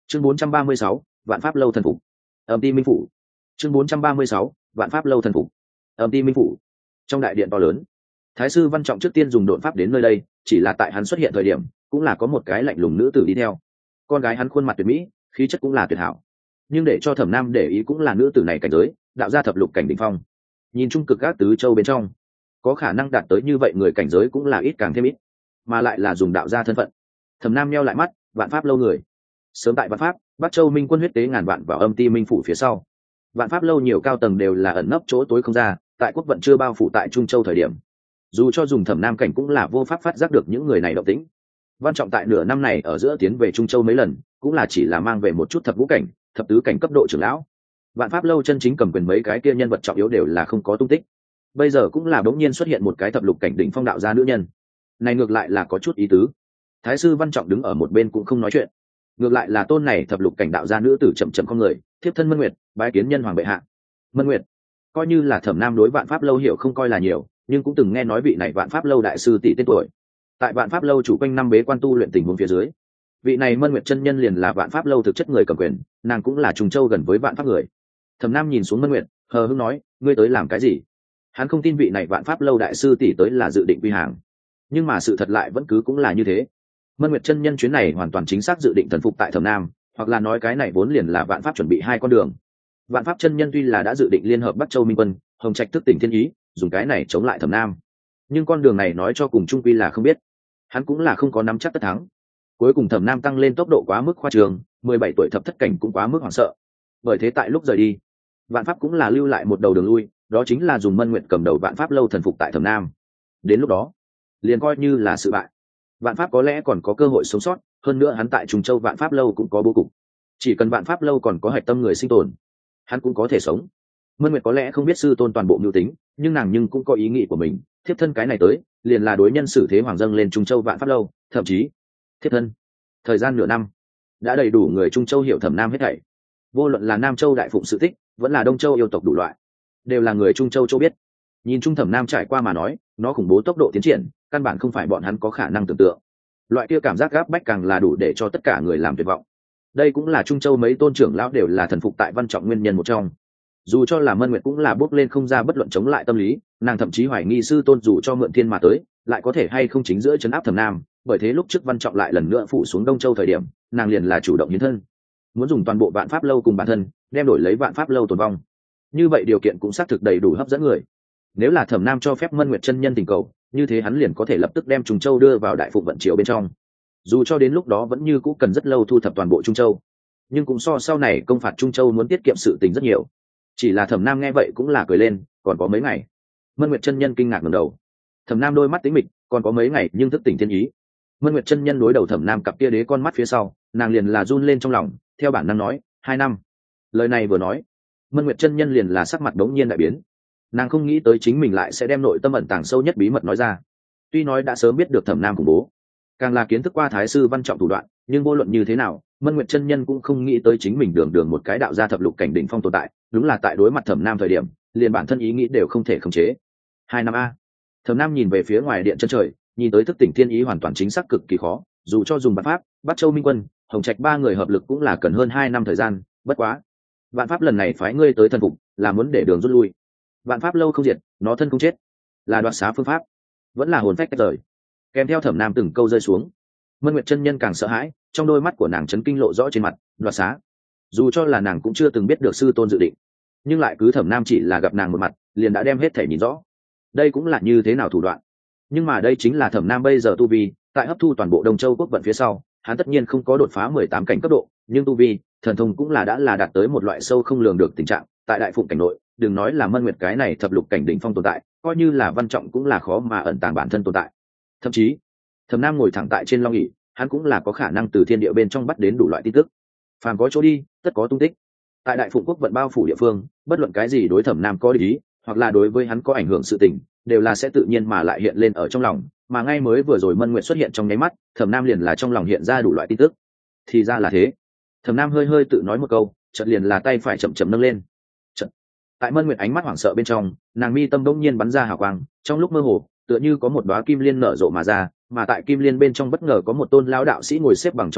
chương 436, vạn pháp lâu thần phục. Âm ti minh phủ. chương 436, vạn pháp lâu thần phục. Âm ti minh phủ. Trong đại điện to lớn, thái sư Văn Trọng trước tiên dùng độn pháp đến nơi đây, chỉ là tại hắn xuất hiện thời điểm cũng là có một cái lạnh lùng nữ tử đi theo. Con gái hắn khuôn mặt tuyệt mỹ, khí chất cũng là tuyệt hảo, nhưng để cho Thẩm Nam để ý cũng là nữ tử này cảnh giới đạo gia thập lục cảnh đỉnh phong. Nhìn trung cực các tứ châu bên trong, có khả năng đạt tới như vậy người cảnh giới cũng là ít càng thêm ít, mà lại là dùng đạo gia thân phận. Thẩm Nam nheo lại mắt, vạn pháp lâu người. Sớm tại vạn pháp, Bắc Châu Minh quân huyết tế ngàn vạn vào âm ti minh phủ phía sau. Vạn pháp lâu nhiều cao tầng đều là ẩn nấp chỗ tối không ra, tại quốc vận chưa bao phủ tại Trung Châu thời điểm, dù cho dùng Thẩm Nam cảnh cũng là vô pháp phát giác được những người này động tĩnh. Văn Trọng tại nửa năm này ở giữa tiến về Trung Châu mấy lần, cũng là chỉ là mang về một chút thập vũ cảnh, thập tứ cảnh cấp độ trưởng lão. Vạn pháp lâu chân chính cầm quyền mấy cái kia nhân vật trọng yếu đều là không có tung tích. Bây giờ cũng là đống nhiên xuất hiện một cái thập lục cảnh đỉnh phong đạo gia nữ nhân, này ngược lại là có chút ý tứ. Thái sư Văn Trọng đứng ở một bên cũng không nói chuyện, ngược lại là tôn này thập lục cảnh đạo gia nữ tử chậm chậm con người, thiếp thân Mân Nguyệt, bái kiến nhân hoàng bệ hạ. Mân Nguyệt coi như là Thẩm Nam đối vạn pháp lâu hiểu không coi là nhiều, nhưng cũng từng nghe nói vị này vạn pháp lâu đại sư tỷ tên tuổi. Tại vạn pháp lâu chủ quanh năm bế quan tu luyện tình huống phía dưới, vị này Mân Nguyệt chân nhân liền là vạn pháp lâu thực chất người cầm quyền, nàng cũng là Trùng Châu gần với vạn pháp người. Thẩm Nam nhìn xuống Mân Nguyệt, hờ hững nói, ngươi tới làm cái gì? Hắn không tin vị này vạn pháp lâu đại sư tỷ tới là dự định quy hàng, nhưng mà sự thật lại vẫn cứ cũng là như thế. Mân Nguyệt chân nhân chuyến này hoàn toàn chính xác dự định thần phục tại Thẩm Nam, hoặc là nói cái này vốn liền là vạn pháp chuẩn bị hai con đường. Vạn pháp chân nhân tuy là đã dự định liên hợp Bắc Châu Minh quân, Hồng Trạch thức tỉnh thiên ý, dùng cái này chống lại Thẩm Nam, nhưng con đường này nói cho cùng trung quy là không biết, hắn cũng là không có nắm chắc tất thắng. Cuối cùng Thẩm Nam tăng lên tốc độ quá mức khoa trương, 17 tuổi thập thất cảnh cũng quá mức hoảng sợ. Bởi thế tại lúc rời đi, vạn pháp cũng là lưu lại một đầu đường lui, đó chính là dùng Mân Nguyệt cầm đầu vạn pháp lâu thần phục tại Thẩm Nam. Đến lúc đó, liền coi như là sự bại. Vạn pháp có lẽ còn có cơ hội sống sót, hơn nữa hắn tại Trùng Châu vạn pháp lâu cũng có bố cục. Chỉ cần vạn pháp lâu còn có hạch tâm người sinh tồn, hắn cũng có thể sống. Mân Nguyệt có lẽ không biết sư tôn toàn bộ mưu tính, nhưng nàng nhưng cũng có ý nghĩ của mình, thiếp thân cái này tới, liền là đối nhân xử thế hoàng dâng lên Trùng Châu vạn pháp lâu, thậm chí thiếp thân. Thời gian nửa năm, đã đầy đủ người Trung Châu hiểu Thẩm Nam hết thảy. Vô luận là Nam Châu đại phụng sự tích, vẫn là Đông Châu yêu tộc đủ loại, đều là người Trung Châu châu biết. Nhìn Trung Thẩm Nam trải qua mà nói, nó khủng bố tốc độ tiến triển, căn bản không phải bọn hắn có khả năng tưởng tượng. Loại kia cảm giác gáp bách càng là đủ để cho tất cả người làm tuyệt vọng. Đây cũng là Trung Châu mấy tôn trưởng lão đều là thần phục tại Văn Trọng nguyên nhân một trong. Dù cho là Mân Nguyệt cũng là bước lên không ra bất luận chống lại tâm lý, nàng thậm chí hoài nghi sư tôn dù cho mượn thiên mà tới, lại có thể hay không chính giữa trấn áp Thẩm Nam, bởi thế lúc trước Văn Trọng lại lần nữa phụ xuống Đông Châu thời điểm, nàng liền là chủ động hiến thân, muốn dùng toàn bộ vạn pháp lâu cùng bản thân đem đổi lấy vạn pháp lâu tồn vong. Như vậy điều kiện cũng xác thực đầy đủ hấp dẫn người. Nếu là Thẩm Nam cho phép Mân Nguyệt chân nhân tình cầu, như thế hắn liền có thể lập tức đem Trùng Châu đưa vào đại phụng vận triều bên trong. Dù cho đến lúc đó vẫn như cũ cần rất lâu thu thập toàn bộ Trung Châu, nhưng cũng so sau này công phạt Trung Châu muốn tiết kiệm sự tình rất nhiều. Chỉ là Thẩm Nam nghe vậy cũng là cười lên, còn có mấy ngày. Mân Nguyệt chân nhân kinh ngạc ngẩng đầu. Thẩm Nam đôi mắt tính mịch, còn có mấy ngày nhưng thức tỉnh thiên ý. Mân Nguyệt chân nhân đối đầu Thẩm Nam cặp kia đế con mắt phía sau, nàng liền là run lên trong lòng, theo bản năng nói, 2 năm. Lời này vừa nói, Mân Nguyệt chân nhân liền là sắc mặt đống nhiên đại biến. Nàng không nghĩ tới chính mình lại sẽ đem nội tâm ẩn tàng sâu nhất bí mật nói ra. Tuy nói đã sớm biết được Thẩm Nam khủng bố, càng là kiến thức qua thái sư Văn Trọng thủ đoạn, nhưng vô luận như thế nào, Mân Nguyệt chân nhân cũng không nghĩ tới chính mình đường một cái đạo gia thập lục cảnh đỉnh phong tồn tại, đúng là tại đối mặt Thẩm Nam thời điểm, liền bản thân ý nghĩ đều không thể khống chế. 2 năm a. Thẩm Nam nhìn về phía ngoài điện chân trời, nhìn tới thức tỉnh thiên ý hoàn toàn chính xác cực kỳ khó, dù cho dùng Vạn Pháp, Bắc Châu Minh quân, Hồng Trạch 3 người hợp lực cũng là cần hơn 2 năm thời gian, bất quá, Vạn Pháp lần này phái ngươi tới thần phục, là muốn để đường rút lui. Vạn Pháp lâu không diệt, nó thân không chết, là đoạt xá phương pháp, vẫn là hồn phách tách rời. Kèm theo Thẩm Nam từng câu rơi xuống, Mân Nguyệt chân nhân càng sợ hãi, trong đôi mắt của nàng chấn kinh lộ rõ trên mặt, đoạt xá. Dù cho là nàng cũng chưa từng biết được sư tôn dự định, nhưng lại cứ Thẩm Nam chỉ là gặp nàng một mặt, liền đã đem hết thể nhìn rõ. Đây cũng là như thế nào thủ đoạn. Nhưng mà đây chính là Thẩm Nam bây giờ tu vi, tại hấp thu toàn bộ Đông Châu quốc vận phía sau, hắn tất nhiên không có đột phá 18 cảnh cấp độ, nhưng tu vi, thần thông cũng là đã là đạt tới một loại sâu không lường được tình trạng, tại đại phụng cảnh nội, đừng nói là Mân Nguyệt cái này thập lục cảnh đỉnh phong tồn tại, coi như là Văn Trọng cũng là khó mà ẩn tàng bản thân tồn tại. Thậm chí, Thẩm Nam ngồi thẳng tại trên long ỷ, hắn cũng là có khả năng từ thiên địa bên trong bắt đến đủ loại tin tức. Phàm có chỗ đi, tất có tung tích. Tại đại phụng quốc vận bao phủ địa phương, bất luận cái gì đối Thẩm Nam có ý, hoặc là đối với hắn có ảnh hưởng sự tình, đều là sẽ tự nhiên mà lại hiện lên ở trong lòng, mà ngay mới vừa rồi Mân Nguyệt xuất hiện trong nháy mắt, Thẩm Nam liền là trong lòng hiện ra đủ loại tin tức. Thì ra là thế. Thẩm Nam hơi hơi tự nói một câu, chợt liền là tay phải chậm chậm nâng lên. Chợt, tại Mân Nguyệt ánh mắt hoảng sợ bên trong, nàng mi tâm bỗng nhiên bắn ra hào quang, trong lúc mơ hồ, tựa như có một đóa kim liên nở rộ mà ra, mà tại kim liên bên trong bất ngờ có một tôn lão đạo sĩ ngồi xếp bằng trong đó,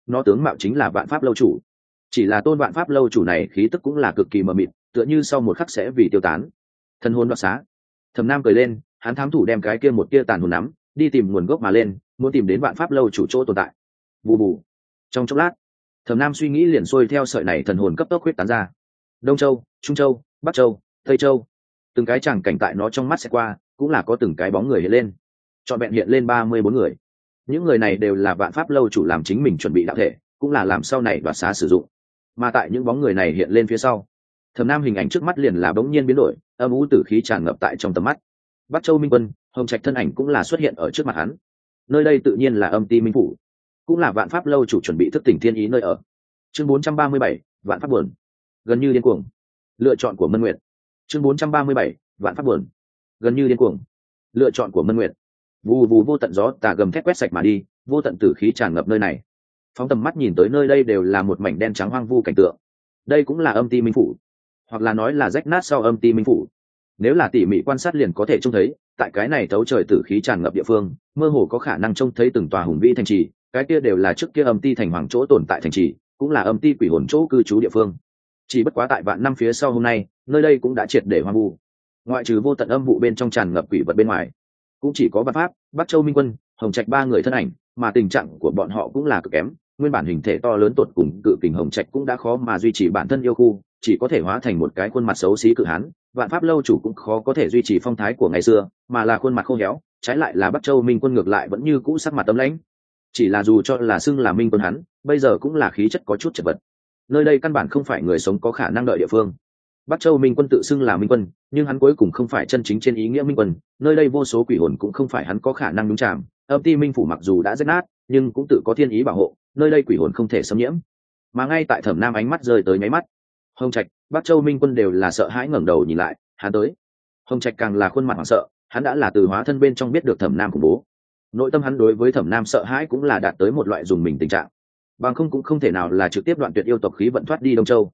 nó tướng mạo chính là vạn pháp lâu chủ. Chỉ là tôn vạn pháp lâu chủ này khí tức cũng là cực kỳ mờ mịt, tựa như sau một khắc sẽ vì tiêu tán. Thần hồn đoạt xá. Thẩm Nam cười lên, hắn thám thủ đem cái kia một tia tàn hồn nắm, đi tìm nguồn gốc mà lên, muốn tìm đến vạn pháp lâu chủ chỗ tồn tại. Vù vù. Trong chốc lát, Thẩm Nam suy nghĩ liền xuôi theo sợi này thần hồn cấp tốc huyết tán ra. Đông Châu, Trung Châu, Bắc Châu, Tây Châu, từng cái tràng cảnh tại nó trong mắt sẽ qua, cũng là có từng cái bóng người hiện lên. Trọn vẹn hiện lên 34 người. Những người này đều là vạn pháp lâu chủ làm chính mình chuẩn bị đạo thể, cũng là làm sau này đoạt xá sử dụng. Mà tại những bóng người này hiện lên phía sau, Thẩm Nam hình ảnh trước mắt liền là bỗng nhiên biến đổi, âm u tử khí tràn ngập tại trong tầm mắt. Bắc Châu Minh Quân, Hồng Trạch thân ảnh cũng là xuất hiện ở trước mặt hắn. Nơi đây tự nhiên là Âm Ti Minh phủ, cũng là vạn pháp lâu chủ chuẩn bị thức tỉnh thiên ý nơi ở. Chương 437, vạn pháp buồn. Gần như điên cuồng. Lựa chọn của Mân Nguyệt. Chương 437, vạn pháp buồn. Gần như điên cuồng. Lựa chọn của Mân Nguyệt. Vù vù vô tận gió tà gầm thét quét sạch mà đi, vô tận tử khí tràn ngập nơi này. Phóng tầm mắt nhìn tới nơi đây đều là một mảnh đen trắng hoang vu cảnh tượng. Đây cũng là Âm Ti Minh phủ, hoặc là nói là rách nát sau Âm Ti Minh phủ. Nếu là tỉ mỉ quan sát liền có thể trông thấy, tại cái này thấu trời tử khí tràn ngập địa phương, mơ hồ có khả năng trông thấy từng tòa hùng vĩ thành trì, cái kia đều là trước kia Âm Ti thành hoàng chỗ tồn tại thành trì, cũng là Âm Ti quỷ hồn chỗ cư trú địa phương. Chỉ bất quá tại vạn năm phía sau hôm nay, nơi đây cũng đã triệt để hoang vu. Ngoại trừ vô tận âm vụ bên trong tràn ngập quỷ vật bên ngoài, cũng chỉ có Vạn Pháp, Bắc Châu Minh Quân, Hồng Trạch ba người thân ảnh, mà tình trạng của bọn họ cũng là cực kém. Nguyên bản hình thể to lớn tột cùng cự kình Hồng Trạch cũng đã khó mà duy trì bản thân yêu khu, chỉ có thể hóa thành một cái khuôn mặt xấu xí cự hán. Vạn Pháp lâu chủ cũng khó có thể duy trì phong thái của ngày xưa, mà là khuôn mặt khô héo. Trái lại là Bắc Châu Minh Quân ngược lại vẫn như cũ sắc mặt tấm lãnh. Chỉ là dù cho là xưng là Minh Quân hắn, bây giờ cũng là khí chất có chút chật vật. Nơi đây căn bản không phải người sống có khả năng đợi địa phương. Bắc Châu Minh Quân tự xưng là Minh Quân, nhưng hắn cuối cùng không phải chân chính trên ý nghĩa Minh Quân. Nơi đây vô số quỷ hồn cũng không phải hắn có khả năng đúng chạm. Âm Ti Minh phủ mặc dù đã rách nát, nhưng cũng tự có thiên ý bảo hộ, nơi đây quỷ hồn không thể xâm nhiễm. Mà ngay tại Thẩm Nam ánh mắt rơi tới nháy mắt, Hồng Trạch, Bắc Châu Minh Quân đều là sợ hãi ngẩng đầu nhìn lại, hắn tới. Hồng Trạch càng là khuôn mặt hoảng sợ, hắn đã là từ hóa thân bên trong biết được Thẩm Nam khủng bố. Nội tâm hắn đối với Thẩm Nam sợ hãi cũng là đạt tới một loại dùng mình tình trạng. Bằng không cũng không thể nào là trực tiếp đoạn tuyệt yêu tộc khí vận thoát đi Đông Châu.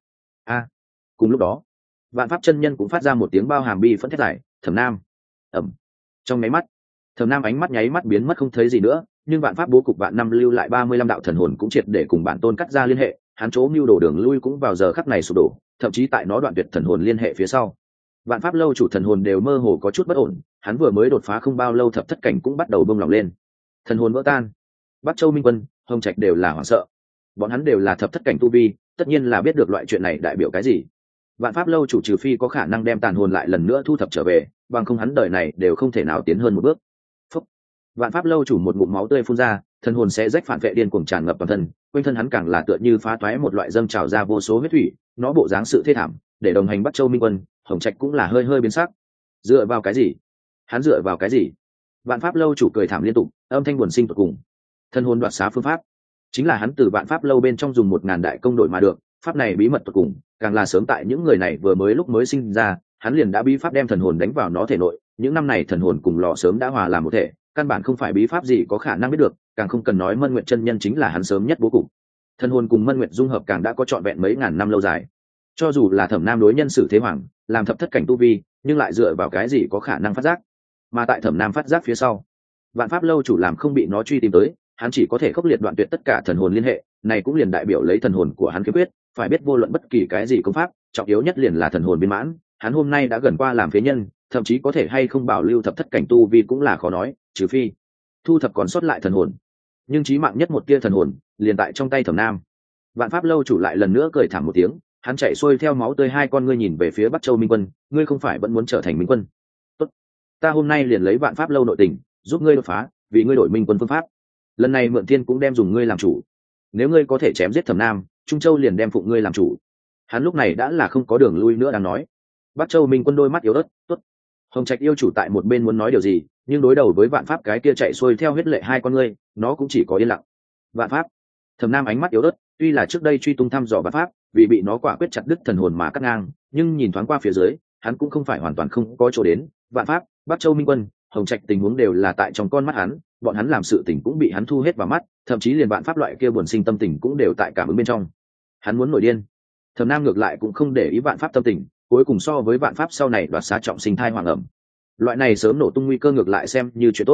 Cùng lúc đó, Vạn Pháp chân nhân cũng phát ra một tiếng bao hàm bi phẫn thét giải, Thẩm Nam. Ầm. Trong nháy mắt, Thẩm Nam ánh mắt nháy mắt biến mất không thấy gì nữa, nhưng Vạn Pháp bố cục vạn năm lưu lại 35 đạo thần hồn cũng triệt để cùng bản tôn cắt ra liên hệ, hắn chỗ mưu đồ đường lui cũng vào giờ khắc này sụp đổ, thậm chí tại nó đoạn tuyệt thần hồn liên hệ phía sau. Vạn Pháp lâu chủ thần hồn đều mơ hồ có chút bất ổn, hắn vừa mới đột phá không bao lâu thập thất cảnh cũng bắt đầu bông lỏng lên. Thần hồn vỡ tan. Bắc Châu Minh Quân, Hồng Trạch đều là hoảng sợ. Bọn hắn đều là thập thất cảnh tu vi, tất nhiên là biết được loại chuyện này đại biểu cái gì. Vạn Pháp lâu chủ trừ phi có khả năng đem tàn hồn lại lần nữa thu thập trở về, bằng không hắn đời này đều không thể nào tiến hơn một bước. Phúc. Vạn Pháp lâu chủ một ngụm máu tươi phun ra, thần hồn sẽ rách phản vệ điên cuồng tràn ngập toàn thân, quanh thân hắn càng là tựa như phá toái một loại dâng trào ra vô số huyết thủy, nó bộ dáng sự thê thảm, để đồng hành Bắc Châu Minh Quân, Hồng Trạch cũng là hơi hơi biến sắc. Dựa vào cái gì? Hắn dựa vào cái gì? Vạn Pháp lâu chủ cười thảm liên tục, âm thanh buồn sinh tột cùng. Thần hồn đoạt xá phương pháp, chính là hắn từ Vạn Pháp lâu bên trong dùng 1000 đại công đổi mà được, pháp này bí mật tột cùng, càng là sớm tại những người này vừa mới lúc mới sinh ra, hắn liền đã bí pháp đem thần hồn đánh vào nó thể nội, những năm này thần hồn cùng lò sớm đã hòa làm một thể, căn bản không phải bí pháp gì có khả năng biết được, càng không cần nói Mân Nguyệt chân nhân chính là hắn sớm nhất bố cục. Thần hồn cùng Mân Nguyệt dung hợp càng đã có trọn vẹn mấy ngàn năm lâu dài. Cho dù là Thẩm Nam đối nhân xử thế hoàng, làm thập thất cảnh tu vi, nhưng lại dựa vào cái gì có khả năng phát giác? Mà tại Thẩm Nam phát giác phía sau, Vạn Pháp lâu chủ làm không bị nó truy tìm tới, hắn chỉ có thể khốc liệt đoạn tuyệt tất cả thần hồn liên hệ, này cũng liền đại biểu lấy thần hồn của hắn khiếm khuyết, phải biết vô luận bất kỳ cái gì công pháp, trọng yếu nhất liền là thần hồn viên mãn, hắn hôm nay đã gần qua làm phế nhân, thậm chí có thể hay không bảo lưu thập thất cảnh tu vi cũng là khó nói, trừ phi thu thập còn sót lại thần hồn. Nhưng chí mạng nhất một tia thần hồn, liền tại trong tay Thẩm Nam. Vạn Pháp lâu chủ lại lần nữa cười thảm một tiếng, hắn chạy xuôi theo máu tươi hai con ngươi nhìn về phía Bắc Châu Minh Quân, ngươi không phải vẫn muốn trở thành Minh Quân? Tốt, ta hôm nay liền lấy Vạn Pháp lâu nội tình, giúp ngươi đột phá, vì ngươi đổi Minh Quân phương pháp. Lần này Mượn Thiên cũng đem dùng ngươi làm chủ. Nếu ngươi có thể chém giết Thẩm Nam, Trung Châu liền đem phụng ngươi làm chủ. Hắn lúc này đã là không có đường lui nữa đang nói. Bắc Châu Minh Quân đôi mắt yếu ớt, tốt. Hồng Trạch yêu chủ tại một bên muốn nói điều gì, nhưng đối đầu với Vạn Pháp cái kia chạy xuôi theo huyết lệ hai con ngươi, nó cũng chỉ có yên lặng. Vạn Pháp. Thẩm Nam ánh mắt yếu ớt, tuy là trước đây truy tung thăm dò Vạn Pháp, vì bị nó quả quyết chặt đứt thần hồn mà cắt ngang, nhưng nhìn thoáng qua phía dưới, hắn cũng không phải hoàn toàn không có chỗ đến. Vạn Pháp, Bắc Châu Minh Quân, Hồng Trạch tình huống đều là tại trong con mắt hắn, bọn hắn làm sự tình cũng bị hắn thu hết vào mắt, thậm chí liền Vạn Pháp loại kia buồn sinh tâm tình cũng đều tại cảm ứng bên trong. Hắn muốn nổi điên. Thẩm Nam ngược lại cũng không để ý Vạn Pháp tâm tình, cuối cùng so với Vạn Pháp sau này đoạt xá trọng sinh thai hoàng ẩm, loại này sớm nổ tung nguy cơ ngược lại xem như chuyện tốt.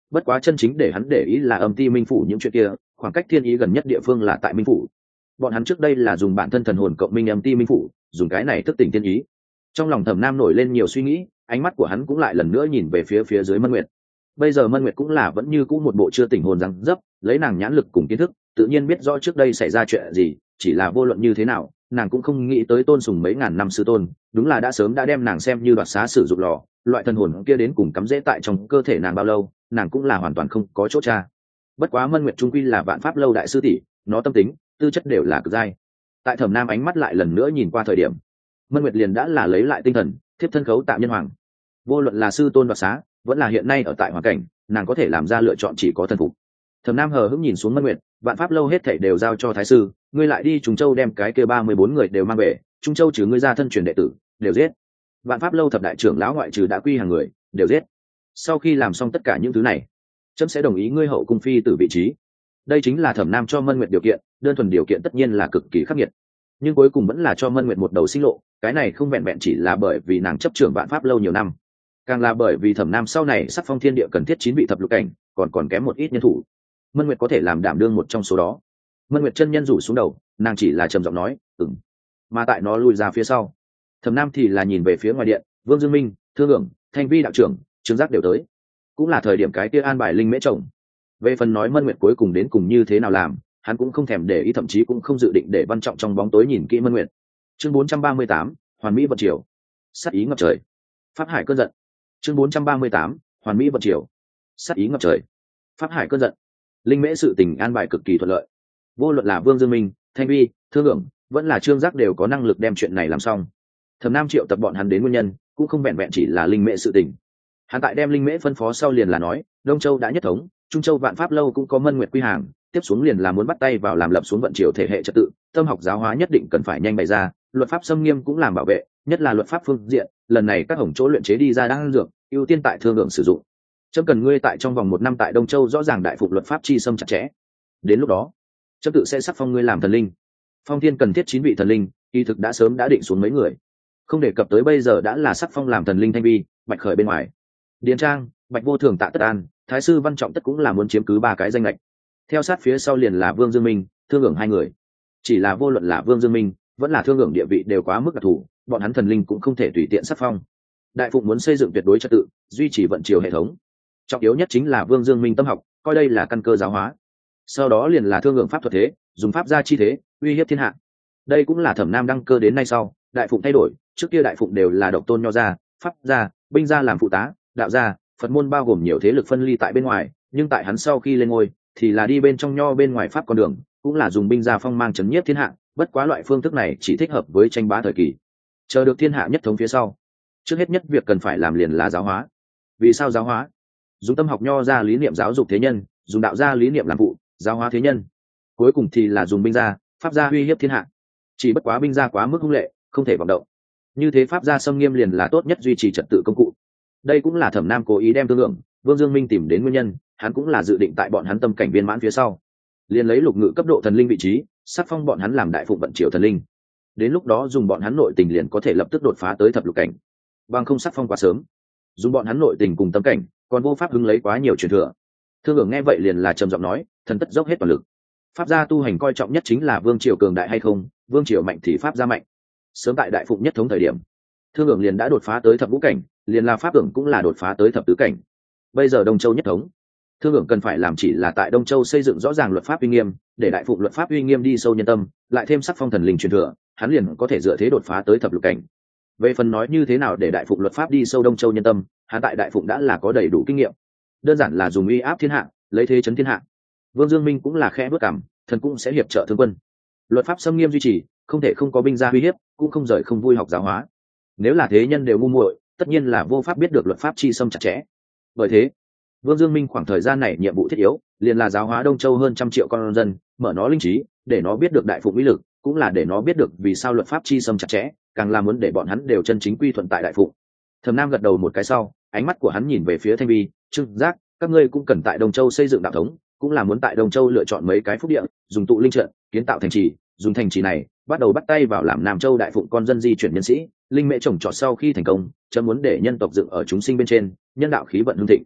bất quá chân chính để hắn để ý là âm ti minh phủ những chuyện kia, khoảng cách thiên ý gần nhất địa phương là tại minh phủ. Bọn hắn trước đây là dùng bản thân thần hồn cộng minh âm ti minh phủ, dùng cái này thức tỉnh thiên ý. Trong lòng Thẩm Nam nổi lên nhiều suy nghĩ, ánh mắt của hắn cũng lại lần nữa nhìn về phía dưới Mân Nguyệt. Bây giờ Mân Nguyệt cũng là vẫn như cũ một bộ chưa tỉnh hồn răng dấp, lấy nàng nhãn lực cùng kiến thức, tự nhiên biết rõ trước đây xảy ra chuyện gì, chỉ là vô luận như thế nào, nàng cũng không nghĩ tới tôn sùng mấy ngàn năm sư tôn, đúng là đã sớm đã đem nàng xem như đoạt xá sử dụng lò, loại thần hồn kia đến cùng cắm rễ tại trong cơ thể nàng bao lâu, nàng cũng là hoàn toàn không có chỗ tra. Bất quá Mân Nguyệt trung quy là vạn pháp lâu đại sư tỷ, nó tâm tính, tư chất đều là cực giai. Tại Thẩm Nam ánh mắt lại lần nữa nhìn qua thời điểm, Mân Nguyệt liền đã là lấy lại tinh thần, thiếp thân khấu tạm nhân hoàng. Vô luận là sư tôn đoạt xá, vẫn là hiện nay ở tại hoàn cảnh, nàng có thể làm ra lựa chọn chỉ có thần phục. Thẩm Nam hờ hững nhìn xuống Mân Nguyệt, vạn pháp lâu hết thảy đều giao cho thái sư, ngươi lại đi Trung Châu đem cái kia 34 người đều mang về, Trung Châu trừ ngươi ra thân truyền đệ tử, đều giết. Vạn pháp lâu thập đại trưởng lão ngoại trừ đã quy hàng người, đều giết. Sau khi làm xong tất cả những thứ này, trẫm sẽ đồng ý ngươi hậu cung phi tử vị trí. Đây chính là Thẩm Nam cho Mân Nguyệt điều kiện, đơn thuần điều kiện tất nhiên là cực kỳ khắc nghiệt, nhưng cuối cùng vẫn là cho Mân Nguyệt một đầu sinh lộ. Cái này không vẹn vẹn chỉ là bởi vì nàng chấp trưởng vạn pháp lâu nhiều năm, càng là bởi vì Thẩm Nam sau này sắc phong thiên địa cần thiết 9 vị thập lục cảnh, còn kém một ít nhân thủ. Mân Nguyệt có thể làm đảm đương một trong số đó. Mân Nguyệt chân nhân rủ xuống đầu, nàng chỉ là trầm giọng nói, "Ừm." Mà tại nó lùi ra phía sau, Thẩm Nam thì là nhìn về phía ngoài điện, Vương Dương Minh, Thương Ngưỡng, Thanh Vi đạo trưởng, Trương Giác đều tới. Cũng là thời điểm cái kia an bài linh mễ chồng. Về phần nói Mân Nguyệt cuối cùng đến cùng như thế nào làm, hắn cũng không thèm để ý, thậm chí cũng không dự định để Văn Trọng trong bóng tối nhìn kỹ Mân Nguyệt. Chương 438, Hoàn Mỹ vận triều. Sát ý ngập trời. Pháp hải cơn giận. Chương 438, Hoàn Mỹ vận triều. Sát ý ngập trời. Pháp hải cơn giận. Linh mễ sự tình an bài cực kỳ thuận lợi. Vô luận là Vương Dương Minh, Thanh Vi, Thương Ngưỡng, vẫn là Trương Giác đều có năng lực đem chuyện này làm xong. Thẩm Nam triệu tập bọn hắn đến nguyên nhân, cũng không vẹn vẹn chỉ là linh mễ sự tình. Hắn tại đem linh mễ phân phó sau liền là nói, Đông Châu đã nhất thống, Trung Châu vạn pháp lâu cũng có Mân Nguyệt quy hàng, tiếp xuống liền là muốn bắt tay vào làm lập xuống vận triều thể hệ trật tự, tâm học giáo hóa nhất định cần phải nhanh bày ra, luật pháp xâm nghiêm cũng làm bảo vệ, nhất là luật pháp phương diện, lần này các hồng chỗ luyện chế đi ra đang dược, ưu tiên tại Thương Ngưỡng sử dụng. Chấm cần ngươi tại trong vòng 1 năm tại Đông Châu rõ ràng đại phục luật pháp chi xâm chặt chẽ. Đến lúc đó, chấm tự sẽ sắc phong ngươi làm thần linh. Phong thiên cần thiết 9 vị thần linh, y thực đã sớm đã định xuống mấy người. Không đề cập tới bây giờ đã là sắc phong làm thần linh Thanh Vi, Bạch Khởi bên ngoài. Điền Trang, Bạch Vô Thường, Tạ Tất An, Thái sư Văn Trọng tất cũng là muốn chiếm cứ 3 cái danh lệch. Theo sát phía sau liền là Vương Dương Minh, Thương Ngưỡng 2 người. Chỉ là vô luận là Vương Dương Minh, vẫn là Thương Ngưỡng địa vị đều quá mức đặc thù, bọn hắn thần linh cũng không thể tùy tiện sắc phong. Đại Phụng muốn xây dựng tuyệt đối trật tự, duy trì vận triều hệ thống. Trọng yếu nhất chính là Vương Dương Minh tâm học, coi đây là căn cơ giáo hóa. Sau đó liền là Thương Ngưỡng pháp thuật thế, dùng pháp gia chi thế, uy hiếp thiên hạ. Đây cũng là Thẩm Nam đăng cơ đến nay sau, Đại Phụng thay đổi, trước kia Đại Phụng đều là độc tôn nho gia, pháp gia, binh gia làm phụ tá, đạo gia, Phật môn bao gồm nhiều thế lực phân ly tại bên ngoài, nhưng tại hắn sau khi lên ngôi, thì là đi bên trong nho bên ngoài pháp con đường, cũng là dùng binh gia phong mang chấn nhiếp thiên hạ, bất quá loại phương thức này chỉ thích hợp với tranh bá thời kỳ. Chờ được thiên hạ nhất thống phía sau, trước hết nhất việc cần phải làm liền là giáo hóa. Vì sao giáo hóa? Dùng tâm học nho ra lý niệm giáo dục thế nhân, dùng đạo gia lý niệm làm phụ, giáo hóa thế nhân. Cuối cùng thì là dùng binh gia, pháp gia uy hiếp thiên hạ. Chỉ bất quá binh gia quá mức hung lệ, không thể vọng động. Như thế pháp gia xâm nghiêm liền là tốt nhất duy trì trật tự công cụ. Đây cũng là Thẩm Nam cố ý đem Thương Ngưỡng, Vương Dương Minh tìm đến nguyên nhân, hắn cũng là dự định tại bọn hắn tâm cảnh viên mãn phía sau, liền lấy lục ngự cấp độ thần linh vị trí, sắc phong bọn hắn làm đại phụng vận triều thần linh. Đến lúc đó dùng bọn hắn nội tình liền có thể lập tức đột phá tới thập lục cảnh. Bằng không sắc phong quá sớm, dùng bọn hắn nội tình cùng tâm cảnh, còn vô pháp hứng lấy quá nhiều truyền thừa. Thương Ngưỡng nghe vậy liền là trầm giọng nói, thần tất dốc hết toàn lực. Pháp gia tu hành coi trọng nhất chính là vương triều cường đại hay không, vương triều mạnh thì pháp gia mạnh. Sớm tại đại phụng nhất thống thời điểm, Thương Ngưỡng liền đã đột phá tới thập ngũ cảnh, liền là pháp tưởng cũng là đột phá tới thập tứ cảnh. Bây giờ Đông Châu nhất thống, Thương Ngưỡng cần phải làm chỉ là tại Đông Châu xây dựng rõ ràng luật pháp uy nghiêm, để đại phụng luật pháp uy nghiêm đi sâu nhân tâm, lại thêm sắc phong thần linh truyền thừa, hắn liền có thể dựa thế đột phá tới thập lục cảnh. Về phần nói như thế nào để đại phụng luật pháp đi sâu Đông Châu nhân tâm, hắn tại đại phụng đã là có đầy đủ kinh nghiệm, đơn giản là dùng uy áp thiên hạ, lấy thế chấn thiên hạ. Vương Dương Minh cũng là khẽ bước cảm, thần cũng sẽ hiệp trợ thương quân. Luật pháp xâm nghiêm duy trì, không thể không có binh gia uy hiếp, cũng không rời không vui học giáo hóa. Nếu là thế nhân đều ngu muội, tất nhiên là vô pháp biết được luật pháp chi xâm chặt chẽ. Bởi thế, Vương Dương Minh khoảng thời gian này nhiệm vụ thiết yếu, liền là giáo hóa Đông Châu hơn 100 triệu con dân, mở nó linh trí, để nó biết được đại phụng uy lực, cũng là để nó biết được vì sao luật pháp chi xâm chặt chẽ, càng là muốn để bọn hắn đều chân chính quy thuận tại đại phụng. Thẩm Nam gật đầu một cái sau, ánh mắt của hắn nhìn về phía Thanh Vi, Trương Giác, các ngươi cũng cần tại Đông Châu xây dựng đạo thống, cũng là muốn tại Đông Châu lựa chọn mấy cái phúc địa, dùng tụ linh trận, kiến tạo thành trì, dùng thành trì này, bắt đầu bắt tay vào làm Nam Châu đại phụng con dân di chuyển nhân sĩ, linh mễ trồng trọt sau khi thành công, chấm muốn để nhân tộc dựng ở chúng sinh bên trên, nhân đạo khí vận hưng thịnh.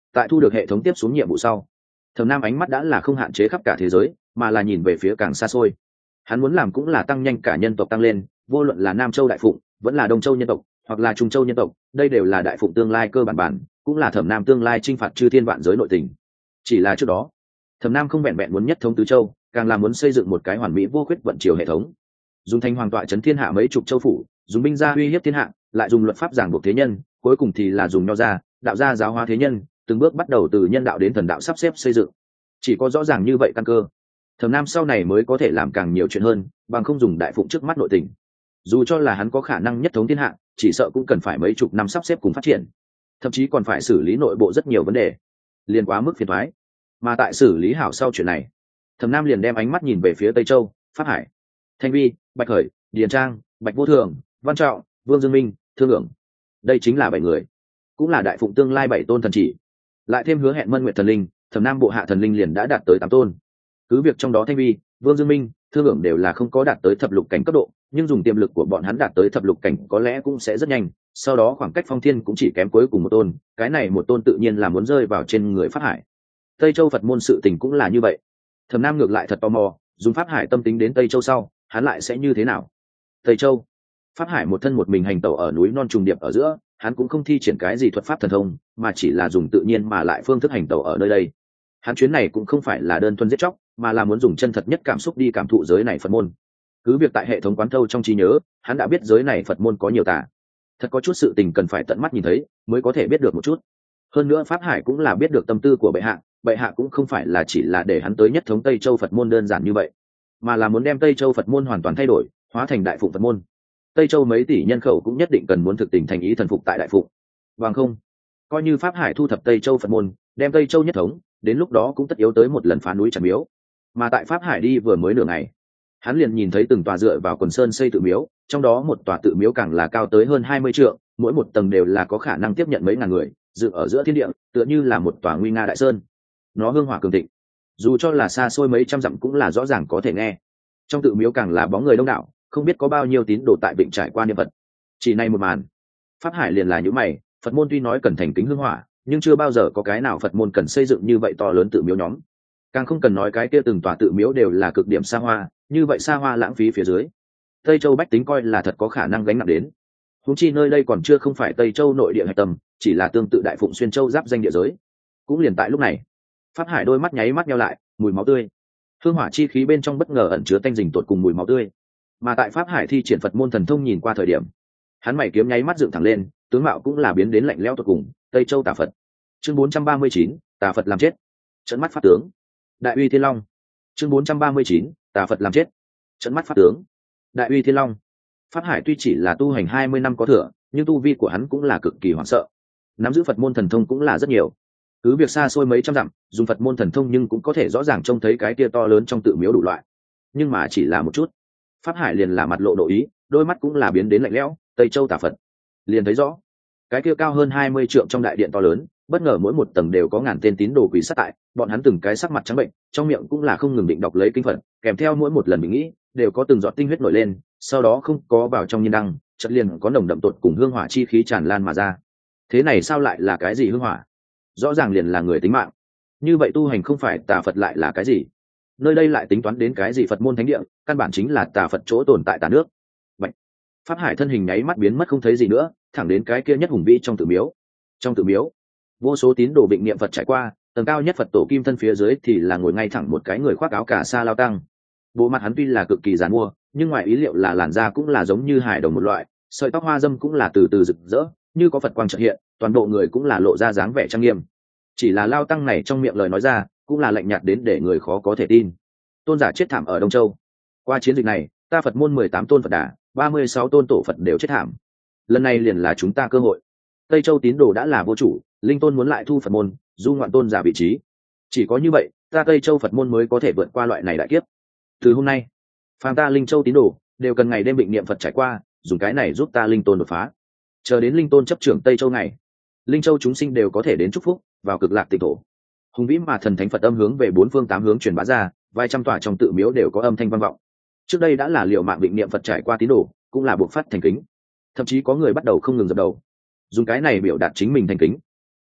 Tại thu được hệ thống tiếp xuống nhiệm vụ sau, Thẩm Nam ánh mắt đã là không hạn chế khắp cả thế giới, mà là nhìn về phía càng xa xôi. Hắn muốn làm cũng là tăng nhanh cả nhân tộc tăng lên, vô luận là Nam Châu Đại Phụng, vẫn là Đông Châu nhân tộc, hoặc là Trung Châu nhân tộc, đây đều là Đại Phụng tương lai cơ bản, cũng là Thẩm Nam tương lai chinh phạt chư thiên vạn giới nội tình. Chỉ là trước đó, Thẩm Nam không vẹn vẹn muốn nhất thống tứ châu, càng là muốn xây dựng một cái hoàn mỹ vô khuyết vận chiều hệ thống. Dùng thanh hoàng tọa chấn thiên hạ mấy chục châu phủ, dùng binh gia uy hiếp thiên hạ, lại dùng luật pháp giảng buộc thế nhân, cuối cùng thì là dùng nho gia, đạo gia giáo hóa thế nhân, từng bước bắt đầu từ nhân đạo đến thần đạo sắp xếp xây dựng. Chỉ có rõ ràng như vậy căn cơ, Thẩm Nam sau này mới có thể làm càng nhiều chuyện hơn, bằng không dùng Đại Phụng trước mắt nội tình. Dù cho là hắn có khả năng nhất thống thiên hạ, chỉ sợ cũng cần phải mấy chục năm sắp xếp cùng phát triển, thậm chí còn phải xử lý nội bộ rất nhiều vấn đề, liên quá mức phiền toái. Mà tại xử lý hảo sau chuyện này, Thẩm Nam liền đem ánh mắt nhìn về phía Tây Châu, Pháp Hải, Thanh Vi, Bạch Khởi, Điền Trang, Bạch Vô Thường, Văn Trọng, Vương Dương Minh, Thương Lượng. Đây chính là 7 người, cũng là Đại Phụng tương lai 7 tôn thần chỉ. Lại thêm hứa hẹn Mân Nguyệt thần linh, Thẩm Nam bộ hạ thần linh liền đã đạt tới 8 tôn. Cứ việc trong đó Thanh Vi, Vương Dương Minh, Thương Lượng đều là không có đạt tới thập lục cảnh cấp độ, nhưng dùng tiềm lực của bọn hắn đạt tới thập lục cảnh có lẽ cũng sẽ rất nhanh, sau đó khoảng cách Phong Thiên cũng chỉ kém cuối cùng một tôn, cái này một tôn tự nhiên là muốn rơi vào trên người Pháp Hải. Tây Châu Phật môn sự tình cũng là như vậy. Thẩm Nam ngược lại thật tò mò, dùng Pháp Hải tâm tính đến Tây Châu sau, hắn lại sẽ như thế nào? Tây Châu, Pháp Hải một thân một mình hành tẩu ở núi non trùng điệp ở giữa, hắn cũng không thi triển cái gì thuật pháp thần thông, mà chỉ là dùng tự nhiên mà lại phương thức hành tẩu ở nơi đây. Hắn chuyến này cũng không phải là đơn thuần giết chóc, mà là muốn dùng chân thật nhất cảm xúc đi cảm thụ giới này Phật môn. Cứ việc tại hệ thống quán thâu trong trí nhớ, hắn đã biết giới này Phật môn có nhiều tà, thật có chút sự tình cần phải tận mắt nhìn thấy mới có thể biết được một chút. Hơn nữa Pháp Hải cũng là biết được tâm tư của bệ hạ cũng không phải là chỉ là để hắn tới nhất thống Tây Châu Phật môn đơn giản như vậy, mà là muốn đem Tây Châu Phật môn hoàn toàn thay đổi, hóa thành Đại Phụng Phật môn. Tây Châu mấy tỷ nhân khẩu cũng nhất định cần muốn thực tình thành ý thần phục tại Đại Phụng. Bằng không, coi như Pháp Hải thu thập Tây Châu Phật môn, đem Tây Châu nhất thống, đến lúc đó cũng tất yếu tới một lần phá núi chặt miếu. Mà tại Pháp Hải đi vừa mới nửa ngày, hắn liền nhìn thấy từng tòa dựa vào quần sơn xây tự miếu, trong đó một tòa tự miếu càng là cao tới hơn 20 trượng, mỗi một tầng đều là có khả năng tiếp nhận mấy ngàn người, dựng ở giữa thiên địa, tựa như là một tòa nguy nga đại sơn. Nó hương hỏa cường thịnh, dù cho là xa xôi mấy trăm dặm cũng là rõ ràng có thể nghe. Trong tự miếu càng là bóng người đông đảo, không biết có bao nhiêu tín đồ tại vịnh trải qua niệm Phật. Chỉ này một màn, Pháp Hải liền là những mày, Phật môn tuy nói cần thành kính hương hỏa, nhưng chưa bao giờ có cái nào Phật môn cần xây dựng như vậy to lớn tự miếu nhóm. Càng không cần nói cái kia từng tòa tự miếu đều là cực điểm xa hoa, như vậy xa hoa lãng phí phía dưới, Tây Châu bách tính coi là thật có khả năng gánh nặng đến. Huống chi nơi đây còn chưa không phải Tây Châu nội địa hạch tâm, chỉ là tương tự Đại Phụng xuyên châu giáp danh địa giới. Cũng liền tại lúc này, Pháp Hải đôi mắt nháy mắt nheo lại, mùi máu tươi, hương hỏa chi khí bên trong bất ngờ ẩn chứa tanh rình tột cùng mùi máu tươi. Mà tại Pháp Hải thi triển Phật môn thần thông nhìn qua thời điểm, hắn mày kiếm nháy mắt dựng thẳng lên, tướng mạo cũng là biến đến lạnh lẽo tột cùng. Tây Châu Tà Phật, chương 439, Tà Phật làm chết. Trấn mắt pháp tướng, Đại Uy Thiên Long, chương 439, Tà Phật làm chết. Trấn mắt pháp tướng, Đại Uy Thiên Long. Pháp Hải tuy chỉ là tu hành 20 năm có thừa, nhưng tu vi của hắn cũng là cực kỳ hoảng sợ, nắm giữ Phật môn thần thông cũng là rất nhiều. Cứ việc xa xôi mấy trăm dặm, dùng Phật môn thần thông nhưng cũng có thể rõ ràng trông thấy cái kia to lớn trong tự miếu đủ loại. Nhưng mà chỉ là một chút, Pháp Hải liền là mặt lộ nội ý, đôi mắt cũng là biến đến lạnh lẽo. Tây Châu Tà Phật, liền thấy rõ cái kia cao hơn 20 trượng trong đại điện to lớn, bất ngờ mỗi một tầng đều có ngàn tên tín đồ quỳ sát tại, bọn hắn từng cái sắc mặt trắng bệnh, trong miệng cũng là không ngừng định đọc lấy kinh Phật, kèm theo mỗi một lần mình nghĩ đều có từng giọt tinh huyết nổi lên, sau đó không có vào trong nhiên đăng, chợt liền có nồng đậm tột cùng hương hỏa chi khí tràn lan mà ra. Thế này sao lại là cái gì hương hỏa? Rõ ràng liền là người tính mạng. Như vậy tu hành không phải Tà Phật lại là cái gì? Nơi đây lại tính toán đến cái gì Phật môn thánh địa, căn bản chính là Tà Phật chỗ tồn tại tà nước. Bạch. Pháp Hải thân hình nháy mắt biến mất không thấy gì nữa, thẳng đến cái kia nhất hùng vĩ trong tự miếu. Trong tự miếu, vô số tín đồ bệnh niệm Phật trải qua, tầng cao nhất Phật tổ kim thân phía dưới thì là ngồi ngay thẳng một cái người khoác áo cà sa lao tăng. Bộ mặt hắn tuy là cực kỳ giàn mua, nhưng ngoài ý liệu là làn da cũng là giống như hải đồng một loại, sợi tóc hoa dâm cũng là từ từ rực rỡ, như có Phật quang chợt hiện, toàn bộ người cũng là lộ ra dáng vẻ trang nghiêm. Chỉ là lao tăng này trong miệng lời nói ra, cũng là lạnh nhạt đến để người khó có thể tin. Tôn giả chết thảm ở Đông Châu. Qua chiến dịch này, ta Phật môn 18 tôn Phật Đà, 36 tôn tổ Phật đều chết thảm. Lần này liền là chúng ta cơ hội. Tây Châu tín đồ đã là vô chủ, linh tôn muốn lại thu Phật môn, du ngoạn tôn giả vị trí. Chỉ có như vậy, ta Tây Châu Phật môn mới có thể vượt qua loại này đại kiếp. Từ hôm nay, phàm ta Linh Châu tín đồ đều cần ngày đêm bệnh niệm Phật trải qua, dùng cái này giúp ta linh tôn đột phá. Chờ đến linh tôn chấp trưởng Tây Châu ngày, Linh Châu chúng sinh đều có thể đến chúc phúc, vào cực lạc tịnh thổ. Hùng vĩ mà thần thánh Phật âm hướng về bốn phương tám hướng truyền bá ra, vài trăm tòa trong tự miếu đều có âm thanh vang vọng. Trước đây đã là liều mạng bệnh niệm Phật trải qua tín đồ, cũng là buộc phát thành kính. Thậm chí có người bắt đầu không ngừng dập đầu, dùng cái này biểu đạt chính mình thành kính.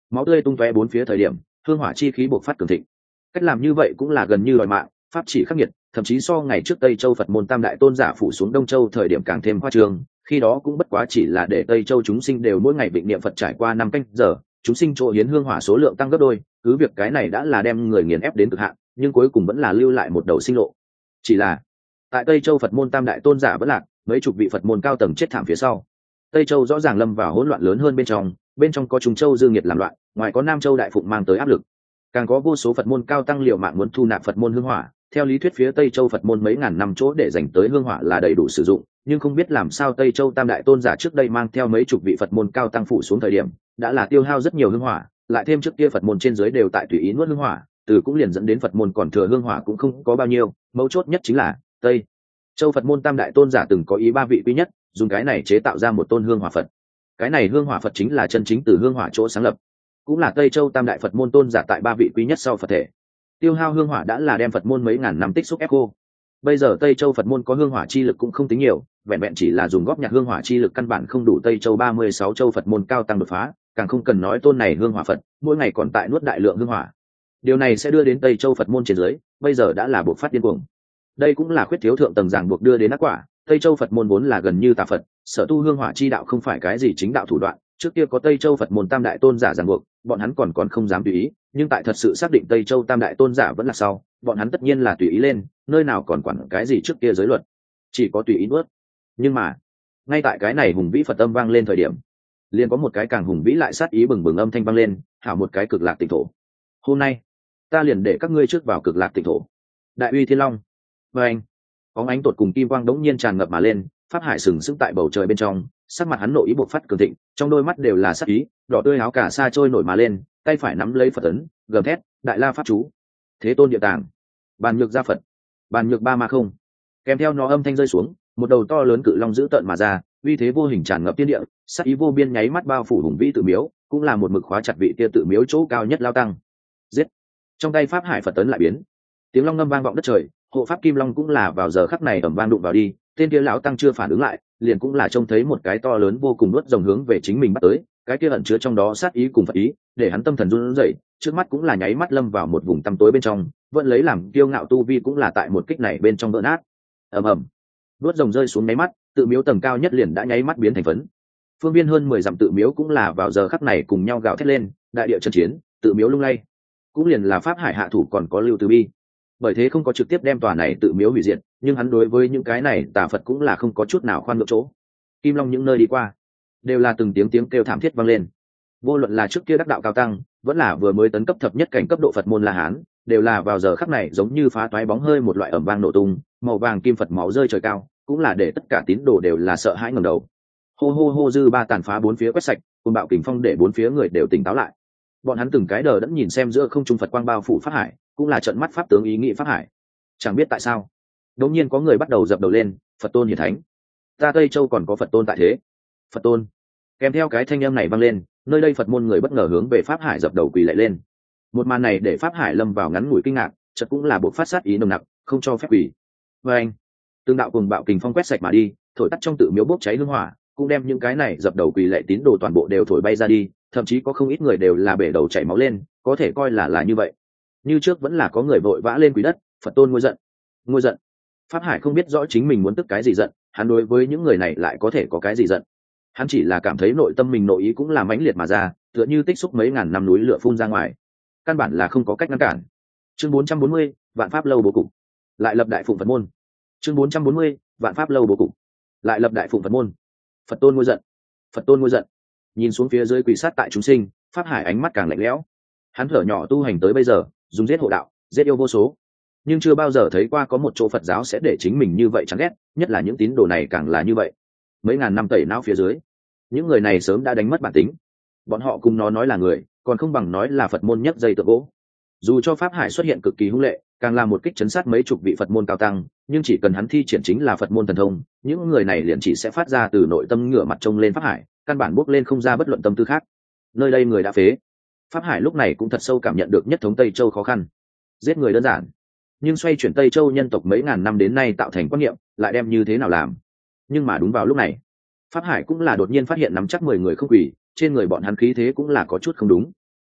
máu tươi tung tóe bốn phía thời điểm hương hỏa chi khí bộc phát cường thịnh. Cách làm như vậy cũng là gần như đòi mạng, pháp chỉ khắc nghiệt, thậm chí so ngày trước Tây Châu Phật môn tam đại tôn giả phủ xuống Đông Châu thời điểm càng thêm khoa trương. Khi đó cũng bất quá chỉ là để Tây Châu chúng sinh đều mỗi ngày vịnh niệm Phật trải qua 5 canh giờ, chúng sinh chỗ hiến hương hỏa số lượng tăng gấp đôi, cứ việc cái này đã là đem người nghiền ép đến cực hạn, nhưng cuối cùng vẫn là lưu lại một đầu sinh lộ. Chỉ là tại Tây Châu Phật môn tam đại tôn giả vẫn lạc, mấy chục vị Phật môn cao tầng chết thảm phía sau, Tây Châu rõ ràng lâm vào hỗn loạn lớn hơn bên trong có Trung Châu Dương Nhiệt làm loạn, ngoài có Nam Châu Đại Phụng mang tới áp lực, càng có vô số Phật môn cao tăng liều mạng muốn thu nạp Phật môn hương hỏa. Theo lý thuyết phía Tây Châu Phật môn mấy ngàn năm chỗ để dành tới hương hỏa là đầy đủ sử dụng, nhưng không biết làm sao Tây Châu tam đại tôn giả trước đây mang theo mấy chục vị Phật môn cao tăng phụ xuống thời điểm, đã là tiêu hao rất nhiều hương hỏa, lại thêm trước kia Phật môn trên dưới đều tại tùy ý nuốt hương hỏa, từ cũng liền dẫn đến Phật môn còn thừa hương hỏa cũng không có bao nhiêu. Mấu chốt nhất chính là Tây Châu Phật môn tam đại tôn giả từng có ý 3 vị quý nhất, dùng cái này chế tạo ra một tôn hương hỏa Phật. Cái này hương hỏa Phật chính là chân chính từ hương hỏa chỗ sáng lập, cũng là Tây Châu tam đại Phật môn tôn giả tại 3 vị quý nhất sau Phật thể. Tiêu hao hương hỏa đã là đem Phật môn mấy ngàn năm tích xúc ép khô. Bây giờ Tây Châu Phật môn có hương hỏa chi lực cũng không tính nhiều, vẹn vẹn chỉ là dùng góp nhặt hương hỏa chi lực căn bản không đủ Tây Châu 36 châu Phật môn cao tăng đột phá, càng không cần nói tôn này hương hỏa Phật mỗi ngày còn tại nuốt đại lượng hương hỏa. Điều này sẽ đưa đến Tây Châu Phật môn trên dưới bây giờ đã là bộc phát điên cuồng. Đây cũng là khuyết thiếu thượng tầng giảng buộc đưa đến ác quả. Tây Châu Phật môn vốn là gần như tà Phật, sở tu hương hỏa chi đạo không phải cái gì chính đạo thủ đoạn, trước kia có Tây Châu Phật môn tam đại tôn giả giảng buộc, bọn hắn còn không dám tùy ý, nhưng tại thật sự xác định Tây Châu tam đại tôn giả vẫn là sau, bọn hắn tất nhiên là tùy ý lên, nơi nào còn quản cái gì trước kia giới luật, chỉ có tùy ý nuốt. Nhưng mà ngay tại cái này hùng vĩ Phật âm vang lên thời điểm, liền có một cái càng hùng vĩ lại sát ý bừng bừng âm thanh vang lên, hảo một cái cực lạc tịnh thổ. Hôm nay ta liền để các ngươi trước vào cực lạc tịnh thổ. Đại uy thiên long, và anh bóng ánh tột cùng kim quang đống nhiên tràn ngập mà lên, pháp hải sừng sững tại bầu trời bên trong, sắc mặt hắn nội ý bộc phát cường thịnh, trong đôi mắt đều là sát ý, đỏ tươi áo cả sa trôi nổi mà lên, tay phải nắm lấy Phật ấn, gầm thét, đại la pháp chú, thế tôn địa tàng, bàn nhược gia Phật, bàn nhược ba ma không. Kèm theo nó âm thanh rơi xuống, một đầu to lớn cự long dữ tợn mà ra, uy thế vô hình tràn ngập thiên địa, sát ý vô biên nháy mắt bao phủ hùng vĩ tự miếu, cũng là một mực khóa chặt vị kia tự miếu chỗ cao nhất lao tăng. Giết! Trong tay pháp hải Phật ấn lại biến, tiếng long ngâm vang vọng đất trời, hộ pháp kim long cũng là vào giờ khắc này ầm vang đụng vào đi, tên kia lão tăng chưa phản ứng lại, liền cũng là trông thấy một cái to lớn vô cùng nuốt rồng hướng về chính mình bắt tới, cái kia ẩn chứa trong đó sát ý cùng Phật ý, để hắn tâm thần run rẩy, trước mắt cũng là nháy mắt lâm vào một vùng tăm tối bên trong, vẫn lấy làm kiêu ngạo tu vi cũng là tại một kích này bên trong vỡ nát. Ầm ầm, nuốt rồng rơi xuống nháy mắt, tự miếu tầng cao nhất liền đã nháy mắt biến thành phấn. Phương viên hơn 10 dặm tự miếu cũng là vào giờ khắc này cùng nhau gào thét lên, đại địa trận chiến, tự miếu lung lay. Cũng liền là pháp hải hạ thủ còn có lưu từ bi, bởi thế không có trực tiếp đem tòa này tự miếu hủy diệt, nhưng hắn đối với những cái này tà Phật cũng là không có chút nào khoan nhượng chỗ. Kim long những nơi đi qua đều là từng tiếng kêu thảm thiết vang lên, vô luận là trước kia đắc đạo cao tăng vẫn là vừa mới tấn cấp thập nhất cảnh cấp độ Phật môn La Hán, đều là vào giờ khắc này giống như phá toái bóng hơi một loại ầm vang nổ tung, màu vàng kim Phật máu rơi trời cao, cũng là để tất cả tín đồ đều là sợ hãi ngẩng đầu. Hô hô hô, dư ba tàn phá bốn phía quét sạch, cùng bạo kình phong để bốn phía người đều tỉnh táo lại. Bọn hắn từng cái đờ đẫn nhìn xem giữa không trung Phật quang bao phủ pháp hải, cũng là trận mắt pháp tướng ý nghĩ pháp hải. Chẳng biết tại sao đột nhiên có người bắt đầu dập đầu lên, Phật tôn hiển thánh, ta Tây Châu còn có Phật tôn tại thế. Phật tôn. Kèm theo cái thanh âm này vang lên, nơi đây Phật môn người bất ngờ hướng về pháp hải dập đầu quỳ lạy lên. Một màn này để pháp hải lâm vào ngắn ngủi kinh ngạc, chợt cũng là buộc phát sát ý nồng nặc, không cho phép quỳ. Và anh, tương đạo cùng bạo kình phong quét sạch mà đi, thổi tắt trong tự miếu bốc cháy hương hỏa, cũng đem những cái này dập đầu quỳ lạy tín đồ toàn bộ đều thổi bay ra đi, thậm chí có không ít người đều là bể đầu chảy máu lên, có thể coi là như vậy. Như trước vẫn là có người vội vã lên quỳ đất, Phật tôn ngôi giận. Ngôi giận. Pháp hải không biết rõ chính mình muốn tức cái gì giận, hắn đối với những người này lại có thể có cái gì giận. Hắn chỉ là cảm thấy nội tâm mình nội ý cũng là mãnh liệt mà ra, tựa như tích xúc mấy ngàn năm núi lửa phun ra ngoài, căn bản là không có cách ngăn cản. Chương 440, vạn pháp lâu bố cục, lại lập đại phụng Phật môn. Chương 440, vạn pháp lâu bố cục, lại lập đại phụng Phật môn. Phật tôn ngôi giận, Phật tôn ngôi giận. Nhìn xuống phía dưới quỳ sát tại chúng sinh, pháp hải ánh mắt càng lạnh lẽo. Hắn thở nhỏ tu hành tới bây giờ, dùng giết hộ đạo, giết yêu vô số, nhưng chưa bao giờ thấy qua có một chỗ Phật giáo sẽ để chính mình như vậy chán ghét, nhất là những tín đồ này càng là như vậy. Mấy ngàn năm tẩy não phía dưới, những người này sớm đã đánh mất bản tính. Bọn họ cùng nó nói là người, còn không bằng nói là Phật môn nhất dây tượng gỗ. Dù cho pháp hải xuất hiện cực kỳ hung lệ, càng là một kích chấn sát mấy chục vị Phật môn cao tăng, nhưng chỉ cần hắn thi triển chính là Phật môn thần thông, những người này liền chỉ sẽ phát ra từ nội tâm ngửa mặt trông lên pháp hải, căn bản bước lên không ra bất luận tâm tư khác. Nơi đây người đã phế. Pháp hải lúc này cũng thật sâu cảm nhận được nhất thống Tây Châu khó khăn. Giết người đơn giản, nhưng xoay chuyển Tây Châu nhân tộc mấy ngàn năm đến nay tạo thành quan niệm, lại đem như thế nào làm? Nhưng mà đúng vào lúc này, pháp hải cũng là đột nhiên phát hiện nắm chắc 10 người không quỳ, trên người bọn hắn khí thế cũng là có chút không đúng.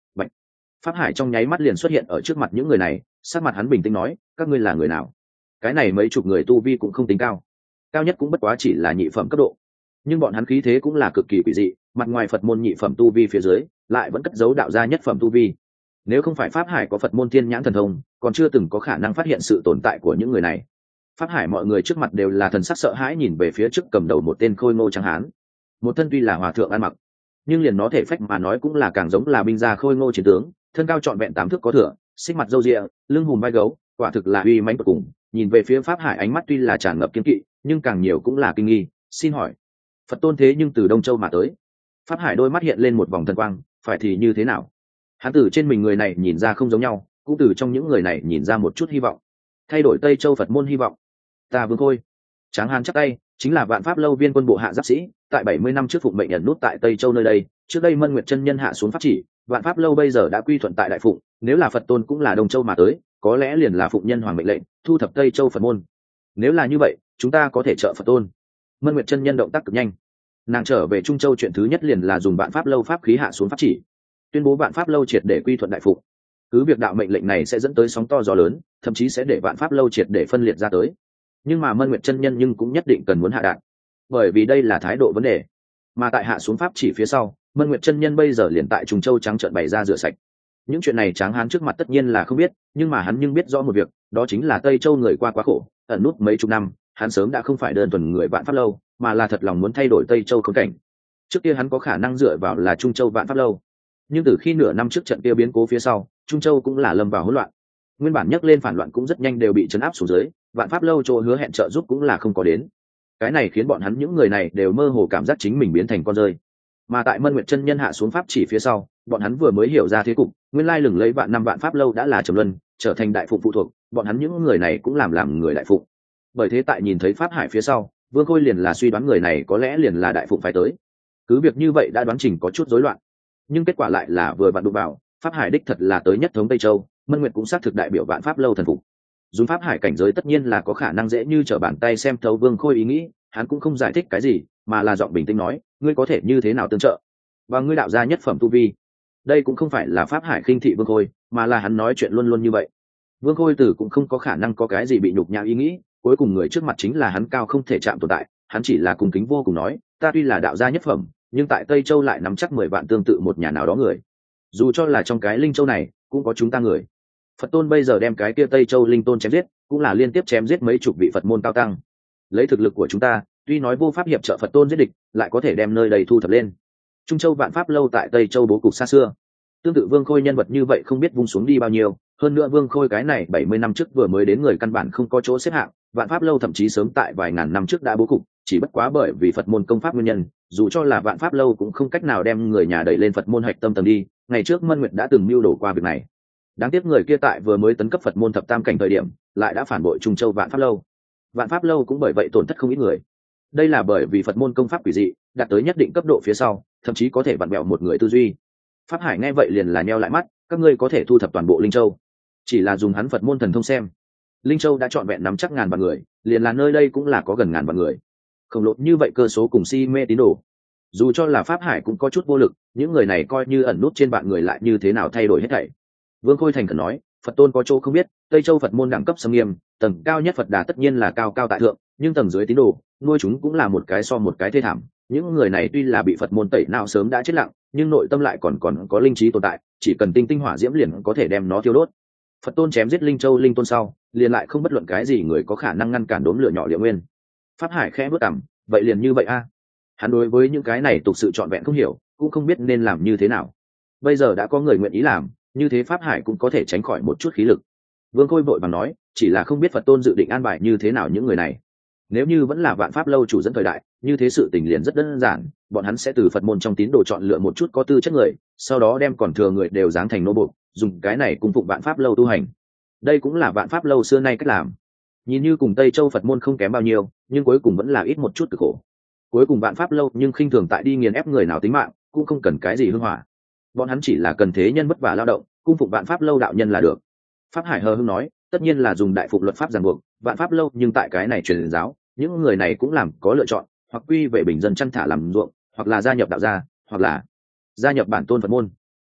Pháp Hải trong nháy mắt liền xuất hiện ở trước mặt những người này, sắc mặt hắn bình tĩnh nói, các ngươi là người nào? Cái này mấy chục người tu vi cũng không tính cao, cao nhất cũng bất quá chỉ là nhị phẩm cấp độ, nhưng bọn hắn khí thế cũng là cực kỳ quỷ dị, mặt ngoài Phật môn nhị phẩm tu vi phía dưới lại vẫn cất giấu đạo gia nhất phẩm tu vi. Nếu không phải Pháp Hải có Phật môn thiên nhãn thần thông, còn chưa từng có khả năng phát hiện sự tồn tại của những người này. Pháp Hải mọi người trước mặt đều là thần sắc sợ hãi nhìn về phía trước cầm đầu một tên khôi ngô trắng hán, một thân tuy là hòa thượng ăn mặc, nhưng liền nó thể phách mà nói cũng là càng giống là binh gia khôi ngô chiến tướng, thân cao trọn vẹn 8 thước có thừa, xích mặt râu ria, lưng hùm vai gấu, quả thực là uy mãnh tột cùng. Nhìn về phía Pháp Hải ánh mắt tuy là tràn ngập kiên kỵ, nhưng càng nhiều cũng là kinh nghi. Xin hỏi, Phật tôn thế nhưng từ Đông Châu mà tới? Pháp Hải đôi mắt hiện lên một vòng thần quang, phải thì như thế nào? Hắn từ trên mình người này nhìn ra không giống nhau, cũng từ trong những người này nhìn ra một chút hy vọng, thay đổi Tây Châu Phật môn hy vọng. Ta Vương Khôi. Tráng hán chắp tay, chính là Vạn Pháp lâu viên quân bộ hạ giáp sĩ, tại 70 năm trước phụng mệnh ẩn nút tại Tây Châu nơi đây. Trước đây Mân Nguyệt chân nhân hạ xuống pháp chỉ, Vạn Pháp lâu bây giờ đã quy thuận tại Đại Phụng, nếu là Phật tôn cũng là Đông Châu mà tới, có lẽ liền là phụng nhân hoàng mệnh lệnh, thu thập Tây Châu Phật môn. Nếu là như vậy, chúng ta có thể trợ Phật tôn. Mân Nguyệt chân nhân động tác cực nhanh, nàng trở về Trung Châu chuyện thứ nhất liền là dùng Vạn Pháp lâu pháp khí hạ xuống pháp chỉ, tuyên bố Vạn Pháp lâu triệt để quy thuận Đại Phụng. Cứ việc đạo mệnh lệnh này sẽ dẫn tới sóng to gió lớn, thậm chí sẽ để Vạn Pháp lâu triệt để phân liệt ra tới, nhưng mà Mân Nguyệt chân nhân nhưng cũng nhất định cần muốn hạ đạn, bởi vì đây là thái độ vấn đề. Mà tại hạ xuống pháp chỉ phía sau, Mân Nguyệt chân nhân bây giờ liền tại Trung Châu trắng trợn bày ra rửa sạch. Những chuyện này Tráng hán trước mặt tất nhiên là không biết, nhưng mà hắn nhưng biết rõ một việc, đó chính là Tây Châu người qua quá khổ, ẩn nút mấy chục năm, hắn sớm đã không phải đơn thuần người Vạn Pháp lâu, mà là thật lòng muốn thay đổi Tây Châu khống cảnh. Trước kia hắn có khả năng dựa vào là Trung Châu Vạn Pháp lâu, nhưng từ khi nửa năm trước trận kia biến cố phía sau, Trung Châu cũng là lâm vào hỗn loạn. Nguyên bản nhắc lên phản loạn cũng rất nhanh đều bị trấn áp xuống dưới, Vạn Pháp lâu chỗ hứa hẹn trợ giúp cũng là không có đến. Cái này khiến bọn hắn những người này đều mơ hồ cảm giác chính mình biến thành con rơi. Mà tại Mân Nguyệt chân nhân hạ xuống pháp chỉ phía sau, bọn hắn vừa mới hiểu ra thế cục, nguyên lai lừng lấy vạn năm Vạn Pháp lâu đã là trầm luân, trở thành Đại Phụng phụ thuộc, bọn hắn những người này cũng làm người Đại Phụng. Bởi thế tại nhìn thấy Pháp Hải phía sau, Vương Khôi liền là suy đoán người này có lẽ liền là Đại Phụng phải tới. Cứ việc như vậy đã đoán chừng có chút rối loạn, nhưng kết quả lại là vừa vặn đụng vào, Pháp Hải đích thật là tới nhất thống Tây Châu, Mân Nguyệt cũng xác thực đại biểu Vạn Pháp lâu thần phục. Dùng Pháp Hải cảnh giới tất nhiên là có khả năng dễ như trở bàn tay xem thấu Vương Khôi ý nghĩ, hắn cũng không giải thích cái gì, mà là giọng bình tĩnh nói, ngươi có thể như thế nào tương trợ? Và ngươi đạo gia nhất phẩm tu vi. Đây cũng không phải là Pháp Hải khinh thị Vương Khôi, mà là hắn nói chuyện luôn luôn như vậy. Vương Khôi tử cũng không có khả năng có cái gì bị nhục nhã ý nghĩ, cuối cùng người trước mặt chính là hắn cao không thể chạm tồn tại, hắn chỉ là cung kính vô cùng nói, ta tuy là đạo gia nhất phẩm, nhưng tại Tây Châu lại nắm chắc 10 vạn tương tự một nhà nào đó người. Dù cho là trong cái Linh Châu này, cũng có chúng ta người. Phật tôn bây giờ đem cái kia Tây Châu Linh Tôn chém giết, cũng là liên tiếp chém giết mấy chục vị Phật môn cao tăng. Lấy thực lực của chúng ta, tuy nói vô pháp hiệp trợ Phật tôn giết địch, lại có thể đem nơi đây thu thập lên. Trung Châu Vạn Pháp lâu tại Tây Châu bố cục xa xưa, tương tự Vương Khôi nhân vật như vậy không biết vung xuống đi bao nhiêu. Hơn nữa Vương Khôi cái này 70 năm trước vừa mới đến người căn bản không có chỗ xếp hạng, Vạn Pháp lâu thậm chí sớm tại vài ngàn năm trước đã bố cục, chỉ bất quá bởi vì Phật môn công pháp nguyên nhân, dù cho là Vạn Pháp lâu cũng không cách nào đem người nhà đẩy lên Phật môn hạch tâm tầng đi. Ngày trước Mân Nguyệt đã từng mưu đồ qua việc này. Đáng tiếc người kia tại vừa mới tấn cấp Phật môn thập tam cảnh thời điểm, lại đã phản bội Trung Châu Vạn Pháp lâu. Vạn Pháp lâu cũng bởi vậy tổn thất không ít người. Đây là bởi vì Phật môn công pháp quỷ dị, đạt tới nhất định cấp độ phía sau, thậm chí có thể vặn vẹo một người tư duy. Pháp Hải nghe vậy liền là nheo lại mắt, các ngươi có thể thu thập toàn bộ Linh Châu. Chỉ là dùng hắn Phật môn thần thông xem, Linh Châu đã trọn vẹn nắm chắc ngàn vạn người, liền là nơi đây cũng là có gần ngàn vạn người. Khổng lồ như vậy cơ số cùng si mê tín đồ. Dù cho là Pháp Hải cũng có chút vô lực, những người này coi như ẩn nút trên vạn người lại như thế nào thay đổi hết thảy. Vương Khôi thành khẩn nói, Phật tôn có chỗ không biết, Tây Châu Phật môn đẳng cấp xâm nghiêm, tầng cao nhất Phật đà tất nhiên là cao cao tại thượng, nhưng tầng dưới tín đồ, nuôi chúng cũng là một cái so một cái thê thảm. Những người này tuy là bị Phật môn tẩy não sớm đã chết lặng, nhưng nội tâm lại còn có linh trí tồn tại, chỉ cần tinh hỏa diễm liền có thể đem nó thiêu đốt. Phật tôn chém giết Linh Châu Linh Tôn sau, liền lại không bất luận cái gì người có khả năng ngăn cản đốm lửa nhỏ Liệu Nguyên. Pháp Hải khẽ bước cằm, vậy liền như vậy a. Hắn đối với những cái này tục sự trọn vẹn không hiểu, cũng không biết nên làm như thế nào. Bây giờ đã có người nguyện ý làm, như thế Pháp Hải cũng có thể tránh khỏi một chút khí lực. Vương Khôi vội vàng nói, chỉ là không biết Phật tôn dự định an bài như thế nào những người này. Nếu như vẫn là Vạn Pháp lâu chủ dẫn thời đại, như thế sự tình liền rất đơn giản, bọn hắn sẽ từ Phật môn trong tín đồ chọn lựa một chút có tư chất người, sau đó đem còn thừa người đều giáng thành nô bộc, dùng cái này cung phụng Vạn Pháp lâu tu hành. Đây cũng là Vạn Pháp lâu xưa nay cách làm. Nhìn như cùng Tây Châu Phật môn không kém bao nhiêu, nhưng cuối cùng vẫn là ít một chút cực khổ. Cuối cùng Vạn Pháp lâu nhưng khinh thường tại đi nghiền ép người nào tính mạng, cũng không cần cái gì hưng hỏa. Bọn hắn chỉ là cần thế nhân vất vả lao động, cung phụng Vạn Pháp lâu đạo nhân là được. Pháp Hải hờ hững nói, tất nhiên là dùng đại phục luật pháp ràng buộc Vạn Pháp lâu, nhưng tại cái này truyền giáo, những người này cũng làm có lựa chọn, hoặc quy về bình dân chăn thả làm ruộng, hoặc là gia nhập đạo gia, hoặc là gia nhập bản tôn Phật môn.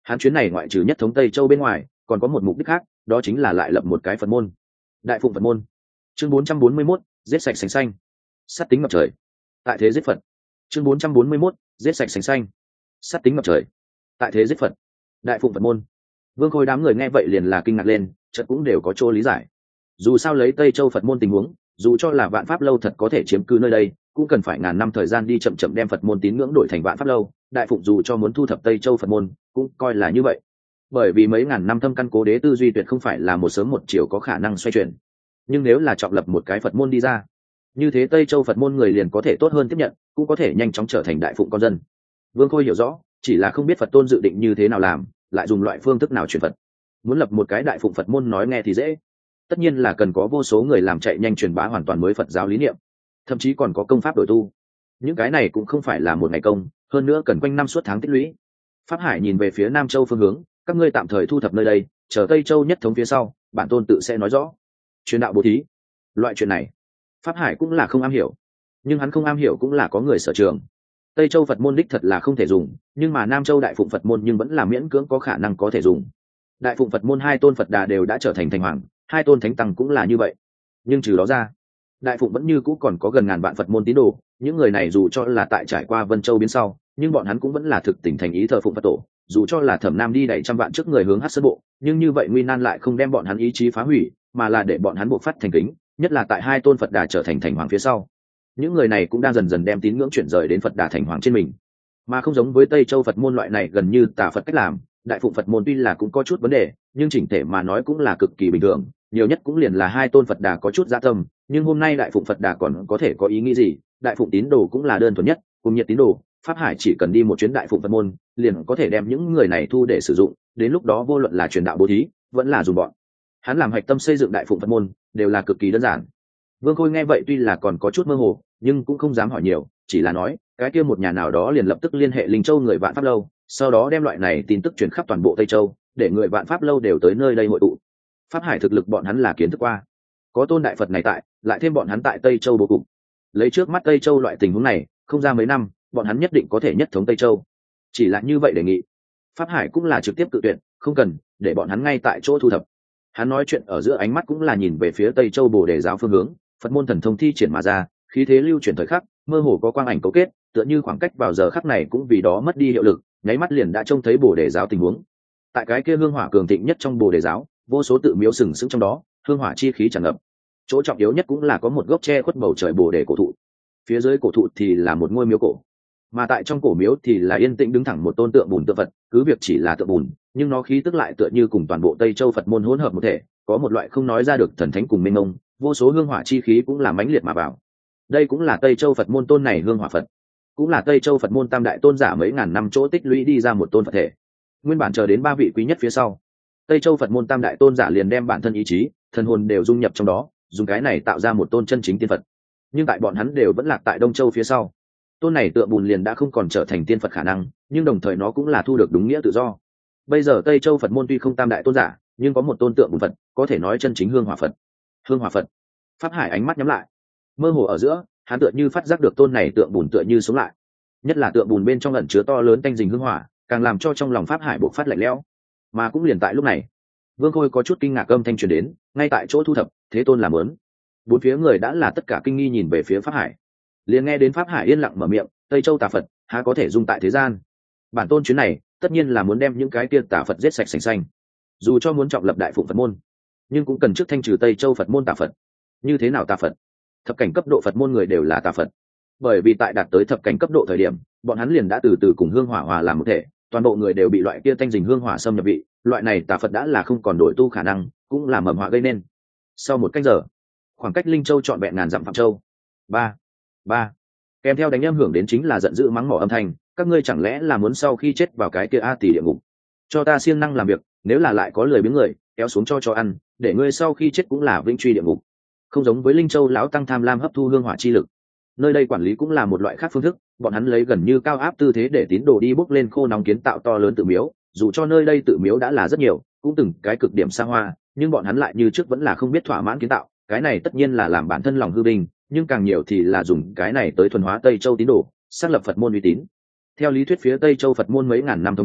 Hắn chuyến này ngoại trừ nhất thống Tây Châu bên ngoài, còn có một mục đích khác, đó chính là lại lập một cái Phật môn. Đại Phụng Phật môn. Chương 441, giết sạch sành xanh. Sát tính ngập trời. Tại thế giết Phật. Chương 441, giết sạch sành xanh. Sát tính ngập trời. Tại thế giết Phật. Đại Phụng Phật môn. Vương Khôi đám người nghe vậy liền là kinh ngạc lên, chợt cũng đều có chỗ lý giải. Dù sao lấy Tây Châu Phật môn tình huống, dù cho là Vạn Pháp lâu thật có thể chiếm cứ nơi đây, cũng cần phải ngàn năm thời gian đi chậm chậm đem Phật môn tín ngưỡng đổi thành Vạn Pháp lâu. Đại Phụng dù cho muốn thu thập Tây Châu Phật môn, cũng coi là như vậy. Bởi vì mấy ngàn năm thâm căn cố đế tư duy tuyệt không phải là một sớm một chiều có khả năng xoay chuyển. Nhưng nếu là chọn lập một cái Phật môn đi ra, như thế Tây Châu Phật môn người liền có thể tốt hơn tiếp nhận, cũng có thể nhanh chóng trở thành Đại Phụng con dân. Vương Khôi hiểu rõ, chỉ là không biết Phật tôn dự định như thế nào làm, lại dùng loại phương thức nào truyền Phật. Muốn lập một cái Đại Phụng Phật môn nói nghe thì dễ, tất nhiên là cần có vô số người làm chạy nhanh truyền bá hoàn toàn mới Phật giáo lý niệm, thậm chí còn có công pháp đổi tu. Những cái này cũng không phải là một ngày công, hơn nữa cần quanh năm suốt tháng tích lũy. Pháp Hải nhìn về phía Nam Châu phương hướng, các ngươi tạm thời thu thập nơi đây, chờ Tây Châu nhất thống phía sau, bản tôn tự sẽ nói rõ. Truyền đạo bố thí, loại chuyện này, Pháp Hải cũng là không am hiểu, nhưng hắn không am hiểu cũng là có người sở trường. Tây Châu Phật môn đích thật là không thể dùng, nhưng mà Nam Châu Đại Phụng Phật môn nhưng vẫn là miễn cưỡng có khả năng có thể dùng. Đại Phụng Phật môn hai tôn Phật Đà đều đã trở thành thành hoàng, hai tôn thánh tăng cũng là như vậy. Nhưng trừ đó ra, Đại Phụng vẫn như cũ còn có gần ngàn vạn Phật môn tín đồ, những người này dù cho là tại trải qua Vân Châu biến sau, nhưng bọn hắn cũng vẫn là thực tình thành ý thờ phụng Phật tổ. Dù cho là Thẩm Nam đi đẩy trăm vạn trước người hướng Hắc Sơn bộ, nhưng như vậy nguy nan lại không đem bọn hắn ý chí phá hủy, mà là để bọn hắn buộc phát thành kính, nhất là tại hai tôn Phật Đà trở thành thành hoàng phía sau. Những người này cũng đang dần dần đem tín ngưỡng chuyển rời đến Phật Đà thành hoàng trên mình, mà không giống với Tây Châu Phật môn loại này gần như tà Phật cách làm. Đại Phụng Phật môn tuy là cũng có chút vấn đề, nhưng chỉnh thể mà nói cũng là cực kỳ bình thường, nhiều nhất cũng liền là hai tôn Phật Đà có chút dạ tâm, nhưng hôm nay Đại Phụng Phật Đà còn có thể có ý nghĩ gì? Đại Phụng tín đồ cũng là đơn thuần nhất, cùng nhiệt tín đồ. Pháp Hải chỉ cần đi một chuyến Đại Phụng Phật môn, liền có thể đem những người này thu để sử dụng, đến lúc đó vô luận là truyền đạo bố thí, vẫn là dùng bọn hắn làm hạch tâm xây dựng Đại Phụng Phật môn, đều là cực kỳ đơn giản. Vương Khôi nghe vậy tuy là còn có chút mơ hồ, nhưng cũng không dám hỏi nhiều, chỉ là nói, cái kia một nhà nào đó liền lập tức liên hệ Linh Châu người Vạn Pháp lâu, sau đó đem loại này tin tức truyền khắp toàn bộ Tây Châu, để người Vạn Pháp lâu đều tới nơi đây hội tụ. Pháp Hải thực lực bọn hắn là kiến thức qua, có tôn đại Phật này tại, lại thêm bọn hắn tại Tây Châu bố cục, lấy trước mắt Tây Châu loại tình huống này, không ra mấy năm, bọn hắn nhất định có thể nhất thống Tây Châu. Chỉ là như vậy đề nghị, Pháp Hải cũng là trực tiếp cự tuyệt, không cần, để bọn hắn ngay tại chỗ thu thập. Hắn nói chuyện ở giữa ánh mắt cũng là nhìn về phía Tây Châu Bồ Đề giáo phương hướng, Phật môn thần thông thi triển mà ra, khí thế lưu chuyển thời khắc, mơ hồ có quang ảnh cấu kết, tựa như khoảng cách vào giờ khắc này cũng vì đó mất đi hiệu lực, nháy mắt liền đã trông thấy Bồ Đề giáo tình huống. Tại cái kia hương hỏa cường thịnh nhất trong Bồ Đề giáo, vô số tự miếu sừng sững trong đó, hương hỏa chi khí tràn ngập. Chỗ trọng yếu nhất cũng là có một gốc tre khuất bầu trời Bồ Đề cổ thụ, phía dưới cổ thụ thì là một ngôi miếu cổ, mà tại trong cổ miếu thì là yên tĩnh đứng thẳng một tôn tượng bùn tượng Phật, cứ việc chỉ là tượng bùn, nhưng nó khí tức lại tựa như cùng toàn bộ Tây Châu Phật môn hỗn hợp một thể, có một loại không nói ra được thần thánh cùng mênh mông, vô số hương hỏa chi khí cũng là mãnh liệt mà vào. Đây cũng là Tây Châu Phật môn tôn này hương hỏa Phật, cũng là Tây Châu Phật môn tam đại tôn giả mấy ngàn năm chỗ tích lũy đi ra một tôn Phật thể. Nguyên bản chờ đến ba vị quý nhất phía sau, Tây Châu Phật môn tam đại tôn giả liền đem bản thân ý chí, thần hồn đều dung nhập trong đó, dùng cái này tạo ra một tôn chân chính tiên Phật. Nhưng tại bọn hắn đều vẫn lạc tại Đông Châu phía sau, tôn này tựa bùn liền đã không còn trở thành tiên Phật khả năng, nhưng đồng thời nó cũng là thu được đúng nghĩa tự do. Bây giờ Tây Châu Phật môn tuy không tam đại tôn giả, nhưng có một tôn tượng bùn Phật, có thể nói chân chính hương hỏa Phật. Hương hỏa Phật. Pháp Hải ánh mắt nhắm lại, mơ hồ ở giữa, hắn tựa như phát giác được tôn này tượng bùn tựa như sống lại, nhất là tượng bùn bên trong ẩn chứa to lớn tanh dình hương hỏa, càng làm cho trong lòng Pháp Hải bộc phát lạnh lẽo. Mà cũng liền tại lúc này, Vương Khôi có chút kinh ngạc âm thanh truyền đến, ngay tại chỗ thu thập, thế tôn làm lớn. Bốn phía người đã là tất cả kinh nghi nhìn về phía Pháp Hải. Liền nghe đến Pháp Hải yên lặng mở miệng, Tây Châu tà Phật há có thể dung tại thế gian. Bản tôn chuyến này tất nhiên là muốn đem những cái kia tà Phật giết sạch sành xanh. Dù cho muốn trọng lập Đại Phụng Phật môn, nhưng cũng cần trước thanh trừ Tây Châu Phật môn tà Phật. Như thế nào tà Phật? Thập cảnh cấp độ Phật môn người đều là tà Phật, bởi vì tại đạt tới thập cảnh cấp độ thời điểm, bọn hắn liền đã từ từ cùng hương hỏa hòa làm một thể, toàn bộ người đều bị loại kia thanh dình hương hỏa xâm nhập vị, loại này tà Phật đã là không còn đổi tu khả năng, cũng là mầm họa gây nên. Sau một cách giờ, khoảng cách Linh Châu trọn vẹn ngàn dặm Phạm Châu, ba kèm theo đánh âm hưởng đến chính là giận dữ mắng mỏ âm thanh, các ngươi chẳng lẽ là muốn sau khi chết vào cái kia a tỷ địa ngục? Cho ta siêng năng làm việc, nếu là lại có lười biếng người kéo xuống cho ăn, để ngươi sau khi chết cũng là vĩnh truy địa ngục. Không giống với Linh Châu lão tăng tham lam hấp thu hương hỏa chi lực, nơi đây quản lý cũng là một loại khác phương thức, bọn hắn lấy gần như cao áp tư thế để tín đồ đi bốc lên khô nóng kiến tạo to lớn tự miếu, dù cho nơi đây tự miếu đã là rất nhiều, cũng từng cái cực điểm xa hoa, nhưng bọn hắn lại như trước vẫn là không biết thỏa mãn kiến tạo, cái này tất nhiên là làm bản thân lòng hư vinh, nhưng càng nhiều thì là dùng cái này tới thuần hóa Tây Châu tín đồ, xác lập Phật môn uy tín. Theo lý thuyết phía Tây Châu Phật môn mấy ngàn năm thống trị,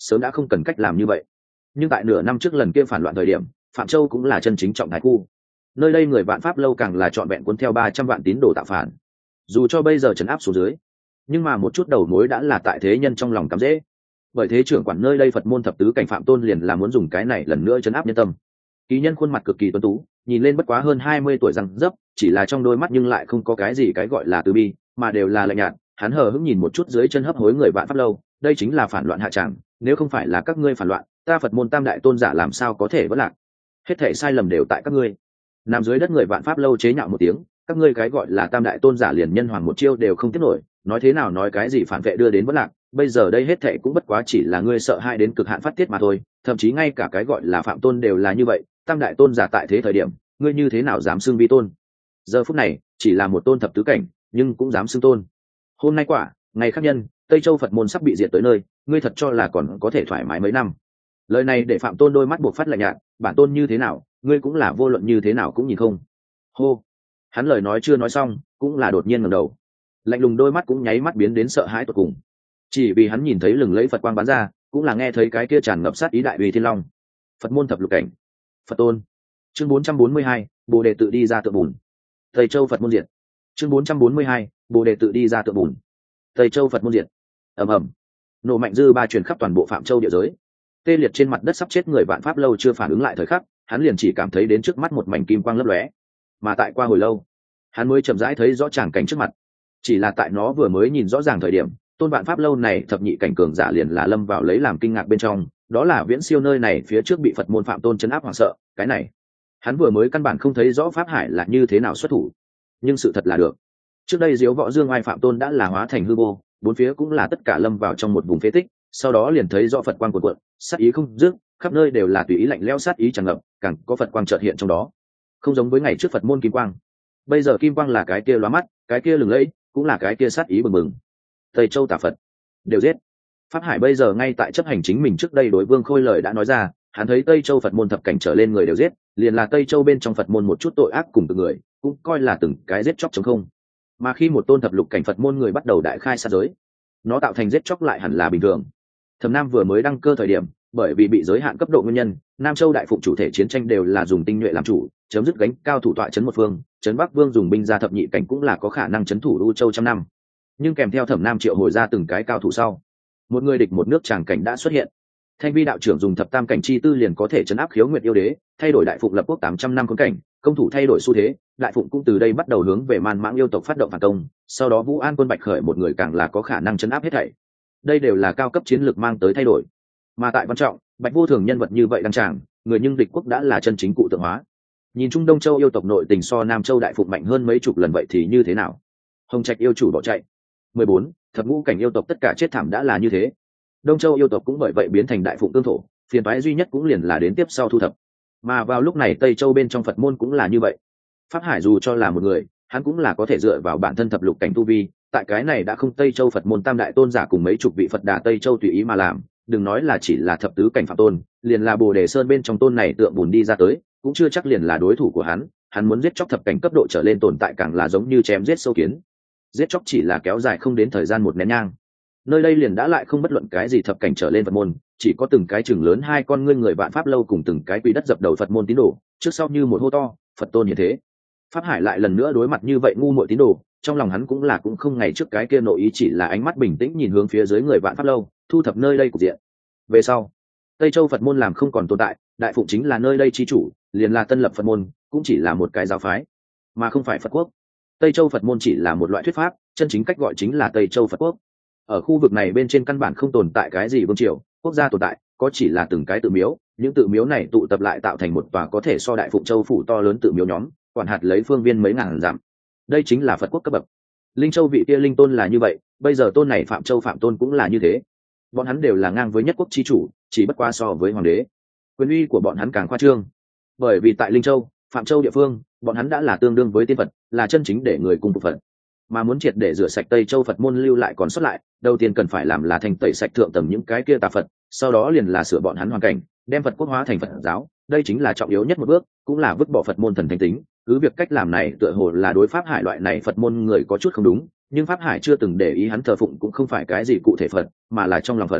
sớm đã không cần cách làm như vậy. Nhưng tại nửa năm trước lần kia phản loạn thời điểm, Phạm Châu cũng là chân chính trọng thái khu. Nơi đây người Vạn Pháp lâu càng là trọn vẹn cuốn theo 300 vạn tín đồ tạo phản. Dù cho bây giờ trấn áp xuống dưới, nhưng mà một chút đầu mối đã là tại thế nhân trong lòng cắm dễ. Bởi thế trưởng quản nơi đây Phật môn thập tứ cảnh Phạm Tôn liền là muốn dùng cái này lần nữa trấn áp nhân tâm. Ký nhân khuôn mặt cực kỳ tuấn tú, nhìn lên bất quá hơn 20 tuổi răng dấp, chỉ là trong đôi mắt nhưng lại không có cái gì cái gọi là từ bi, mà đều là lạnh nhạt. Hắn hờ hững nhìn một chút dưới chân hấp hối người Vạn Pháp lâu, đây chính là phản loạn hạ tràng, nếu không phải là các ngươi phản loạn, ta Phật môn Tam đại tôn giả làm sao có thể vỡ lạc. Hết thảy sai lầm đều tại các ngươi. Nằm dưới đất người Vạn Pháp lâu chế nhạo một tiếng, các ngươi cái gọi là Tam đại tôn giả liền nhân hoàng một chiêu đều không tiếp nổi, nói thế nào nói cái gì phản vệ đưa đến vỡ lạc, bây giờ đây hết thảy cũng bất quá chỉ là ngươi sợ hãi đến cực hạn phát tiết mà thôi, thậm chí ngay cả cái gọi là phạm tôn đều là như vậy, Tam đại tôn giả tại thế thời điểm, ngươi như thế nào dám xưng vi tôn? Giờ phút này, chỉ là một tôn thập tứ cảnh, nhưng cũng dám xưng tôn. Hôm nay quả, ngày khắc nhân, Tây Châu Phật môn sắp bị diệt tới nơi, ngươi thật cho là còn có thể thoải mái mấy năm? Lời này để Phạm Tôn đôi mắt buộc phát lạnh nhạt, bản tôn như thế nào, ngươi cũng là vô luận như thế nào cũng nhìn không. Hô. Hắn lời nói chưa nói xong, cũng là đột nhiên ngẩng đầu. Lạnh lùng đôi mắt cũng nháy mắt biến đến sợ hãi tột cùng. Chỉ vì hắn nhìn thấy lừng lẫy Phật quang bắn ra, cũng là nghe thấy cái kia tràn ngập sát ý đại uy thiên long. Phật môn thập lục cảnh. Phật tôn. Chương 442, Bồ đề tự đi ra tượng bùn. Tây Châu Phật môn diệt. Chương 442, Bồ đề tự đi ra tượng bùn. Tây Châu Phật môn diệt. Ầm ầm. Nổ mạnh dư ba truyền khắp toàn bộ Phạm Châu địa giới. Tê liệt trên mặt đất sắp chết người Vạn Pháp lâu chưa phản ứng lại thời khắc, hắn liền chỉ cảm thấy đến trước mắt một mảnh kim quang lấp lóe. Mà tại qua hồi lâu, hắn mới chậm rãi thấy rõ tràng cảnh trước mặt. Chỉ là tại nó vừa mới nhìn rõ ràng thời điểm, tôn Vạn Pháp lâu này thập nhị cảnh cường giả liền là lâm vào lấy làm kinh ngạc bên trong, đó là viễn siêu nơi này phía trước bị Phật môn Phạm Tôn trấn áp hoảng sợ, cái này, hắn vừa mới căn bản không thấy rõ pháp hải là như thế nào xuất thủ, nhưng sự thật là được. Trước đây Diếu Võ Dương Oai Phạm Tôn đã là hóa thành hư vô, bốn phía cũng là tất cả lâm vào trong một vùng phế tích, sau đó liền thấy rõ Phật quang cuộn cuộn, sát ý không dứt, khắp nơi đều là tùy ý lạnh lẽo sát ý tràn ngập, càng có Phật quang chợt hiện trong đó. Không giống với ngày trước Phật môn kim quang, bây giờ kim quang là cái kia lóa mắt, cái kia lừng lẫy, cũng là cái kia sát ý bừng bừng. Tây Châu Tà Phật đều giết. Pháp Hải bây giờ ngay tại chấp hành chính mình trước đây đối Vương Khôi lời đã nói ra, hắn thấy Tây Châu Phật môn thập cảnh trở lên người đều giết, liền là Tây Châu bên trong Phật môn một chút tội ác cùng từng người, cũng coi là từng cái giết chóc chống không. Mà khi một tôn thập lục cảnh Phật môn người bắt đầu đại khai sát giới, nó tạo thành giết chóc lại hẳn là bình thường. Thẩm Nam vừa mới đăng cơ thời điểm, bởi vì bị giới hạn cấp độ nguyên nhân, Nam Châu đại phụng chủ thể chiến tranh đều là dùng tinh nhuệ làm chủ, chấm dứt gánh cao thủ tọa trấn một phương, trấn Bắc Vương dùng binh ra thập nhị cảnh cũng là có khả năng trấn thủ U Châu trăm năm. Nhưng kèm theo Thẩm Nam triệu hồi ra từng cái cao thủ sau, một người địch một nước tràng cảnh đã xuất hiện. Thanh Vi đạo trưởng dùng thập tam cảnh chi tư liền có thể trấn áp Khiếu Nguyệt yêu đế, thay đổi đại phụng lập quốc 800 năm khốn cảnh, công thủ thay đổi xu thế, đại phụng cũng từ đây bắt đầu hướng về Man Mãng yêu tộc phát động phản công, sau đó Vũ An quân Bạch Khởi một người càng là có khả năng trấn áp hết thảy. Đây đều là cao cấp chiến lược mang tới thay đổi. Mà tại Văn Trọng, Bạch Vô Thường nhân vật như vậy đăng tràng, người nhưng địch quốc đã là chân chính cụ tượng hóa. Nhìn Trung Đông Châu yêu tộc nội tình so Nam Châu đại phụng mạnh hơn mấy chục lần vậy thì như thế nào? Hồng Trạch yêu chủ bỏ chạy. 14, thập ngũ cảnh yêu tộc tất cả chết thảm đã là như thế. Đông Châu yêu tộc cũng bởi vậy biến thành đại phụng tương thổ, phiền toái duy nhất cũng liền là đến tiếp sau thu thập. Mà vào lúc này Tây Châu bên trong Phật môn cũng là như vậy. Pháp Hải dù cho là một người, hắn cũng là có thể dựa vào bản thân thập lục cảnh tu vi, tại cái này đã không Tây Châu Phật môn tam đại tôn giả cùng mấy chục vị Phật Đà Tây Châu tùy ý mà làm, đừng nói là chỉ là thập tứ cảnh Phạm Tôn, liền là Bồ Đề Sơn bên trong tôn này tượng bùn đi ra tới, cũng chưa chắc liền là đối thủ của hắn muốn giết chóc thập cảnh cấp độ trở lên tồn tại càng là giống như chém giết sâu kiến. Giết chóc chỉ là kéo dài không đến thời gian một nén nhang. Nơi đây liền đã lại không bất luận cái gì thập cảnh trở lên Phật môn, chỉ có từng cái chừng lớn hai con ngươi người Vạn Pháp lâu cùng từng cái quỷ đất dập đầu Phật môn tín đồ, trước sau như một hô to, Phật tôn như thế. Pháp Hải lại lần nữa đối mặt như vậy ngu muội tín đồ, trong lòng hắn cũng không ngày trước cái kia nội ý, chỉ là ánh mắt bình tĩnh nhìn hướng phía dưới người Vạn Pháp lâu, thu thập nơi đây cục diện. Về sau, Tây Châu Phật môn làm không còn tồn tại, đại phụng chính là nơi đây chi chủ, liền là tân lập Phật môn, cũng chỉ là một cái giáo phái, mà không phải Phật quốc. Tây Châu Phật môn chỉ là một loại thuyết pháp, chân chính cách gọi chính là Tây Châu Phật quốc. Ở khu vực này bên trên căn bản không tồn tại cái gì vương triều, quốc gia tồn tại, có chỉ là từng cái tự miếu, những tự miếu này tụ tập lại tạo thành một tòa có thể so đại phụng châu phủ to lớn tự miếu nhóm, quản hạt lấy phương viên mấy ngàn dặm. Đây chính là Phật quốc cấp bậc. Linh Châu vị kia linh tôn là như vậy, bây giờ tôn này Phạm Châu Phạm tôn cũng là như thế. Bọn hắn đều là ngang với nhất quốc chi chủ, chỉ bất qua so với hoàng đế, quyền uy của bọn hắn càng khoa trương. Bởi vì tại Linh Châu, Phạm Châu địa phương, bọn hắn đã là tương đương với tiên Phật, là chân chính để người cung phục Phật. Mà muốn triệt để rửa sạch Tây Châu Phật môn lưu lại còn sót lại, đầu tiên cần phải làm là thành tẩy sạch thượng tầng những cái kia tà Phật, sau đó liền là sửa bọn hắn hoàn cảnh, đem Phật quốc hóa thành Phật giáo, đây chính là trọng yếu nhất một bước, cũng là vứt bỏ Phật môn thần thánh tính. Cứ việc cách làm này tựa hồ là đối Pháp Hải loại này Phật môn người có chút không đúng, nhưng Pháp Hải chưa từng để ý hắn thờ phụng cũng không phải cái gì cụ thể Phật, mà là trong lòng Phật.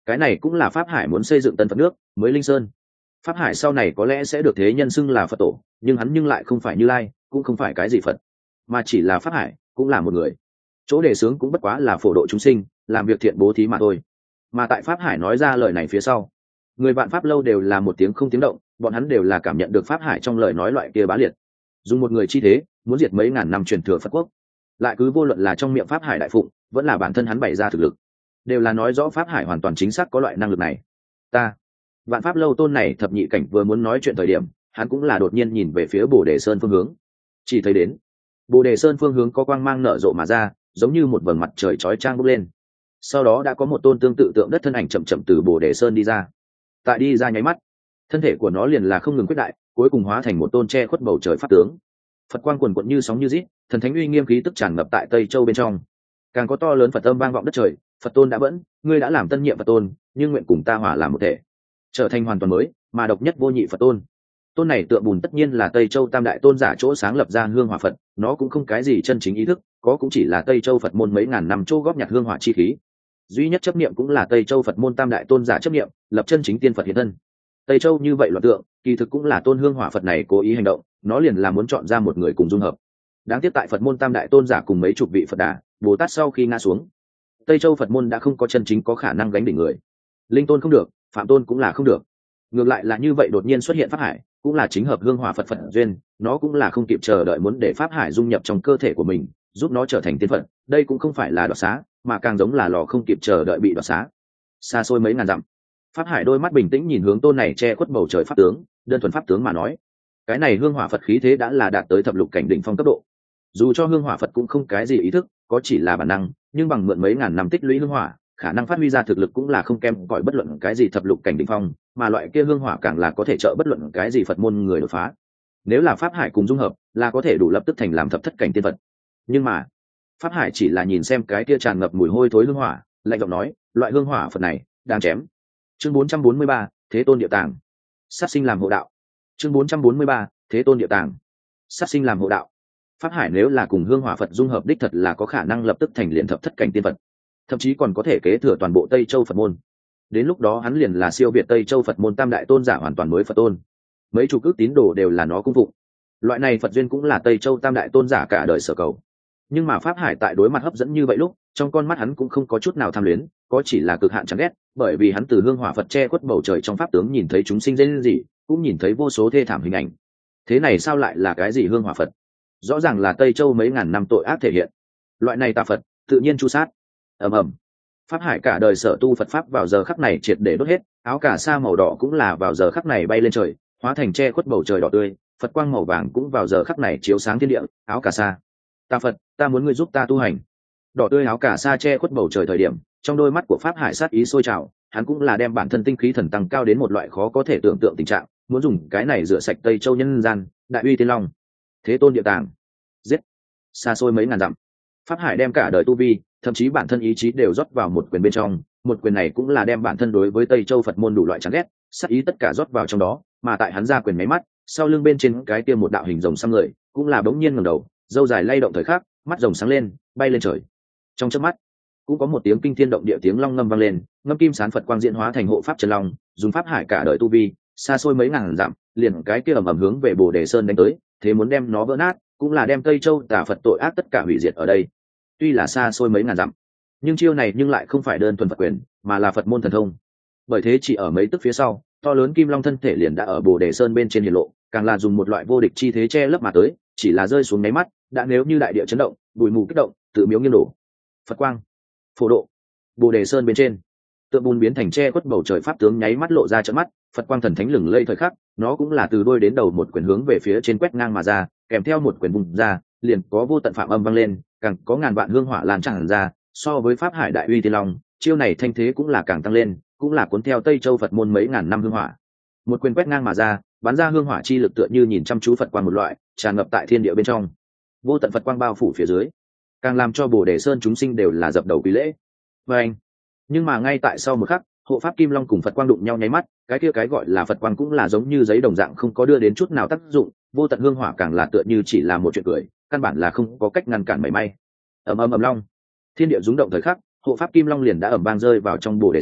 Cái này cũng là Pháp Hải muốn xây dựng tân Phật nước mới Linh Sơn. Pháp Hải sau này có lẽ sẽ được thế nhân xưng là Phật tổ, nhưng hắn nhưng lại không phải Như Lai, cũng không phải cái gì Phật, mà chỉ là Pháp Hải, cũng là một người. Chỗ đề xướng cũng bất quá là phổ độ chúng sinh, làm việc thiện bố thí mà thôi. Mà tại Pháp Hải nói ra lời này phía sau, người Vạn Pháp lâu đều là một tiếng không tiếng động, bọn hắn đều là cảm nhận được Pháp Hải trong lời nói loại kia bá liệt. Dùng một người chi thế, muốn diệt mấy ngàn năm truyền thừa Phật quốc, lại cứ vô luận là trong miệng Pháp Hải đại phụng, vẫn là bản thân hắn bày ra thực lực, đều là nói rõ Pháp Hải hoàn toàn chính xác có loại năng lực này. Ta, Vạn Pháp lâu tôn này thập nhị cảnh vừa muốn nói chuyện thời điểm, hắn cũng là đột nhiên nhìn về phía Bồ Đề Sơn phương hướng, chỉ thấy đến Bồ Đề Sơn phương hướng có quang mang nở rộ mà ra, giống như một vầng mặt trời chói chang bốc lên. Sau đó đã có một tôn tương tự tượng đất thân ảnh chậm chậm từ Bồ Đề Sơn đi ra. Tại đi ra nháy mắt, thân thể của nó liền là không ngừng quyết đại, cuối cùng hóa thành một tôn che khuất bầu trời pháp tướng. Phật quang quần quận như sóng như rít, thần thánh uy nghiêm khí tức tràn ngập tại Tây Châu bên trong. Càng có to lớn Phật âm vang vọng đất trời, Phật tôn đã vẫn, ngươi đã làm tân nhiệm Phật tôn, nhưng nguyện cùng ta hòa làm một thể, trở thành hoàn toàn mới, mà độc nhất vô nhị Phật tôn. Tôn này tượng bùn tất nhiên là Tây Châu tam đại tôn giả chỗ sáng lập ra hương hỏa Phật, nó cũng không cái gì chân chính ý thức, có cũng chỉ là Tây Châu Phật môn mấy ngàn năm chỗ góp nhặt hương hỏa chi khí. Duy nhất chấp niệm cũng là Tây Châu Phật môn tam đại tôn giả chấp niệm, lập chân chính tiên Phật hiện thân. Tây Châu như vậy loạn tượng, kỳ thực cũng là tôn hương hỏa Phật này cố ý hành động, nó liền là muốn chọn ra một người cùng dung hợp. Đáng tiếc tại Phật môn tam đại tôn giả cùng mấy chục vị Phật Đà, Bồ Tát sau khi ngã xuống, Tây Châu Phật môn đã không có chân chính có khả năng gánh đỉnh người. Linh tôn không được, phạm tôn cũng là không được. Ngược lại là như vậy đột nhiên xuất hiện Pháp Hải, cũng là chính hợp hương hỏa Phật Phật duyên, nó cũng là không kịp chờ đợi muốn để Pháp Hải dung nhập trong cơ thể của mình, giúp nó trở thành tiên Phật. Đây cũng không phải là đoạt xá, mà càng giống là lò không kịp chờ đợi bị đoạt xá. Xa xôi mấy ngàn dặm, Pháp Hải đôi mắt bình tĩnh nhìn hướng tôn này che khuất bầu trời pháp tướng, đơn thuần pháp tướng mà nói, cái này hương hỏa Phật khí thế đã là đạt tới thập lục cảnh đỉnh phong cấp độ. Dù cho hương hỏa Phật cũng không cái gì ý thức, có chỉ là bản năng, nhưng bằng mượn mấy ngàn năm tích lũy hương hỏa, khả năng phát huy ra thực lực cũng là không kém cỏi bất luận cái gì thập lục cảnh đỉnh phong, mà loại kia hương hỏa càng là có thể trợ bất luận cái gì Phật môn người đột phá. Nếu là Pháp Hải cùng dung hợp, là có thể đủ lập tức thành làm thập thất cảnh tiên Phật. Nhưng mà Pháp Hải chỉ là nhìn xem cái kia tràn ngập mùi hôi thối hương hỏa, lạnh giọng nói, loại hương hỏa Phật này đang chém. Chương 443, Thế Tôn Địa Tàng. Sát sinh làm hộ đạo. Chương 443, Thế Tôn Địa Tàng. Sát sinh làm hộ đạo. Pháp Hải nếu là cùng hương hỏa Phật dung hợp đích thật là có khả năng lập tức thành liền thập thất cảnh tiên Phật, thậm chí còn có thể kế thừa toàn bộ Tây Châu Phật môn. Đến lúc đó hắn liền là siêu việt Tây Châu Phật môn tam đại tôn giả hoàn toàn mới Phật tôn. Mấy chục ước tín đồ đều là nó cung phụng. Loại này Phật duyên cũng là Tây Châu tam đại tôn giả cả đời sở cầu. Nhưng mà Pháp Hải tại đối mặt hấp dẫn như vậy lúc, trong con mắt hắn cũng không có chút nào tham luyến, có chỉ là cực hạn chán ghét, bởi vì hắn từ hương hỏa Phật che khuất bầu trời trong pháp tướng nhìn thấy chúng sinh dễ gì, cũng nhìn thấy vô số thê thảm hình ảnh. Thế này sao lại là cái gì hương hỏa Phật? Rõ ràng là Tây Châu mấy ngàn năm tội ác thể hiện. Loại này tà Phật, tự nhiên chu sát. Ầm ầm. Pháp Hải cả đời sở tu Phật pháp vào giờ khắc này triệt để đốt hết, áo cà sa màu đỏ cũng là vào giờ khắc này bay lên trời, hóa thành che khuất bầu trời đỏ tươi, Phật quang màu vàng cũng vào giờ khắc này chiếu sáng thiên địa, áo cà sa. Ta Phật, ta muốn ngươi giúp ta tu hành. Đỏ tươi áo cà sa che khuất bầu trời thời điểm, trong đôi mắt của Pháp Hải sát ý sôi trào, hắn cũng là đem bản thân tinh khí thần tăng cao đến một loại khó có thể tưởng tượng tình trạng, muốn dùng cái này rửa sạch Tây Châu nhân gian, đại uy tiên long, Thế Tôn Địa Tàng. Giết. Xa xôi mấy ngàn dặm, Pháp Hải đem cả đời tu vi, thậm chí bản thân ý chí đều rót vào một quyền bên trong, một quyền này cũng là đem bản thân đối với Tây Châu Phật môn đủ loại chán ghét, sát ý tất cả rót vào trong đó, mà tại hắn ra quyền máy mắt, sau lưng bên trên cái tiêm một đạo hình rồng xăm người, cũng là bỗng nhiên ngẩng đầu, râu dài lay động thời khắc, mắt rồng sáng lên, bay lên trời. Trong chớp mắt, cũng có một tiếng kinh thiên động địa tiếng long ngâm vang lên, ngâm kim sán Phật quang diễn hóa thành hộ pháp chân long, dùng Pháp Hải cả đời tu vi, xa xôi mấy ngàn dặm, liền cái kia ầm ầm hướng về Bồ Đề Sơn đánh tới, thế muốn đem nó vỡ nát, cũng là đem Tây Châu tà Phật tội ác tất cả hủy diệt ở đây. Tuy là xa xôi mấy ngàn dặm, nhưng chiêu này nhưng lại không phải đơn thuần Phật quyền, mà là Phật môn thần thông. Bởi thế chỉ ở mấy tức phía sau, to lớn kim long thân thể liền đã ở Bồ Đề Sơn bên trên hiển lộ, càng là dùng một loại vô địch chi thế che lấp mà tới, chỉ là rơi xuống mấy mắt, đã nếu như đại địa chấn động, bụi mù kích động, tự miếu nghiêng đổ. Phật quang phổ độ. Bồ Đề Sơn bên trên, tượng bùn biến thành che khuất bầu trời pháp tướng nháy mắt lộ ra trận mắt, Phật quang thần thánh lừng lây thời khắc, nó cũng là từ đôi đến đầu một quyền hướng về phía trên quét ngang mà ra, kèm theo một quyền vùng ra, liền có vô tận phạm âm vang lên, càng có ngàn vạn hương hỏa lan tràn ra. So với Pháp Hải đại uy tiên long, chiêu này thanh thế cũng là càng tăng lên, cũng là cuốn theo Tây Châu Phật môn mấy ngàn năm hương hỏa. Một quyền quét ngang mà ra, bắn ra hương hỏa chi lực tựa như nhìn chăm chú Phật quang một loại, tràn ngập tại thiên địa bên trong. Vô tận Phật quang bao phủ phía dưới, càng làm cho Bồ Đề Sơn chúng sinh đều là dập đầu quý lễ. Và anh, nhưng mà ngay tại sau một khắc, hộ pháp kim long cùng Phật quang đụng nhau nháy mắt, cái kia cái gọi là Phật quang cũng là giống như giấy đồng dạng không có đưa đến chút nào tác dụng, vô tận hương hỏa càng là tựa như chỉ là một chuyện cười, căn bản là không có cách ngăn cản mảy may. Ầm ầm ầm long, thiên địa rung động thời khắc, hộ pháp kim long liền đã ầm vang rơi vào trong Bồ Đề Sơn,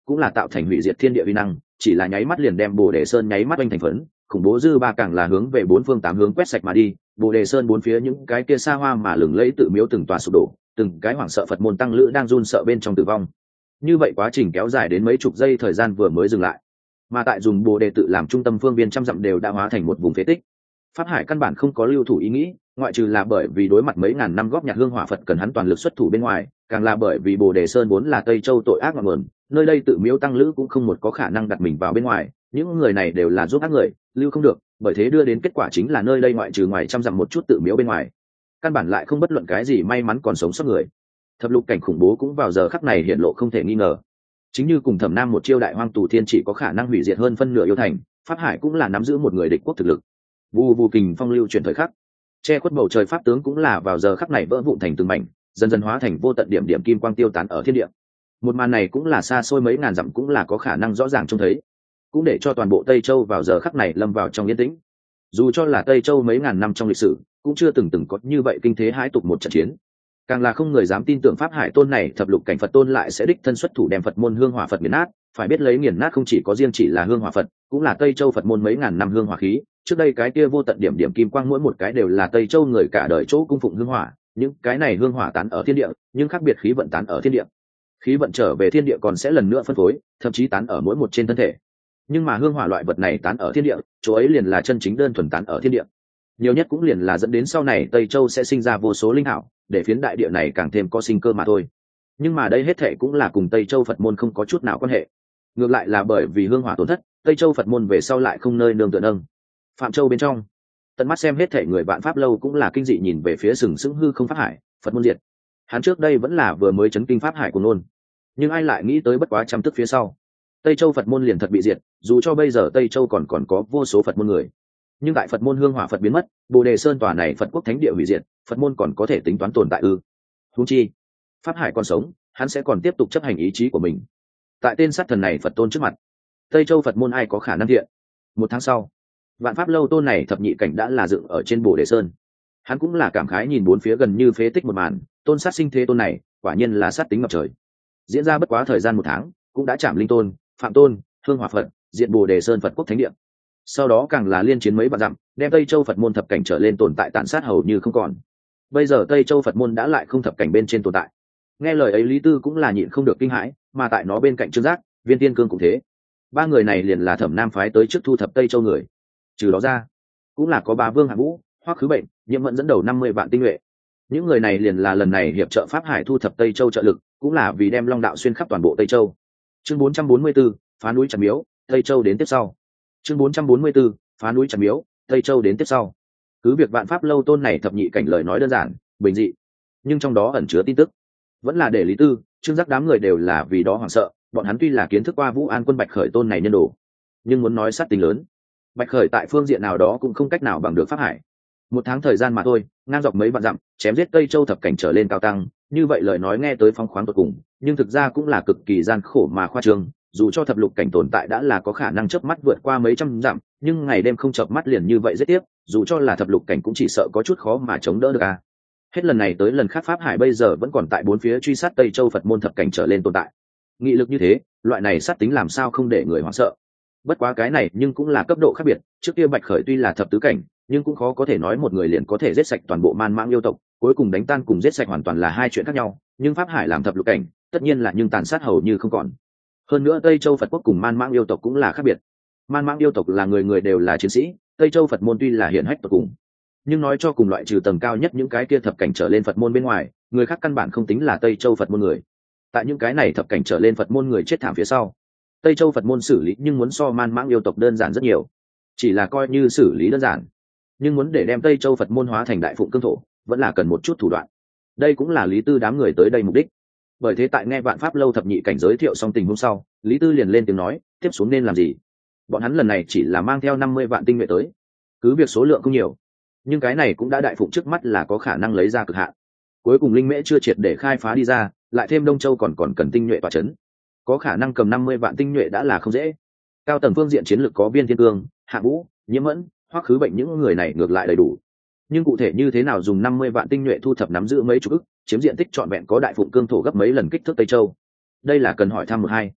cũng là tạo thành hủy diệt thiên địa uy năng, chỉ là nháy mắt liền đem Bồ Đề Sơn nháy mắt oanh thành phấn, khủng bố dư ba càng là hướng về bốn phương tám hướng quét sạch mà đi. Bồ Đề Sơn bốn phía những cái kia xa hoa mà lừng lẫy tự miếu từng tòa sụp đổ, từng cái hoảng sợ Phật môn tăng lữ đang run sợ bên trong tử vong. Như vậy quá trình kéo dài đến mấy chục giây thời gian vừa mới dừng lại, mà tại dùng Bồ Đề tự làm trung tâm phương viên trăm dặm đều đã hóa thành một vùng phế tích. Pháp Hải căn bản không có lưu thủ ý nghĩ, ngoại trừ là bởi vì đối mặt mấy ngàn năm góp nhặt hương hỏa Phật cần hắn toàn lực xuất thủ bên ngoài, càng là bởi vì Bồ Đề Sơn vốn là Tây Châu tội ác ngọn nguồn, nơi đây tự miếu tăng lữ cũng không một có khả năng đặt mình vào bên ngoài, những người này đều là giúp ác người, lưu không được, bởi thế đưa đến kết quả chính là nơi đây ngoại trừ ngoài trăm dặm một chút tự miếu bên ngoài, căn bản lại không bất luận cái gì may mắn còn sống sót người. Thập lục cảnh khủng bố cũng vào giờ khắc này hiện lộ không thể nghi ngờ. Chính như cùng Thẩm Nam một chiêu đại hoang tù thiên chỉ có khả năng hủy diệt hơn phân nửa yêu thành, Pháp Hải cũng là nắm giữ một người địch quốc thực lực. Vù vù kình phong lưu chuyển thời khắc, che khuất bầu trời pháp tướng cũng là vào giờ khắc này vỡ vụn thành từng mảnh, dần dần hóa thành vô tận điểm điểm kim quang tiêu tán ở thiên địa. Một màn này cũng là xa xôi mấy ngàn dặm cũng là có khả năng rõ ràng trông thấy, cũng để cho toàn bộ Tây Châu vào giờ khắc này lâm vào trong yên tĩnh. Dù cho là Tây Châu mấy ngàn năm trong lịch sử, cũng chưa từng có như vậy kinh thế hãi tục một trận chiến. Càng là không người dám tin tưởng Pháp Hải tôn này thập lục cảnh Phật tôn lại sẽ đích thân xuất thủ đem Phật môn hương hỏa Phật nghiền nát, phải biết lấy nghiền nát không chỉ có riêng chỉ là hương hỏa Phật, cũng là Tây Châu Phật môn mấy ngàn năm hương hỏa khí. Trước đây cái kia vô tận điểm điểm kim quang mỗi một cái đều là Tây Châu người cả đời chỗ cung phụng hương hỏa, những cái này hương hỏa tán ở thiên địa, nhưng khác biệt khí vận tán ở thiên địa. Khí vận trở về thiên địa còn sẽ lần nữa phân phối, thậm chí tán ở mỗi một trên thân thể. Nhưng mà hương hỏa loại vật này tán ở thiên địa, chỗ ấy liền là chân chính đơn thuần tán ở thiên địa. Nhiều nhất cũng liền là dẫn đến sau này Tây Châu sẽ sinh ra vô số linh hảo, để phiến đại địa này càng thêm có sinh cơ mà thôi. Nhưng mà đây hết thệ cũng là cùng Tây Châu Phật môn không có chút nào quan hệ. Ngược lại là bởi vì hương hỏa tổn thất, Tây Châu Phật môn về sau lại không nơi nương tựa nâng. Phạm Châu bên trong, tận mắt xem hết thệ người Vạn Pháp lâu cũng là kinh dị nhìn về phía sừng sững hư không Pháp Hải, Phật môn diệt. Hắn trước đây vẫn là vừa mới chấn kinh Pháp Hải của nôn, nhưng ai lại nghĩ tới bất quá trăm tức phía sau, Tây Châu Phật môn liền thật bị diệt, dù cho bây giờ Tây Châu còn có vô số Phật môn người. Nhưng tại Phật môn hương hỏa Phật biến mất, Bồ Đề Sơn tòa này Phật quốc thánh địa hủy diệt, Phật môn còn có thể tính toán tồn tại ư? Huống chi, Pháp Hải còn sống, hắn sẽ còn tiếp tục chấp hành ý chí của mình. Tại tên sát thần này Phật tôn trước mặt, Tây Châu Phật môn ai có khả năng thiện? Một tháng sau, Vạn Pháp lâu tôn này thập nhị cảnh đã là dựng ở trên Bồ Đề Sơn. Hắn cũng là cảm khái nhìn bốn phía gần như phế tích một màn, tôn sát sinh thế tôn này, quả nhiên là sát tính ngập trời. Diễn ra bất quá thời gian một tháng, cũng đã chạm linh tôn, phạm tôn, hương hỏa Phật, diện Bồ Đề Sơn Phật quốc thánh địa. Sau đó càng là liên chiến mấy vạn dặm, đem Tây Châu Phật môn thập cảnh trở lên tồn tại tàn sát hầu như không còn. Bây giờ Tây Châu Phật môn đã lại không thập cảnh bên trên tồn tại. Nghe lời ấy Lý Tư cũng là nhịn không được kinh hãi, mà tại nó bên cạnh Trương Giác, Viên Tiên Cương cũng thế. Ba người này liền là Thẩm Nam phái tới trước thu thập Tây Châu người. Trừ đó ra, cũng là có Bá Vương Hạng Vũ, Hoắc Khứ Bệnh, Nhiễm Mẫn dẫn đầu 50 vạn tinh nhuệ. Những người này liền là lần này hiệp trợ Pháp Hải thu thập Tây Châu trợ lực, cũng là vì đem Long đạo xuyên khắp toàn bộ Tây Châu. Chương 444, phá núi chặt miếu, Tây Châu đến tiếp sau. Chương 444, phá núi chặt miếu, Tây Châu đến tiếp sau. Cứ việc Vạn Pháp lâu tôn này thập nhị cảnh lời nói đơn giản, bình dị, nhưng trong đó ẩn chứa tin tức, vẫn là để Lý Tư, Trương Giác đám người đều là vì đó hoảng sợ. Bọn hắn tuy là kiến thức qua Vũ An quân Bạch Khởi tôn này nhân đồ, nhưng muốn nói sát tính lớn, Bạch Khởi tại phương diện nào đó cũng không cách nào bằng được Pháp Hải. Một tháng thời gian mà thôi, ngang dọc mấy vạn dặm, chém giết Tây Châu thập cảnh trở lên cao tăng, như vậy lời nói nghe tới phong khoáng tột cùng, nhưng thực ra cũng là cực kỳ gian khổ mà khoa trương. Dù cho thập lục cảnh tồn tại đã là có khả năng chớp mắt vượt qua mấy trăm dặm, nhưng ngày đêm không chợp mắt liền như vậy giết tiếp, dù cho là thập lục cảnh cũng chỉ sợ có chút khó mà chống đỡ được à. Hết lần này tới lần khác Pháp Hải bây giờ vẫn còn tại bốn phía truy sát Tây Châu Phật môn thập cảnh trở lên tồn tại. Nghị lực như thế, loại này sát tính làm sao không để người hoảng sợ. Bất quá cái này nhưng cũng là cấp độ khác biệt, trước kia Bạch Khởi tuy là thập tứ cảnh, nhưng cũng khó có thể nói một người liền có thể giết sạch toàn bộ man mãng yêu tộc, cuối cùng đánh tan cùng giết sạch hoàn toàn là hai chuyện khác nhau, nhưng Pháp Hải làm thập lục cảnh, tất nhiên là nhưng tàn sát hầu như không còn. Hơn nữa Tây Châu Phật quốc cùng man mãng yêu tộc cũng là khác biệt. Man mãng yêu tộc là người người đều là chiến sĩ, Tây Châu Phật môn tuy là hiển hách tột cùng, nhưng nói cho cùng loại trừ tầng cao nhất những cái kia thập cảnh trở lên Phật môn bên ngoài, người khác căn bản không tính là Tây Châu Phật môn người. Tại những cái này thập cảnh trở lên Phật môn người chết thảm phía sau, Tây Châu Phật môn xử lý nhưng muốn so man mãng yêu tộc đơn giản rất nhiều. Chỉ là coi như xử lý đơn giản, nhưng muốn để đem Tây Châu Phật môn hóa thành đại phụng cương thổ, vẫn là cần một chút thủ đoạn. Đây cũng là Lý Tư đám người tới đây mục đích. Bởi thế tại nghe Vạn Pháp lâu thập nhị cảnh giới thiệu xong tình huống sau, Lý Tư liền lên tiếng nói, tiếp xuống nên làm gì. Bọn hắn lần này chỉ là mang theo 50 vạn tinh nhuệ tới, cứ việc số lượng không nhiều, nhưng cái này cũng đã đại phụng trước mắt là có khả năng lấy ra cực hạn. Cuối cùng linh mễ chưa triệt để khai phá đi ra, lại thêm Đông Châu còn cần tinh nhuệ tọa chấn, có khả năng cầm 50 vạn tinh nhuệ đã là không dễ. Cao tầng phương diện chiến lược có Viên Thiên Cương, Hạ Vũ, Nhiễm Mẫn, Hoắc Khứ Bệnh những người này ngược lại đầy đủ. Nhưng cụ thể như thế nào dùng 50 vạn tinh nhuệ thu thập nắm giữ mấy chục ức, chiếm diện tích trọn vẹn có đại phụng cương thổ gấp mấy lần kích thước Tây Châu, đây là cần hỏi thăm một hai.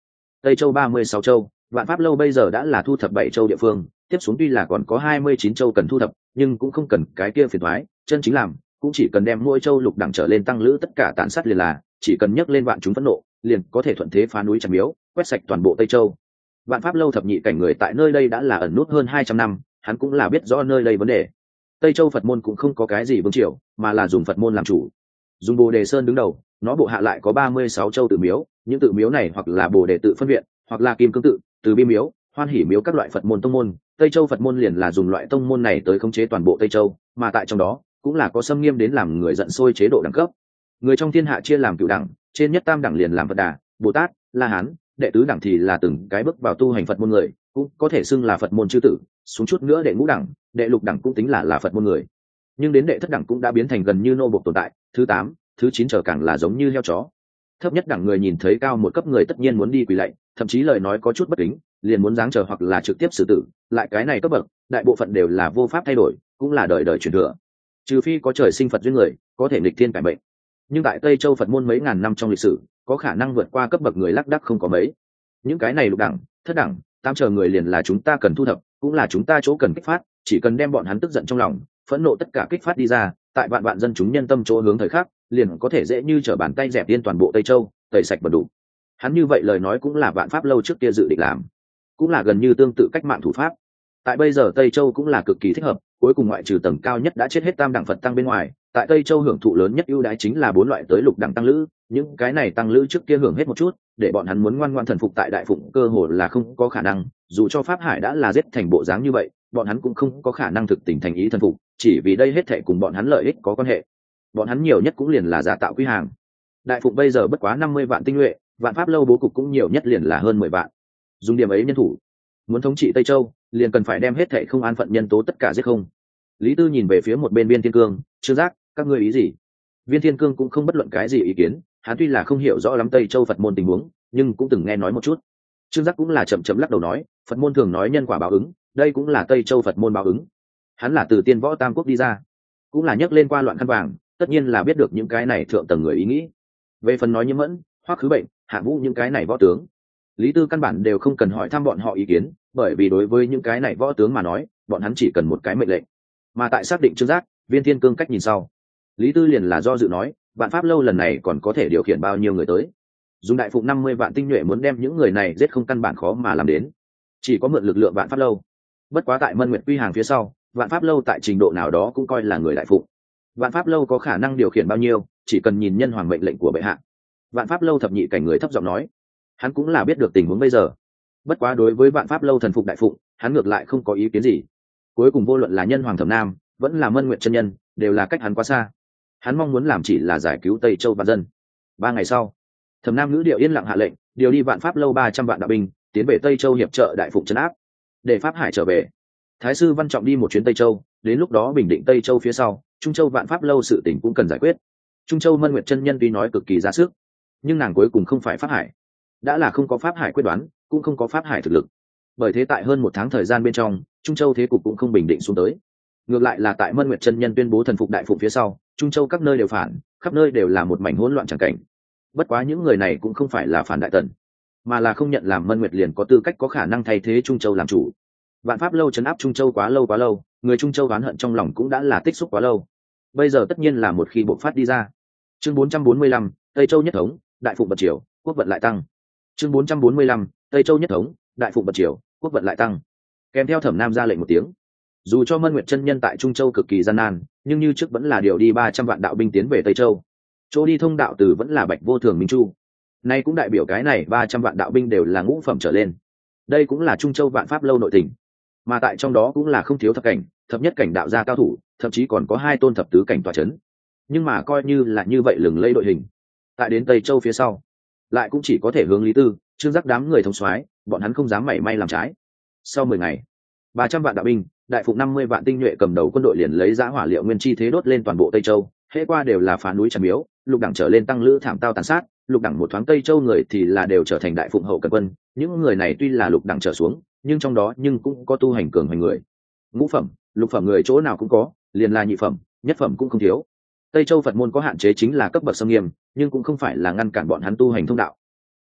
Tây Châu 36 châu, Vạn Pháp Lâu bây giờ đã là thu thập 7 châu địa phương, tiếp xuống tuy là còn có 29 châu cần thu thập, nhưng cũng không cần cái kia phiền toái, chân chính làm, cũng chỉ cần đem mỗi châu lục đẳng trở lên tăng lữ tất cả tàn sát liền là, chỉ cần nhấc lên vạn chúng phẫn nộ, liền có thể thuận thế phá núi chặt miếu, quét sạch toàn bộ Tây Châu. Vạn Pháp Lâu thập nhị cảnh người tại nơi đây đã là ẩn nút hơn 200 năm, hắn cũng là biết rõ nơi đây vấn đề. Tây Châu Phật môn cũng không có cái gì vương triều, mà là dùng Phật môn làm chủ. Dùng Bồ Đề Sơn đứng đầu, nó bộ hạ lại có 36 châu tự miếu, những tự miếu này hoặc là Bồ Đề tự phân viện, hoặc là Kim Cương tự, Từ Bi miếu, Hoan Hỷ miếu các loại Phật môn tông môn. Tây Châu Phật môn liền là dùng loại tông môn này tới khống chế toàn bộ Tây Châu, mà tại trong đó cũng là có xâm nghiêm đến làm người giận sôi chế độ đẳng cấp. Người trong thiên hạ chia làm cửu đẳng, trên nhất tam đẳng liền làm Phật Đà, Bồ Tát, La Hán, đệ tứ đẳng thì là từng cái bước vào tu hành Phật môn người, cũng có thể xưng là Phật môn chư tử, xuống chút nữa đệ ngũ đẳng, đệ lục đẳng cũng tính là Phật môn người. Nhưng đến đệ thất đẳng cũng đã biến thành gần như nô bộc tồn tại, thứ 8, thứ 9 trở càng là giống như heo chó. Thấp nhất đẳng người nhìn thấy cao một cấp người tất nhiên muốn đi quỳ lạy, thậm chí lời nói có chút bất kính, liền muốn giáng chờ hoặc là trực tiếp xử tử, lại cái này cấp bậc, đại bộ phận đều là vô pháp thay đổi, cũng là đời đời truyền thừa. Trừ phi có trời sinh Phật duyên người, có thể nghịch thiên cải mệnh. Nhưng tại Tây Châu Phật môn mấy ngàn năm trong lịch sử, có khả năng vượt qua cấp bậc người lác đác không có mấy. Những cái này lục đẳng, thất đẳng, tam chờ người liền là chúng ta cần thu thập, cũng là chúng ta chỗ cần kích phát, chỉ cần đem bọn hắn tức giận trong lòng, phẫn nộ tất cả kích phát đi ra, tại vạn vạn dân chúng nhân tâm chỗ hướng thời khắc, liền có thể dễ như trở bàn tay dẹp yên toàn bộ Tây Châu, tẩy sạch bẩn đủ. Hắn như vậy lời nói cũng là Vạn Pháp Lâu trước kia dự định làm, cũng là gần như tương tự cách mạng thủ pháp. Tại bây giờ Tây Châu cũng là cực kỳ thích hợp, cuối cùng ngoại trừ tầng cao nhất đã chết hết tam đẳng Phật tăng bên ngoài, tại Tây Châu hưởng thụ lớn nhất ưu đãi chính là 4 loại tới lục đẳng tăng lữ, những cái này tăng lữ trước kia hưởng hết một chút, để bọn hắn muốn ngoan ngoãn thần phục tại đại phụng cơ hồ là không có khả năng, dù cho Pháp Hải đã là giết thành bộ dáng như vậy, bọn hắn cũng không có khả năng thực tình thành ý thần phục, chỉ vì đây hết thảy cùng bọn hắn lợi ích có quan hệ. Bọn hắn nhiều nhất cũng liền là giả tạo quy hàng. Đại phụng bây giờ bất quá 50 vạn tinh nhuệ, Vạn Pháp Lâu bố cục cũng nhiều nhất liền là hơn 10 vạn. Dùng điểm ấy nhân thủ, muốn thống trị Tây Châu, liền cần phải đem hết thảy không an phận nhân tố tất cả giết không. Lý Tư nhìn về phía một bên Viên Thiên Cương, Trương Giác, các ngươi ý gì? Viên Thiên Cương cũng không bất luận cái gì ý kiến, hắn tuy là không hiểu rõ lắm Tây Châu Phật môn tình huống, nhưng cũng từng nghe nói một chút. Trương Giác cũng là chậm chậm lắc đầu nói, Phật môn thường nói nhân quả báo ứng, đây cũng là Tây Châu Phật môn báo ứng. Hắn là từ Tiên Võ Tam Quốc đi ra, cũng là nhắc lên qua loạn khăn vàng, tất nhiên là biết được những cái này thượng tầng người ý nghĩ. Về phần nói Nhiễm Mẫn, Hoắc Khứ Bệnh, Hạ Vũ những cái này võ tướng, Lý Tư căn bản đều không cần hỏi thăm bọn họ ý kiến, bởi vì đối với những cái này võ tướng mà nói, bọn hắn chỉ cần một cái mệnh lệnh. Mà tại xác định Trương Giác, Viên Thiên Cương cách nhìn sau, Lý Tư liền là do dự nói, Vạn Pháp Lâu lần này còn có thể điều khiển bao nhiêu người tới? Dùng đại phụng 50 vạn tinh nhuệ muốn đem những người này giết không căn bản khó mà làm đến, chỉ có mượn lực lượng Vạn Pháp Lâu. Bất quá tại Mân Nguyệt Quy hàng phía sau, Vạn Pháp Lâu tại trình độ nào đó cũng coi là người đại phụng. Vạn Pháp Lâu có khả năng điều khiển bao nhiêu, chỉ cần nhìn nhân hoàng mệnh lệnh của bệ hạ. Vạn Pháp Lâu thập nhị cảnh người thấp giọng nói, hắn cũng là biết được tình huống bây giờ. Bất quá đối với Vạn Pháp Lâu thần phục đại phụng, hắn ngược lại không có ý kiến gì. Cuối cùng vô luận là nhân hoàng Thẩm Nam, vẫn là Mân Nguyệt chân nhân, đều là cách hắn quá xa. Hắn mong muốn làm chỉ là giải cứu Tây Châu vạn dân. 3 ngày sau, Thẩm Nam ngữ điệu yên lặng hạ lệnh, điều đi Vạn Pháp Lâu 300 vạn đạo binh, tiến về Tây Châu hiệp trợ đại phụng trấn áp. Để Pháp Hải trở về, Thái sư Văn Trọng đi một chuyến Tây Châu, đến lúc đó bình định Tây Châu phía sau, Trung Châu Vạn Pháp Lâu sự tình cũng cần giải quyết. Trung Châu Mân Nguyệt chân nhân tuy nói cực kỳ ra sức, nhưng nàng cuối cùng không phải Pháp Hải, đã là không có Pháp Hải quyết đoán, cũng không có Pháp Hải thực lực. Bởi thế tại hơn 1 tháng thời gian bên trong, Trung Châu thế cục cũng không bình định xuống tới. Ngược lại là tại Mân Nguyệt chân nhân tuyên bố thần phục đại phụng phía sau, Trung Châu các nơi đều phản, khắp nơi đều là một mảnh hỗn loạn chẳng cảnh. Bất quá những người này cũng không phải là phản đại tần, mà là không nhận làm Mân Nguyệt liền có tư cách có khả năng thay thế Trung Châu làm chủ. Vạn Pháp Lâu trấn áp Trung Châu quá lâu, người Trung Châu oán hận trong lòng cũng đã là tích xúc quá lâu. Bây giờ tất nhiên là một khi bộc phát đi ra. Chương 445, Tây Châu nhất thống, đại phụng bật triều, quốc vận lại tăng. Chương 445, Tây Châu nhất thống, đại phụng bật triều, quốc vận lại tăng. Kèm theo Thẩm Nam ra lệnh một tiếng. Dù cho Mân Nguyệt chân nhân tại Trung Châu cực kỳ gian nan, nhưng như trước vẫn là điều đi 300 vạn đạo binh tiến về Tây Châu. Chỗ đi thông đạo từ vẫn là Bạch Vô Thường Minh Chu. Nay cũng đại biểu cái này 300 vạn đạo binh đều là ngũ phẩm trở lên. Đây cũng là Trung Châu Vạn Pháp Lâu nội tình. Mà tại trong đó cũng là không thiếu thập cảnh, thập nhất cảnh đạo gia cao thủ, thậm chí còn có 2 tôn thập tứ cảnh tọa chấn. Nhưng mà coi như là như vậy lừng lẫy đội hình, tại đến Tây Châu phía sau, lại cũng chỉ có thể hướng Lý Tư, Trương Giác đám người thống soái, bọn hắn không dám mảy may làm trái. Sau 10 ngày, 300 vạn đạo binh, đại phụng 50 vạn tinh nhuệ cầm đầu quân đội liền lấy giá hỏa liệu nguyên chi thế đốt lên toàn bộ Tây Châu, hễ qua đều là phá núi chặt miếu, lục đẳng trở lên tăng lữ thảm tao tàn sát, lục đẳng một thoáng Tây Châu người thì là đều trở thành đại phụng hậu cần quân, những người này tuy là lục đẳng trở xuống, nhưng trong đó nhưng cũng có tu hành cường hành người. Ngũ phẩm, lục phẩm người chỗ nào cũng có, liền là nhị phẩm, nhất phẩm cũng không thiếu. Tây Châu Phật môn có hạn chế chính là cấp bậc xâm nghiêm, nhưng cũng không phải là ngăn cản bọn hắn tu hành thông đạo.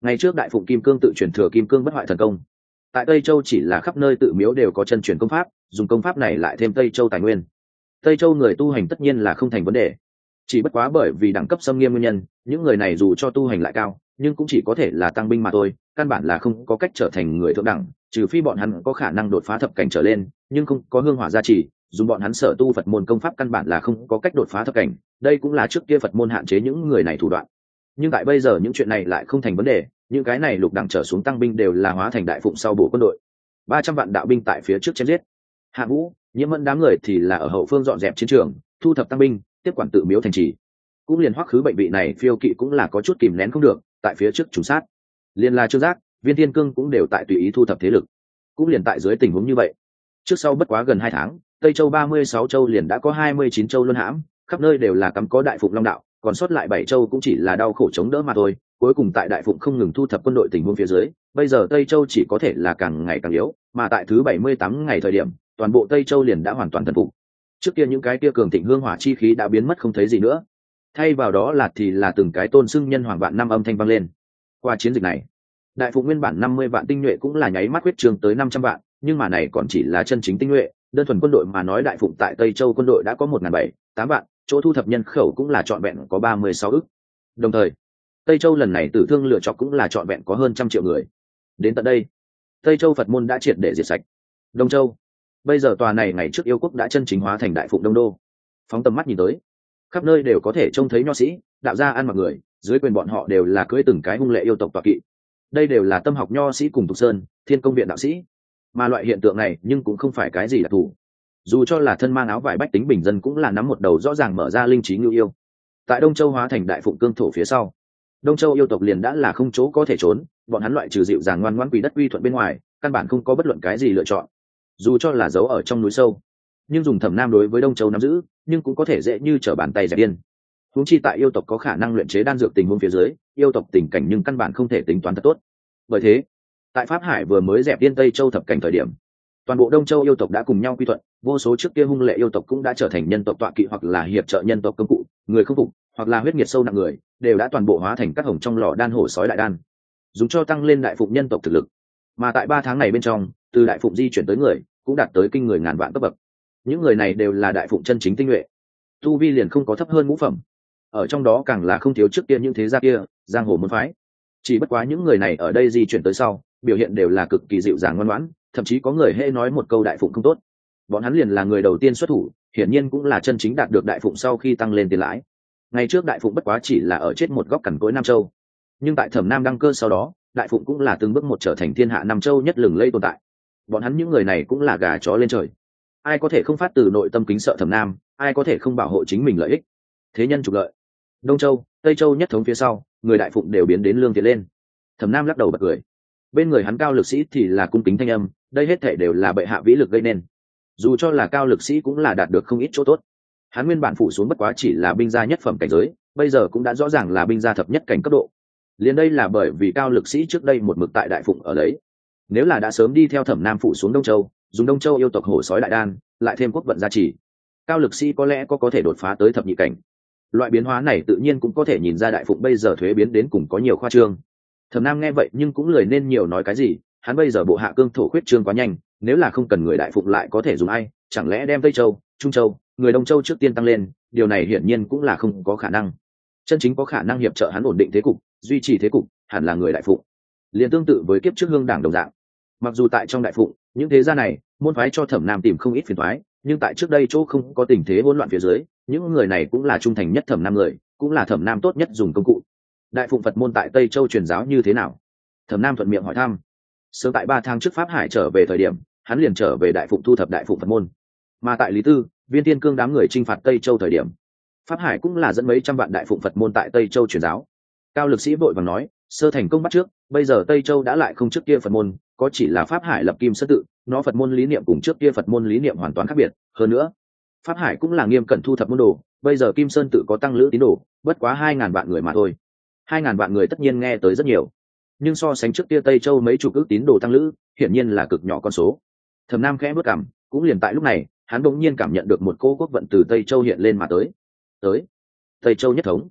Ngày trước đại phụng kim cương tự truyền thừa kim cương bất hoại thần công, tại Tây Châu chỉ là khắp nơi tự miếu đều có chân truyền công pháp, dùng công pháp này lại thêm Tây Châu tài nguyên, Tây Châu người tu hành tất nhiên là không thành vấn đề. Chỉ bất quá bởi vì đẳng cấp xâm nghiêm nguyên nhân, những người này dù cho tu hành lại cao, nhưng cũng chỉ có thể là tăng binh mà thôi, căn bản là không có cách trở thành người thượng đẳng, trừ phi bọn hắn có khả năng đột phá thập cảnh trở lên, nhưng không có hương hỏa gia trì, dùng bọn hắn sở tu Phật môn công pháp căn bản là không có cách đột phá thập cảnh, đây cũng là trước kia Phật môn hạn chế những người này thủ đoạn. Nhưng tại bây giờ những chuyện này lại không thành vấn đề, những cái này lục đẳng trở xuống tăng binh đều là hóa thành đại phụng sau bổ quân đội. 300 vạn đạo binh tại phía trước chém giết. Hạ Vũ, Nhiễm Mẫn đám người thì là ở hậu phương dọn dẹp chiến trường, thu thập tăng binh, tiếp quản tự miếu thành trì. Cũng liền Hoắc Khứ bệnh vị này phiêu kỵ cũng là có chút kìm nén không được, tại phía trước trùng sát. Liên là Trương Giác, Viên Thiên Cương cũng đều tại tùy ý thu thập thế lực. Cũng liền tại dưới tình huống như vậy, trước sau bất quá gần 2 tháng, Tây Châu 36 châu liền đã có 29 châu luân hãm, khắp nơi đều là cắm có đại phụng long đạo, còn sót lại 7 châu cũng chỉ là đau khổ chống đỡ mà thôi. Cuối cùng tại đại phụng không ngừng thu thập quân đội tình huống phía dưới, bây giờ Tây Châu chỉ có thể là càng ngày càng yếu, mà tại thứ 78 ngày thời điểm, toàn bộ Tây Châu liền đã hoàn toàn thần phục. Trước kia những cái kia cường thịnh hương hỏa chi khí đã biến mất không thấy gì nữa, thay vào đó là từng cái tôn xưng nhân hoàng vạn năm âm thanh vang lên. Qua chiến dịch này, đại phụng nguyên bản 50 vạn tinh nhuệ cũng là nháy mắt huyết trường tới 500 vạn, nhưng mà này còn chỉ là chân chính tinh nhuệ, đơn thuần quân đội mà nói đại phụng tại Tây Châu quân đội đã có 1.708 vạn, chỗ thu thập nhân khẩu cũng là trọn vẹn có 36 ức. Đồng thời, Tây Châu lần này tử thương lựa chọn cũng là trọn vẹn có hơn 100 triệu người. Đến tận đây, Tây Châu Phật môn đã triệt để diệt sạch. Đông Châu, bây giờ tòa này ngày trước yêu quốc đã chân chính hóa thành đại phụng Đông Đô. Phóng tầm mắt nhìn tới, khắp nơi đều có thể trông thấy nho sĩ, đạo gia ăn mặc người, dưới quyền bọn họ đều là cưỡi từng cái hung lệ yêu tộc tọa kỵ. Đây đều là tâm học nho sĩ cùng Tục Sơn, Thiên Công viện đạo sĩ. Mà loại hiện tượng này nhưng cũng không phải cái gì đặc thù. Dù cho là thân mang áo vải bách tính bình dân cũng là nắm một đầu rõ ràng mở ra linh trí ngưu yêu. Tại Đông Châu hóa thành đại phụng cương thổ phía sau, Đông Châu yêu tộc liền đã là không chỗ có thể trốn, bọn hắn loại trừ dịu dàng ngoan ngoãn quỳ đất uy thuận bên ngoài, căn bản không có bất luận cái gì lựa chọn. Dù cho là giấu ở trong núi sâu, nhưng dùng Thẩm Nam đối với Đông Châu nắm giữ, nhưng cũng có thể dễ như trở bàn tay dẹp điên. Huống chi tại yêu tộc có khả năng luyện chế đan dược tình huống phía dưới, yêu tộc tình cảnh nhưng căn bản không thể tính toán thật tốt. Bởi thế, tại Pháp Hải vừa mới dẹp điên Tây Châu thập cảnh thời điểm, toàn bộ Đông Châu yêu tộc đã cùng nhau quy thuận, vô số trước kia hung lệ yêu tộc cũng đã trở thành nhân tộc tọa kỵ hoặc là hiệp trợ nhân tộc công cụ, người không phục hoặc là huyết nghiệt sâu nặng người, đều đã toàn bộ hóa thành các hồng trong lò đan hổ sói đại đan, dùng cho tăng lên đại phụng nhân tộc thực lực. Mà tại 3 tháng này bên trong, từ đại phụng di chuyển tới người, cũng đạt tới kinh người ngàn vạn cấp bậc. Những người này đều là đại phụng chân chính tinh nhuệ, tu vi liền không có thấp hơn ngũ phẩm. Ở trong đó càng là không thiếu trước kia những thế gia kia, giang hồ môn phái. Chỉ bất quá những người này ở đây di chuyển tới sau, biểu hiện đều là cực kỳ dịu dàng ngoan ngoãn, thậm chí có người hễ nói một câu đại phụng không tốt, bọn hắn liền là người đầu tiên xuất thủ, hiển nhiên cũng là chân chính đạt được đại phụng sau khi tăng lên tiền lãi. Ngày trước đại phụng bất quá chỉ là ở chết một góc cằn cỗi Nam Châu, nhưng tại Thẩm Nam đăng cơ sau đó, đại phụng cũng là từng bước một trở thành thiên hạ Nam Châu nhất lừng lẫy tồn tại. Bọn hắn những người này cũng là gà chó lên trời, ai có thể không phát từ nội tâm kính sợ Thẩm Nam, ai có thể không bảo hộ chính mình lợi ích. Thế nhân trục lợi, Đông Châu, Tây Châu nhất thống phía sau, người đại phụng đều biến đến lương thiện lên. Thẩm Nam lắc đầu bật cười, bên người hắn cao lực sĩ thì là cung kính thanh âm, đây hết thể đều là bệ hạ vĩ lực gây nên. Dù cho là cao lực sĩ cũng là đạt được không ít chỗ tốt. Hắn nguyên bản phủ xuống bất quá chỉ là binh gia nhất phẩm cảnh giới, bây giờ cũng đã rõ ràng là binh gia thập nhất cảnh cấp độ. Liền đây là bởi vì cao lực sĩ trước đây một mực tại đại phụng ở đấy. Nếu là đã sớm đi theo Thẩm Nam phủ xuống Đông Châu, dùng Đông Châu yêu tộc hổ sói đại đan, lại thêm quốc vận gia trì, cao lực sĩ có lẽ có thể đột phá tới thập nhị cảnh. Loại biến hóa này tự nhiên cũng có thể nhìn ra đại phụng bây giờ thuế biến đến cùng có nhiều khoa trương. Thẩm Nam nghe vậy nhưng cũng lười nên nhiều nói cái gì, hắn bây giờ bộ hạ cương thổ khuyết trương quá nhanh, nếu là không cần người đại phụng lại có thể dùng ai, chẳng lẽ đem Tây Châu, Trung Châu, người Đông Châu trước tiên tăng lên, điều này hiển nhiên cũng là không có khả năng. Chân chính có khả năng hiệp trợ hắn ổn định thế cục, duy trì thế cục, hẳn là người đại phụng. Liên tương tự với kiếp trước Hương Đảng đồng dạng. Mặc dù tại trong đại phụng, những thế gia này, môn phái cho Thẩm Nam tìm không ít phiền toái, nhưng tại trước đây chỗ không có tình thế hỗn loạn phía dưới, những người này cũng là trung thành nhất Thẩm Nam người, cũng là Thẩm Nam tốt nhất dùng công cụ. Đại phụng Phật môn tại Tây Châu truyền giáo như thế nào? Thẩm Nam thuận miệng hỏi thăm. Sớm tại 3 tháng trước Pháp Hải trở về thời điểm, hắn liền trở về đại phụng thu thập đại phụng Phật môn. Mà tại Lý Tư, Viên Thiên Cương đám người chinh phạt Tây Châu thời điểm, Pháp Hải cũng là dẫn mấy trăm vạn đại phụng Phật môn tại Tây Châu truyền giáo. Cao lực sĩ vội vàng nói, sơ thành công bắt trước, bây giờ Tây Châu đã lại không trước kia Phật môn, có chỉ là Pháp Hải lập Kim Sơn tự, nó Phật môn lý niệm cùng trước kia Phật môn lý niệm hoàn toàn khác biệt. Hơn nữa, Pháp Hải cũng là nghiêm cẩn thu thập môn đồ, bây giờ Kim Sơn tự có tăng lữ tín đồ, bất quá 2.000 vạn người mà thôi. 2.000 vạn người tất nhiên nghe tới rất nhiều, nhưng so sánh trước kia Tây Châu mấy chục ước tín đồ tăng lữ, hiển nhiên là cực nhỏ con số. Thẩm Nam khẽ bước cằm, cũng liền tại lúc này, hắn đột nhiên cảm nhận được một cỗ quốc vận từ Tây Châu hiện lên mà tới. Tây Châu nhất thống.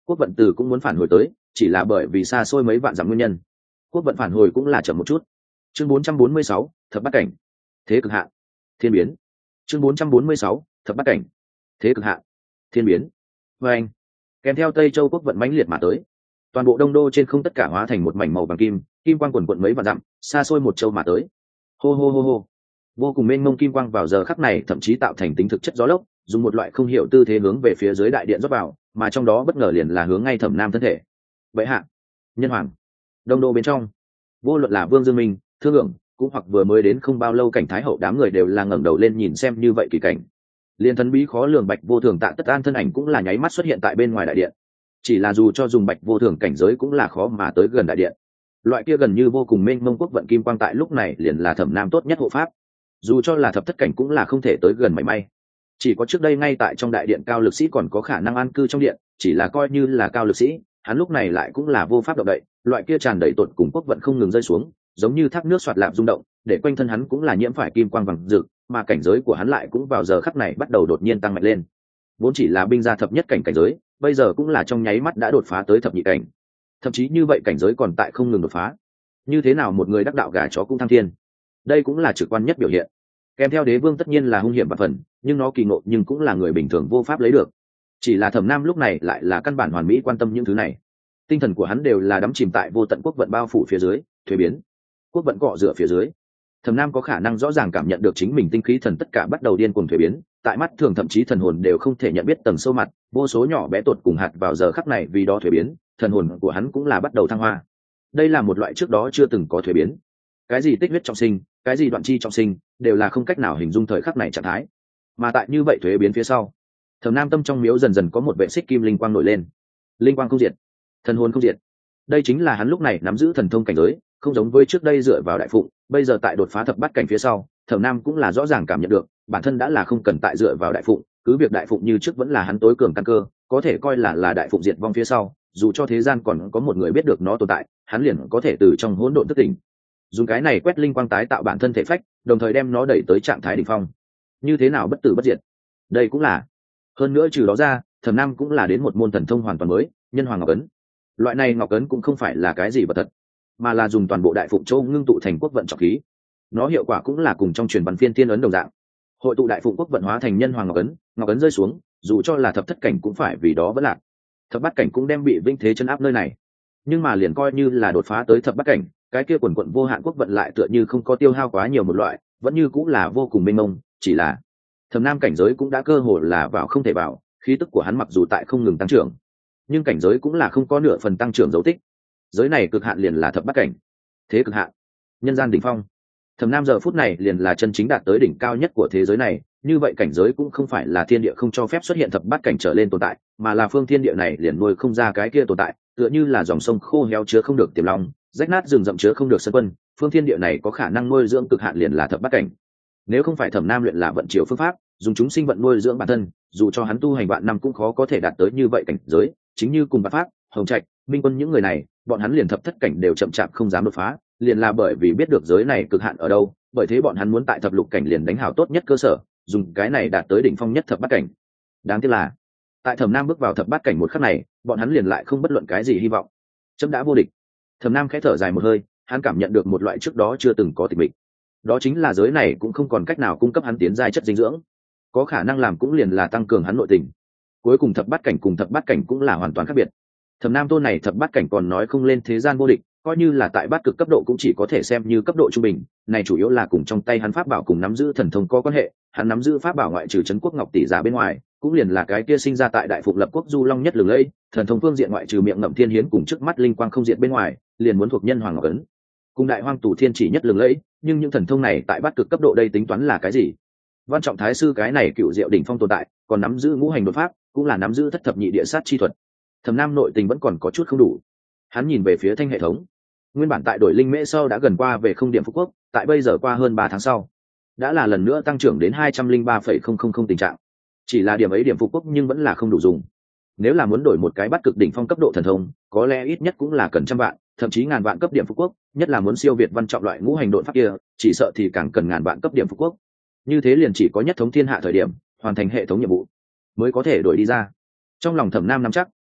Quốc vận từ cũng muốn phản hồi tới, chỉ là bởi vì xa xôi mấy vạn dặm nguyên nhân, quốc vận phản hồi cũng là chậm một chút. Chương 446, thập bát cảnh, thế cực hạn, thiên biến. Chương 446, thập bát cảnh, thế cực hạn, thiên biến. Và anh, kèm theo Tây Châu quốc vận mãnh liệt mà tới, toàn bộ đông đô trên không tất cả hóa thành một mảnh màu vàng kim, kim quang quần quận mấy vạn dặm, xa xôi một châu mà tới. Hô hô hô hô, vô cùng mênh mông kim quang vào giờ khắc này thậm chí tạo thành tính thực chất gió lốc, dùng một loại không hiểu tư thế hướng về phía dưới đại điện rót vào, mà trong đó bất ngờ liền là hướng ngay Thẩm Nam thân thể. Vậy hạ, nhân hoàng, đông đô bên trong, vô luận là Vương Dương Minh, Thương Lượng, cũng hoặc vừa mới đến không bao lâu cảnh thái hậu đám người đều là ngẩng đầu lên nhìn xem như vậy kỳ cảnh. Liên thần bí khó lường Bạch Vô Thường Tạ Tất An thân ảnh cũng là nháy mắt xuất hiện tại bên ngoài đại điện. Chỉ là dù cho dùng Bạch Vô Thường cảnh giới cũng là khó mà tới gần đại điện. Loại kia gần như vô cùng mênh mông quốc vận kim quang tại lúc này liền là Thẩm Nam tốt nhất hộ pháp. Dù cho là thập thất cảnh cũng là không thể tới gần mảy may. Chỉ có trước đây ngay tại trong đại điện cao lực sĩ còn có khả năng an cư trong điện, chỉ là coi như là cao lực sĩ, hắn lúc này lại cũng là vô pháp động đậy, loại kia tràn đầy tột cùng quốc vận không ngừng rơi xuống, giống như thác nước xoạt lạp rung động, để quanh thân hắn cũng là nhiễm phải kim quang vàng rực, mà cảnh giới của hắn lại cũng vào giờ khắc này bắt đầu đột nhiên tăng mạnh lên. Vốn chỉ là binh gia thập nhất cảnh cảnh giới, bây giờ cũng là trong nháy mắt đã đột phá tới thập nhị cảnh. Thậm chí như vậy cảnh giới còn tại không ngừng đột phá. Như thế nào một người đắc đạo gà chó cũng thăng thiên? Đây cũng là trực quan nhất biểu hiện. Kèm theo đế vương tất nhiên là hung hiểm và phần, nhưng nó kỳ ngộ nhưng cũng là người bình thường vô pháp lấy được. Chỉ là Thẩm Nam lúc này lại là căn bản hoàn mỹ quan tâm những thứ này. Tinh thần của hắn đều là đắm chìm tại vô tận quốc vận bao phủ phía dưới, thuế biến. Quốc vận cọ rửa phía dưới. Thẩm Nam có khả năng rõ ràng cảm nhận được chính mình tinh khí thần tất cả bắt đầu điên cuồng thuế biến, tại mắt thường thậm chí thần hồn đều không thể nhận biết tầng sâu mặt, vô số nhỏ bé tột cùng hạt vào giờ khắc này vì đó thuế biến, thần hồn của hắn cũng là bắt đầu thăng hoa. Đây là một loại trước đó chưa từng có thuế biến. Cái gì tích huyết trọng sinh, cái gì đoạn chi trọng sinh, đều là không cách nào hình dung thời khắc này trạng thái. Mà tại như vậy thuế biến phía sau, Thẩm Nam tâm trong miếu dần dần có một vệ xích kim linh quang nổi lên. Linh quang không diệt, thần hồn không diệt. Đây chính là hắn lúc này nắm giữ thần thông cảnh giới, không giống với trước đây dựa vào đại phụng, bây giờ tại đột phá thập bát cảnh phía sau, Thẩm Nam cũng là rõ ràng cảm nhận được, bản thân đã là không cần tại dựa vào đại phụng, cứ việc đại phụng như trước vẫn là hắn tối cường căn cơ, có thể coi là đại phụng diệt vong phía sau, dù cho thế gian còn có một người biết được nó tồn tại, hắn liền có thể từ trong hỗn độn thức tỉnh. Dùng cái này quét linh quang tái tạo bản thân thể phách, đồng thời đem nó đẩy tới trạng thái đỉnh phong. Như thế nào bất tử bất diệt? Đây cũng là. Hơn nữa trừ đó ra, Thẩm Nam cũng là đến một môn thần thông hoàn toàn mới, Nhân Hoàng Ngọc Ấn. Loại này ngọc ấn cũng không phải là cái gì vật thật, mà là dùng toàn bộ đại phụng châu ngưng tụ thành quốc vận trọng khí. Nó hiệu quả cũng là cùng trong truyền văn phiên tiên ấn đồng dạng, hội tụ đại phụng quốc vận hóa thành Nhân Hoàng Ngọc ấn rơi xuống, dù cho là thập thất cảnh cũng phải vì đó vẫn lạc. Thập bát cảnh cũng đem bị vinh thế chân áp nơi này. Nhưng mà liền coi như là đột phá tới thập bát cảnh, cái kia quần quận vô hạn quốc vận lại tựa như không có tiêu hao quá nhiều một loại, vẫn như cũng là vô cùng mênh mông, chỉ là Thẩm Nam cảnh giới cũng đã cơ hồ là vào không thể vào, khí tức của hắn mặc dù tại không ngừng tăng trưởng, nhưng cảnh giới cũng là không có nửa phần tăng trưởng dấu tích. Giới này cực hạn liền là thập bát cảnh, thế cực hạn, nhân gian đỉnh phong. Thẩm Nam giờ phút này liền là chân chính đạt tới đỉnh cao nhất của thế giới này, như vậy cảnh giới cũng không phải là thiên địa không cho phép xuất hiện thập bát cảnh trở lên tồn tại, mà là phương thiên địa này liền nuôi không ra cái kia tồn tại, tựa như là dòng sông khô héo chứa không được tiềm long, rách nát rừng rậm chứa không được sơn quân, phương thiên địa này có khả năng nuôi dưỡng cực hạn liền là thập bát cảnh. Nếu không phải Thẩm Nam luyện là vận chiều phương pháp, dùng chúng sinh vận nuôi dưỡng bản thân, dù cho hắn tu hành vạn năm cũng khó có thể đạt tới như vậy cảnh giới, chính như cùng Bát Pháp, Hồng Trạch, Minh Quân những người này, bọn hắn liền thập thất cảnh đều chậm chạp không dám đột phá, liền là bởi vì biết được giới này cực hạn ở đâu, bởi thế bọn hắn muốn tại thập lục cảnh liền đánh hảo tốt nhất cơ sở, dùng cái này đạt tới đỉnh phong nhất thập bát cảnh. Đáng tiếc là, tại Thẩm Nam bước vào thập bát cảnh một khắc này, bọn hắn liền lại không bất luận cái gì hy vọng. Chấm đã vô địch. Thẩm Nam khẽ thở dài một hơi, hắn cảm nhận được một loại trước đó chưa từng có tịch mịch. Đó chính là giới này cũng không còn cách nào cung cấp hắn tiến giai chất dinh dưỡng, có khả năng làm cũng liền là tăng cường hắn nội tình. Cuối cùng thập bát cảnh cùng thập bát cảnh cũng là hoàn toàn khác biệt. Thẩm Nam tôn này thập bát cảnh còn nói không lên thế gian vô địch, coi như là tại bát cực cấp độ cũng chỉ có thể xem như cấp độ trung bình, này chủ yếu là cùng trong tay hắn pháp bảo cùng nắm giữ thần thông có quan hệ, hắn nắm giữ pháp bảo ngoại trừ trấn quốc ngọc tỷ giá bên ngoài, cũng liền là cái kia sinh ra tại đại phụng lập quốc du long nhất lừng lẫy, thần thông phương diện ngoại trừ miệng ngậm thiên hiến cùng trước mắt linh quang không diện bên ngoài, liền muốn thuộc Nhân Hoàng Ngọc Ấn. Cùng đại hoang tù thiên chỉ nhất lừng lẫy, nhưng những thần thông này tại bát cực cấp độ đây tính toán là cái gì? Văn Trọng Thái sư cái này cựu diệu đỉnh phong tồn tại, còn nắm giữ ngũ hành đột pháp, cũng là nắm giữ thất thập nhị địa sát chi thuật. Thẩm Nam nội tình vẫn còn có chút không đủ. Hắn nhìn về phía thanh hệ thống, nguyên bản tại đổi linh mễ sau đã gần qua về không điểm phú quốc, tại bây giờ qua hơn 3 tháng sau, đã là lần nữa tăng trưởng đến 203,000 tình trạng. Chỉ là điểm ấy điểm phú quốc nhưng vẫn là không đủ dùng. Nếu là muốn đổi một cái bắt cực đỉnh phong cấp độ thần thông, có lẽ ít nhất cũng là cần trăm vạn, thậm chí ngàn vạn cấp điểm phú quốc, nhất là muốn siêu việt Văn Trọng loại ngũ hành độn pháp kia, chỉ sợ thì càng cần ngàn vạn cấp điểm phú quốc. Như thế liền chỉ có nhất thống thiên hạ thời điểm, hoàn thành hệ thống nhiệm vụ mới có thể đổi đi ra. Trong lòng Thẩm Nam nắm chắc,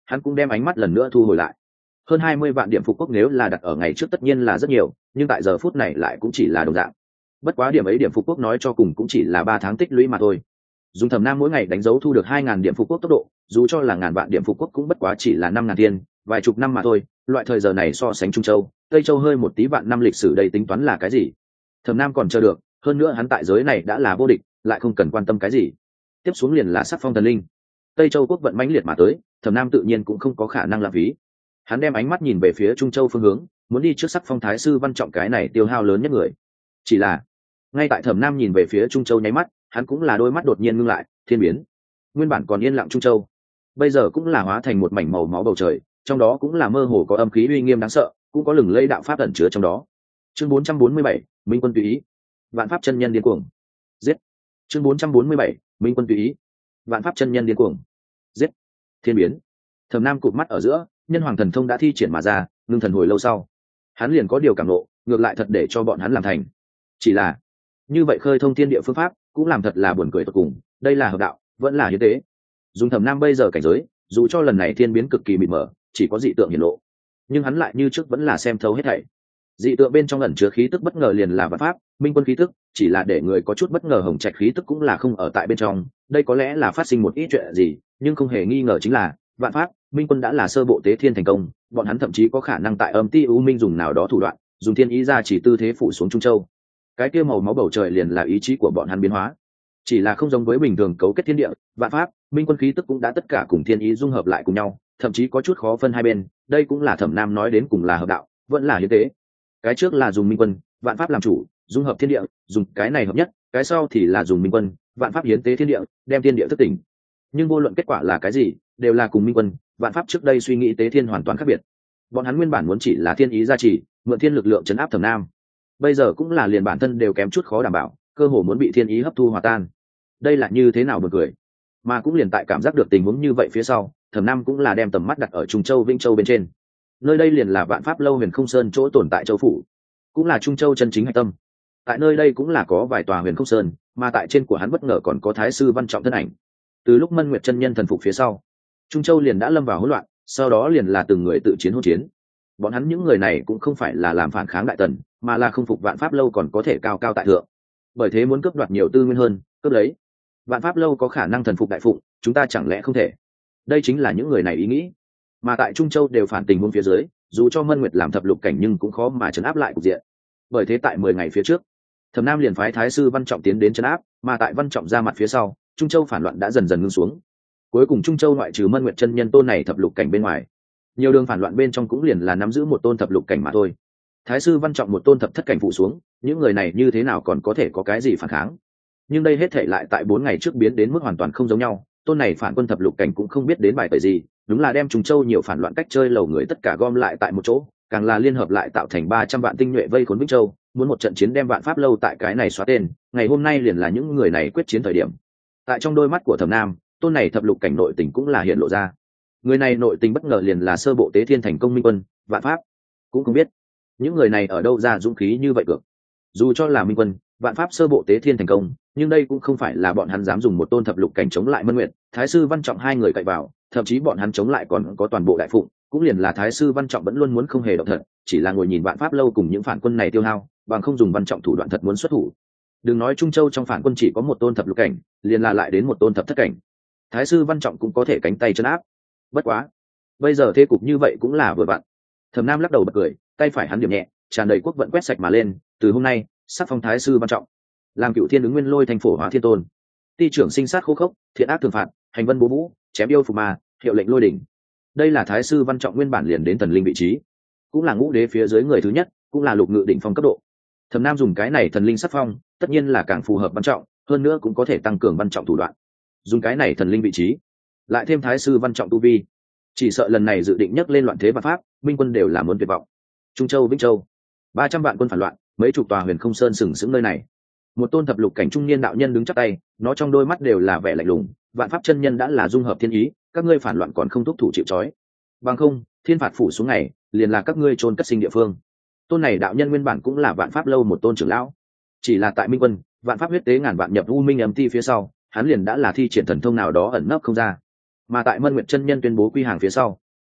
hắn cũng đem ánh mắt lần nữa thu hồi lại. Hơn 20 vạn điểm phục quốc nếu là đặt ở ngày trước tất nhiên là rất nhiều, nhưng tại giờ phút này lại cũng chỉ là đồng dạng. Bất quá điểm ấy điểm phục quốc nói cho cùng cũng chỉ là 3 tháng tích lũy mà thôi. Dùng Thẩm Nam mỗi ngày đánh dấu thu được 2000 điểm phục quốc tốc độ, dù cho là ngàn vạn điểm phục quốc cũng bất quá chỉ là 5000 tiền, vài chục năm mà thôi, loại thời giờ này so sánh Trung Châu, Tây Châu hơi một tí vạn năm lịch sử đây tính toán là cái gì? Thẩm Nam còn chờ được, hơn nữa hắn tại giới này đã là vô địch, lại không cần quan tâm cái gì. Tiếp xuống liền là sắc phong thần linh. Tây Châu quốc vận mãnh liệt mà tới, Thẩm Nam tự nhiên cũng không có khả năng lãng phí. Hắn đem ánh mắt nhìn về phía Trung Châu phương hướng, muốn đi trước sắc phong thái sư Văn Trọng cái này tiêu hao lớn nhất người. Chỉ là, ngay tại Thẩm Nam nhìn về phía Trung Châu nháy mắt, hắn cũng là đôi mắt đột nhiên ngưng lại, thiên biến. Nguyên bản còn yên lặng Trung Châu, bây giờ cũng là hóa thành một mảnh màu máu bầu trời, trong đó cũng là mơ hồ có âm khí uy nghiêm đáng sợ, cũng có lừng lẫy đạo pháp ẩn chứa trong đó. Chương 447, Minh quân tùy ý. Vạn pháp chân nhân điên cuồng. Giết. Chương 447, Minh quân tùy ý. Vạn pháp chân nhân điên cuồng. Giết. Thiên biến. Thẩm Nam cụp mắt ở giữa, nhân hoàng thần thông đã thi triển mà ra, ngưng thần hồi lâu sau, hắn liền có điều cảm ngộ, ngược lại thật để cho bọn hắn làm thành. Chỉ là, như vậy khơi thông thiên địa phương pháp, cũng làm thật là buồn cười tột cùng, đây là hợp đạo, vẫn là hiến tế. Dùng Thẩm Nam bây giờ cảnh giới, dù cho lần này thiên biến cực kỳ mịt mờ, chỉ có dị tượng hiển lộ, nhưng hắn lại như trước vẫn là xem thấu hết thảy. Dị tượng bên trong ẩn chứa khí tức bất ngờ liền là vạn pháp, minh quân khí tức, chỉ là để người có chút bất ngờ hồng trạch khí tức cũng là không ở tại bên trong, đây có lẽ là phát sinh một ít chuyện gì, nhưng không hề nghi ngờ chính là vạn pháp, minh quân đã là sơ bộ tế thiên thành công, bọn hắn thậm chí có khả năng tại âm ti u minh dùng nào đó thủ đoạn, dùng thiên ý ra chỉ tư thế phủ xuống Trung Châu. Cái kia màu máu bầu trời liền là ý chí của bọn hắn biến hóa, chỉ là không giống với bình thường cấu kết thiên địa, vạn pháp, minh quân khí tức cũng đã tất cả cùng thiên ý dung hợp lại cùng nhau, thậm chí có chút khó phân hai bên, đây cũng là Thẩm Nam nói đến cùng là hợp đạo, vẫn là hiến tế. Cái trước là dùng minh quân, vạn pháp làm chủ, dung hợp thiên địa, dùng cái này hợp nhất, cái sau thì là dùng minh quân, vạn pháp hiến tế thiên địa, đem thiên địa thức tỉnh. Nhưng vô luận kết quả là cái gì, đều là cùng minh quân, vạn pháp trước đây suy nghĩ tế thiên hoàn toàn khác biệt. Bọn hắn nguyên bản muốn chỉ là thiên ý gia trì, mượn thiên lực lượng chấn áp Thẩm Nam, bây giờ cũng là liền bản thân đều kém chút khó đảm bảo, cơ hồ muốn bị thiên ý hấp thu hòa tan. Đây là như thế nào buồn cười. Mà cũng liền tại cảm giác được tình huống như vậy phía sau, Thẩm Nam cũng là đem tầm mắt đặt ở Trung Châu Vĩnh Châu bên trên. Nơi đây liền là vạn pháp lâu Huyền Không Sơn chỗ tồn tại châu phủ, cũng là Trung Châu chân chính hạch tâm. Tại nơi đây cũng là có vài tòa Huyền Không Sơn, mà tại trên của hắn bất ngờ còn có Thái sư Văn Trọng thân ảnh. Từ lúc Mân Nguyệt chân nhân thần phục phía sau, Trung Châu liền đã lâm vào hỗn loạn, sau đó liền là từng người tự chiến hỗn chiến. Bọn hắn những người này cũng không phải là làm phản kháng đại tần, mà là không phục vạn pháp lâu còn có thể cao cao tại thượng, bởi thế muốn cướp đoạt nhiều tư nguyên hơn, cướp lấy. Vạn pháp lâu có khả năng thần phục đại phụng, chúng ta chẳng lẽ không thể? Đây chính là những người này ý nghĩ. Mà tại Trung Châu đều phản tình huống phía dưới, dù cho Mân Nguyệt làm thập lục cảnh nhưng cũng khó mà trấn áp lại cục diện. Bởi thế tại 10 ngày phía trước, Thẩm Nam liền phái Thái sư Văn Trọng tiến đến trấn áp, mà tại Văn Trọng ra mặt phía sau, Trung Châu phản loạn đã dần dần ngưng xuống. Cuối cùng Trung Châu ngoại trừ Mân Nguyệt chân nhân tôn này thập lục cảnh bên ngoài, nhiều đường phản loạn bên trong cũng liền là nắm giữ một tôn thập lục cảnh mà thôi. Thái sư Văn Trọng một tôn thập thất cảnh phụ xuống, những người này như thế nào còn có thể có cái gì phản kháng? Nhưng đây hết thảy lại tại 4 ngày trước biến đến mức hoàn toàn không giống nhau, tôn này phản quân thập lục cảnh cũng không biết đến bài tẩy gì, đúng là đem Trung Châu nhiều phản loạn cách chơi lầu người tất cả gom lại tại một chỗ, càng là liên hợp lại tạo thành 300 vạn tinh nhuệ vây khốn Vĩnh Châu, muốn một trận chiến đem vạn pháp lâu tại cái này xóa tên, ngày hôm nay liền là những người này quyết chiến thời điểm. Tại trong đôi mắt của Thẩm Nam, tôn này thập lục cảnh nội tình cũng là hiện lộ ra. Người này nội tình bất ngờ liền là sơ bộ tế thiên thành công minh quân, vạn pháp. Cũng không biết những người này ở đâu ra dũng khí như vậy được. Dù cho là minh quân, vạn pháp sơ bộ tế thiên thành công, nhưng đây cũng không phải là bọn hắn dám dùng một tôn thập lục cảnh chống lại Mân Nguyệt, Thái sư Văn Trọng hai người cậy vào, thậm chí bọn hắn chống lại còn có toàn bộ đại phụng, cũng liền là Thái sư Văn Trọng vẫn luôn muốn không hề động thật, chỉ là ngồi nhìn vạn pháp lâu cùng những phản quân này tiêu hao, bằng không dùng Văn Trọng thủ đoạn thật muốn xuất thủ. Đừng nói Trung Châu trong phản quân chỉ có một tôn thập lục cảnh, liền là lại đến một tôn thập thất cảnh, Thái sư Văn Trọng cũng có thể cánh tay chân áp. Bất quá, bây giờ thế cục như vậy cũng là vừa vặn. Thẩm Nam lắc đầu bật cười, tay phải hắn điểm nhẹ, tràn đầy quốc vận quét sạch mà lên, từ hôm nay, sắc phong Thái sư Văn Trọng, làm cựu thiên ứng nguyên lôi thành phổ hóa thiên tôn, ti trưởng sinh sát khô khốc, thiện ác thường phạt, hành vân bố vũ, chém yêu phục ma, hiệu lệnh lôi đỉnh. Đây là Thái sư Văn Trọng nguyên bản liền đến thần linh vị trí, cũng là ngũ đế phía dưới người thứ nhất, cũng là lục ngự đỉnh phong cấp độ. Thẩm Nam dùng cái này thần linh sắc phong, tất nhiên là càng phù hợp Văn Trọng, hơn nữa cũng có thể tăng cường Văn Trọng thủ đoạn. Dùng cái này thần linh vị trí, lại thêm Thái sư Văn Trọng tu vi, chỉ sợ lần này dự định nhấc lên loạn thế vạn pháp, minh quân đều là muốn tuyệt vọng. Trung Châu Vĩnh Châu, 300 vạn quân phản loạn, mấy chục tòa Huyền Không Sơn sừng sững nơi này. Một tôn thập lục cảnh trung niên đạo nhân đứng chắp tay, nó trong đôi mắt đều là vẻ lạnh lùng, vạn pháp chân nhân đã là dung hợp thiên ý, các ngươi phản loạn còn không thúc thủ chịu trói, bằng không thiên phạt phủ xuống ngày liền là các ngươi chôn cất sinh địa phương. Tôn này đạo nhân nguyên bản cũng là vạn pháp lâu một tôn trưởng lão, chỉ là tại minh quân, vạn pháp huyết tế ngàn vạn nhập u minh ấm ti phía sau, hắn liền đã là thi triển thần thông nào đó ẩn nấp không ra. Mà tại Mân Nguyệt chân nhân tuyên bố quy hàng phía sau,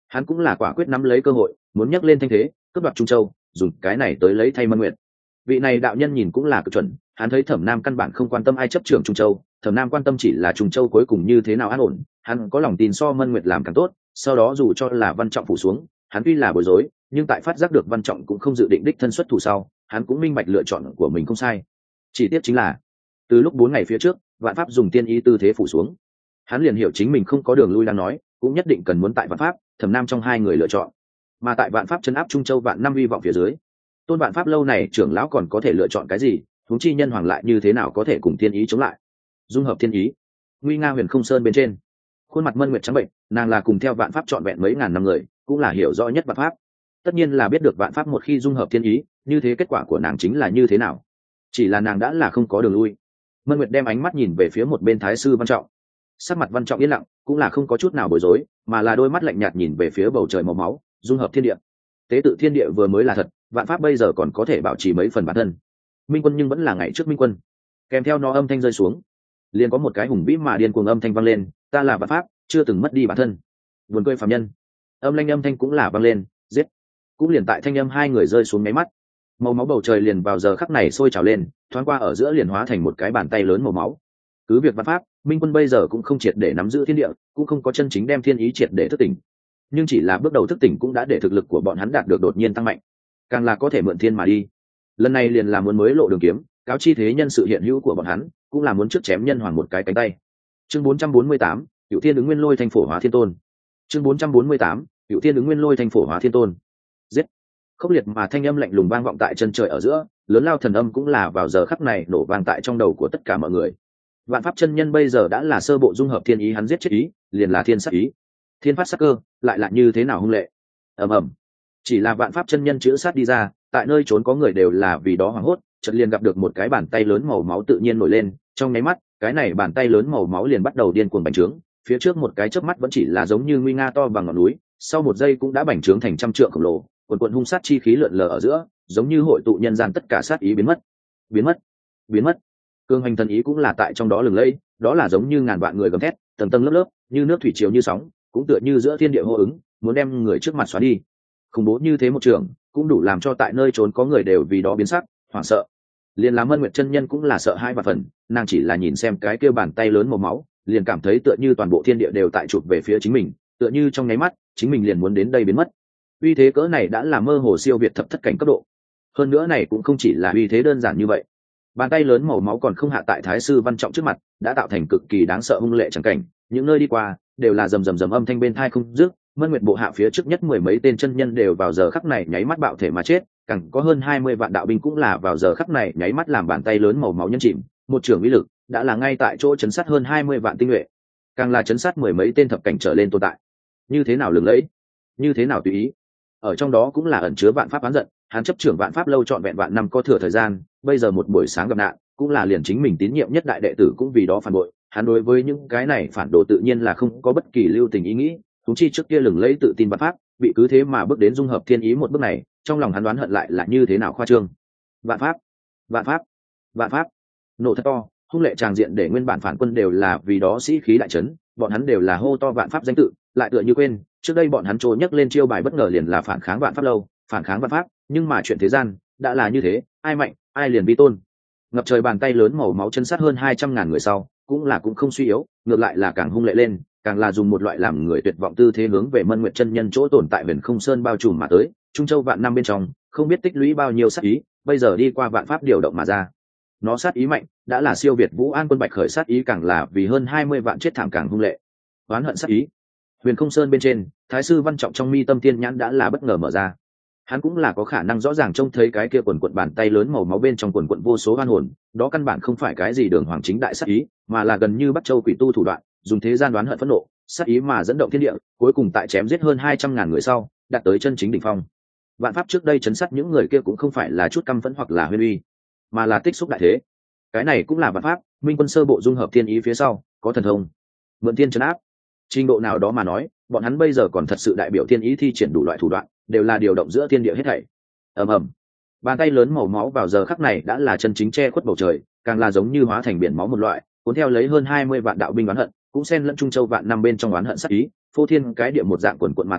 hắn cũng là quả quyết nắm lấy cơ hội muốn nhấc lên thanh thế cướp đoạt Trung Châu, dùng cái này tới lấy thay Mân Nguyệt. Vị này đạo nhân nhìn cũng là cực chuẩn, hắn thấy Thẩm Nam căn bản không quan tâm ai chấp trưởng Trung Châu, Thẩm Nam quan tâm chỉ là Trung Châu cuối cùng như thế nào an ổn, hắn có lòng tin so Mân Nguyệt làm càng tốt. Sau đó dù cho là Văn Trọng phủ xuống, hắn tuy là bối rối, nhưng tại phát giác được Văn Trọng cũng không dự định đích thân xuất thủ sau, hắn cũng minh bạch lựa chọn của mình không sai. Chỉ tiếc chính là từ lúc 4 ngày phía trước, Vạn Pháp dùng tiên ý tư thế phủ xuống, hắn liền hiểu chính mình không có đường lui đang nói, cũng nhất định cần muốn tại Vạn Pháp, Thẩm Nam trong hai người lựa chọn. Mà tại Vạn Pháp trấn áp Trung Châu vạn năm hy vọng phía dưới, Tôn Vạn Pháp lâu này trưởng lão còn có thể lựa chọn cái gì, huống chi nhân hoàng lại như thế nào có thể cùng tiên ý chống lại. Dung hợp tiên ý, nguy nga huyền không sơn bên trên, khuôn mặt Mân Nguyệt trắng bệnh, nàng là cùng theo Vạn Pháp trọn vẹn mấy ngàn năm người, cũng là hiểu rõ nhất Vạn Pháp, tất nhiên là biết được Vạn Pháp một khi dung hợp tiên ý, như thế kết quả của nàng chính là như thế nào. Chỉ là nàng đã là không có đường lui. Mân Nguyệt đem ánh mắt nhìn về phía một bên Thái sư Văn Trọng, sắc mặt Văn Trọng yên lặng, cũng là không có chút nào bối rối, mà là đôi mắt lạnh nhạt nhìn về phía bầu trời màu máu, dung hợp thiên địa. Tế tự thiên địa vừa mới là thật, Vạn Pháp bây giờ còn có thể bảo trì mấy phần bản thân. Minh quân nhưng vẫn là ngày trước Minh quân. Kèm theo nó âm thanh rơi xuống, liền có một cái hùng vĩ mà điên cuồng âm thanh vang lên, ta là Vạn Pháp, chưa từng mất đi bản thân. Buồn cười phàm nhân. Âm thanh cũng là vang lên, giết. Cũng liền tại thanh âm hai người rơi xuống mấy mắt, màu máu bầu trời liền vào giờ khắc này sôi trào lên, thoáng qua ở giữa liền hóa thành một cái bàn tay lớn màu máu. Cứ việc Vạn Pháp, Minh quân bây giờ cũng không triệt để nắm giữ thiên địa, cũng không có chân chính đem thiên ý triệt để thức tỉnh, nhưng chỉ là bước đầu thức tỉnh cũng đã để thực lực của bọn hắn đạt được đột nhiên tăng mạnh, càng là có thể mượn thiên mà đi. Lần này liền là muốn mới lộ đường kiếm, cáo chi thế nhân sự hiện hữu của bọn hắn, cũng là muốn trước chém nhân hoàng một cái cánh tay. Chương 448, Cửu Thiên ứng nguyên lôi thành phổ hóa thiên tôn. Chương 448, Cửu Thiên ứng nguyên lôi thành phổ hóa thiên tôn. Giết. Khốc liệt mà thanh âm lạnh lùng vang vọng tại chân trời ở giữa, lớn lao thần âm cũng là vào giờ khắc này nổ vang tại trong đầu của tất cả mọi người. Vạn Pháp chân nhân bây giờ đã là sơ bộ dung hợp thiên ý, hắn giết chết ý, liền là thiên sát ý. Thiên phát sát cơ, lại là như thế nào hung lệ. Ầm ầm. Chỉ là Vạn Pháp chân nhân chữ sát đi ra, tại nơi trốn có người đều là vì đó hoảng hốt, chợt liền gặp được một cái bàn tay lớn màu máu tự nhiên nổi lên, trong nháy mắt, cái này bàn tay lớn màu máu liền bắt đầu điên cuồng bành trướng, phía trước một cái chớp mắt vẫn chỉ là giống như nguy nga to bằng ngọn núi, sau một giây cũng đã bành trướng thành trăm trượng khổng lồ, quần quần hung sát chi khí lượn lờ ở giữa, giống như hội tụ nhân gian tất cả sát ý biến mất. Cương hành thần ý cũng là tại trong đó lừng lẫy, đó là giống như ngàn vạn người gầm thét, tầng tầng lớp lớp, như nước thủy triều như sóng, cũng tựa như giữa thiên địa hô ứng, muốn đem người trước mặt xóa đi. Khủng bố như thế một trường, cũng đủ làm cho tại nơi trốn có người đều vì đó biến sắc, hoảng sợ. Liền làm Mân Nguyệt chân nhân cũng là sợ hai và phần, nàng chỉ là nhìn xem cái kia bàn tay lớn màu máu, liền cảm thấy tựa như toàn bộ thiên địa đều tại chụp về phía chính mình, tựa như trong nháy mắt, chính mình liền muốn đến đây biến mất. Uy thế cỡ này đã là mơ hồ siêu việt thập thất cảnh cấp độ. Hơn nữa này cũng không chỉ là uy thế đơn giản như vậy. Bàn tay lớn màu máu còn không hạ tại Thái sư Văn Trọng trước mặt, đã tạo thành cực kỳ đáng sợ hung lệ chẳng cảnh, những nơi đi qua đều là rầm rầm rầm âm thanh bên tai không dứt. Mân Nguyệt bộ hạ phía trước nhất mười mấy tên chân nhân đều vào giờ khắc này nháy mắt bạo thể mà chết, càng có hơn 20 vạn đạo binh cũng là vào giờ khắc này nháy mắt làm bàn tay lớn màu máu nhân chìm, một trường uy lực đã là ngay tại chỗ chấn sát hơn 20 vạn tinh nhuệ, càng là chấn sát mười mấy tên thập cảnh trở lên tồn tại. Như thế nào lừng lẫy, như thế nào tùy ý. Ở trong đó cũng là ẩn chứa Vạn Pháp oán giận, hắn chấp trưởng Vạn Pháp lâu trọn vẹn vạn năm có thừa thời gian, bây giờ một buổi sáng gặp nạn, cũng là liền chính mình tín nhiệm nhất đại đệ tử cũng vì đó phản bội, hắn đối với những cái này phản đồ tự nhiên là không có bất kỳ lưu tình ý nghĩ, thúng chi trước kia lừng lẫy tự tin Vạn Pháp, bị cứ thế mà bước đến dung hợp thiên ý một bước này, trong lòng hắn đoán hận lại là như thế nào khoa trương. Vạn Pháp, Vạn Pháp, Vạn Pháp, nổ thật to, hung lệ tràng diện để nguyên bản phản quân đều là vì đó sĩ khí đại chấn, bọn hắn đều là hô to Vạn Pháp danh tự, lại tựa như quên trước đây bọn hắn trôi nhấc lên chiêu bài bất ngờ liền là phản kháng Vạn Pháp lâu, phản kháng Vạn Pháp, nhưng mà chuyện thế gian đã là như thế, ai mạnh ai liền vi tôn. Ngập trời bàn tay lớn màu máu chân sát hơn 200.000 người sau, cũng không suy yếu, ngược lại là càng hung lệ lên, càng là dùng một loại làm người tuyệt vọng tư thế hướng về Mân Nguyệt chân nhân chỗ tồn tại Huyền Không Sơn bao trùm mà tới. Trung Châu vạn năm bên trong, không biết tích lũy bao nhiêu sát ý, bây giờ đi qua Vạn Pháp điều động mà ra. Nó sát ý mạnh, đã là siêu việt Vũ An quân Bạch khởi sát ý, càng là vì hơn 20 vạn chết thảm càng hung lệ. Oán hận sát ý. Huyền Không Sơn bên trên, Thái sư Văn Trọng trong mi tâm tiên nhãn đã là bất ngờ mở ra. Hắn cũng là có khả năng rõ ràng trông thấy cái kia quần quần bàn tay lớn màu máu bên trong quần quần vô số oan hồn, đó căn bản không phải cái gì đường hoàng chính đại sát ý, mà là gần như Bắc Châu quỷ tu thủ đoạn, dùng thế gian đoán hận phẫn nộ, sát ý mà dẫn động thiên địa, cuối cùng tại chém giết hơn 200.000 người sau, đạt tới chân chính đỉnh phong. Vạn Pháp trước đây chấn sát những người kia cũng không phải là chút căm phẫn hoặc là huyên uy, mà là tích xúc đại thế. Cái này cũng là Vạn Pháp, Minh quân sơ bộ dung hợp thiên ý phía sau, có thần thông, mượn thiên trấn áp. Trình độ nào đó mà nói, bọn hắn bây giờ còn thật sự đại biểu thiên ý thi triển đủ loại thủ đoạn, đều là điều động giữa thiên địa hết thảy. Ầm ầm. Bàn tay lớn màu máu vào giờ khắc này đã là chân chính che khuất bầu trời, càng là giống như hóa thành biển máu một loại, cuốn theo lấy hơn 20 vạn đạo binh oán hận, cũng xen lẫn Trung Châu vạn năm bên trong oán hận sát ý, phô thiên cái địa một dạng quần quần mà tới,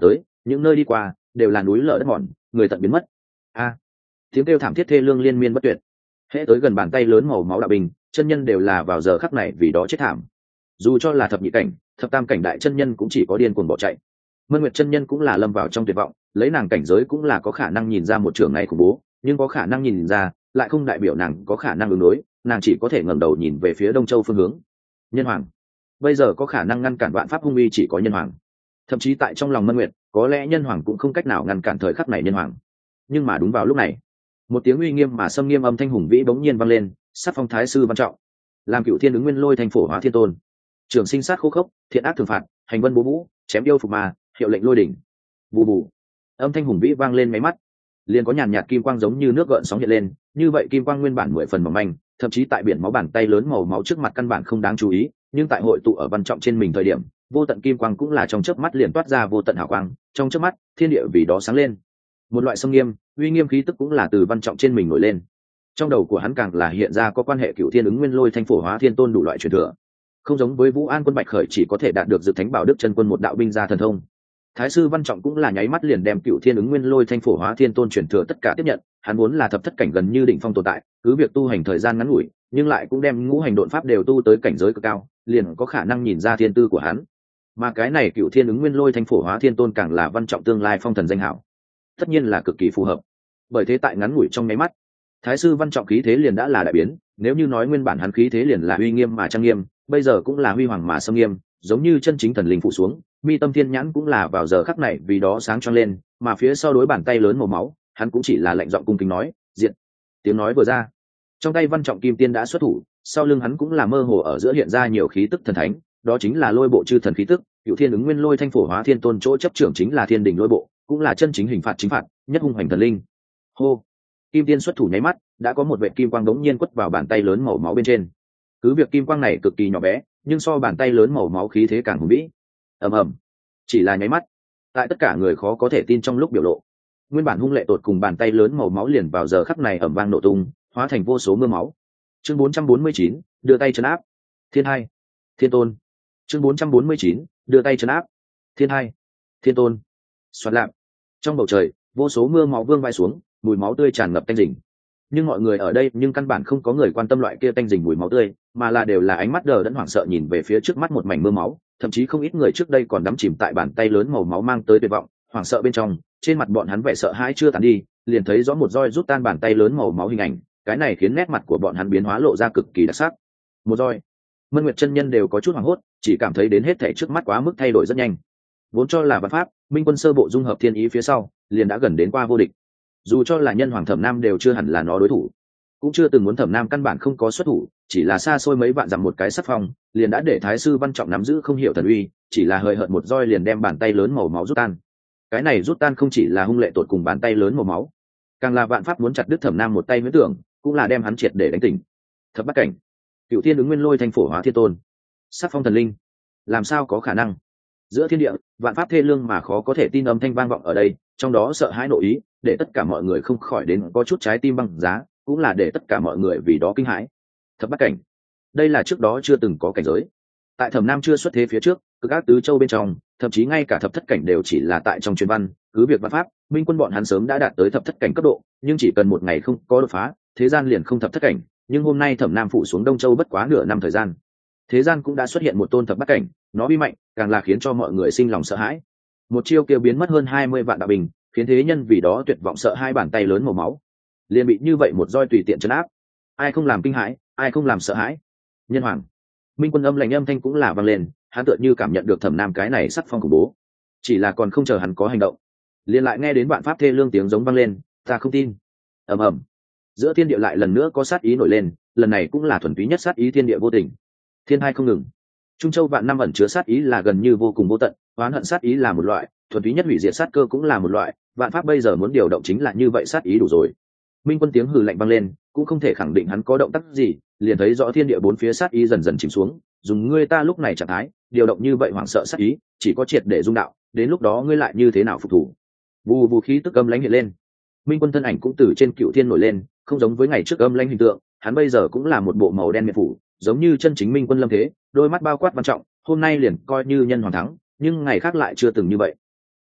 những nơi đi qua đều là núi lở đất mòn, người tận biến mất. A, tiếng kêu thảm thiết thê lương liên miên bất tuyệt. Hễ tới gần bàn tay lớn màu máu đạo binh, chân nhân đều là vào giờ khắc này vì đó chết thảm. Dù cho là thập nhị cảnh, thập tam cảnh đại chân nhân cũng chỉ có điên cuồng bỏ chạy. Mân Nguyệt chân nhân cũng là lâm vào trong tuyệt vọng, lấy nàng cảnh giới cũng là có khả năng nhìn ra một trường này khủng bố, nhưng có khả năng nhìn ra, lại không đại biểu nàng có khả năng ứng đối, nàng chỉ có thể ngẩng đầu nhìn về phía Đông Châu phương hướng. Nhân hoàng, bây giờ có khả năng ngăn cản vạn pháp hung uy chỉ có nhân hoàng. Thậm chí tại trong lòng Mân Nguyệt, có lẽ nhân hoàng cũng không cách nào ngăn cản thời khắc này nhân hoàng. Nhưng mà đúng vào lúc này, một tiếng uy nghiêm mà xâm nghiêm âm thanh hùng vĩ bỗng nhiên vang lên, sát phong thái sư Văn Trọng, làm Cựu Thiên ứng nguyên lôi thành phổ hóa thiên tôn, trường sinh sát khô khốc, thiện ác thường phạt, hành vân bố vũ, chém yêu phục ma, hiệu lệnh lôi đỉnh. Bù bù, âm thanh hùng vĩ vang lên máy mắt, liền có nhàn nhạt kim quang giống như nước gợn sóng hiện lên, như vậy kim quang nguyên bản 10 phần mỏng manh, thậm chí tại biển máu bàn tay lớn màu máu trước mặt căn bản không đáng chú ý, nhưng tại hội tụ ở Văn Trọng trên mình thời điểm, vô tận kim quang cũng là trong chớp mắt liền toát ra vô tận hào quang, trong chớp mắt, thiên địa vì đó sáng lên. Một loại sâm nghiêm, uy nghiêm khí tức cũng là từ Văn Trọng trên mình nổi lên. Trong đầu của hắn càng là hiện ra có quan hệ Cựu Thiên ứng nguyên lôi thanh phổ hóa thiên tôn đủ loại truyền thừa. Không giống với Vũ An quân Bạch Khởi chỉ có thể đạt được Dự Thánh Bảo Đức chân quân một đạo binh gia thần thông. Thái sư Văn Trọng cũng là nháy mắt liền đem Cựu Thiên ứng nguyên lôi thanh phổ hóa thiên tôn truyền thừa tất cả tiếp nhận, hắn vốn là thập thất cảnh gần như đỉnh phong tồn tại, cứ việc tu hành thời gian ngắn ngủi, nhưng lại cũng đem ngũ hành độn pháp đều tu tới cảnh giới cực cao, liền có khả năng nhìn ra thiên tư của hắn. Mà cái này Cựu Thiên ứng nguyên lôi thanh phổ hóa thiên tôn càng là Văn Trọng tương lai phong thần danh hảo, tất nhiên là cực kỳ phù hợp. Bởi thế tại ngắn ngủi trong nháy mắt, Thái sư Văn Trọng khí thế liền đã là đại biến, nếu như nói nguyên bản hắn khí thế liền là uy nghiêm mà trang nghiêm, bây giờ cũng là huy hoàng mà sâm nghiêm, giống như chân chính thần linh phụ xuống, mi tâm thiên nhãn cũng là vào giờ khắc này vì đó sáng choang lên, mà phía sau đối bàn tay lớn màu máu, hắn cũng chỉ là lạnh giọng cung kính nói, "Diện." Tiếng nói vừa ra, trong tay Văn Trọng kim tiên đã xuất thủ, sau lưng hắn cũng là mơ hồ ở giữa hiện ra nhiều khí tức thần thánh, đó chính là lôi bộ chư thần khí tức, Cựu Thiên ứng nguyên lôi thanh phổ hóa thiên tôn chỗ chấp trưởng chính là thiên đình lôi bộ, cũng là chân chính hình phạt chính phạt, nhất hung hành thần linh. Hô, kim tiên xuất thủ nháy mắt, đã có một vệt kim quang đống nhiên quất vào bàn tay lớn màu máu bên trên. Cứ việc kim quang này cực kỳ nhỏ bé, nhưng so bàn tay lớn màu máu khí thế càng hùng vĩ. Ầm ầm, chỉ là nháy mắt, tại tất cả người khó có thể tin trong lúc biểu lộ, nguyên bản hung lệ tột cùng bàn tay lớn màu máu liền vào giờ khắc này ầm vang nổ tung, hóa thành vô số mưa máu. Chương 449, đưa tay trấn áp. Thiên hai, Thiên tôn. Chương 449, đưa tay trấn áp. Thiên hai, Thiên tôn. Soạt lạp. Trong bầu trời, vô số mưa máu vương vai xuống, mùi máu tươi tràn ngập tanh rình. Nhưng mọi người ở đây nhưng căn bản không có người quan tâm loại kia tanh rình mùi máu tươi, mà là đều là ánh mắt đờ đẫn hoảng sợ nhìn về phía trước mắt một mảnh mưa máu, thậm chí không ít người trước đây còn đắm chìm tại bàn tay lớn màu máu mang tới tuyệt vọng, hoảng sợ bên trong, trên mặt bọn hắn vẻ sợ hãi chưa tàn đi, liền thấy rõ một roi rút tan bàn tay lớn màu máu hình ảnh, cái này khiến nét mặt của bọn hắn biến hóa lộ ra cực kỳ đặc sắc. Một roi, Mân Nguyệt chân nhân đều có chút hoảng hốt, chỉ cảm thấy đến hết thảy trước mắt quá mức thay đổi rất nhanh. Vốn cho là Vạn Pháp, Minh Quân sơ bộ dung hợp thiên ý phía sau, liền đã gần đến qua vô địch. Dù cho là nhân hoàng Thẩm Nam đều chưa hẳn là nó đối thủ, cũng chưa từng muốn Thẩm Nam căn bản không có xuất thủ, chỉ là xa xôi mấy vạn dặm một cái sắc phong, liền đã để Thái sư Văn Trọng nắm giữ không hiểu thần uy, chỉ là hơi hợt một roi liền đem bàn tay lớn màu máu rút tan. Cái này rút tan không chỉ là hung lệ tột cùng bàn tay lớn màu máu, càng là Vạn Pháp muốn chặt đứt Thẩm Nam một tay huyễn tưởng, cũng là đem hắn triệt để đánh tỉnh. Thập bát cảnh, Cựu Thiên ứng nguyên lôi thanh phổ hóa thiên tôn, sắc phong thần linh, làm sao có khả năng? Giữa thiên địa, Vạn Pháp thê lương mà khó có thể tin âm thanh vang vọng ở đây, trong đó sợ hãi nội ý, để tất cả mọi người không khỏi đến có chút trái tim băng giá, cũng là để tất cả mọi người vì đó kinh hãi. Thập bát cảnh, đây là trước đó chưa từng có cảnh giới. Tại Thẩm Nam chưa xuất thế phía trước, cực ác tứ châu bên trong, thậm chí ngay cả thập thất cảnh đều chỉ là tại trong truyền văn, cứ việc Vạn Pháp, Minh Quân bọn hắn sớm đã đạt tới thập thất cảnh cấp độ, nhưng chỉ cần một ngày không có đột phá, thế gian liền không thập thất cảnh, nhưng hôm nay Thẩm Nam phụ xuống Đông Châu bất quá nửa năm thời gian, thế gian cũng đã xuất hiện một tôn thập bát cảnh, nó uy mạnh, càng là khiến cho mọi người sinh lòng sợ hãi. Một chiêu kia biến mất hơn 20 vạn đạo bình, khiến thế nhân vì đó tuyệt vọng sợ hai bàn tay lớn màu máu, liền bị như vậy một roi tùy tiện trấn áp. Ai không làm kinh hãi, ai không làm sợ hãi? Nhân hoàng, Minh Quân âm lạnh âm thanh cũng là vang lên, hắn tựa như cảm nhận được Thẩm Nam cái này sắc phong khủng bố, chỉ là còn không chờ hắn có hành động, liền lại nghe đến Vạn Pháp thê lương tiếng giống vang lên, ta không tin. Ầm ầm, giữa thiên địa lại lần nữa có sát ý nổi lên, lần này cũng là thuần túy nhất sát ý thiên địa vô tình. Thiên hai không ngừng, Trung Châu vạn năm ẩn chứa sát ý là gần như vô cùng vô tận, oán hận sát ý là một loại, thuần túy nhất hủy diệt sát cơ cũng là một loại, Vạn Pháp bây giờ muốn điều động chính là như vậy sát ý đủ rồi. Minh Quân tiếng hừ lạnh vang lên, cũng không thể khẳng định hắn có động tác gì, liền thấy rõ thiên địa bốn phía sát ý dần dần chìm xuống, dùng ngươi ta lúc này trạng thái, điều động như vậy hoảng sợ sát ý, chỉ có triệt để dung đạo, đến lúc đó ngươi lại như thế nào phục thủ? Vù vù khí tức âm lãnh hiện lên. Minh Quân thân ảnh cũng từ trên Cựu Thiên nổi lên, không giống với ngày trước âm lãnh hình tượng, hắn bây giờ cũng là một bộ màu đen miệt phủ, giống như chân chính Minh Quân lâm thế, đôi mắt bao quát Văn Trọng, hôm nay liền coi như nhân hoàng thắng, nhưng ngày khác lại chưa từng như vậy.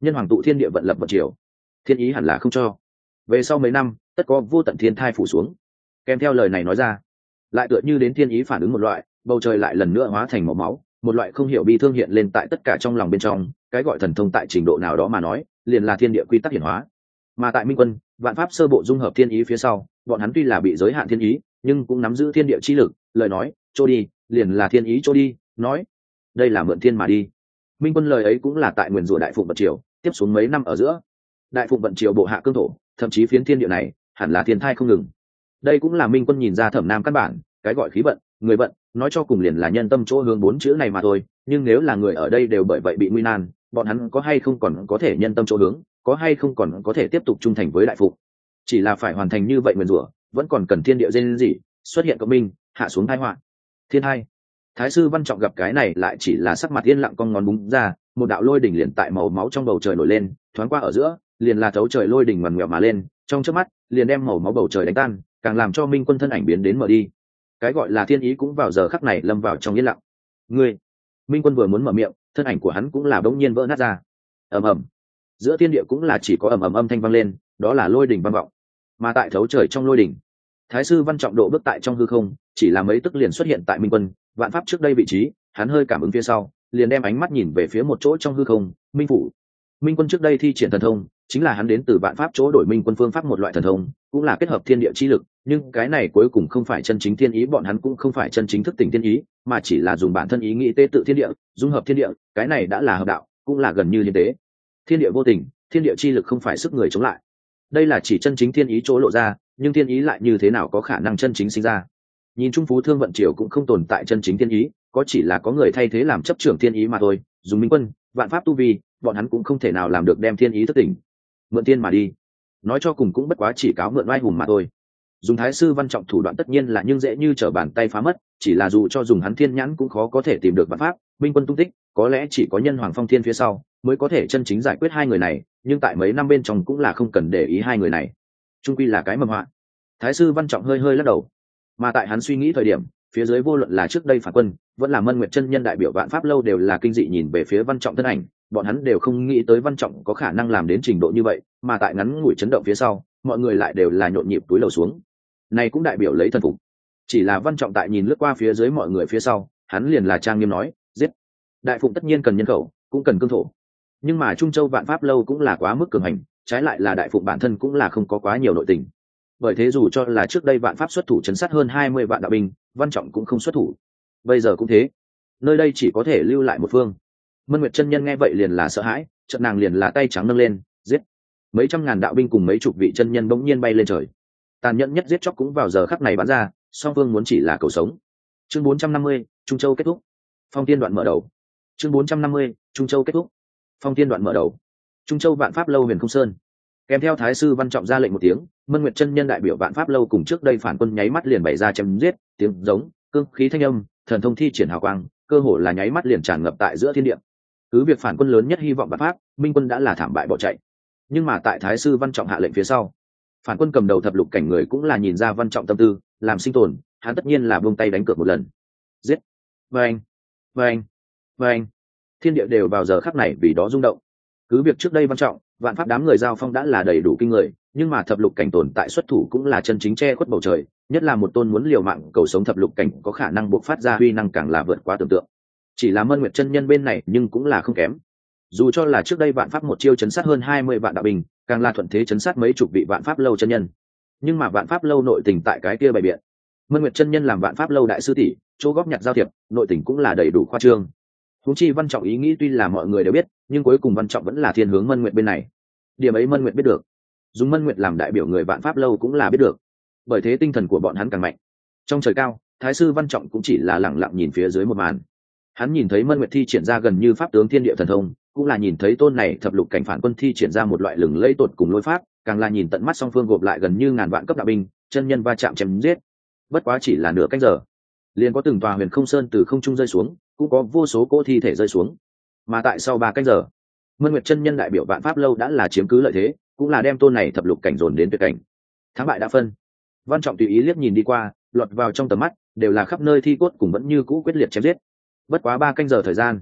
nhân hoàng tụ thiên địa vận lập vận triều, thiên ý hẳn là không cho. Về sau mấy năm tất có vô tận thiên thai phủ xuống. Kèm theo lời này nói ra, lại tựa như đến thiên ý phản ứng một loại, bầu trời lại lần nữa hóa thành màu máu, một loại không hiểu bi thương hiện lên tại tất cả trong lòng bên trong. Cái gọi thần thông tại trình độ nào đó mà nói liền là thiên địa quy tắc hiển hóa. Mà tại Minh Quân, vạn pháp sơ bộ dung hợp thiên ý phía sau, bọn hắn tuy là bị giới hạn thiên ý, nhưng cũng nắm giữ thiên địa chi lực. Lời nói trôi đi liền là thiên ý trôi đi, nói đây là mượn thiên mà đi. Minh Quân lời ấy cũng là tại nguyền rủa đại phụng vận triều tiếp xuống mấy năm ở giữa. Đại phụng vận triều bộ hạ cương thổ, thậm chí phiến thiên địa này hẳn là thiên thai không ngừng. Đây cũng là Minh Quân nhìn ra Thẩm Nam căn bản, cái gọi khí vận, người vận, nói cho cùng liền là nhân tâm chỗ hướng bốn chữ này mà thôi. Nhưng nếu là người ở đây đều bởi vậy bị nguy nan, bọn hắn có hay không còn có thể nhân tâm chỗ hướng, có hay không còn có thể tiếp tục trung thành với đại phụng. Chỉ là phải hoàn thành như vậy nguyền rủa, vẫn còn cần thiên địa dên gì xuất hiện cộng minh, hạ xuống tai họa. Thiên hai. Thái sư Văn Trọng gặp cái này lại chỉ là sắc mặt yên lặng, cong ngón búng ra, một đạo lôi đỉnh liền tại màu máu trong bầu trời nổi lên, thoáng qua ở giữa, liền là thấu trời lôi đỉnh ngoằn ngoèo mà lên, trong chớp mắt, liền đem màu máu bầu trời đánh tan, càng làm cho Minh Quân thân ảnh biến đến mở đi. Cái gọi là thiên ý cũng vào giờ khắc này lâm vào trong yên lặng. Ngươi, Minh Quân vừa muốn mở miệng, thân ảnh của hắn cũng là bỗng nhiên vỡ nát ra. Ầm ầm. Giữa thiên địa cũng là chỉ có ầm ầm âm thanh vang lên, đó là lôi đỉnh vang vọng. Mà tại thấu trời trong lôi đỉnh, Thái sư Văn Trọng độ bước tại trong hư không, chỉ là mấy tức liền xuất hiện tại Minh Quân, vạn pháp trước đây vị trí, hắn hơi cảm ứng phía sau, liền đem ánh mắt nhìn về phía một chỗ trong hư không, Minh phủ. Minh Quân trước đây thi triển thần thông, chính là hắn đến từ vạn pháp chỗ đổi Minh Quân phương pháp một loại thần thông, cũng là kết hợp thiên địa chi lực, nhưng cái này cuối cùng không phải chân chính thiên ý, bọn hắn cũng không phải chân chính thức tỉnh thiên ý, mà chỉ là dùng bản thân ý nghĩ tế tự thiên địa, dung hợp thiên địa, cái này đã là hợp đạo, cũng là gần như liên tế. Thiên địa vô tình, thiên địa chi lực không phải sức người chống lại. Đây là chỉ chân chính thiên ý chỗ lộ ra, nhưng thiên ý lại như thế nào có khả năng chân chính sinh ra? Nhìn Trung Phú Thương vận triều cũng không tồn tại chân chính thiên ý, có chỉ là có người thay thế làm chấp trưởng thiên ý mà thôi. Dùng Minh Quân, vạn pháp tu vi, bọn hắn cũng không thể nào làm được đem thiên ý thức tỉnh. Mượn thiên mà đi, nói cho cùng cũng bất quá chỉ cáo mượn oai hùng mà thôi. Dùng Thái sư Văn Trọng thủ đoạn tất nhiên là nhưng dễ như trở bàn tay phá mất, chỉ là dù cho dùng hắn thiên nhãn cũng khó có thể tìm được vạn pháp Minh Quân tung tích, có lẽ chỉ có nhân hoàng phong thiên phía sau mới có thể chân chính giải quyết hai người này, nhưng tại mấy năm bên trong cũng là không cần để ý hai người này, trung quy là cái mầm họa. Thái sư Văn Trọng hơi hơi lắc đầu, mà tại hắn suy nghĩ thời điểm, phía dưới vô luận là trước đây phản quân vẫn là Mân Nguyệt chân nhân đại biểu vạn pháp lâu đều là kinh dị nhìn về phía Văn Trọng thân ảnh, bọn hắn đều không nghĩ tới Văn Trọng có khả năng làm đến trình độ như vậy, mà tại ngắn ngủi chấn động phía sau, mọi người lại đều là nhộn nhịp túi lầu xuống. Này cũng đại biểu lấy thần phục. Chỉ là Văn Trọng tại nhìn lướt qua phía dưới mọi người phía sau, hắn liền là trang nghiêm nói, giết. Đại phụng tất nhiên cần nhân khẩu, cũng cần cương thổ. Nhưng mà Trung Châu vạn pháp lâu cũng là quá mức cường hành, trái lại là đại phụng bản thân cũng là không có quá nhiều nội tình. Bởi thế dù cho là trước đây vạn pháp xuất thủ chấn sát hơn 20 vạn đạo binh, Văn Trọng cũng không xuất thủ. Bây giờ cũng thế, nơi đây chỉ có thể lưu lại một phương. Mân Nguyệt chân nhân nghe vậy liền là sợ hãi, chợt nàng liền là tay trắng nâng lên, giết. Mấy trăm ngàn đạo binh cùng mấy chục vị chân nhân bỗng nhiên bay lên trời. Tàn nhẫn nhất giết chóc cũng vào giờ khắc này bắn ra, song phương muốn chỉ là cầu sống. Chương 450, Trung Châu kết thúc. Phong Tiên đoạn mở đầu. Chương 450, Trung Châu kết thúc. Phong Tiên đoạn mở đầu. Trung Châu vạn pháp lâu Huyền Không Sơn. Kèm theo Thái sư Văn Trọng ra lệnh một tiếng, Mân Nguyệt chân nhân đại biểu vạn pháp lâu cùng trước đây phản quân nháy mắt liền bày ra chém giết, tiếng giống, cương khí thanh âm, thần thông thi triển hào quang, cơ hồ là nháy mắt liền tràn ngập tại giữa thiên địa. Cứ việc phản quân lớn nhất hy vọng vạn pháp, Minh quân đã là thảm bại bỏ chạy. Nhưng mà tại Thái sư Văn Trọng hạ lệnh phía sau, phản quân cầm đầu thập lục cảnh người cũng là nhìn ra Văn Trọng tâm tư, làm sinh tồn, hắn tất nhiên là buông tay đánh cược một lần. Giết. Vâng, vâng, vâng. Thiên địa đều vào giờ khắc này vì đó rung động. Cứ việc trước đây Văn Trọng, vạn pháp đám người giao phong đã là đầy đủ kinh người, nhưng mà thập lục cảnh tồn tại xuất thủ cũng là chân chính che khuất bầu trời, nhất là một tôn muốn liều mạng cầu sống thập lục cảnh có khả năng bộc phát ra huy năng càng là vượt quá tưởng tượng. Chỉ là Mân Nguyệt chân nhân bên này nhưng cũng là không kém. Dù cho là trước đây vạn pháp một chiêu chấn sát hơn 20 vạn đạo binh, càng là thuận thế chấn sát mấy chục vị vạn pháp lâu chân nhân. Nhưng mà vạn pháp lâu nội tình tại cái kia bày biện. Mân Nguyệt chân nhân làm vạn pháp lâu đại sư tỷ, chỗ góp nhặt giao thiệp, nội tình cũng là đầy đủ khoa trương. Huống chi Văn Trọng ý nghĩ tuy là mọi người đều biết, nhưng cuối cùng Văn Trọng vẫn là thiên hướng Mân Nguyệt bên này. Điểm ấy Mân Nguyệt biết được, dùng Mân Nguyệt làm đại biểu người vạn pháp lâu cũng là biết được. Bởi thế tinh thần của bọn hắn càng mạnh. Trong trời cao, Thái sư Văn Trọng cũng chỉ là lặng lặng nhìn phía dưới một màn. Hắn nhìn thấy Mân Nguyệt thi triển ra gần như pháp tướng thiên địa thần thông, cũng là nhìn thấy tôn này thập lục cảnh phản quân thi triển ra một loại lừng lẫy tột cùng lôi pháp, càng là nhìn tận mắt song phương gộp lại gần như ngàn vạn cấp đạo binh, chân nhân va chạm chém giết. Bất quá chỉ là nửa canh giờ, liền có từng tòa Huyền Không Sơn từ không trung rơi xuống, cũng có vô số cỗ thi thể rơi xuống. Mà tại sau 3 canh giờ, Mân Nguyệt chân nhân đại biểu vạn pháp lâu đã là chiếm cứ lợi thế, cũng là đem tôn này thập lục cảnh dồn đến tuyệt cảnh. Thắng bại đã phân. Văn Trọng tùy ý liếc nhìn đi qua, lọt vào trong tầm mắt đều là khắp nơi thi cốt cùng vẫn như cũ quyết liệt chém giết. Bất quá 3 canh giờ thời gian,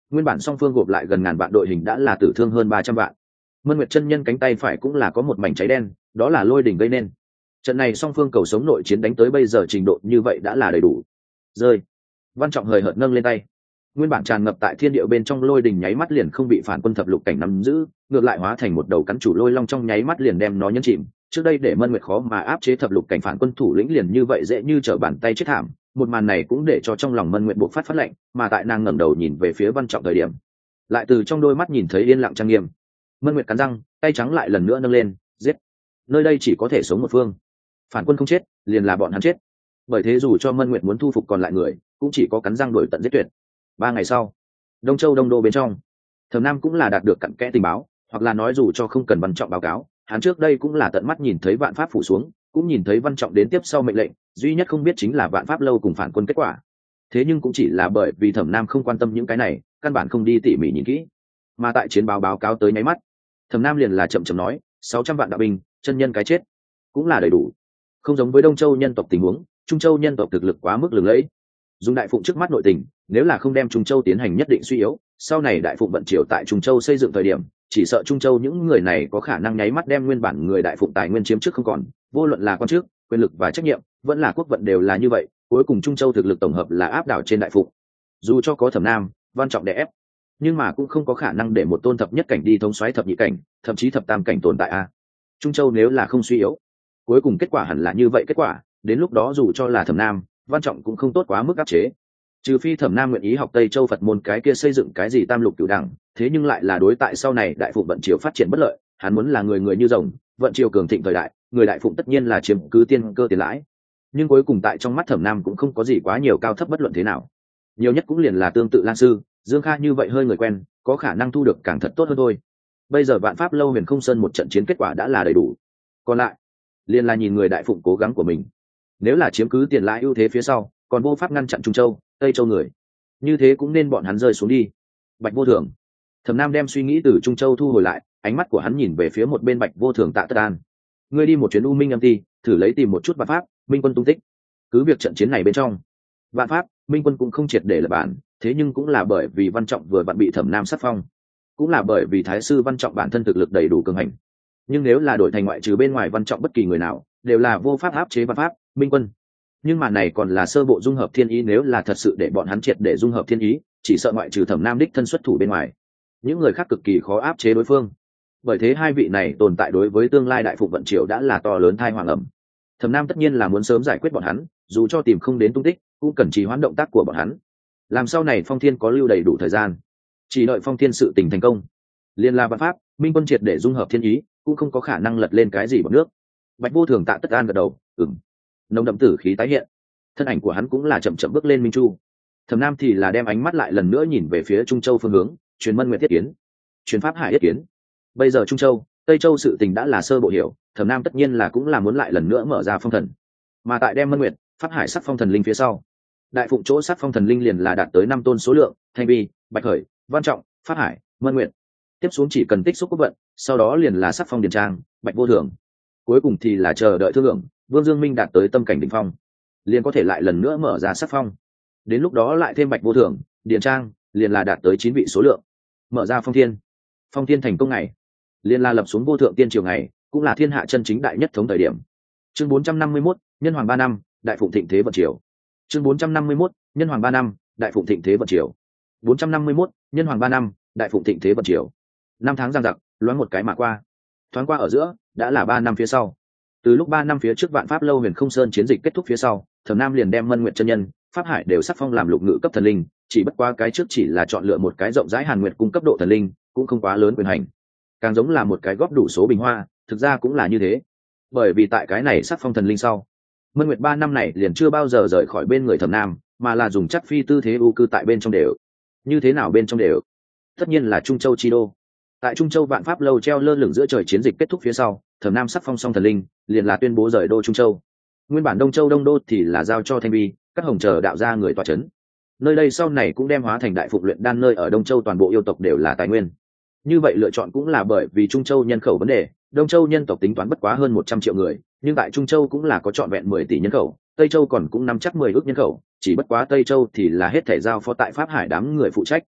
nguyên bản song phương gộp lại gần ngàn vạn đội hình đã là tử thương hơn 300 vạn. Mân Nguyệt chân nhân cánh tay phải cũng là có một mảnh cháy đen, đó là lôi đỉnh gây nên. Trận này song phương cầu sống nội chiến đánh tới bây giờ trình độ như vậy đã là đầy đủ. Rơi. Văn Trọng hời hợt nâng lên tay. Nguyên bản tràn ngập tại thiên địa bên trong lôi đỉnh nháy mắt liền không bị phản quân thập lục cảnh nắm giữ, ngược lại hóa thành một đầu cắn chủ lôi long trong nháy mắt liền đem nó nhấn chìm. Trước đây để Mân Nguyệt khó mà áp chế thập lục cảnh phản quân thủ lĩnh liền như vậy dễ như trở bàn tay chết thảm, một màn này cũng để cho trong lòng Mân Nguyệt buộc phát lạnh, mà tại nàng ngẩng đầu nhìn về phía Văn Trọng thời điểm, lại từ trong đôi mắt nhìn thấy yên lặng trang nghiêm. Mân Nguyệt cắn răng, tay trắng lại lần nữa nâng lên, giết. Nơi đây chỉ có thể sống một phương, phản quân không chết, liền là bọn hắn chết. Bởi thế dù cho Mân Nguyệt muốn thu phục còn lại người, cũng chỉ có cắn răng đuổi tận giết tuyệt. 3 ngày sau, Đông Châu Đông Đô bên trong, Thẩm Nam cũng là đạt được cặn kẽ tình báo, hoặc là nói dù cho không cần Văn Trọng báo cáo, hắn trước đây cũng là tận mắt nhìn thấy vạn pháp phủ xuống, cũng nhìn thấy Văn Trọng đến tiếp sau mệnh lệnh, duy nhất không biết chính là vạn pháp lâu cùng phản quân kết quả. Thế nhưng cũng chỉ là bởi vì Thẩm Nam không quan tâm những cái này, căn bản không đi tỉ mỉ nhìn kỹ. Mà tại chiến báo báo cáo tới nháy mắt, Thẩm Nam liền là chậm chậm nói, 600 vạn đạo binh, chân nhân cái chết, cũng là đầy đủ. Không giống với Đông Châu nhân tộc tình huống, Trung Châu nhân tộc thực lực quá mức lừng lẫy. Dùng đại phụng trước mắt nội tình, nếu là không đem Trung Châu tiến hành nhất định suy yếu, sau này đại phụng vận triều tại Trung Châu xây dựng thời điểm, chỉ sợ Trung Châu những người này có khả năng nháy mắt đem nguyên bản người đại phụng tài nguyên chiếm trước không còn, vô luận là quan chức, quyền lực và trách nhiệm, vẫn là quốc vận đều là như vậy, cuối cùng Trung Châu thực lực tổng hợp là áp đảo trên đại phụng. Dù cho có Thẩm Nam, Văn Trọng đè ép, nhưng mà cũng không có khả năng để một tôn thập nhất cảnh đi thống soái thập nhị cảnh, thậm chí thập tam cảnh tồn tại a. Trung Châu nếu là không suy yếu, cuối cùng kết quả hẳn là như vậy kết quả, đến lúc đó dù cho là Thẩm Nam, Văn Trọng cũng không tốt quá mức áp chế. Trừ phi Thẩm Nam nguyện ý học Tây Châu Phật môn cái kia xây dựng cái gì tam lục cửu đẳng, thế nhưng lại là đối tại sau này đại phụng vận triều phát triển bất lợi, hắn muốn là người người như rồng, vận triều cường thịnh thời đại, người đại phụng tất nhiên là chiếm cứ tiên cơ tiền lãi. Nhưng cuối cùng tại trong mắt Thẩm Nam cũng không có gì quá nhiều cao thấp bất luận thế nào, nhiều nhất cũng liền là tương tự Lan sư, Dương Kha như vậy hơi người quen, có khả năng thu được càng thật tốt hơn thôi. Bây giờ vạn pháp lâu Huyền Không Sơn một trận chiến kết quả đã là đầy đủ, còn lại liền là nhìn người đại phụng cố gắng của mình. Nếu là chiếm cứ tiền lãi ưu thế phía sau, còn vô pháp ngăn chặn Trung Châu, Tây Châu người, như thế cũng nên bọn hắn rơi xuống đi. Bạch Vô Thường. Thẩm Nam đem suy nghĩ từ Trung Châu thu hồi lại, ánh mắt của hắn nhìn về phía một bên Bạch Vô Thường Tạ Tất An. Ngươi đi một chuyến U Minh Âm Ti, thử lấy tìm một chút vạn pháp, Minh quân tung tích. Cứ việc trận chiến này bên trong, vạn pháp, Minh quân cũng không triệt để lập bản, thế nhưng cũng là bởi vì Văn Trọng vừa vặn bị Thẩm Nam sát phong, cũng là bởi vì Thái sư Văn Trọng bản thân thực lực đầy đủ cường hành. Nhưng nếu là đổi thành ngoại trừ bên ngoài Văn Trọng bất kỳ người nào, đều là vô pháp áp chế vạn pháp, Minh quân. Nhưng mà này còn là sơ bộ dung hợp thiên ý, nếu là thật sự để bọn hắn triệt để dung hợp thiên ý, chỉ sợ ngoại trừ Thẩm Nam đích thân xuất thủ bên ngoài, những người khác cực kỳ khó áp chế đối phương. Bởi thế hai vị này tồn tại đối với tương lai đại phụng vận triều đã là to lớn thai hoàng ẩm. Thẩm Nam tất nhiên là muốn sớm giải quyết bọn hắn, dù cho tìm không đến tung tích, cũng cần trì hoãn động tác của bọn hắn, làm sau này Phong Thiên có lưu đầy đủ thời gian, chỉ đợi Phong Thiên sự tình thành công, liên la vạn pháp, Minh quân triệt để dung hợp thiên ý, cũng không có khả năng lật lên cái gì bằng nước. Bạch Vô Thường Tạ Tất An gật đầu, nồng đậm tử khí tái hiện, thân ảnh của hắn cũng là chậm chậm bước lên Minh Chu. Thẩm Nam thì là đem ánh mắt lại lần nữa nhìn về phía Trung Châu phương hướng, truyền Mân Nguyệt thiết kiến, truyền Pháp Hải yết kiến. Bây giờ Trung Châu, Tây Châu sự tình đã là sơ bộ hiểu, Thẩm Nam tất nhiên là cũng là muốn lại lần nữa mở ra phong thần, mà tại đem Mân Nguyệt, Pháp Hải sắc phong thần linh phía sau, đại phụng chỗ sắc phong thần linh liền là đạt tới 5 tôn số lượng, Thanh Vi, Bạch Khởi, Văn Trọng, Pháp Hải, Mân Nguyệt. Tiếp xuống chỉ cần tích xúc quốc vận, sau đó liền là sắc phong Điền Trang, Bạch Vô Thường, cuối cùng thì là chờ đợi thương lượng, Vương Dương Minh đạt tới tâm cảnh đỉnh phong, liền có thể lại lần nữa mở ra sắc phong. Đến lúc đó lại thêm Bạch Vô Thường, Điền Trang, liền là đạt tới 9 vị số lượng, mở ra phong thiên. Phong thiên thành công ngày, liền là lập xuống vô thượng tiên triều ngày, cũng là thiên hạ chân chính đại nhất thống thời điểm. Chương 451, nhân hoàng 3 năm, đại phụng thịnh thế vận triều. Chương 451, nhân hoàng 3 năm, đại phụng thịnh thế vận triều. 451, nhân hoàng 3 năm, đại phụng thịnh thế vận triều. 5 tháng giằng giặc, loáng một cái mà qua. Thoáng qua ở giữa, đã là 3 năm phía sau. Từ lúc 3 năm phía trước vạn pháp lâu Huyền Không Sơn chiến dịch kết thúc phía sau, Thẩm Nam liền đem Mân Nguyệt chân nhân, Pháp Hải đều sắc phong làm lục ngự cấp thần linh, chỉ bất qua cái trước chỉ là chọn lựa một cái rộng rãi Hàn Nguyệt cung cấp độ thần linh, cũng không quá lớn quyền hành, càng giống là một cái góp đủ số bình hoa, thực ra cũng là như thế. Bởi vì tại cái này sắc phong thần linh sau, Mân Nguyệt 3 năm này liền chưa bao giờ rời khỏi bên người Thẩm Nam, mà là dùng chắc phi tư thế ưu cư tại bên trong đều. Như thế nào bên trong đều? Tất nhiên là Trung Châu chi đô. Tại Trung Châu vạn pháp lâu treo lơ lửng giữa trời chiến dịch kết thúc phía sau, Thẩm Nam sắc phong xong thần linh, liền là tuyên bố rời đô Trung Châu. Nguyên bản Đông Châu Đông đô thì là giao cho Thanh Vi, các hồng chờ đạo gia người tọa chấn. Nơi đây sau này cũng đem hóa thành đại phục luyện đan nơi, ở Đông Châu toàn bộ yêu tộc đều là tài nguyên. Như vậy lựa chọn cũng là bởi vì Trung Châu nhân khẩu vấn đề, Đông Châu nhân tộc tính toán bất quá hơn 100 triệu người, nhưng tại Trung Châu cũng là có trọn vẹn 10 tỷ nhân khẩu, Tây Châu còn cũng nắm chắc 10 ước nhân khẩu, chỉ bất quá Tây Châu thì là hết thể giao phó tại Pháp Hải đám người phụ trách.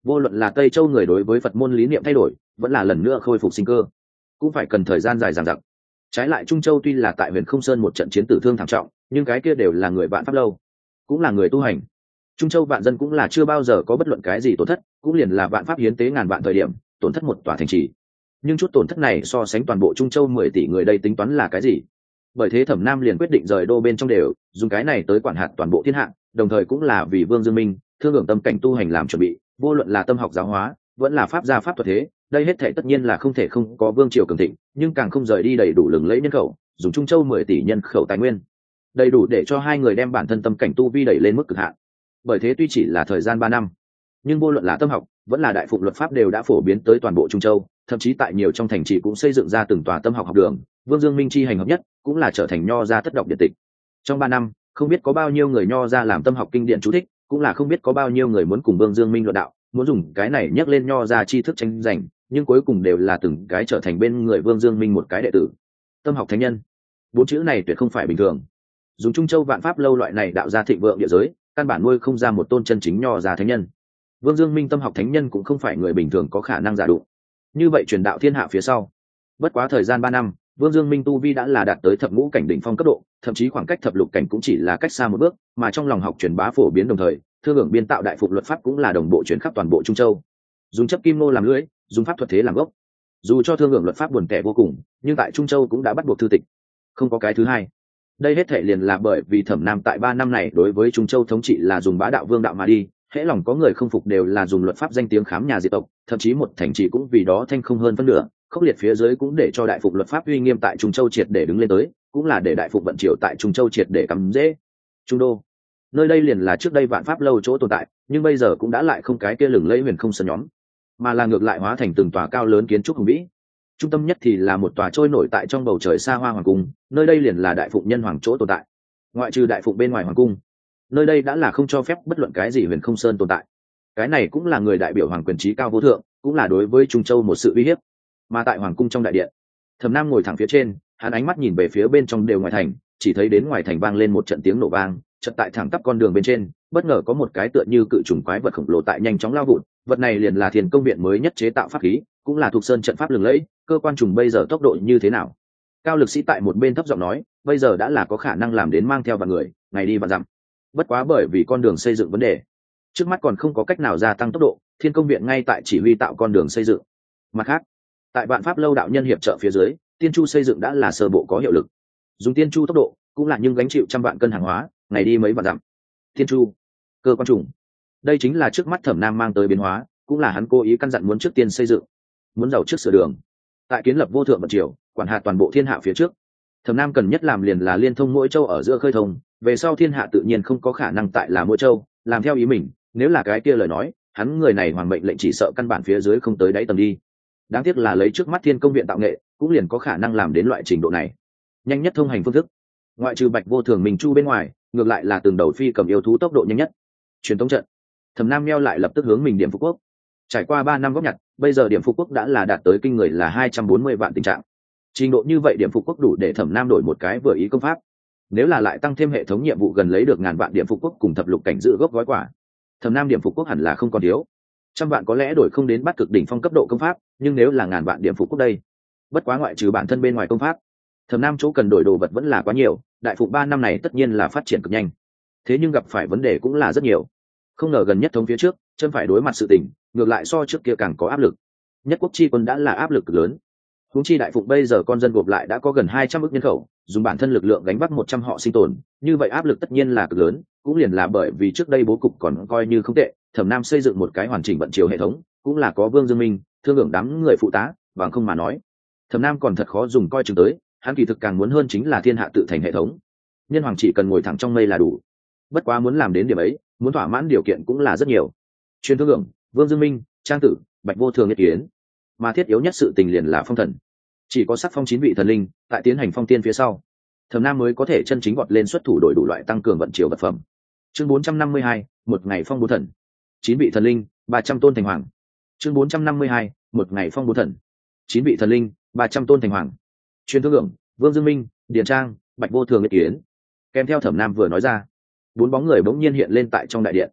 vô luận là Tây Châu người đối với Phật môn lý niệm thay đổi, vẫn là lần nữa khôi phục sinh cơ, cũng phải cần thời gian dài dằng dặc. Trái lại Trung Châu tuy là tại Huyền Không Sơn một trận chiến tử thương thảm trọng, nhưng cái kia đều là người vạn pháp lâu, cũng là người tu hành. Trung Châu vạn dân cũng là chưa bao giờ có bất luận cái gì tổn thất, cũng liền là vạn pháp hiến tế ngàn vạn thời điểm, tổn thất một tòa thành trì. Nhưng chút tổn thất này so sánh toàn bộ Trung Châu 10 tỷ người đây tính toán là cái gì? Bởi thế Thẩm Nam liền quyết định rời đô bên trong đều, dùng cái này tới quản hạt toàn bộ thiên hạ, đồng thời cũng là vì Vương Dương Minh, thương hưởng tâm cảnh tu hành làm chuẩn bị, vô luận là tâm học giáo hóa, vẫn là pháp gia pháp thuật thế, đây hết thảy tất nhiên là không thể không có vương triều cường thịnh, nhưng càng không rời đi đầy đủ lừng lẫy nhân khẩu, dùng Trung Châu 10 tỷ nhân khẩu tài nguyên, đầy đủ để cho hai người đem bản thân tâm cảnh tu vi đẩy lên mức cực hạn. Bởi thế tuy chỉ là thời gian 3 năm, nhưng vô luận là tâm học, vẫn là đại phụng luật pháp đều đã phổ biến tới toàn bộ Trung Châu, thậm chí tại nhiều trong thành trì cũng xây dựng ra từng tòa tâm học học đường, Vương Dương Minh chi hành hợp nhất, cũng là trở thành nho gia thất đọc điện tịch. Trong 3 năm, không biết có bao nhiêu người nho gia làm tâm học kinh điển chú thích, cũng là không biết có bao nhiêu người muốn cùng Vương Dương Minh luận đạo, muốn dùng cái này nhắc lên nho gia tri thức tranh giành, nhưng cuối cùng đều là từng cái trở thành bên người Vương Dương Minh một cái đệ tử. Tâm học thánh nhân, 4 chữ này tuyệt không phải bình thường. Dùng Trung Châu vạn pháp lâu loại này đạo gia thịnh vượng địa giới, căn bản nuôi không ra một tôn chân chính nho gia thánh nhân. Vương Dương Minh tâm học thánh nhân cũng không phải người bình thường có khả năng giả đụng. Như vậy truyền đạo thiên hạ phía sau, bất quá thời gian 3 năm, Vương Dương Minh tu vi đã là đạt tới thập ngũ cảnh đỉnh phong cấp độ, thậm chí khoảng cách thập lục cảnh cũng chỉ là cách xa một bước, mà trong lòng học truyền bá phổ biến đồng thời, thương hưởng biên tạo đại phục luật pháp cũng là đồng bộ truyền khắp toàn bộ Trung Châu. Dùng chấp kim nô làm lưỡi, dùng pháp thuật thế làm gốc. Dù cho thương hưởng luật pháp buồn tẻ vô cùng, nhưng tại Trung Châu cũng đã bắt buộc thư tịch, không có cái thứ hai. Đây hết thể liền là bởi vì Thẩm Nam tại 3 năm này đối với Trung Châu thống trị là dùng bá đạo vương đạo mà đi, hễ lòng có người không phục đều là dùng luật pháp danh tiếng khám nhà diệt tộc, thậm chí một thành trì cũng vì đó thanh không hơn phân nửa, khốc liệt phía dưới cũng để cho đại phục luật pháp uy nghiêm tại Trung Châu triệt để đứng lên tới, cũng là để đại phục vận triều tại Trung Châu triệt để cắm rễ. Trung đô, nơi đây liền là trước đây vạn pháp lâu chỗ tồn tại, nhưng bây giờ cũng đã lại không cái kia lừng lẫy Huyền Không Sơn nhóm, mà là ngược lại hóa thành từng tòa cao lớn kiến trúc hùng vĩ. Trung tâm nhất thì là một tòa trôi nổi tại trong bầu trời xa hoa hoàng cung, nơi đây liền là đại phụng nhân hoàng chỗ tồn tại. Ngoại trừ đại phụng bên ngoài hoàng cung, nơi đây đã là không cho phép bất luận cái gì Huyền Không Sơn tồn tại. Cái này cũng là người đại biểu hoàng quyền trí cao vô thượng, cũng là đối với Trung Châu một sự uy hiếp. Mà tại hoàng cung trong đại điện, Thẩm Nam ngồi thẳng phía trên, hắn ánh mắt nhìn về phía bên trong đều ngoài thành, chỉ thấy đến ngoài thành vang lên một trận tiếng nổ vang, chợt tại thẳng tắp con đường bên trên, bất ngờ có một cái tựa như cự trùng quái vật khổng lồ tại nhanh chóng lao vụt, vật này liền là Thiên Công viện mới nhất chế tạo pháp khí, cũng là thuộc sơn trận pháp lừng lẫy, cơ quan trùng bây giờ tốc độ như thế nào? Cao lực sĩ tại một bên thấp giọng nói, bây giờ đã là có khả năng làm đến mang theo vạn người, ngày đi vạn dặm. Bất quá bởi vì con đường xây dựng vấn đề, trước mắt còn không có cách nào gia tăng tốc độ, Thiên Công viện ngay tại chỉ huy tạo con đường xây dựng. Mặt khác, tại vạn pháp lâu đạo nhân hiệp trợ phía dưới, tiên chu xây dựng đã là sơ bộ có hiệu lực. Dùng tiên chu tốc độ, cũng là nhưng gánh chịu trăm vạn cân hàng hóa, ngày đi mấy vạn dặm. Tiên chu, cơ quan trùng, đây chính là trước mắt Thẩm Nam mang tới biến hóa, cũng là hắn cố ý căn dặn muốn trước tiên xây dựng, muốn giàu trước sửa đường. Tại kiến lập vô thượng vận triều, quản hạt toàn bộ thiên hạ phía trước, Thẩm Nam cần nhất làm liền là liên thông mỗi châu ở giữa khơi thông, về sau thiên hạ tự nhiên không có khả năng tại là mỗi châu làm theo ý mình, nếu là cái kia lời nói, hắn người này hoàng mệnh lệnh chỉ sợ căn bản phía dưới không tới đáy tầng đi. Đáng tiếc là lấy trước mắt Thiên Công viện tạo nghệ, cũng liền có khả năng làm đến loại trình độ này. Nhanh nhất thông hành phương thức, ngoại trừ Bạch Vô Thường Minh Chu bên ngoài, ngược lại là từng đầu phi cầm yêu thú tốc độ nhanh nhất. Truyền tống trận, Thẩm Nam neo lại lập tức hướng mình điểm phục quốc. Trải qua 3 năm góp nhặt, bây giờ điểm phục quốc đã là đạt tới kinh người là 240 vạn tình trạng. Trình độ như vậy điểm phục quốc đủ để Thẩm Nam đổi một cái vừa ý công pháp. Nếu là lại tăng thêm hệ thống nhiệm vụ gần lấy được ngàn vạn điểm phục quốc cùng thập lục cảnh giữ gốc gói quả, Thẩm Nam điểm phục quốc hẳn là không còn thiếu. Trăm vạn có lẽ đổi không đến bắt cực đỉnh phong cấp độ công pháp, nhưng nếu là ngàn vạn điểm phục quốc đây, bất quá ngoại trừ bản thân bên ngoài công pháp, Thẩm Nam chỗ cần đổi đồ vật vẫn là quá nhiều, đại phục 3 năm này tất nhiên là phát triển cực nhanh. Thế nhưng gặp phải vấn đề cũng là rất nhiều. Không ngờ gần nhất thống phía trước, chân phải đối mặt sự tình, ngược lại so trước kia càng có áp lực. Nhất quốc chi quân đã là áp lực cực lớn. Huống chi đại phụng bây giờ con dân gộp lại đã có gần 200 ức nhân khẩu, dùng bản thân lực lượng gánh vác 100 họ sinh tồn, như vậy áp lực tất nhiên là cực lớn, cũng liền là bởi vì trước đây bố cục còn coi như không tệ, Thẩm Nam xây dựng một cái hoàn chỉnh vận chiều hệ thống, cũng là có Vương Dương Minh, thương hưởng đám người phụ tá, bằng không mà nói, Thẩm Nam còn thật khó dùng coi chừng tới, hắn kỳ thực càng muốn hơn chính là thiên hạ tự thành hệ thống. Nhân hoàng chỉ cần ngồi thẳng trong mây là đủ. Bất quá muốn làm đến điểm ấy, muốn thỏa mãn điều kiện cũng là rất nhiều. Truyền thương hưởng, Vương Dương Minh, Trang Tử, Bạch Vô Thường nhất kiến, mà thiết yếu nhất sự tình liền là phong thần. Chỉ có sắc phong 9 vị thần linh, tại tiến hành phong tiên phía sau, Thẩm Nam mới có thể chân chính vọt lên xuất thủ đổi đủ loại tăng cường vận chiều vật phẩm. Chương 452, một ngày phong 4 thần. 9 vị thần linh, 300 tôn thành hoàng. Chương 452, một ngày phong 4 thần. 9 vị thần linh, 300 tôn thành hoàng. Truyền thương hưởng, Vương Dương Minh, Điền Trang, Bạch Vô Thường nhất kiến. Kèm theo Thẩm Nam vừa nói ra, 4 bóng người bỗng nhiên hiện lên tại trong đại điện.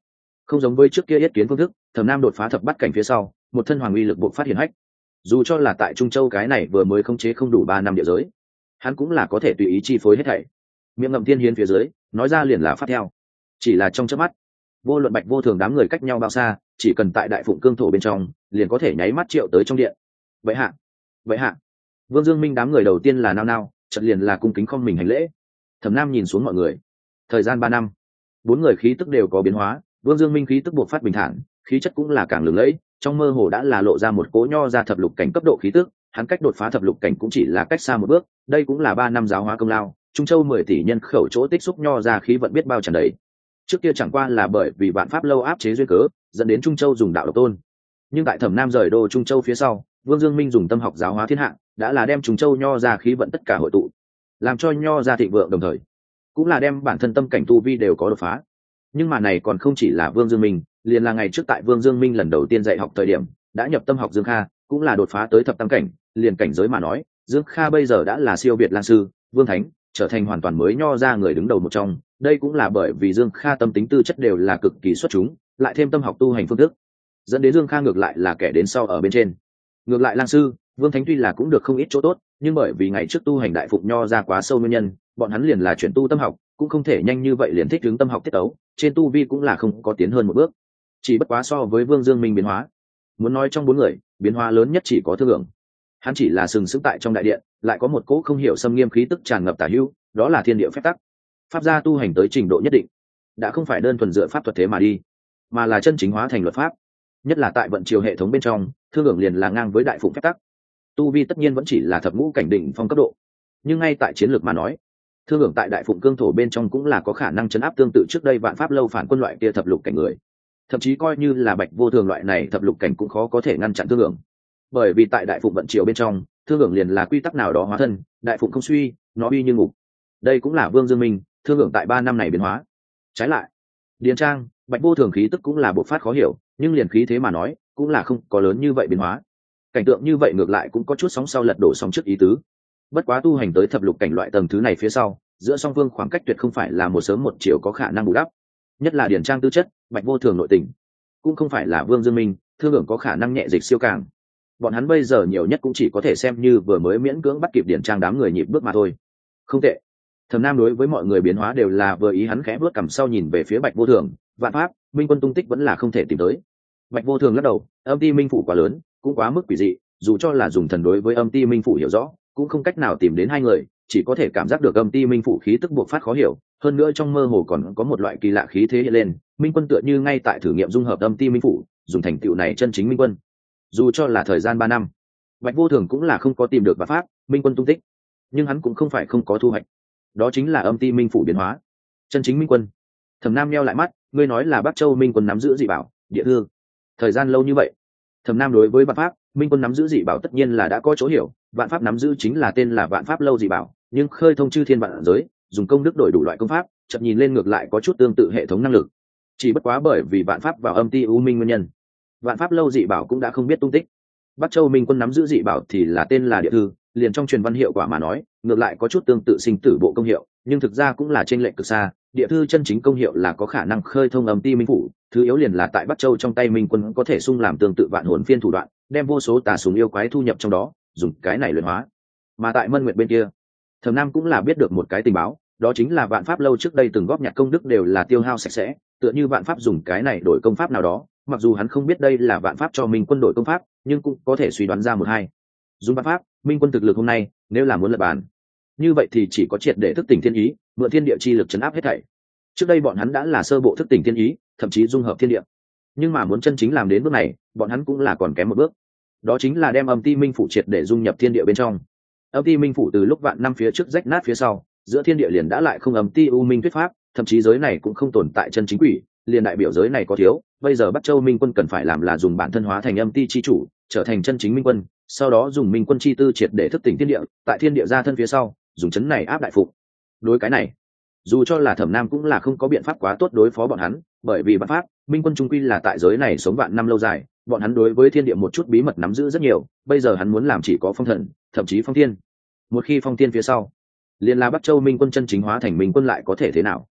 Không giống với trước kia yết kiến phương thức, Thẩm Nam đột phá thập bát cảnh phía sau, một thân hoàng uy lực bộc phát hiển hách. Dù cho là tại Trung Châu cái này vừa mới khống chế không đủ 3 năm địa giới, hắn cũng là có thể tùy ý chi phối hết thảy. Miệng ngậm thiên hiến phía dưới, nói ra liền là phát theo. Chỉ là trong chớp mắt, vô luận Bạch Vô Thường đám người cách nhau bao xa, chỉ cần tại Đại Phụng Cương thổ bên trong, liền có thể nháy mắt triệu tới trong điện. Vậy hạ, vậy hạ. Vương Dương Minh đám người đầu tiên là nao nao, chợt liền là cung kính không mình hành lễ. Thẩm Nam nhìn xuống mọi người. Thời gian 3 năm, 4 người khí tức đều có biến hóa, Vương Dương Minh khí tức buộc phát bình thản, khí chất cũng là càng lừng lẫy, trong mơ hồ đã là lộ ra một cỗ nho ra thập lục cảnh cấp độ khí tức, hắn cách đột phá thập lục cảnh cũng chỉ là cách xa một bước, đây cũng là 3 năm giáo hóa công lao, Trung Châu 10 tỷ nhân khẩu chỗ tích xúc nho ra khí vận biết bao tràn đầy. Trước kia chẳng qua là bởi vì vạn pháp lâu áp chế duyên cớ, dẫn đến Trung Châu dùng đạo độc tôn. Nhưng tại Thẩm Nam rời đô Trung Châu phía sau, Vương Dương Minh dùng tâm học giáo hóa thiên hạ, đã là đem Trung Châu nho ra khí vận tất cả hội tụ, làm cho nho ra thịnh vượng đồng thời, cũng là đem bản thân tâm cảnh tu vi đều có đột phá. Nhưng mà này còn không chỉ là Vương Dương Minh, liền là ngày trước tại Vương Dương Minh lần đầu tiên dạy học thời điểm, đã nhập tâm học Dương Kha, cũng là đột phá tới thập tam cảnh, liền cảnh giới mà nói, Dương Kha bây giờ đã là siêu việt Lan sư, Vương Thánh, trở thành hoàn toàn mới nho ra người đứng đầu một trong, đây cũng là bởi vì Dương Kha tâm tính tư chất đều là cực kỳ xuất chúng, lại thêm tâm học tu hành phương thức, dẫn đến Dương Kha ngược lại là kẻ đến sau ở bên trên. Ngược lại Lan sư, Vương Thánh tuy là cũng được không ít chỗ tốt, nhưng bởi vì ngày trước tu hành đại phụng nho ra quá sâu nguyên nhân, bọn hắn liền là chuyển tu tâm học, cũng không thể nhanh như vậy liền thích ứng tâm học tiết tấu, trên tu vi cũng là không có tiến hơn một bước. Chỉ bất quá so với Vương Dương Minh biến hóa, muốn nói trong 4 người, biến hóa lớn nhất chỉ có Thương Lượng. Hắn chỉ là sừng sững tại trong đại điện, lại có một cỗ không hiểu xâm nghiêm khí tức tràn ngập tả hữu, đó là thiên địa phép tắc. Pháp gia tu hành tới trình độ nhất định, đã không phải đơn thuần dựa pháp thuật thế mà đi, mà là chân chính hóa thành luật pháp. Nhất là tại vận triều hệ thống bên trong, Thương Lượng liền là ngang với đại phụng phép tắc. Tu vi tất nhiên vẫn chỉ là thập ngũ cảnh đỉnh phong cấp độ, nhưng ngay tại chiến lược mà nói, Thương Lượng tại đại phụng cương thổ bên trong cũng là có khả năng chấn áp tương tự trước đây vạn pháp lâu phản quân loại kia thập lục cảnh người. Thậm chí coi như là Bạch Vô Thường loại này thập lục cảnh cũng khó có thể ngăn chặn Thương Lượng. Bởi vì tại đại phụng vận triều bên trong, Thương Lượng liền là quy tắc nào đó hóa thân, đại phụng không suy, nó uy như ngục. Đây cũng là Vương Dương Minh, Thương Lượng tại 3 năm này biến hóa. Trái lại, Điền Trang, Bạch Vô Thường khí tức cũng là bộc phát khó hiểu, nhưng liền khí thế mà nói, cũng là không có lớn như vậy biến hóa. Cảnh tượng như vậy ngược lại cũng có chút sóng sau lật đổ sóng trước ý tứ. Bất quá tu hành tới thập lục cảnh loại tầng thứ này phía sau, giữa song phương khoảng cách tuyệt không phải là một sớm một chiều có khả năng bù đắp. Nhất là Điền Trang tư chất, Bạch Vô Thường nội tình, cũng không phải là Vương Dương Minh, Thương Lượng có khả năng nhẹ dịch siêu càng. Bọn hắn bây giờ nhiều nhất cũng chỉ có thể xem như vừa mới miễn cưỡng bắt kịp Điền Trang đám người nhịp bước mà thôi. Không tệ. Thẩm Nam đối với mọi người biến hóa đều là vừa ý, hắn khẽ bước cằm sau nhìn về phía Bạch Vô Thường, vạn pháp, Minh quân tung tích vẫn là không thể tìm tới. Bạch Vô Thường lắc đầu, âm ti minh phủ quá lớn, cũng quá mức quỷ dị, dù cho là dùng thần đối với âm ti minh phủ hiểu rõ, cũng không cách nào tìm đến hai người, chỉ có thể cảm giác được âm ti minh phủ khí tức buộc phát khó hiểu, hơn nữa trong mơ hồ còn có một loại kỳ lạ khí thế hiện lên, minh quân tựa như ngay tại thử nghiệm dung hợp âm ti minh phủ, dùng thành tựu này chân chính minh quân. Dù cho là thời gian 3 năm, Bạch Vô Thường cũng là không có tìm được vạn pháp, minh quân tung tích, nhưng hắn cũng không phải không có thu hoạch, đó chính là âm ti minh phủ biến hóa, chân chính minh quân. Thẩm Nam nheo lại mắt, ngươi nói là Bắc Châu minh quân nắm giữ dị bảo, địa thư. Thời gian lâu như vậy, Thẩm Nam đối với vạn pháp, minh quân nắm giữ dị bảo tất nhiên là đã có chỗ hiểu, vạn pháp nắm giữ chính là tên là vạn pháp lâu dị bảo, nhưng khơi thông chư thiên vạn giới, dùng công đức đổi đủ loại công pháp, chợt nhìn lên ngược lại có chút tương tự hệ thống năng lực. Chỉ bất quá bởi vì vạn pháp vào âm ti u minh nguyên nhân, vạn pháp lâu dị bảo cũng đã không biết tung tích. Bắc Châu minh quân nắm giữ dị bảo thì là tên là địa thư, liền trong truyền văn hiệu quả mà nói, ngược lại có chút tương tự sinh tử bộ công hiệu, nhưng thực ra cũng là chênh lệch cực xa. Địa thư chân chính công hiệu là có khả năng khơi thông âm ti minh phủ, thứ yếu liền là tại Bắc Châu trong tay minh quân có thể xung làm tương tự vạn hồn phiên thủ đoạn, đem vô số tà súng yêu quái thu nhập trong đó, dùng cái này luyện hóa. Mà tại Mân Nguyệt bên kia, Thẩm Nam cũng là biết được một cái tình báo, đó chính là vạn pháp lâu trước đây từng góp nhặt công đức đều là tiêu hao sạch sẽ, tựa như vạn pháp dùng cái này đổi công pháp nào đó, mặc dù hắn không biết đây là vạn pháp cho minh quân đổi công pháp, nhưng cũng có thể suy đoán ra một hai. Dùng vạn pháp, minh quân thực lực hôm nay, nếu là muốn lật bàn, như vậy thì chỉ có triệt để thức tỉnh thiên ý, mượn thiên địa chi lực chấn áp hết thảy. Trước đây bọn hắn đã là sơ bộ thức tỉnh thiên ý, thậm chí dung hợp thiên địa, nhưng mà muốn chân chính làm đến bước này, bọn hắn cũng là còn kém một bước, đó chính là đem âm ti minh phủ triệt để dung nhập thiên địa bên trong. Âm ti minh phủ từ lúc vạn năm phía trước rách nát phía sau, giữa thiên địa liền đã lại không âm ti u minh thuyết pháp, thậm chí giới này cũng không tồn tại chân chính quỷ, liền đại biểu giới này có thiếu. Bây giờ Bắc Châu minh quân cần phải làm là dùng bản thân hóa thành âm ti chi chủ, trở thành chân chính minh quân, sau đó dùng minh quân chi tư triệt để thức tỉnh thiên địa, tại thiên địa ra thân phía sau, dùng chấn này áp đại phục. Đối cái này, dù cho là Thẩm Nam cũng là không có biện pháp quá tốt đối phó bọn hắn, bởi vì bản pháp, minh quân trung quy là tại giới này sống vạn năm lâu dài, bọn hắn đối với thiên địa một chút bí mật nắm giữ rất nhiều, bây giờ hắn muốn làm chỉ có phong thần, thậm chí phong thiên. Một khi phong thiên phía sau, liền là Bắc Châu minh quân chân chính hóa thành minh quân lại có thể thế nào?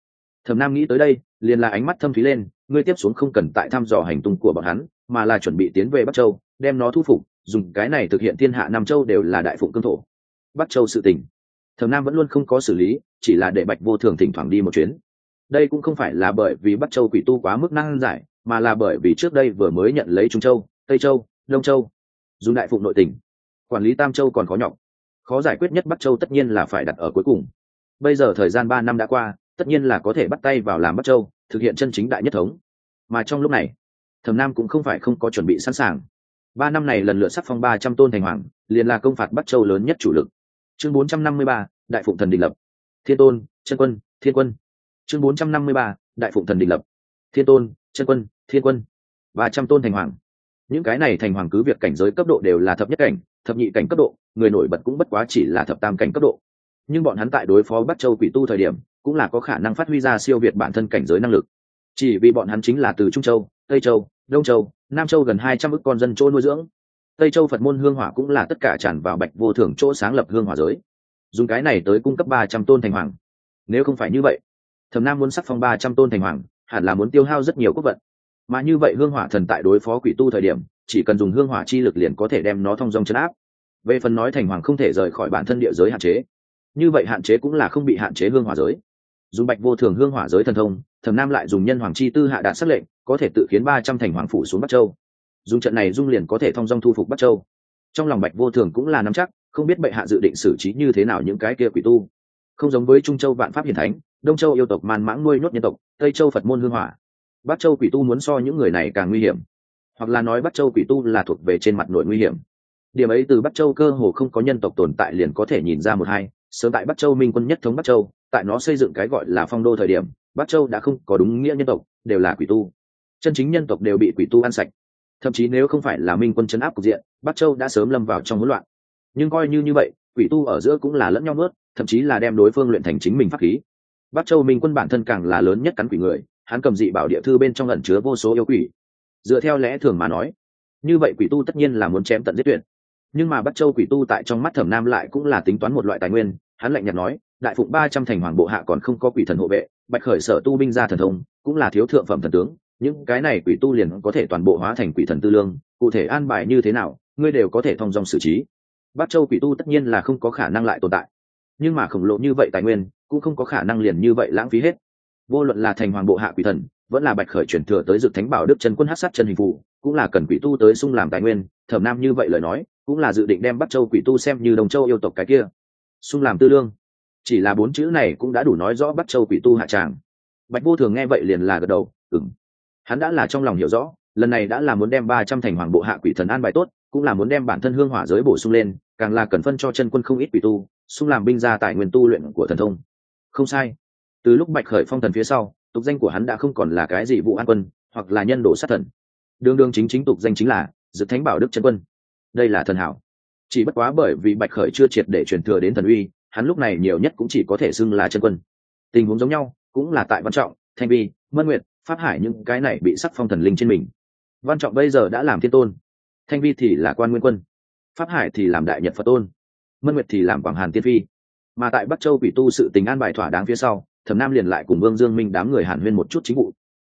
Thẩm Nam nghĩ tới đây, liền là ánh mắt thâm thúy lên, ngươi tiếp xuống không cần tại thăm dò hành tung của bọn hắn, mà là chuẩn bị tiến về Bắc Châu, đem nó thu phục, dùng cái này thực hiện thiên hạ Nam Châu đều là đại phụng cương thổ. Bắc Châu sự tình, Thẩm Nam vẫn luôn không có xử lý, chỉ là để Bạch Vô Thường thỉnh thoảng đi một chuyến. Đây cũng không phải là bởi vì Bắc Châu quỷ tu quá mức năng giải, mà là bởi vì trước đây vừa mới nhận lấy Trung Châu, Tây Châu, Đông Châu, dùng đại phụng nội tình, quản lý Tam Châu còn khó nhọc, khó giải quyết nhất Bắc Châu tất nhiên là phải đặt ở cuối cùng. Bây giờ thời gian 3 năm đã qua, tất nhiên là có thể bắt tay vào làm Bắc Châu, thực hiện chân chính đại nhất thống. Mà trong lúc này, Thẩm Nam cũng không phải không có chuẩn bị sẵn sàng. 3 năm này lần lượt sắc phong 300 tôn thành hoàng, liền là công phạt Bắc Châu lớn nhất chủ lực. Chương 453, Đại Phụng Thần Đình lập. Thiên Tôn, Chân Quân, Thiên Quân. Chương 453, Đại Phụng Thần Đình lập. Thiên Tôn, Chân Quân, Thiên Quân. 300 tôn thành hoàng. Những cái này thành hoàng cứ việc cảnh giới cấp độ đều là thập nhất cảnh, thập nhị cảnh cấp độ, người nổi bật cũng bất quá chỉ là thập tam cảnh cấp độ. Nhưng bọn hắn tại đối phó Bắc Châu quỷ tu thời điểm, cũng là có khả năng phát huy ra siêu việt bản thân cảnh giới năng lực. Chỉ vì bọn hắn chính là từ Trung Châu, Tây Châu, Đông Châu, Nam Châu gần 200 ức con dân chỗ nuôi dưỡng. Tây Châu Phật môn hương hỏa cũng là tất cả tràn vào Bạch Vô Thường chỗ sáng lập hương hỏa giới. Dùng cái này tới cung cấp 300 tôn thành hoàng. Nếu không phải như vậy, Thẩm Nam muốn sắc phong 300 tôn thành hoàng, hẳn là muốn tiêu hao rất nhiều quốc vận. Mà như vậy hương hỏa thần tại đối phó quỷ tu thời điểm, chỉ cần dùng hương hỏa chi lực liền có thể đem nó thông dong trấn áp. Về phần nói thành hoàng không thể rời khỏi bản thân địa giới hạn chế, như vậy hạn chế cũng là không bị hạn chế hương hỏa giới. Dùng Bạch Vô Thường hương hỏa giới thần thông, Thẩm Nam lại dùng nhân hoàng chi tư hạ đạt sắc lệnh, có thể tự khiến 300 thành hoàng phủ xuống Bắc Châu. Dùng trận này dung liền có thể thông dong thu phục Bắc Châu. Trong lòng Bạch Vô Thường cũng là nắm chắc, không biết bệ hạ dự định xử trí như thế nào những cái kia quỷ tu. Không giống với Trung Châu vạn pháp hiển thánh, Đông Châu yêu tộc man mãng nuôi nhốt nhân tộc, Tây Châu Phật môn hương hỏa. Bắc Châu quỷ tu muốn so những người này càng nguy hiểm, hoặc là nói Bắc Châu quỷ tu là thuộc về trên mặt nội nguy hiểm. Điểm ấy từ Bắc Châu cơ hồ không có nhân tộc tồn tại liền có thể nhìn ra một hai. Sớm tại Bắc Châu Minh quân nhất thống Bắc Châu, tại nó xây dựng cái gọi là phong đô thời điểm, Bắc Châu đã không có đúng nghĩa nhân tộc, đều là quỷ tu. Chân chính nhân tộc đều bị quỷ tu ăn sạch. Thậm chí nếu không phải là Minh quân trấn áp cục diện, Bắc Châu đã sớm lâm vào trong hỗn loạn. Nhưng coi như vậy, quỷ tu ở giữa cũng là lẫn nhau nuốt, thậm chí là đem đối phương luyện thành chính mình pháp khí. Bắc Châu Minh quân bản thân càng là lớn nhất cắn quỷ người, hắn cầm dị bảo địa thư bên trong ẩn chứa vô số yêu quỷ. Dựa theo lẽ thường mà nói, như vậy quỷ tu tất nhiên là muốn chém tận giết tuyệt. Nhưng mà Bắc Châu quỷ tu tại trong mắt Thẩm Nam lại cũng là tính toán một loại tài nguyên, hắn lạnh nhạt nói, đại phụng 300 thành hoàng bộ hạ còn không có quỷ thần hộ vệ, Bạch khởi sở tu binh ra thần thông, cũng là thiếu thượng phẩm thần tướng, những cái này quỷ tu liền có thể toàn bộ hóa thành quỷ thần tư lương, cụ thể an bài như thế nào, ngươi đều có thể thông dong xử trí. Bắc Châu quỷ tu tất nhiên là không có khả năng lại tồn tại, nhưng mà khổng lồ như vậy tài nguyên, cũng không có khả năng liền như vậy lãng phí hết. Vô luận là thành hoàng bộ hạ quỷ thần, vẫn là Bạch khởi chuyển thừa tới Dực Thánh Bảo Đức Chân Quân Hắc Sát Chân Hình Phù, cũng là cần quỷ tu tới sung làm tài nguyên. Thẩm Nam như vậy lời nói, cũng là dự định đem Bắc Châu quỷ tu xem như Đông Châu yêu tộc cái kia, sung làm tư lương. Chỉ là 4 chữ này cũng đã đủ nói rõ Bắc Châu quỷ tu hạ tràng. Bạch Vô Thường nghe vậy liền là gật đầu, ừm. Hắn đã là trong lòng hiểu rõ, lần này đã là muốn đem 300 thành hoàng bộ hạ quỷ thần an bài tốt, cũng là muốn đem bản thân hương hỏa giới bổ sung lên, càng là cần phân cho chân quân không ít quỷ tu, sung làm binh gia tài nguyên tu luyện của thần thông. Không sai. Từ lúc Bạch khởi phong thần phía sau, tục danh của hắn đã không còn là cái gì Vũ An Quân, hoặc là nhân đồ sát thần. Đương đương chính tục danh chính là Dực Thánh Bảo Đức Chân Quân. Đây là thần hảo. Chỉ bất quá bởi vì Bạch khởi chưa triệt để truyền thừa đến thần uy, hắn lúc này nhiều nhất cũng chỉ có thể xưng là chân quân. Tình huống giống nhau, cũng là tại Văn Trọng, Thanh Vi, Mân Nguyệt, Pháp Hải những cái này bị sắc phong thần linh trên mình. Văn Trọng bây giờ đã làm thiên tôn, Thanh Vi thì là Quan Nguyên Quân, Pháp Hải thì làm Đại Nhật Phật Tôn, Mân Nguyệt thì làm Quảng Hàn Tiên Phi. Mà tại Bắc Châu quỷ tu sự tình an bài thỏa đáng phía sau, Thẩm Nam liền lại cùng Vương Dương Minh đám người hàn huyên một chút chính vụ.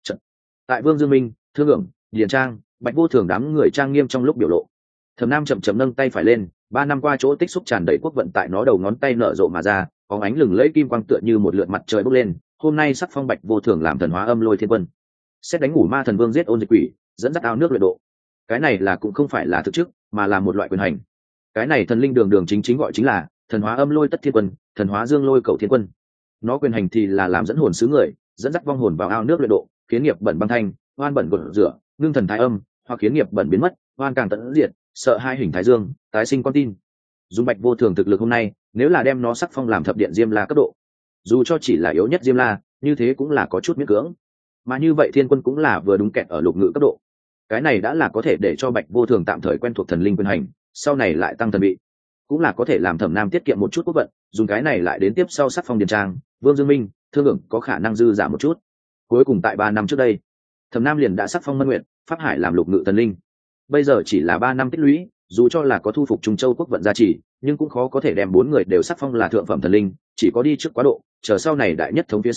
Tại Vương Dương Minh, Thương Ngưỡng, Điền Trang, Bạch Vô Thường đám người trang nghiêm trong lúc biểu lộ. Thẩm Nam chậm chậm nâng tay phải lên, 3 năm qua chỗ tích xúc tràn đầy quốc vận tại nó đầu ngón tay nở rộ mà ra, có ánh lừng lẫy kim quang tựa như một lượt mặt trời bốc lên. Hôm nay sắc phong Bạch Vô Thường làm thần hóa âm lôi thiên quân, xét đánh ngủ ma thần vương giết ôn dịch quỷ, dẫn dắt ao nước luyện độ. Cái này là cũng không phải là thực chức, mà là một loại quyền hành. Cái này thần linh đường chính gọi chính là thần hóa âm lôi tất thiên quân, thần hóa dương lôi cầu thiên quân. Nó quyền hành thì là làm dẫn hồn sứ người, dẫn dắt vong hồn vào ao nước luyện độ, khiến nghiệp bẩn băng thanh, oan bẩn gột rửa, ngưng thần thái âm, hoặc khiến nghiệp bẩn biến mất, oan càng tận diệt, sợ hai hình thái dương, tái sinh con tin. Dùng Bạch Vô Thường thực lực hôm nay, nếu là đem nó sắc phong làm thập điện Diêm La cấp độ, dù cho chỉ là yếu nhất Diêm La, như thế cũng là có chút miễn cưỡng. Mà như vậy thiên quân cũng là vừa đúng kẹt ở lục ngự cấp độ. Cái này đã là có thể để cho Bạch Vô Thường tạm thời quen thuộc thần linh quyền hành, sau này lại tăng thần vị, cũng là có thể làm Thẩm Nam tiết kiệm một chút quốc vận, dùng cái này lại đến tiếp sau sắc phong Điền Trang, Vương Dương Minh, Thương Ngưỡng có khả năng dư giảm một chút. Cuối cùng tại 3 năm trước đây, Thẩm Nam liền đã sắc phong Mân Nguyệt, Pháp Hải làm lục ngự thần linh. Bây giờ chỉ là 3 năm tích lũy, dù cho là có thu phục Trung Châu quốc vận gia trì, nhưng cũng khó có thể đem 4 người đều sắc phong là thượng phẩm thần linh, chỉ có đi trước quá độ, chờ sau này đại nhất thống phía sau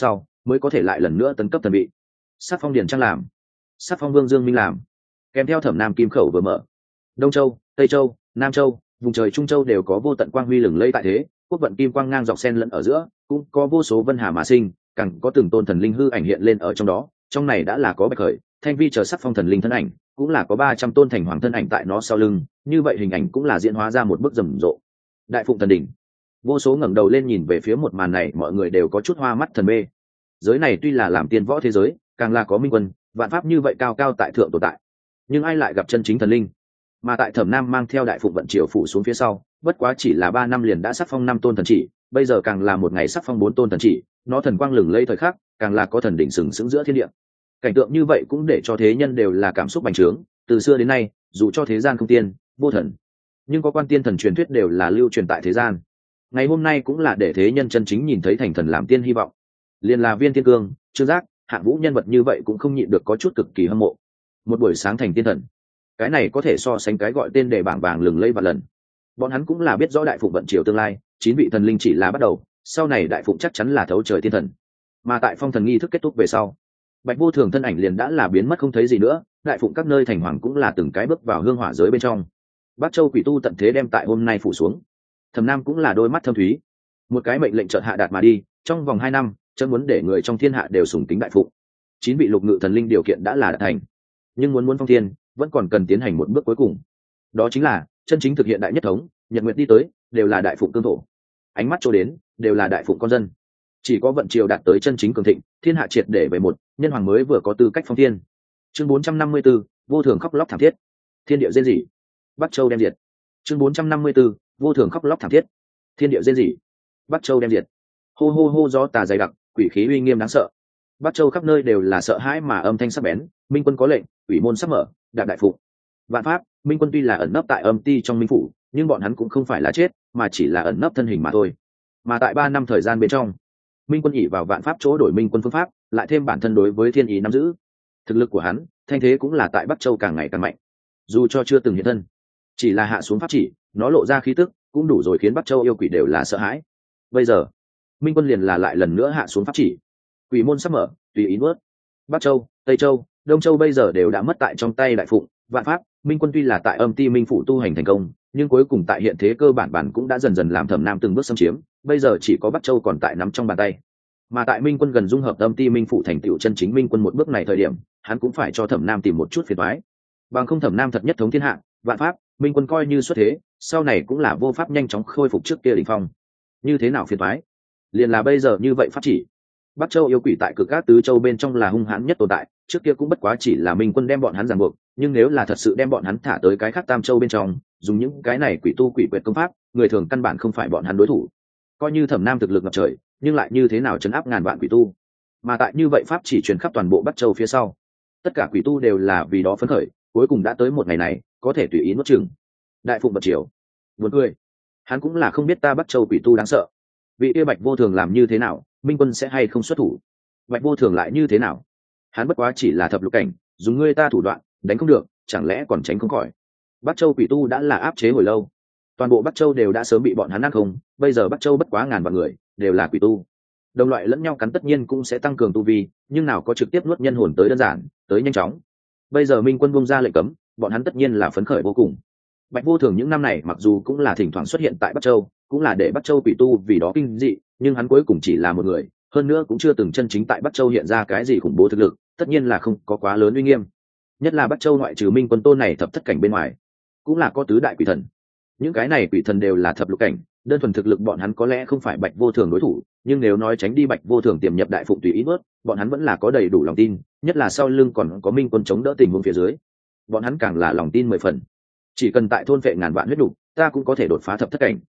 mới có thể lại lần nữa tấn cấp thần vị. Sắc phong Điền Trang làm, sắc phong Vương Dương Minh làm, kèm theo Thẩm Nam Kim Khẩu vừa mở. Đông Châu, Tây Châu, Nam Châu, vùng trời Trung Châu đều có vô tận quang huy lừng lẫy tại thế, quốc vận kim quang ngang dọc sen lẫn ở giữa, cũng có vô số vân hà mà sinh, càng có từng tôn thần linh hư ảnh hiện lên ở trong đó. Trong này đã là có Bạch Khởi, Thanh Vi chờ sắc phong thần linh thân ảnh, cũng là có 300 tôn thành hoàng thân ảnh tại nó sau lưng, như vậy hình ảnh cũng là diễn hóa ra một bức rầm rộ. Đại phụng thần đỉnh, vô số ngẩng đầu lên nhìn về phía một màn này, mọi người đều có chút hoa mắt thần mê. Giới này tuy là làm tiên võ thế giới, càng là có minh quân, vạn pháp như vậy cao cao tại thượng tồn tại, nhưng ai lại gặp chân chính thần linh? Mà tại Thẩm Nam mang theo đại phụng vận triều phủ xuống phía sau, bất quá chỉ là 3 năm liền đã sắc phong 5 tôn thần chỉ, bây giờ càng là một ngày sắc phong 4 tôn thần chỉ, nó thần quang lừng lẫy thời khắc, càng là có thần đỉnh sừng sững giữa thiên địa. Cảnh tượng như vậy cũng để cho thế nhân đều là cảm xúc bành trướng, từ xưa đến nay, dù cho thế gian không tiên, vô thần, nhưng có quan tiên thần truyền thuyết đều là lưu truyền tại thế gian. Ngày hôm nay cũng là để thế nhân chân chính nhìn thấy thành thần làm tiên hy vọng. Liên là Viên Thiên Cương, Trương Giác, Hạng Vũ nhân vật như vậy cũng không nhịn được có chút cực kỳ hâm mộ. Một buổi sáng thành tiên thần, cái này có thể so sánh cái gọi tên để bảng vàng lừng lẫy vạn lần. Bọn hắn cũng là biết rõ đại phụng vận triều tương lai, 9 vị thần linh chỉ là bắt đầu, sau này đại phụng chắc chắn là thấu trời tiên thần. Mà tại phong thần nghi thức kết thúc về sau, Bạch Vô Thường thân ảnh liền đã là biến mất không thấy gì nữa, đại phụng các nơi thành hoàng cũng là từng cái bước vào hương hỏa giới bên trong. Bắc Châu quỷ tu tận thế đem tại hôm nay phủ xuống. Thẩm Nam cũng là đôi mắt thâm thúy, một cái mệnh lệnh chợt hạ đạt mà đi, trong vòng 2 năm, chân muốn để người trong thiên hạ đều sùng kính đại phụng. 9 vị lục ngự thần linh điều kiện đã là đạt thành, nhưng muốn phong thiên, vẫn còn cần tiến hành một bước cuối cùng. Đó chính là chân chính thực hiện đại nhất thống, nhật nguyệt đi tới, đều là đại phụng cương thổ. Ánh mắt chỗ đến, đều là đại phụng con dân. Chỉ có vận triều đạt tới chân chính cường thịnh, thiên hạ triệt để về một, nhân hoàng mới vừa có tư cách phong thiên. Chương 454, vô thường khóc lóc thảm thiết. Thiên địa rên rỉ. Bắc Châu đem diệt. Chương 454, vô thường khóc lóc thảm thiết. Thiên địa rên rỉ. Bắc Châu đem diệt. Hô hô hô, gió tà dày đặc, quỷ khí uy nghiêm đáng sợ. Bắc Châu khắp nơi đều là sợ hãi mà âm thanh sắc bén, minh quân có lệnh, quỷ môn sắp mở, đạp đại phụng. Vạn pháp, minh quân tuy là ẩn nấp tại âm ti trong minh phủ, nhưng bọn hắn cũng không phải là chết, mà chỉ là ẩn nấp thân hình mà thôi. Mà tại 3 năm thời gian bên trong, minh quân ỷ vào vạn pháp chỗ đổi minh quân phương pháp, lại thêm bản thân đối với thiên ý nắm giữ, thực lực của hắn, thanh thế cũng là tại Bắc Châu càng ngày càng mạnh. Dù cho chưa từng hiện thân, chỉ là hạ xuống pháp chỉ, nó lộ ra khí tức, cũng đủ rồi khiến Bắc Châu yêu quỷ đều là sợ hãi. Bây giờ, minh quân liền là lại lần nữa hạ xuống pháp chỉ, quỷ môn sắp mở, tùy ý nuốt. Bắc Châu, Tây Châu, Đông Châu bây giờ đều đã mất tại trong tay đại phụng, vạn pháp. Minh quân tuy là tại âm ti minh phủ tu hành thành công, nhưng cuối cùng tại hiện thế cơ bản cũng đã dần dần làm Thẩm Nam từng bước xâm chiếm, bây giờ chỉ có Bắc Châu còn tại nắm trong bàn tay. Mà tại minh quân gần dung hợp âm ti minh phủ thành tựu chân chính minh quân một bước này thời điểm, hắn cũng phải cho Thẩm Nam tìm một chút phiền toái. Bằng không Thẩm Nam thật nhất thống thiên hạ, vạn pháp, minh quân coi như xuất thế, sau này cũng là vô pháp nhanh chóng khôi phục trước kia đỉnh phong. Như thế nào phiền toái? Liền là bây giờ như vậy pháp chỉ. Bắc Châu yêu quỷ tại cực các tứ châu bên trong là hung hãn nhất tồn tại, trước kia cũng bất quá chỉ là minh quân đem bọn hắn ràng buộc, nhưng nếu là thật sự đem bọn hắn thả tới cái khác tam châu bên trong, dùng những cái này quỷ tu quỷ quyệt công pháp, người thường căn bản không phải bọn hắn đối thủ. Coi như Thẩm Nam thực lực ngập trời, nhưng lại như thế nào trấn áp ngàn vạn quỷ tu? Mà tại như vậy pháp chỉ truyền khắp toàn bộ Bắc Châu phía sau, tất cả quỷ tu đều là vì đó phấn khởi, cuối cùng đã tới một ngày này, có thể tùy ý nuốt chửng. Đại phụng bật triều, buồn cười, hắn cũng là không biết ta Bắc Châu quỷ tu đáng sợ. Vị kia Bạch Vô Thường làm như thế nào, minh quân sẽ hay không xuất thủ? Bạch Vô Thường lại như thế nào? Hắn bất quá chỉ là thập lục cảnh, dùng ngươi ta thủ đoạn, đánh không được, chẳng lẽ còn tránh không khỏi? Bắc Châu quỷ tu đã là áp chế hồi lâu, toàn bộ Bắc Châu đều đã sớm bị bọn hắn ăn không, bây giờ Bắc Châu bất quá ngàn vạn người, đều là quỷ tu. Đồng loại lẫn nhau cắn tất nhiên cũng sẽ tăng cường tu vi, nhưng nào có trực tiếp nuốt nhân hồn tới đơn giản, tới nhanh chóng. Bây giờ minh quân buông ra lệnh cấm, bọn hắn tất nhiên là phấn khởi vô cùng. Bạch Vô Thường những năm này mặc dù cũng là thỉnh thoảng xuất hiện tại Bắc Châu, cũng là để Bắc Châu quỷ tu vì đó kinh dị, nhưng hắn cuối cùng chỉ là một người, hơn nữa cũng chưa từng chân chính tại Bắc Châu hiện ra cái gì khủng bố thực lực, tất nhiên là không có quá lớn uy nghiêm. Nhất là Bắc Châu ngoại trừ minh quân tôn này thập thất cảnh bên ngoài, cũng là có tứ đại quỷ thần. Những cái này quỷ thần đều là thập lục cảnh, đơn thuần thực lực bọn hắn có lẽ không phải Bạch Vô Thường đối thủ, nhưng nếu nói tránh đi Bạch Vô Thường tiềm nhập đại phụng tùy ý bớt, bọn hắn vẫn là có đầy đủ lòng tin, nhất là sau lưng còn có minh quân chống đỡ tình huống phía dưới, bọn hắn càng là lòng tin 10 phần. Chỉ cần tại thôn vệ ngàn vạn huyết đủ, ta cũng có thể đột phá thập thất cảnh.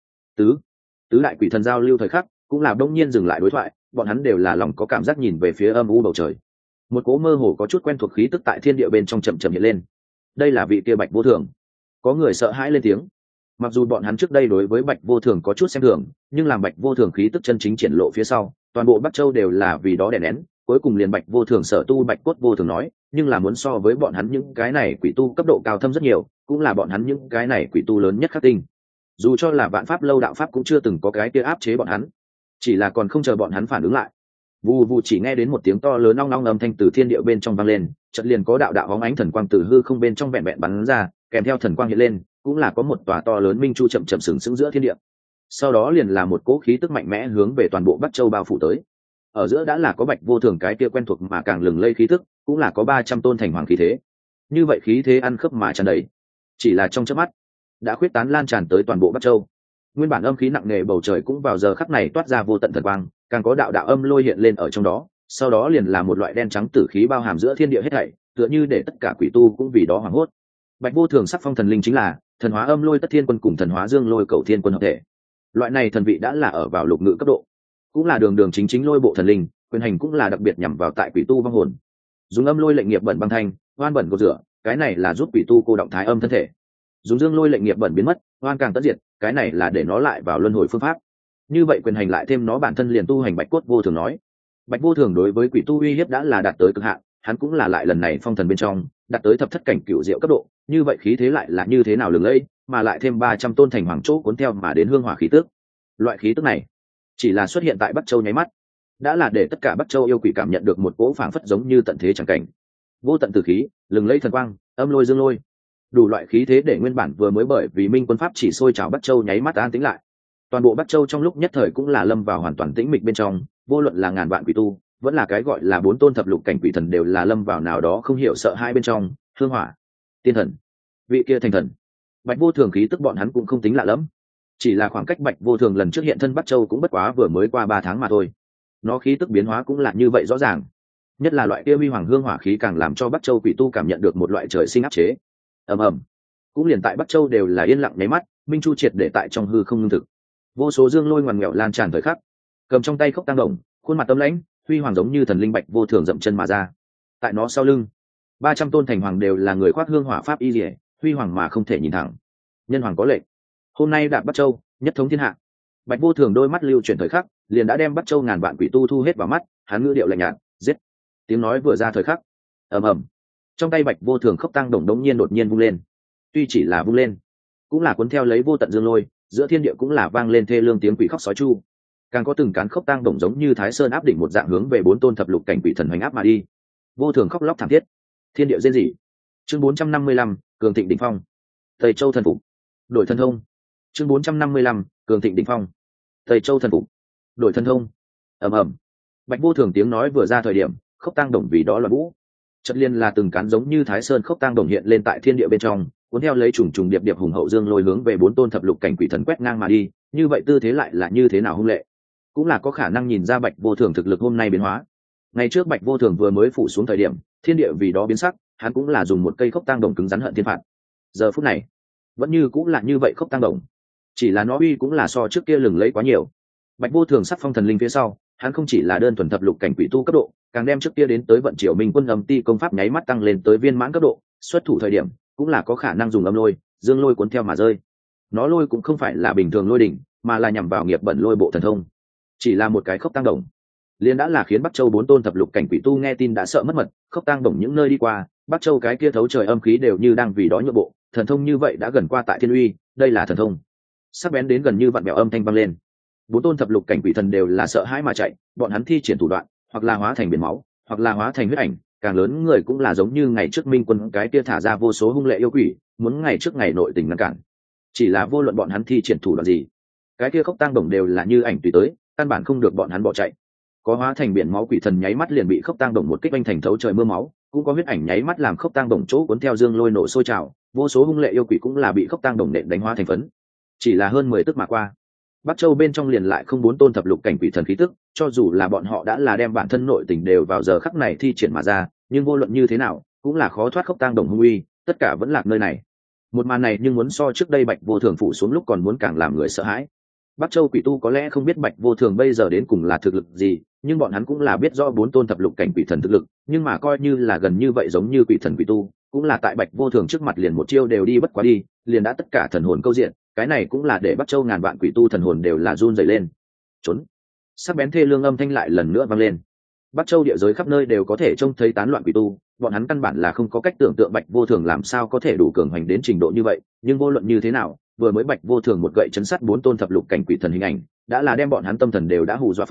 Tứ đại quỷ thần giao lưu thời khắc, cũng là đông nhiên dừng lại đối thoại, bọn hắn đều là lòng có cảm giác nhìn về phía âm u bầu trời. Một cỗ mơ hồ có chút quen thuộc khí tức tại thiên địa bên trong chậm chậm hiện lên. Đây là vị kia Bạch Vô Thường. Có người sợ hãi lên tiếng. Mặc dù bọn hắn trước đây đối với Bạch Vô Thường có chút xem thường, nhưng làm Bạch Vô Thường khí tức chân chính triển lộ phía sau, toàn bộ Bắc Châu đều là vì đó đè nén, cuối cùng liền Bạch Vô Thường sở tu Bạch Cốt Vô Thường nói, nhưng là muốn so với bọn hắn những cái này quỷ tu cấp độ cao thâm rất nhiều, cũng là bọn hắn những cái này quỷ tu lớn nhất khắc tinh. Dù cho là vạn pháp lâu đạo pháp cũng chưa từng có cái kia áp chế bọn hắn, chỉ là còn không chờ bọn hắn phản ứng lại, vù vù chỉ nghe đến một tiếng to lớn long long âm thanh từ thiên địa bên trong vang lên, chợt liền có đạo đạo bóng ánh thần quang từ hư không bên trong vẹn vẹn bắn ra, kèm theo thần quang hiện lên cũng là có một tòa to lớn minh chu chậm chậm sừng sững giữa thiên địa. Sau đó liền là một cỗ khí tức mạnh mẽ hướng về toàn bộ Bắc Châu bao phủ tới. Ở giữa đã là có Bạch Vô Thường cái kia quen thuộc mà càng lừng lây khí tức, cũng là có 300 tôn thành hoàng khí thế. Như vậy khí thế ăn khớp mà tràn đầy, chỉ là trong chớp mắt đã khuyết tán lan tràn tới toàn bộ Bắc Châu. Nguyên bản âm khí nặng nề bầu trời cũng vào giờ khắc này toát ra vô tận thần quang, càng có đạo đạo âm lôi hiện lên ở trong đó, sau đó liền là một loại đen trắng tử khí bao hàm giữa thiên địa hết thảy, tựa như để tất cả quỷ tu cũng vì đó hoảng hốt. Bạch Vô Thường sắc phong thần linh chính là thần hóa âm lôi tất thiên quân cùng thần hóa dương lôi cầu thiên quân hợp thể. Loại này thần vị đã là ở vào lục ngự cấp độ, cũng là đường đường chính chính lôi bộ thần linh, quyền hành cũng là đặc biệt nhằm vào tại quỷ tu vong hồn. Dùng âm lôi lệnh nghiệp bẩn băng thanh, oan bẩn cột rửa, cái này là giúp quỷ tu cô động thái âm thân thể. Dùng dương lôi lệnh nghiệp bẩn biến mất, oan càng tất diệt, cái này là để nó lại vào luân hồi phương pháp. Như vậy quyền hành lại thêm nó bản thân liền tu hành Bạch Cốt Vô Thường nói. Bạch Vô Thường đối với quỷ tu uy hiếp đã là đạt tới cực hạn, hắn cũng là lại lần này phong thần bên trong đạt tới thập thất cảnh cửu diệu cấp độ, như vậy khí thế lại là như thế nào lừng lẫy, mà lại thêm 300 tôn thành hoàng chỗ cuốn theo mà đến hương hỏa khí tức. Loại khí tức này chỉ là xuất hiện tại Bắc Châu nháy mắt, đã là để tất cả Bắc Châu yêu quỷ cảm nhận được một cỗ phảng phất giống như tận thế chẳng cảnh. Vô tận tử khí, lừng lẫy thần quang, âm lôi dương lôi, đủ loại khí thế để nguyên bản vừa mới bởi vì Minh Quân pháp chỉ sôi trào Bắc Châu nháy mắt an tĩnh lại. Toàn bộ Bắc Châu trong lúc nhất thời cũng là lâm vào hoàn toàn tĩnh mịch bên trong, vô luận là ngàn vạn quỷ tu, vẫn là cái gọi là 4 tôn thập lục cảnh quỷ thần đều là lâm vào nào đó không hiểu sợ hai bên trong. Hương hỏa, tiên thần, vị kia thành thần. Bạch Vô Thường khí tức bọn hắn cũng không tính lạ lắm, chỉ là khoảng cách Bạch Vô Thường lần trước hiện thân Bắc Châu cũng bất quá vừa mới qua 3 tháng mà thôi. Nó khí tức biến hóa cũng là như vậy rõ ràng, nhất là loại kia huy hoàng hương hỏa khí càng làm cho Bắc Châu quỷ tu cảm nhận được một loại trời sinh áp chế. Ầm ầm, cũng liền tại Bắc Châu đều là yên lặng nháy mắt, minh chu triệt để tại trong hư không ngưng thực. Vô số dương lôi ngoằn nghèo lan tràn thời khắc, cầm trong tay khốc tăng đồng, khuôn mặt tâm lãnh, huy hoàng giống như thần linh Bạch Vô Thường dậm chân mà ra. Tại nó sau lưng, 300 tôn thành hoàng đều là người khoác hương hỏa pháp y liễu, huy hoàng mà không thể nhìn thẳng. Nhân hoàng có lệnh, hôm nay đạp Bắc Châu, nhất thống thiên hạ. Bạch Vô Thường đôi mắt lưu chuyển thời khắc, liền đã đem Bắc Châu ngàn vạn quỷ tu thu hết vào mắt, hắn ngữ điệu lạnh nhạt, giết. Tiếng nói vừa ra thời khắc, ầm ầm, trong tay Bạch Vô Thường khốc tăng đồng đống nhiên đột nhiên vung lên. Tuy chỉ là vung lên, cũng là cuốn theo lấy vô tận dương lôi, giữa thiên địa cũng là vang lên thê lương tiếng quỷ khóc sói chu. Càng có từng cán khốc tăng đồng giống như Thái Sơn áp đỉnh một dạng hướng về 4 tôn thập lục cảnh quỷ thần hoành áp mà đi. Vô Thường khóc lóc thảm thiết, thiên địa rên rỉ. Chương 455, cường thịnh đỉnh phong. Tây Châu thần phục, đổi thần thông. Chương 455, cường thịnh đỉnh phong. Tây Châu thần phục, đổi thần thông. Ầm ầm, Bạch Vô Thường tiếng nói vừa ra thời điểm, khốc tăng đồng vì đó là vũ. Chất liên là từng cán giống như Thái Sơn khốc tăng đồng hiện lên tại thiên địa bên trong, cuốn theo lấy trùng trùng điệp điệp hùng hậu dương lôi hướng về 4 tôn thập lục cảnh quỷ thần quét ngang mà đi. Như vậy tư thế lại là như thế nào hung lệ, cũng là có khả năng nhìn ra Bạch Vô Thường thực lực hôm nay biến hóa. Ngày trước Bạch Vô Thường vừa mới phủ xuống thời điểm, thiên địa vì đó biến sắc, hắn cũng là dùng một cây khốc tăng đồng cứng rắn hận thiên phạt. Giờ phút này, vẫn như cũng là như vậy khốc tăng đồng, chỉ là nó uy cũng là so trước kia lừng lẫy quá nhiều. Bạch Vô Thường sắc phong thần linh phía sau, hắn không chỉ là đơn thuần thập lục cảnh quỷ tu cấp độ, càng đem trước kia đến tới vận triều minh quân âm ti công pháp nháy mắt tăng lên tới viên mãn cấp độ, xuất thủ thời điểm cũng là có khả năng dùng âm lôi, dương lôi cuốn theo mà rơi. Nó lôi cũng không phải là bình thường lôi đỉnh, mà là nhằm vào nghiệp bẩn lôi bộ thần thông. Chỉ là một cái khốc tăng đồng, liền đã là khiến Bắc Châu 4 tôn thập lục cảnh quỷ tu nghe tin đã sợ mất mật. Khốc tăng đồng những nơi đi qua, Bắc Châu cái kia thấu trời âm khí đều như đang vì đó nhượng bộ. Thần thông như vậy đã gần qua tại thiên uy, đây là thần thông. Sắc bén đến gần như vặn bèo âm thanh vang lên. 4 tôn thập lục cảnh quỷ thần đều là sợ hãi mà chạy, bọn hắn thi triển thủ đoạn, hoặc là hóa thành biển máu, hoặc là hóa thành huyết ảnh. Càng lớn người cũng là giống như ngày trước Minh Quân cái kia thả ra vô số hung lệ yêu quỷ, muốn ngày trước ngày nội tình ngăn cản. Chỉ là vô luận bọn hắn thi triển thủ đoạn gì, cái kia khốc tăng đồng đều là như ảnh tùy tới, căn bản không được bọn hắn bỏ chạy. Có hóa thành biển máu quỷ thần nháy mắt liền bị khốc tăng đồng một kích oanh thành thấu trời mưa máu, cũng có huyết ảnh nháy mắt làm khốc tăng đồng chỗ cuốn theo dương lôi nổ sôi trào, vô số hung lệ yêu quỷ cũng là bị khốc tăng đồng nện đánh hóa thành phấn. Chỉ là hơn 10 tức mà qua, Bắc Châu bên trong liền lại không 4 tôn thập lục cảnh quỷ thần khí tức, cho dù là bọn họ đã là đem bản thân nội tình đều vào giờ khắc này thi triển mà ra, nhưng vô luận như thế nào, cũng là khó thoát khốc tăng đồng hung uy, tất cả vẫn lạc nơi này. Một màn này nhưng muốn so trước đây Bạch Vô Thường phủ xuống lúc còn muốn càng làm người sợ hãi. Bắc Châu quỷ tu có lẽ không biết Bạch Vô Thường bây giờ đến cùng là thực lực gì, nhưng bọn hắn cũng là biết rõ 4 tôn thập lục cảnh quỷ thần thực lực, nhưng mà coi như là gần như vậy giống như quỷ thần quỷ tu, cũng là tại Bạch Vô Thường trước mặt liền một chiêu đều đi bất quá đi, liền đã tất cả thần hồn câu diện, cái này cũng là để Bắc Châu ngàn vạn quỷ tu thần hồn đều là run rẩy lên. Trốn. Sắc bén thê lương âm thanh lại lần nữa vang lên. Bắc Châu địa giới khắp nơi đều có thể trông thấy tán loạn quỷ tu, bọn hắn căn bản là không có cách tưởng tượng Bạch Vô Thường làm sao có thể đủ cường hành đến trình độ như vậy, nhưng vô luận như thế nào, vừa mới Bạch Vô Thường một gậy chấn sát 4 tôn thập lục cảnh quỷ thần hình ảnh, đã là đem bọn hắn tâm thần đều đã hù dọa phá,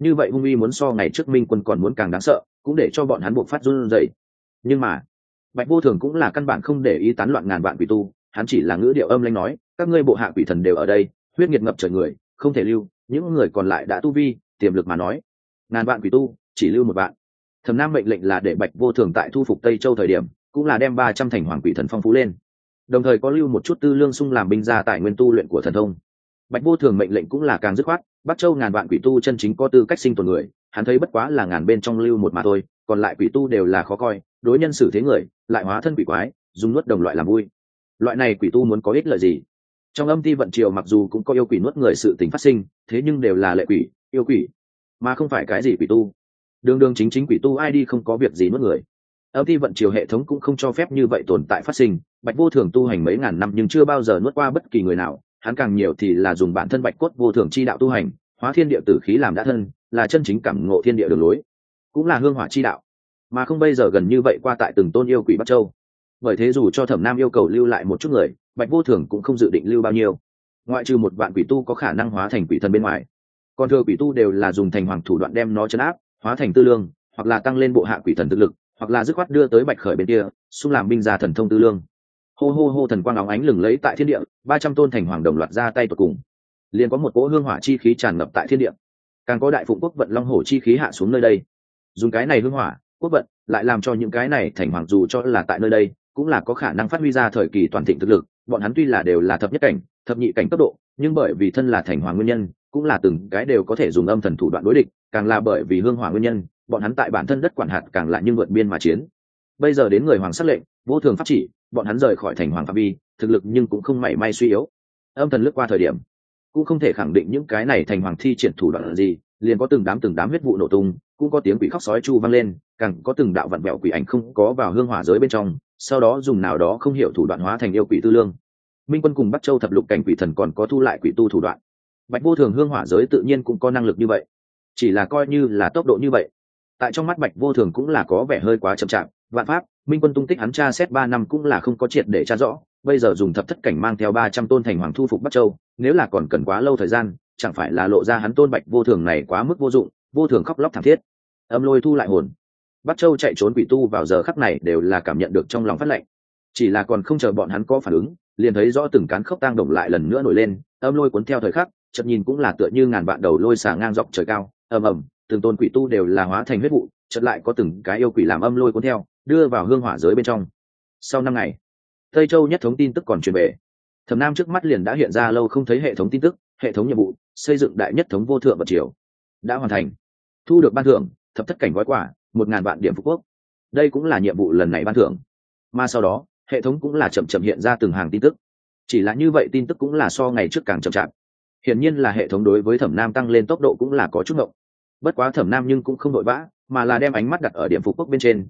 như vậy hung uy muốn so ngày trước minh quân còn muốn càng đáng sợ, cũng để cho bọn hắn buộc phát run rẩy. Nhưng mà Bạch Vô Thường cũng là căn bản không để ý tán loạn ngàn vạn quỷ tu, hắn chỉ là ngữ điệu âm lãnh nói, các ngươi bộ hạ quỷ thần đều ở đây, huyết nghiệt ngập trời người, không thể lưu, những người còn lại đã tu vi, tiềm lực mà nói, ngàn vạn quỷ tu, chỉ lưu một vạn. Thẩm Nam mệnh lệnh là để Bạch Vô Thường tại thu phục Tây Châu thời điểm, cũng là đem 300 thành hoàng quỷ thần phong phú lên, đồng thời có lưu một chút tư lương sung làm binh ra tại nguyên tu luyện của thần thông. Bạch Vô Thường mệnh lệnh cũng là càng dứt khoát, Bắc Châu ngàn vạn quỷ tu chân chính có tư cách sinh tồn người, hắn thấy bất quá là ngàn bên trong lưu một mà thôi, còn lại quỷ tu đều là khó coi, đối nhân xử thế người, lại hóa thân quỷ quái, dùng nuốt đồng loại làm vui. Loại này quỷ tu muốn có ích lợi gì? Trong âm ti vận triều mặc dù cũng có yêu quỷ nuốt người sự tình phát sinh, thế nhưng đều là lệ quỷ, yêu quỷ, mà không phải cái gì quỷ tu. Đường đường chính chính quỷ tu ai đi không có việc gì nuốt người. Âm ti vận triều hệ thống cũng không cho phép như vậy tồn tại phát sinh. Bạch Vô Thường tu hành mấy ngàn năm nhưng chưa bao giờ nuốt qua bất kỳ người nào, hắn càng nhiều thì là dùng bản thân bạch cốt vô thường chi đạo tu hành, hóa thiên địa tử khí làm đã thân, là chân chính cảm ngộ thiên địa đường lối, cũng là hương hỏa chi đạo, mà không bây giờ gần như vậy qua tại từng tôn yêu quỷ Bắc Châu. Bởi thế dù cho Thẩm Nam yêu cầu lưu lại một chút người, Bạch Vô Thường cũng không dự định lưu bao nhiêu, ngoại trừ một vạn quỷ tu có khả năng hóa thành quỷ thần bên ngoài, còn thừa quỷ tu đều là dùng thành hoàng thủ đoạn đem nó trấn áp, hóa thành tư lương, hoặc là tăng lên bộ hạ quỷ thần thực lực, hoặc là dứt khoát đưa tới Bạch Khởi bên kia, xung làm binh gia thần thông tư lương. Hô hô hô, thần quang óng ánh lừng lấy tại thiên địa, 300 tôn thành hoàng đồng loạt ra tay tụt cùng, liền có một cỗ hương hỏa chi khí tràn ngập tại thiên địa, càng có đại phụng quốc vận long hổ chi khí hạ xuống nơi đây. Dùng cái này hương hỏa quốc vận lại làm cho những cái này thành hoàng dù cho là tại nơi đây cũng là có khả năng phát huy ra thời kỳ toàn thịnh thực lực. Bọn hắn tuy là đều là thập nhất cảnh, thập nhị cảnh cấp độ, nhưng bởi vì thân là thành hoàng nguyên nhân, cũng là từng cái đều có thể dùng âm thần thủ đoạn đối địch, càng là bởi vì hương hỏa nguyên nhân, bọn hắn tại bản thân đất quản hạt càng lại nhưng vượt biên mà chiến. Bây giờ đến người hoàng sắc lệnh, vô thường pháp chỉ, bọn hắn rời khỏi thành hoàng phạm vi, thực lực nhưng cũng không mảy may suy yếu. Âm thần lướt qua thời điểm, cũng không thể khẳng định những cái này thành hoàng thi triển thủ đoạn là gì, liền có từng đám huyết vụ nổ tung, cũng có tiếng quỷ khóc sói chu vang lên, càng có từng đạo vặn vẹo quỷ ảnh không có vào hương hỏa giới bên trong, sau đó dùng nào đó không hiểu thủ đoạn hóa thành yêu quỷ tư lương. Minh quân cùng Bắc Châu thập lục cảnh quỷ thần còn có thu lại quỷ tu thủ đoạn. Bạch Vô Thường hương hỏa giới tự nhiên cũng có năng lực như vậy, chỉ là coi như là tốc độ như vậy, tại trong mắt Bạch Vô Thường cũng là có vẻ hơi quá chậm chạp. Vạn pháp Minh quân tung tích hắn tra xét 3 năm cũng là không có triệt để tra rõ, bây giờ dùng thập thất cảnh mang theo 300 tôn thành hoàng thu phục Bắc Châu, nếu là còn cần quá lâu thời gian, chẳng phải là lộ ra hắn tôn Bạch Vô Thường này quá mức vô dụng. Vô Thường khóc lóc thảm thiết. Âm lôi thu lại hồn. Bắc Châu chạy trốn quỷ tu vào giờ khắc này đều là cảm nhận được trong lòng phát lạnh, chỉ là còn không chờ bọn hắn có phản ứng, liền thấy rõ từng cán khốc tang động lại lần nữa nổi lên, âm lôi cuốn theo thời khắc, chợt nhìn cũng là tựa như ngàn vạn đầu lôi xả ngang dọc trời cao, ầm ầm, từng tôn quỷ tu đều là hóa thành huyết vụ, chợt lại có từng cái yêu quỷ làm âm lôi cuốn theo, đưa vào hương hỏa giới bên trong. Sau 5 ngày, Tây Châu nhất thống tin tức còn truyền về. Thẩm Nam trước mắt liền đã hiện ra lâu không thấy hệ thống tin tức, hệ thống nhiệm vụ, xây dựng đại nhất thống vô thượng vật triều đã hoàn thành, thu được ban thưởng thập thất cảnh gói quả 1000 vạn điểm phú quốc. Đây cũng là nhiệm vụ lần này ban thưởng. Mà sau đó, hệ thống cũng là chậm hiện ra từng hàng tin tức. Chỉ là như vậy tin tức cũng là so ngày trước càng chậm chạp. Hiển nhiên là hệ thống đối với Thẩm Nam tăng lên tốc độ cũng là có chút ngộng. Bất quá Thẩm Nam nhưng cũng không vội vã, mà là đem ánh mắt đặt ở điểm phú quốc bên trên,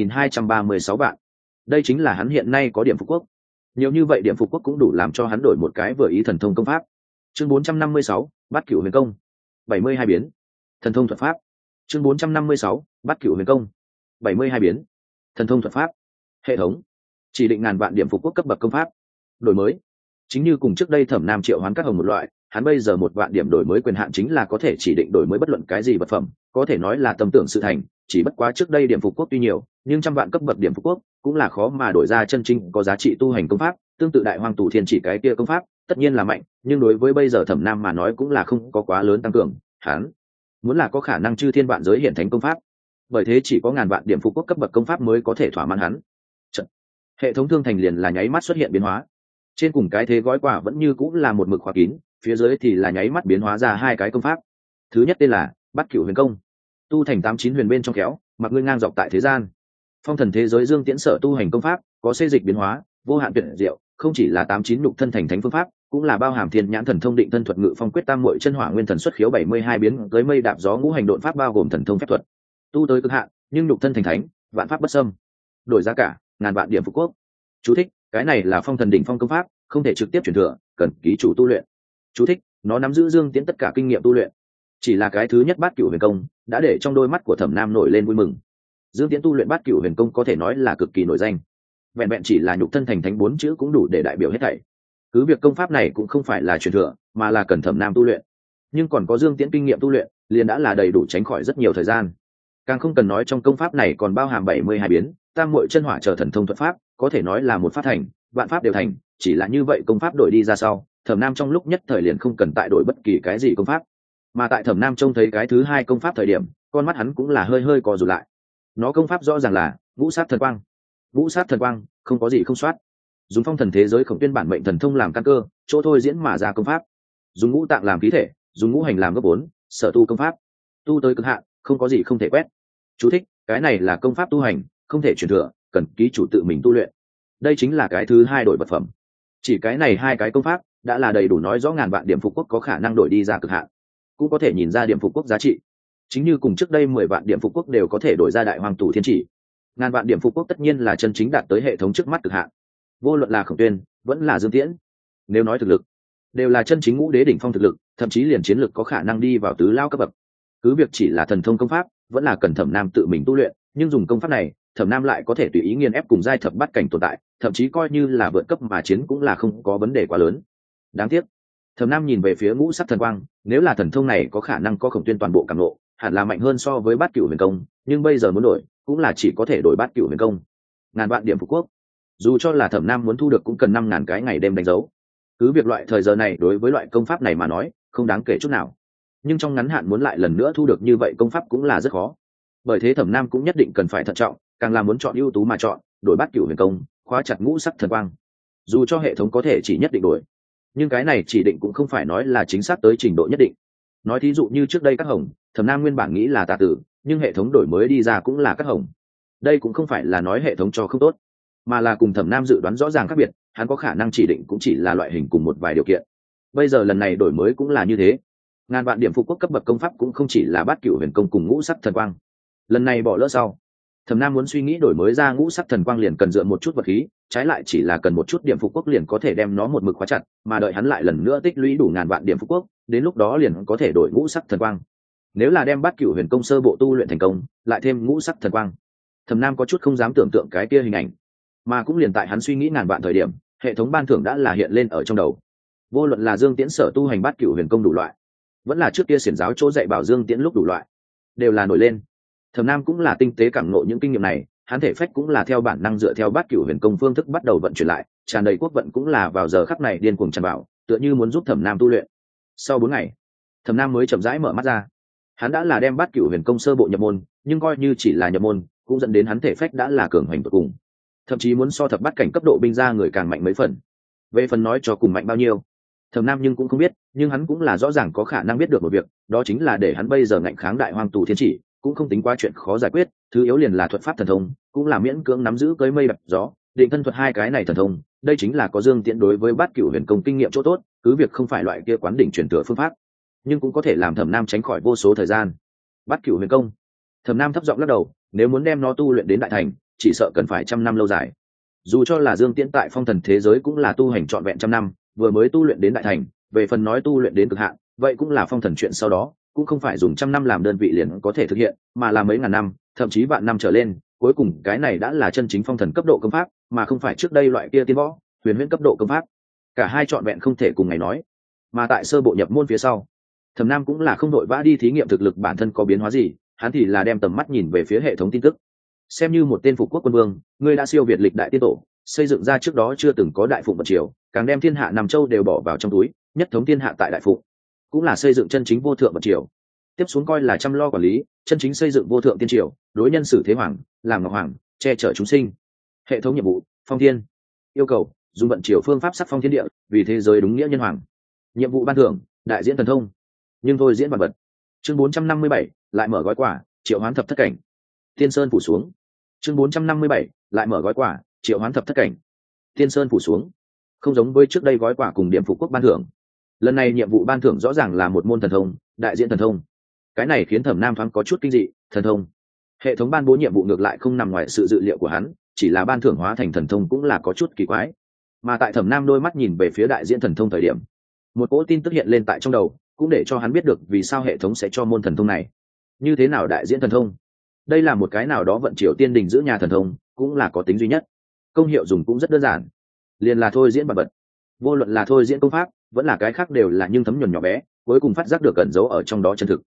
1236 vạn. Đây chính là hắn hiện nay có điểm phú quốc. Nhiều như vậy điểm phú quốc cũng đủ làm cho hắn đổi một cái vừa ý thần thông công pháp. Chương 456, Bát Cửu Huyền Công. 72 biến. Thần thông thuật pháp. Chương 456, Bát Cửu Huyền Công. 72 biến. Thần thông thuật pháp. Hệ thống chỉ định ngàn vạn điểm phục quốc cấp bậc công pháp. Đổi mới. Chính như cùng trước đây Thẩm Nam triệu hoán các hồng một loại, hắn bây giờ 1 vạn điểm đổi mới quyền hạn chính là có thể chỉ định đổi mới bất luận cái gì vật phẩm, có thể nói là tâm tưởng sự thành. Chỉ bất quá trước đây điểm phục quốc tuy nhiều, nhưng trăm vạn cấp bậc điểm phục quốc cũng là khó mà đổi ra chân chính có giá trị tu hành công pháp. Tương tự Đại Hoang Tù Thiên chỉ cái kia công pháp, tất nhiên là mạnh, nhưng đối với bây giờ Thẩm Nam mà nói cũng là không có quá lớn tăng cường. Hắn muốn là có khả năng chư thiên vạn giới hiện thánh công pháp, bởi thế chỉ có ngàn vạn điểm phục quốc cấp bậc công pháp mới có thể thỏa mãn hắn. Hệ thống thương thành liền là nháy mắt xuất hiện biến hóa, trên cùng cái thế gói quà vẫn như cũng là một mực khóa kín, phía dưới thì là nháy mắt biến hóa ra 2 cái công pháp. Thứ nhất tên là Bát Cửu Huyền Công, tu thành 89 huyền bên trong khéo, mặc ngươi ngang dọc tại thế gian. Phong thần thế giới Dương Tiễn sở tu hành công pháp, có xê dịch biến hóa, vô hạn tuyệt diệu, không chỉ là 89 nhục thân thành thánh phương pháp, cũng là bao hàm thiên nhãn thần thông định thân thuật ngự phong quyết tam muội chân hỏa nguyên thần xuất khiếu 72 biến tới mây đạp gió ngũ hành độn pháp, bao gồm thần thông phép thuật, tu tới cực hạn, nhưng nhục thân thành thánh, vạn pháp bất xâm. Đổi giá cả ngàn vạn điểm phục quốc. Chú thích: cái này là phong thần đỉnh phong công pháp, không thể trực tiếp truyền thừa, cần ký chủ tu luyện. Chú thích: nó nắm giữ Dương Tiễn tất cả kinh nghiệm tu luyện. Chỉ là cái thứ nhất Bát Cửu Huyền Công đã để trong đôi mắt của Thẩm Nam nổi lên vui mừng. Dương Tiễn tu luyện Bát Cửu Huyền Công có thể nói là cực kỳ nổi danh, vẹn vẹn chỉ là nhục thân thành thánh 4 chữ cũng đủ để đại biểu hết thảy. Cứ việc công pháp này cũng không phải là truyền thừa, mà là cần Thẩm Nam tu luyện, nhưng còn có Dương Tiễn kinh nghiệm tu luyện, liền đã là đầy đủ tránh khỏi rất nhiều thời gian. Càng không cần nói trong công pháp này còn bao hàm 72 biến tam muội chân hỏa chờ thần thông thuật pháp, có thể nói là một pháp thành vạn pháp đều thành. Chỉ là như vậy công pháp đổi đi ra sau, Thẩm Nam trong lúc nhất thời liền không cần tại đổi bất kỳ cái gì công pháp. Mà tại Thẩm Nam trông thấy cái thứ hai công pháp thời điểm, con mắt hắn cũng là hơi hơi co rụt lại. Nó công pháp rõ ràng là ngũ sát thần quang. Ngũ sát thần quang không có gì không soát, dùng phong thần thế giới Khổng Tuyên bản mệnh thần thông làm căn cơ, chỗ thôi diễn mà ra công pháp, dùng ngũ tạng làm khí thể, dùng ngũ hành làm gốc vốn, sở tu công pháp, tu tới cực hạn, không có gì không thể quét. Chú thích: cái này là công pháp tu hành, không thể truyền thừa, cần ký chủ tự mình tu luyện. Đây chính là cái thứ hai đổi vật phẩm. Chỉ cái này hai cái công pháp đã là đầy đủ nói rõ ngàn vạn điểm phục quốc có khả năng đổi đi ra cực hạn, cũng có thể nhìn ra điểm phục quốc giá trị. Chính như cùng trước đây 10 vạn điểm phục quốc đều có thể đổi ra đại hoàng tù thiên chỉ, ngàn vạn điểm phục quốc tất nhiên là chân chính đạt tới hệ thống trước mắt cực hạn. Vô luận là Khổng Tuyên vẫn là Dương Tiễn, nếu nói thực lực, đều là chân chính ngũ đế đỉnh phong thực lực, thậm chí liền chiến lực có khả năng đi vào tứ lao cấp bậc. Cứ việc chỉ là thần thông công pháp, vẫn là cần Thẩm Nam tự mình tu luyện, nhưng dùng công pháp này, Thẩm Nam lại có thể tùy ý nghiền ép cùng giai thập bát cảnh tồn tại, thậm chí coi như là vượt cấp mà chiến cũng là không có vấn đề quá lớn. Đáng tiếc, Thẩm Nam nhìn về phía ngũ sắc thần quang, nếu là thần thông này có khả năng có Khổng Tuyên toàn bộ cảm ngộ, hẳn là mạnh hơn so với bát cửu huyền công, nhưng bây giờ muốn đổi, cũng là chỉ có thể đổi bát cửu huyền công. Ngàn vạn điểm phục quốc, dù cho là Thẩm Nam muốn thu được cũng cần 5.000 cái ngày đêm đánh dấu. Cứ việc loại thời giờ này đối với loại công pháp này mà nói không đáng kể chút nào, nhưng trong ngắn hạn muốn lại lần nữa thu được như vậy công pháp cũng là rất khó. Bởi thế Thẩm Nam cũng nhất định cần phải thận trọng, càng là muốn chọn ưu tú mà chọn, đổi bát cửu huyền công, khóa chặt ngũ sắc thần quang. Dù cho hệ thống có thể chỉ nhất định đổi, nhưng cái này chỉ định cũng không phải nói là chính xác tới trình độ nhất định. Nói thí dụ như trước đây các hồng, Thẩm Nam nguyên bản nghĩ là tà tử, nhưng hệ thống đổi mới đi ra cũng là các hồng. Đây cũng không phải là nói hệ thống cho không tốt, mà là cùng Thẩm Nam dự đoán rõ ràng khác biệt, hắn có khả năng chỉ định cũng chỉ là loại hình cùng một vài điều kiện. Bây giờ lần này đổi mới cũng là như thế, ngàn vạn điểm phục quốc cấp bậc công pháp cũng không chỉ là bát cửu huyền công cùng ngũ sắc thần quang. Lần này bỏ lỡ sau, Thẩm Nam muốn suy nghĩ đổi mới ra ngũ sắc thần quang liền cần dựa một chút vật khí, trái lại chỉ là cần một chút điểm phục quốc liền có thể đem nó một mực khóa chặt, mà đợi hắn lại lần nữa tích lũy đủ ngàn vạn điểm phục quốc, đến lúc đó liền có thể đổi ngũ sắc thần quang. Nếu là đem bát cửu huyền công sơ bộ tu luyện thành công, lại thêm ngũ sắc thần quang, Thẩm Nam có chút không dám tưởng tượng cái kia hình ảnh. Mà cũng liền tại hắn suy nghĩ ngàn vạn thời điểm, hệ thống ban thưởng đã là hiện lên ở trong đầu. Vô luận là Dương Tiễn sở tu hành bát cửu huyền công đủ loại, vẫn là trước kia xiển giáo chỗ dạy bảo Dương Tiễn lúc đủ loại, đều là nổi lên. Thẩm Nam cũng là tinh tế cảm ngộ những kinh nghiệm này, hắn thể phách cũng là theo bản năng dựa theo bát cửu huyền công phương thức bắt đầu vận chuyển lại, tràn đầy quốc vận cũng là vào giờ khắc này điên cuồng tràn vào, tựa như muốn giúp Thẩm Nam tu luyện. Sau 4 ngày, Thẩm Nam mới chậm rãi mở mắt ra. Hắn đã là đem bát cửu huyền công sơ bộ nhập môn, nhưng coi như chỉ là nhập môn, cũng dẫn đến hắn thể phách đã là cường hành tột cùng, thậm chí muốn so thập bát cảnh cấp độ binh ra người càng mạnh mấy phần. Về phần nói cho cùng mạnh bao nhiêu, Thẩm Nam nhưng cũng không biết, nhưng hắn cũng là rõ ràng có khả năng biết được một việc, đó chính là để hắn bây giờ ngạnh kháng đại hoang tù thiên chỉ, cũng không tính quá chuyện khó giải quyết, thứ yếu liền là thuật pháp thần thông, cũng là miễn cưỡng nắm giữ cưới mây đập gió, định thân thuật hai cái này thần thông, đây chính là có Dương Tiễn đối với bát cửu huyền công kinh nghiệm chỗ tốt, cứ việc không phải loại kia quán đỉnh truyền thừa phương pháp, nhưng cũng có thể làm Thẩm Nam tránh khỏi vô số thời gian. Bát cửu huyền công, Thẩm Nam thấp giọng lắc đầu, nếu muốn đem nó tu luyện đến đại thành, chỉ sợ cần phải trăm năm lâu dài. Dù cho là Dương Tiễn tại phong thần thế giới cũng là tu hành trọn vẹn trăm năm, vừa mới tu luyện đến đại thành, về phần nói tu luyện đến cực hạn, vậy cũng là phong thần chuyện sau đó, cũng không phải dùng trăm năm làm đơn vị liền có thể thực hiện, mà là mấy ngàn năm, thậm chí vạn năm trở lên, cuối cùng cái này đã là chân chính phong thần cấp độ công pháp, mà không phải trước đây loại kia tiên võ, huyền huyễn cấp độ công pháp. Cả hai trọn vẹn không thể cùng ngày nói. Mà tại sơ bộ nhập môn phía sau, Thẩm Nam cũng là không đội vã đi thí nghiệm thực lực bản thân có biến hóa gì, hắn thì là đem tầm mắt nhìn về phía hệ thống tin tức. Xem như một tên phục quốc quân vương, ngươi đã siêu việt lịch đại tiên tổ, xây dựng ra trước đó chưa từng có đại phụng vật triều, càng đem thiên hạ Nam Châu đều bỏ vào trong túi, nhất thống thiên hạ tại đại phụng, cũng là xây dựng chân chính vô thượng vật triều. Tiếp xuống coi là chăm lo quản lý, chân chính xây dựng vô thượng tiên triều, đối nhân xử thế hoàng, làm ngọc hoàng, che chở chúng sinh. Hệ thống nhiệm vụ: phong thiên. Yêu cầu: dùng vận triều phương pháp sắc phong thiên địa, vì thế giới đúng nghĩa nhân hoàng. Nhiệm vụ ban thưởng: đại diễn thần thông. Nhưng thôi diễn bản vật. Chương 457, lại mở gói quà, triệu hoán thập thất cảnh. Tiên sơn phủ xuống. Chương 457, lại mở gói quà, triệu hoán thập thất cảnh. Tiên sơn phủ xuống. Không giống với trước đây gói quà cùng điểm phục quốc ban thưởng, lần này nhiệm vụ ban thưởng rõ ràng là một môn thần thông, đại diễn thần thông. Cái này khiến Thẩm Nam thoáng có chút kinh dị, thần thông. Hệ thống ban bố nhiệm vụ ngược lại không nằm ngoài sự dự liệu của hắn, chỉ là ban thưởng hóa thành thần thông cũng là có chút kỳ quái. Mà tại Thẩm Nam đôi mắt nhìn về phía đại diễn thần thông thời điểm, một cỗ tin tức hiện lên tại trong đầu, cũng để cho hắn biết được vì sao hệ thống sẽ cho môn thần thông này. Như thế nào đại diễn thần thông? Đây là một cái nào đó vận triều tiên đình giữ nhà thần thông, cũng là có tính duy nhất. Công hiệu dùng cũng rất đơn giản, liền là thôi diễn bản vật. Vô luận là thôi diễn công pháp, vẫn là cái khác đều là nhưng thấm nhuần nhỏ bé, cuối cùng phát giác được ẩn giấu ở trong đó chân thực.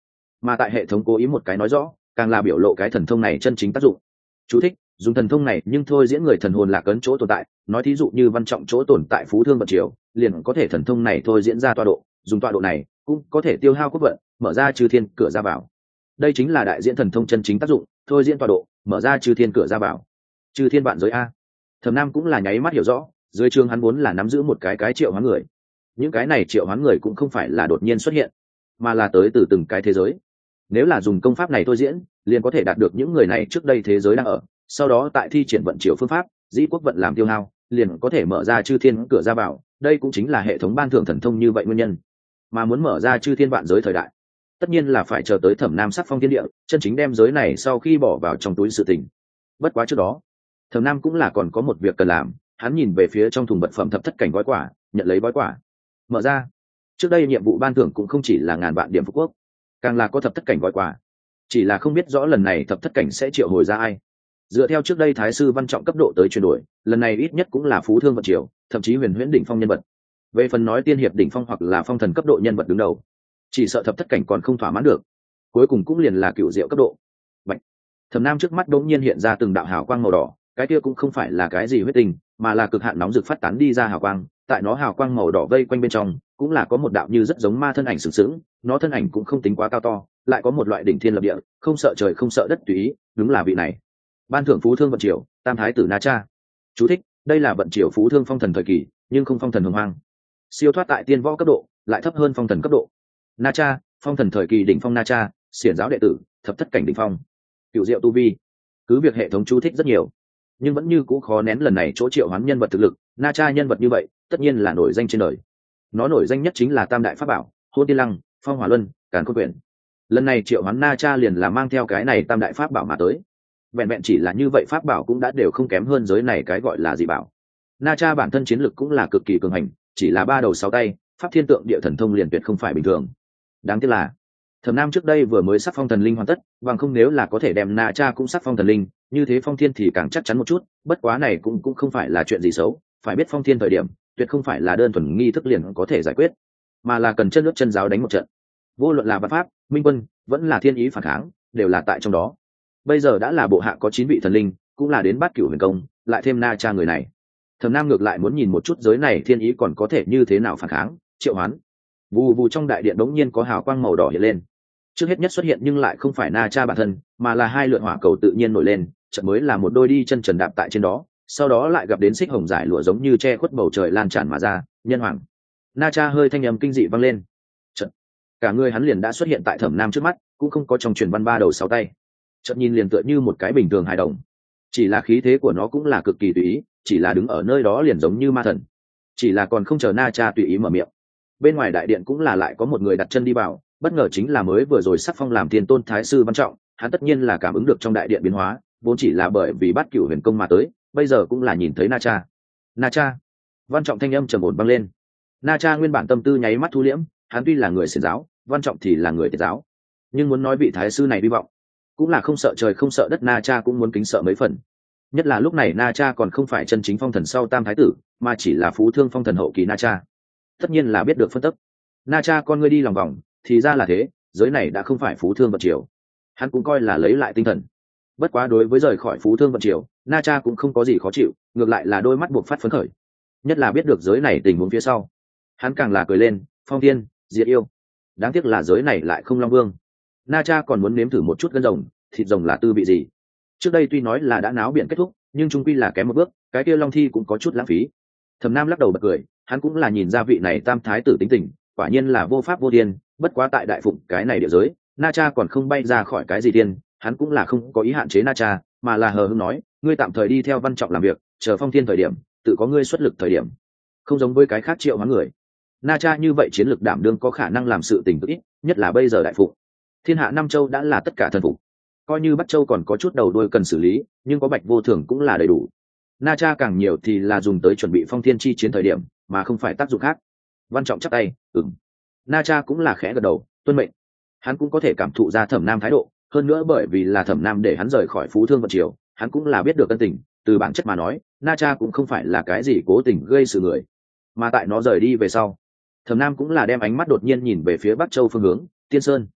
mà tại hệ thống cố ý một cái nói rõ, càng là biểu lộ cái thần thông này chân chính tác dụng. Chú thích: dùng thần thông này nhưng thôi diễn người thần hồn lạc ấn chỗ tồn tại, nói thí dụ như Văn Trọng chỗ tồn tại Phú Thương Vận Triều, liền có thể thần thông này thôi diễn ra tọa độ, dùng tọa độ này cũng có thể tiêu hao quốc vận, mở ra chư thiên cửa ra vào. Đây chính là đại diễn thần thông chân chính tác dụng, thôi diễn tọa độ, mở ra chư thiên cửa ra vào. Chư thiên vạn giới a. Thẩm Nam cũng là nháy mắt hiểu rõ, dưới trường hắn muốn là nắm giữ một cái triệu hoán người. Những cái này triệu hoán người cũng không phải là đột nhiên xuất hiện, mà là tới từ từng cái thế giới. Nếu là dùng công pháp này thôi diễn, liền có thể đạt được những người này trước đây thế giới đang ở, sau đó tại thi triển vận chiều phương pháp, dĩ quốc vận làm tiêu hao, liền có thể mở ra chư thiên cửa ra vào. Đây cũng chính là hệ thống ban thưởng thần thông như vậy nguyên nhân. Mà muốn mở ra chư thiên vạn giới thời đại, tất nhiên là phải chờ tới Thẩm Nam sắc phong thiên địa, chân chính đem giới này sau khi bỏ vào trong túi sự tình. Bất quá trước đó, Thẩm Nam cũng là còn có một việc cần làm. Hắn nhìn về phía trong thùng vật phẩm thập thất cảnh gói quả, nhận lấy gói quả, mở ra. Trước đây nhiệm vụ ban thưởng cũng không chỉ là ngàn vạn điểm phú quốc, càng là có thập thất cảnh gói quả, chỉ là không biết rõ lần này thập thất cảnh sẽ triệu hồi ra ai. Dựa theo trước đây Thái sư Văn Trọng cấp độ tới chuyển đổi, lần này ít nhất cũng là Phú Thương Vận Triều, thậm chí Huyền Huyễn đỉnh phong nhân vật. Về phần nói tiên hiệp đỉnh phong hoặc là phong thần cấp độ nhân vật đứng đầu, chỉ sợ thập thất cảnh còn không thỏa mãn được, cuối cùng cũng liền là cựu diệu cấp độ. Bạch. Thẩm Nam trước mắt đống nhiên hiện ra từng đạo hào quang màu đỏ, cái kia cũng không phải là cái gì huyết tình, mà là cực hạn nóng rực phát tán đi ra hào quang, tại nó hào quang màu đỏ vây quanh bên trong, cũng là có một đạo như rất giống ma thân ảnh sừng sững, nó thân ảnh cũng không tính quá cao to, lại có một loại đỉnh thiên lập địa, không sợ trời không sợ đất tùy ý, đúng là vị này. Ban thưởng Phú Thương Vận Triều, Tam Thái tử Na Cha. Chú thích: đây là Vận Triều Phú Thương phong thần thời kỳ, nhưng không phong thần hồng hoang. Siêu thoát tại tiên võ cấp độ, lại thấp hơn phong thần cấp độ. Na Cha, phong thần thời kỳ đỉnh phong Na Cha, xiển giáo đệ tử, thập thất cảnh đỉnh phong. Cựu diệu tu vi. Cứ việc hệ thống chú thích rất nhiều, nhưng vẫn như cũ khó nén lần này chỗ triệu hoán nhân vật thực lực. Na Cha nhân vật như vậy, tất nhiên là nổi danh trên đời. Nó nổi danh nhất chính là Tam đại pháp bảo, Hôn Tiên Lăng, Phong Hỏa Luân, Càn Khôn Quyển. Lần này triệu hoán Na Cha liền là mang theo cái này Tam đại pháp bảo mà tới. Vẹn vẹn chỉ là như vậy pháp bảo cũng đã đều không kém hơn giới này cái gọi là dị bảo. Na Cha bản thân chiến lực cũng là cực kỳ cường hành, chỉ là 3 đầu 6 tay, pháp thiên tượng địa thần thông liền tuyệt không phải bình thường. Đáng tiếc là Thẩm Nam trước đây vừa mới sắc phong thần linh hoàn tất, bằng không nếu là có thể đem Na Cha cũng sắc phong thần linh, như thế phong thiên thì càng chắc chắn một chút. Bất quá này cũng không phải là chuyện gì xấu, phải biết phong thiên thời điểm tuyệt không phải là đơn thuần nghi thức liền có thể giải quyết, mà là cần chân nước chân giáo đánh một trận. Vô luận là Vạn Pháp, Minh Quân, vẫn là Thiên Ý phản kháng, đều là tại trong đó. Bây giờ đã là bộ hạ có 9 vị thần linh, cũng là đến Bát Cửu Huyền Công, lại thêm Na Cha người này. Thẩm Nam ngược lại muốn nhìn một chút giới này Thiên Ý còn có thể như thế nào phản kháng, triệu hoán. Vù vù trong đại điện đống nhiên có hào quang màu đỏ hiện lên. Trước hết nhất xuất hiện nhưng lại không phải Na Cha bản thân, mà là 2 lượn hỏa cầu tự nhiên nổi lên, chợt mới là một đôi đi chân trần đạp tại trên đó, sau đó lại gặp đến xích hồng giải lụa giống như che khuất bầu trời lan tràn mà ra. Nhân hoàng. Na Cha hơi thanh âm kinh dị vang lên. Chợt, cả người hắn liền đã xuất hiện tại Thẩm Nam trước mắt, cũng không có trong truyền văn 3 đầu 6 tay. Chợt nhìn liền tựa như một cái bình thường hài đồng, chỉ là khí thế của nó cũng là cực kỳ tùy ý, chỉ là đứng ở nơi đó liền giống như ma thần. Chỉ là còn không chờ Na Cha tùy ý mở miệng, bên ngoài đại điện cũng là lại có một người đặt chân đi vào, bất ngờ chính là mới vừa rồi sắc phong làm Thiên Tôn Thái sư Văn Trọng. Hắn tất nhiên là cảm ứng được trong đại điện biến hóa, vốn chỉ là bởi vì Bát Cửu Huyền Công mà tới, bây giờ cũng là nhìn thấy Na Cha. Na Cha. Văn Trọng thanh âm trầm ổn vang lên. Na Cha nguyên bản tâm tư nháy mắt thu liễm, hắn tuy là người xiển giáo, Văn Trọng thì là người Tiệt giáo, nhưng muốn nói vị thái sư này hy vọng, cũng là không sợ trời không sợ đất. Na Cha cũng muốn kính sợ mấy phần, nhất là lúc này Na Cha còn không phải chân chính phong thần sau Tam Thái tử, mà chỉ là Phú Thương phong thần hậu kỳ Na Cha, tất nhiên là biết được phân tích. Na Cha con ngươi đi lòng vòng, thì ra là thế, giới này đã không phải Phú Thương Vận Triều. Hắn cũng coi là lấy lại tinh thần. Bất quá đối với rời khỏi Phú Thương Vận Triều, Na Cha cũng không có gì khó chịu, ngược lại là đôi mắt buộc phát phấn khởi. Nhất là biết được giới này tình huống phía sau, hắn càng là cười lên. Phong thiên, diệt yêu. Đáng tiếc là giới này lại không Long Vương. Na Cha còn muốn nếm thử một chút gân rồng, thịt rồng là tư vị gì. Trước đây tuy nói là đã náo biện kết thúc, nhưng trung quy là kém một bước, cái kia Long Thi cũng có chút lãng phí. Thẩm Nam lắc đầu bật cười, hắn cũng là nhìn ra vị này Tam Thái tử tính tình, quả nhiên là vô pháp vô thiên. Bất quá tại đại phụng cái này địa giới, Na Cha còn không bay ra khỏi cái gì tiên, hắn cũng là không có ý hạn chế Na Cha, mà là hờ hững nói, ngươi tạm thời đi theo Văn Trọng làm việc, chờ phong thiên thời điểm, tự có ngươi xuất lực thời điểm. Không giống với cái khác triệu hóa người, Na Cha như vậy chiến lực đảm đương có khả năng làm sự tình cực ít, nhất là bây giờ đại phụng thiên hạ năm châu đã là tất cả thần phục, coi như Bắc Châu còn có chút đầu đuôi cần xử lý, nhưng có Bạch Vô Thường cũng là đầy đủ. Na Cha càng nhiều thì là dùng tới chuẩn bị phong thiên chi chiến thời điểm, mà không phải tác dụng khác. Văn Trọng chắp tay, ừm. Na Cha cũng là khẽ gật đầu, tuân mệnh. Hắn cũng có thể cảm thụ ra Thẩm Nam thái độ, hơn nữa bởi vì là Thẩm Nam để hắn rời khỏi Phú Thương Vận Triều, hắn cũng là biết được ân tình. Từ bản chất mà nói, Na Cha cũng không phải là cái gì cố tình gây sự người, mà tại nó rời đi về sau, Thẩm Nam cũng là đem ánh mắt đột nhiên nhìn về phía Bắc Châu phương hướng, Tiên Sơn.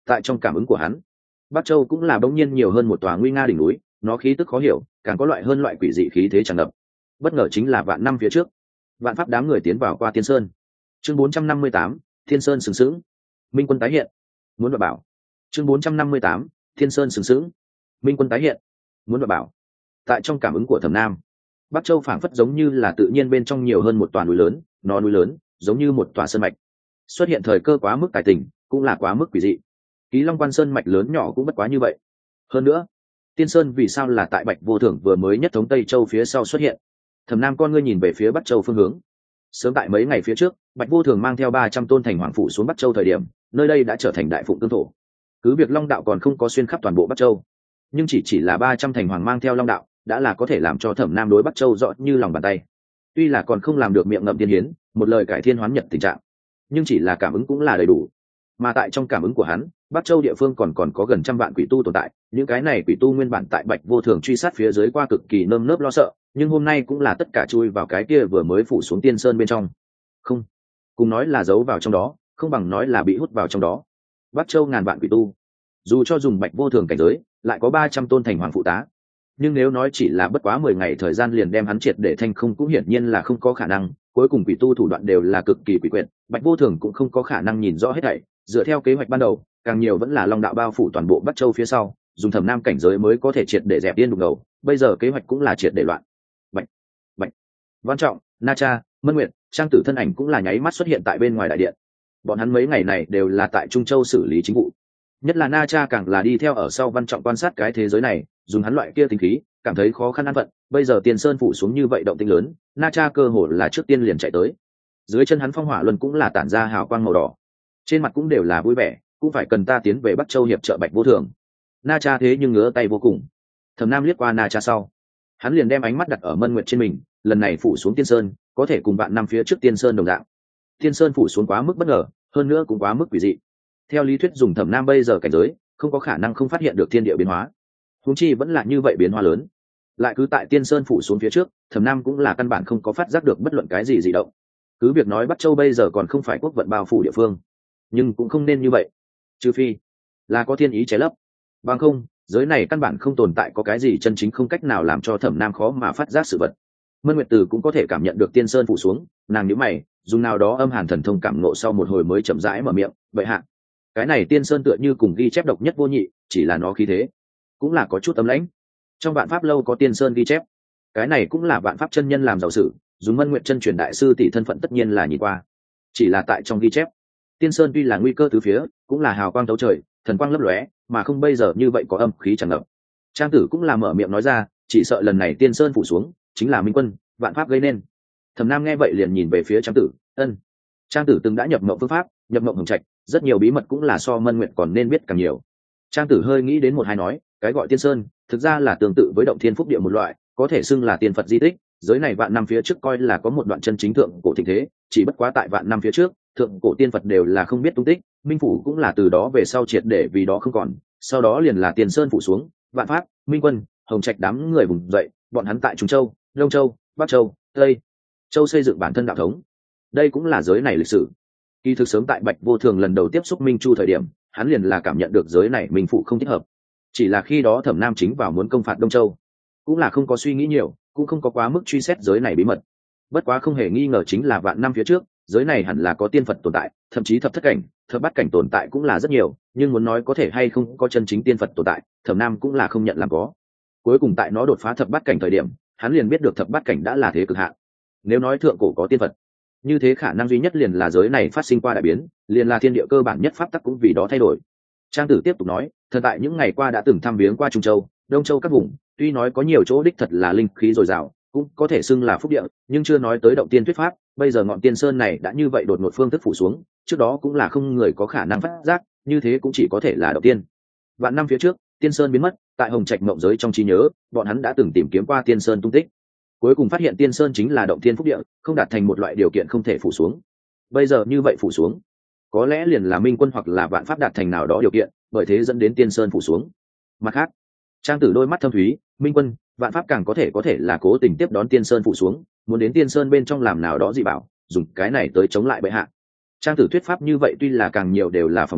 Tại trong cảm ứng của hắn, Bắc Châu cũng là bỗng nhiên nhiều hơn một tòa nguy nga đỉnh núi, nó khí tức khó hiểu, càng có loại hơn loại quỷ dị khí thế tràn ngập. Bất ngờ chính là vạn năm phía trước, vạn pháp đám người tiến vào qua Tiên Sơn. Chương 458, Thiên Sơn sừng sững, Minh Quân tái hiện, muốn đoạt bảo. Chương 458, Thiên Sơn sừng sững, Minh Quân tái hiện, muốn đoạt bảo. Tại trong cảm ứng của Thẩm Nam, Bắc Châu phảng phất giống như là tự nhiên bên trong nhiều hơn một tòa núi lớn, nó núi lớn, giống như một tòa sơn mạch. Xuất hiện thời cơ quá mức tài tình, cũng là quá mức quỷ dị. Ký Long Quan sơn mạch lớn nhỏ cũng bất quá như vậy. Hơn nữa, Tiên Sơn vì sao là tại Bạch Vô Thường vừa mới nhất thống Tây Châu phía sau xuất hiện? Thẩm Nam con ngươi nhìn về phía Bắc Châu phương hướng. Sớm tại mấy ngày phía trước, Bạch Vô Thường mang theo 300 tôn thành hoàng phủ xuống Bắc Châu thời điểm, nơi đây đã trở thành đại phụng tương thổ. Cứ việc Long đạo còn không có xuyên khắp toàn bộ Bắc Châu, nhưng chỉ là 300 thành hoàng mang theo Long đạo, đã là có thể làm cho Thẩm Nam đối Bắc Châu rõ như lòng bàn tay. Tuy là còn không làm được miệng ngậm tiên hiến, một lời cải thiên hoán nhật tình trạng, nhưng chỉ là cảm ứng cũng là đầy đủ. Mà tại trong cảm ứng của hắn, Bắc Châu địa phương còn có gần 100 vạn quỷ tu tồn tại, những cái này quỷ tu nguyên bản tại Bạch Vô Thường truy sát phía dưới qua cực kỳ nơm nớp lo sợ, nhưng hôm nay cũng là tất cả chui vào cái kia vừa mới phủ xuống Tiên Sơn bên trong. Không, cùng nói là giấu vào trong đó, không bằng nói là bị hút vào trong đó. Bắc Châu ngàn vạn quỷ tu, dù cho dùng Bạch Vô Thường cảnh giới, lại có 300 tôn thành hoàng phụ tá, nhưng nếu nói chỉ là bất quá 10 ngày thời gian liền đem hắn triệt để thanh không cũng hiển nhiên là không có khả năng. Cuối cùng quỷ tu thủ đoạn đều là cực kỳ quỷ quyệt, Bạch Vô Thường cũng không có khả năng nhìn rõ hết thảy. Dựa theo kế hoạch ban đầu, càng nhiều vẫn là Long đạo bao phủ toàn bộ Bắc Châu phía sau, dùng Thẩm Nam cảnh giới mới có thể triệt để dẹp yên đục ngầu. Bây giờ kế hoạch cũng là triệt để loạn. Bạch, Bạch, Văn Trọng, Na Cha, Mân Nguyệt, Trang Tử thân ảnh cũng là nháy mắt xuất hiện tại bên ngoài đại điện. Bọn hắn mấy ngày này đều là tại Trung Châu xử lý chính vụ, nhất là Na Cha càng là đi theo ở sau Văn Trọng quan sát cái thế giới này, dùng hắn loại kia tinh khí, cảm thấy khó khăn an phận. Bây giờ Tiên Sơn phủ xuống như vậy động tĩnh lớn, Na Cha cơ hồ là trước tiên liền chạy tới. Dưới chân hắn phong hỏa luân cũng là tản ra hào quang màu đỏ, trên mặt cũng đều là vui vẻ, cũng phải cần ta tiến về Bắc Châu hiệp trợ Bạch Vô Thường. Na Cha thế nhưng ngứa tay vô cùng. Thẩm Nam liếc qua Na Cha sau, hắn liền đem ánh mắt đặt ở Mân Nguyệt trên mình. Lần này phủ xuống Tiên Sơn, có thể cùng bạn năm phía trước Tiên Sơn đồng dạng. Tiên Sơn phủ xuống quá mức bất ngờ, hơn nữa cũng quá mức quỷ dị. Theo lý thuyết dùng Thẩm Nam bây giờ cảnh giới, không có khả năng không phát hiện được thiên địa biến hóa. Huống chi vẫn là như vậy biến hóa lớn. Lại cứ tại Tiên Sơn phủ xuống phía trước, Thẩm Nam cũng là căn bản không có phát giác được bất luận cái gì dị động. Cứ việc nói Bắc Châu bây giờ còn không phải quốc vận bao phủ địa phương, nhưng cũng không nên như vậy. Trừ phi là có thiên ý che lấp, bằng không giới này căn bản không tồn tại có cái gì chân chính không cách nào làm cho Thẩm Nam khó mà phát giác sự vật. Mân Nguyệt Tử cũng có thể cảm nhận được Tiên Sơn phủ xuống, nàng nhíu mày, dùng nào đó âm hàn thần thông cảm ngộ sau một hồi mới chậm rãi mở miệng, "Vậy hạ, cái này Tiên Sơn tựa như cùng ghi chép độc nhất vô nhị, chỉ là nó khí thế cũng là có chút ấm lãnh. Trong Vạn Pháp lâu có Tiên Sơn ghi chép, cái này cũng là Vạn Pháp chân nhân làm giàu sự, dùng Mân Nguyệt chân truyền đại sư tỷ thân phận tất nhiên là nhìn qua. Chỉ là tại trong ghi chép, Tiên Sơn tuy là nguy cơ tứ phía, cũng là hào quang tấu trời, thần quang lấp lóe, mà không bây giờ như vậy có âm khí tràn ngập." Trang Tử cũng là mở miệng nói ra, chỉ sợ lần này Tiên Sơn phủ xuống, chính là Minh Quân, Vạn Pháp gây nên. Thẩm Nam nghe vậy liền nhìn về phía Trang Tử, ân. Trang Tử từng đã nhập mộng phương pháp, nhập mộng hồng trạch, rất nhiều bí mật cũng là so Mân Nguyệt còn nên biết càng nhiều. Trang Tử hơi nghĩ đến một hai nói, cái gọi Tiên Sơn, thực ra là tương tự với động thiên phúc địa một loại, có thể xưng là tiên Phật di tích. Giới này vạn năm phía trước coi là có một đoạn chân chính thượng cổ thịnh thế, chỉ bất quá tại vạn năm phía trước, thượng cổ tiên Phật đều là không biết tung tích, Minh phủ cũng là từ đó về sau triệt để vì đó không còn. Sau đó liền là Tiên Sơn phủ xuống, Vạn Pháp, Minh Quân, Hồng Trạch đám người vùng dậy, bọn hắn tại Trung Châu, Đông Châu, Bắc Châu, Tây Châu xây dựng bản thân đạo thống. Đây cũng là giới này lịch sử. Kỳ thực sớm tại Bạch Vô Thường lần đầu tiếp xúc Minh Chu thời điểm, hắn liền là cảm nhận được giới này Minh phủ không thích hợp. Chỉ là khi đó Thẩm Nam chính vào muốn công phạt Đông Châu, cũng là không có suy nghĩ nhiều, cũng không có quá mức truy xét giới này bí mật. Bất quá không hề nghi ngờ chính là vạn năm phía trước, giới này hẳn là có tiên Phật tồn tại, thậm chí thập thất cảnh, thập bát cảnh tồn tại cũng là rất nhiều, nhưng muốn nói có thể hay không có chân chính tiên Phật tồn tại, Thẩm Nam cũng là không nhận làm có. Cuối cùng tại nó đột phá thập bát cảnh thời điểm, hắn liền biết được thập bát cảnh đã là thế cực hạn. Nếu nói thượng cổ có tiên Phật, như thế khả năng duy nhất liền là giới này phát sinh qua đại biến, liền là thiên địa cơ bản nhất pháp tắc cũng vì đó thay đổi. Trang Tử tiếp tục nói, thần tại những ngày qua đã từng thăm viếng qua Trung Châu, Đông Châu các vùng, tuy nói có nhiều chỗ đích thật là linh khí dồi dào, cũng có thể xưng là phúc địa, nhưng chưa nói tới động tiên thuyết pháp. Bây giờ ngọn Tiên Sơn này đã như vậy đột ngột phương thức phủ xuống, trước đó cũng là không người có khả năng phát giác, như thế cũng chỉ có thể là động tiên. Vạn năm phía trước, Tiên Sơn biến mất, tại Hồng Trạch mộng giới trong trí nhớ, bọn hắn đã từng tìm kiếm qua Tiên Sơn tung tích, cuối cùng phát hiện Tiên Sơn chính là động thiên phúc địa, không đạt thành một loại điều kiện không thể phủ xuống. Bây giờ như vậy phủ xuống, có lẽ liền là Minh Quân hoặc là Vạn Pháp đạt thành nào đó điều kiện, bởi thế dẫn đến Tiên Sơn phủ xuống. Mặt khác, Trang Tử đôi mắt thâm thúy, Minh Quân, Vạn Pháp càng có thể là cố tình tiếp đón Tiên Sơn phủ xuống, muốn đến Tiên Sơn bên trong làm nào đó dị bảo, dùng cái này tới chống lại bệ hạ. Trang Tử thuyết pháp như vậy tuy là càng nhiều đều là phỏng đoán,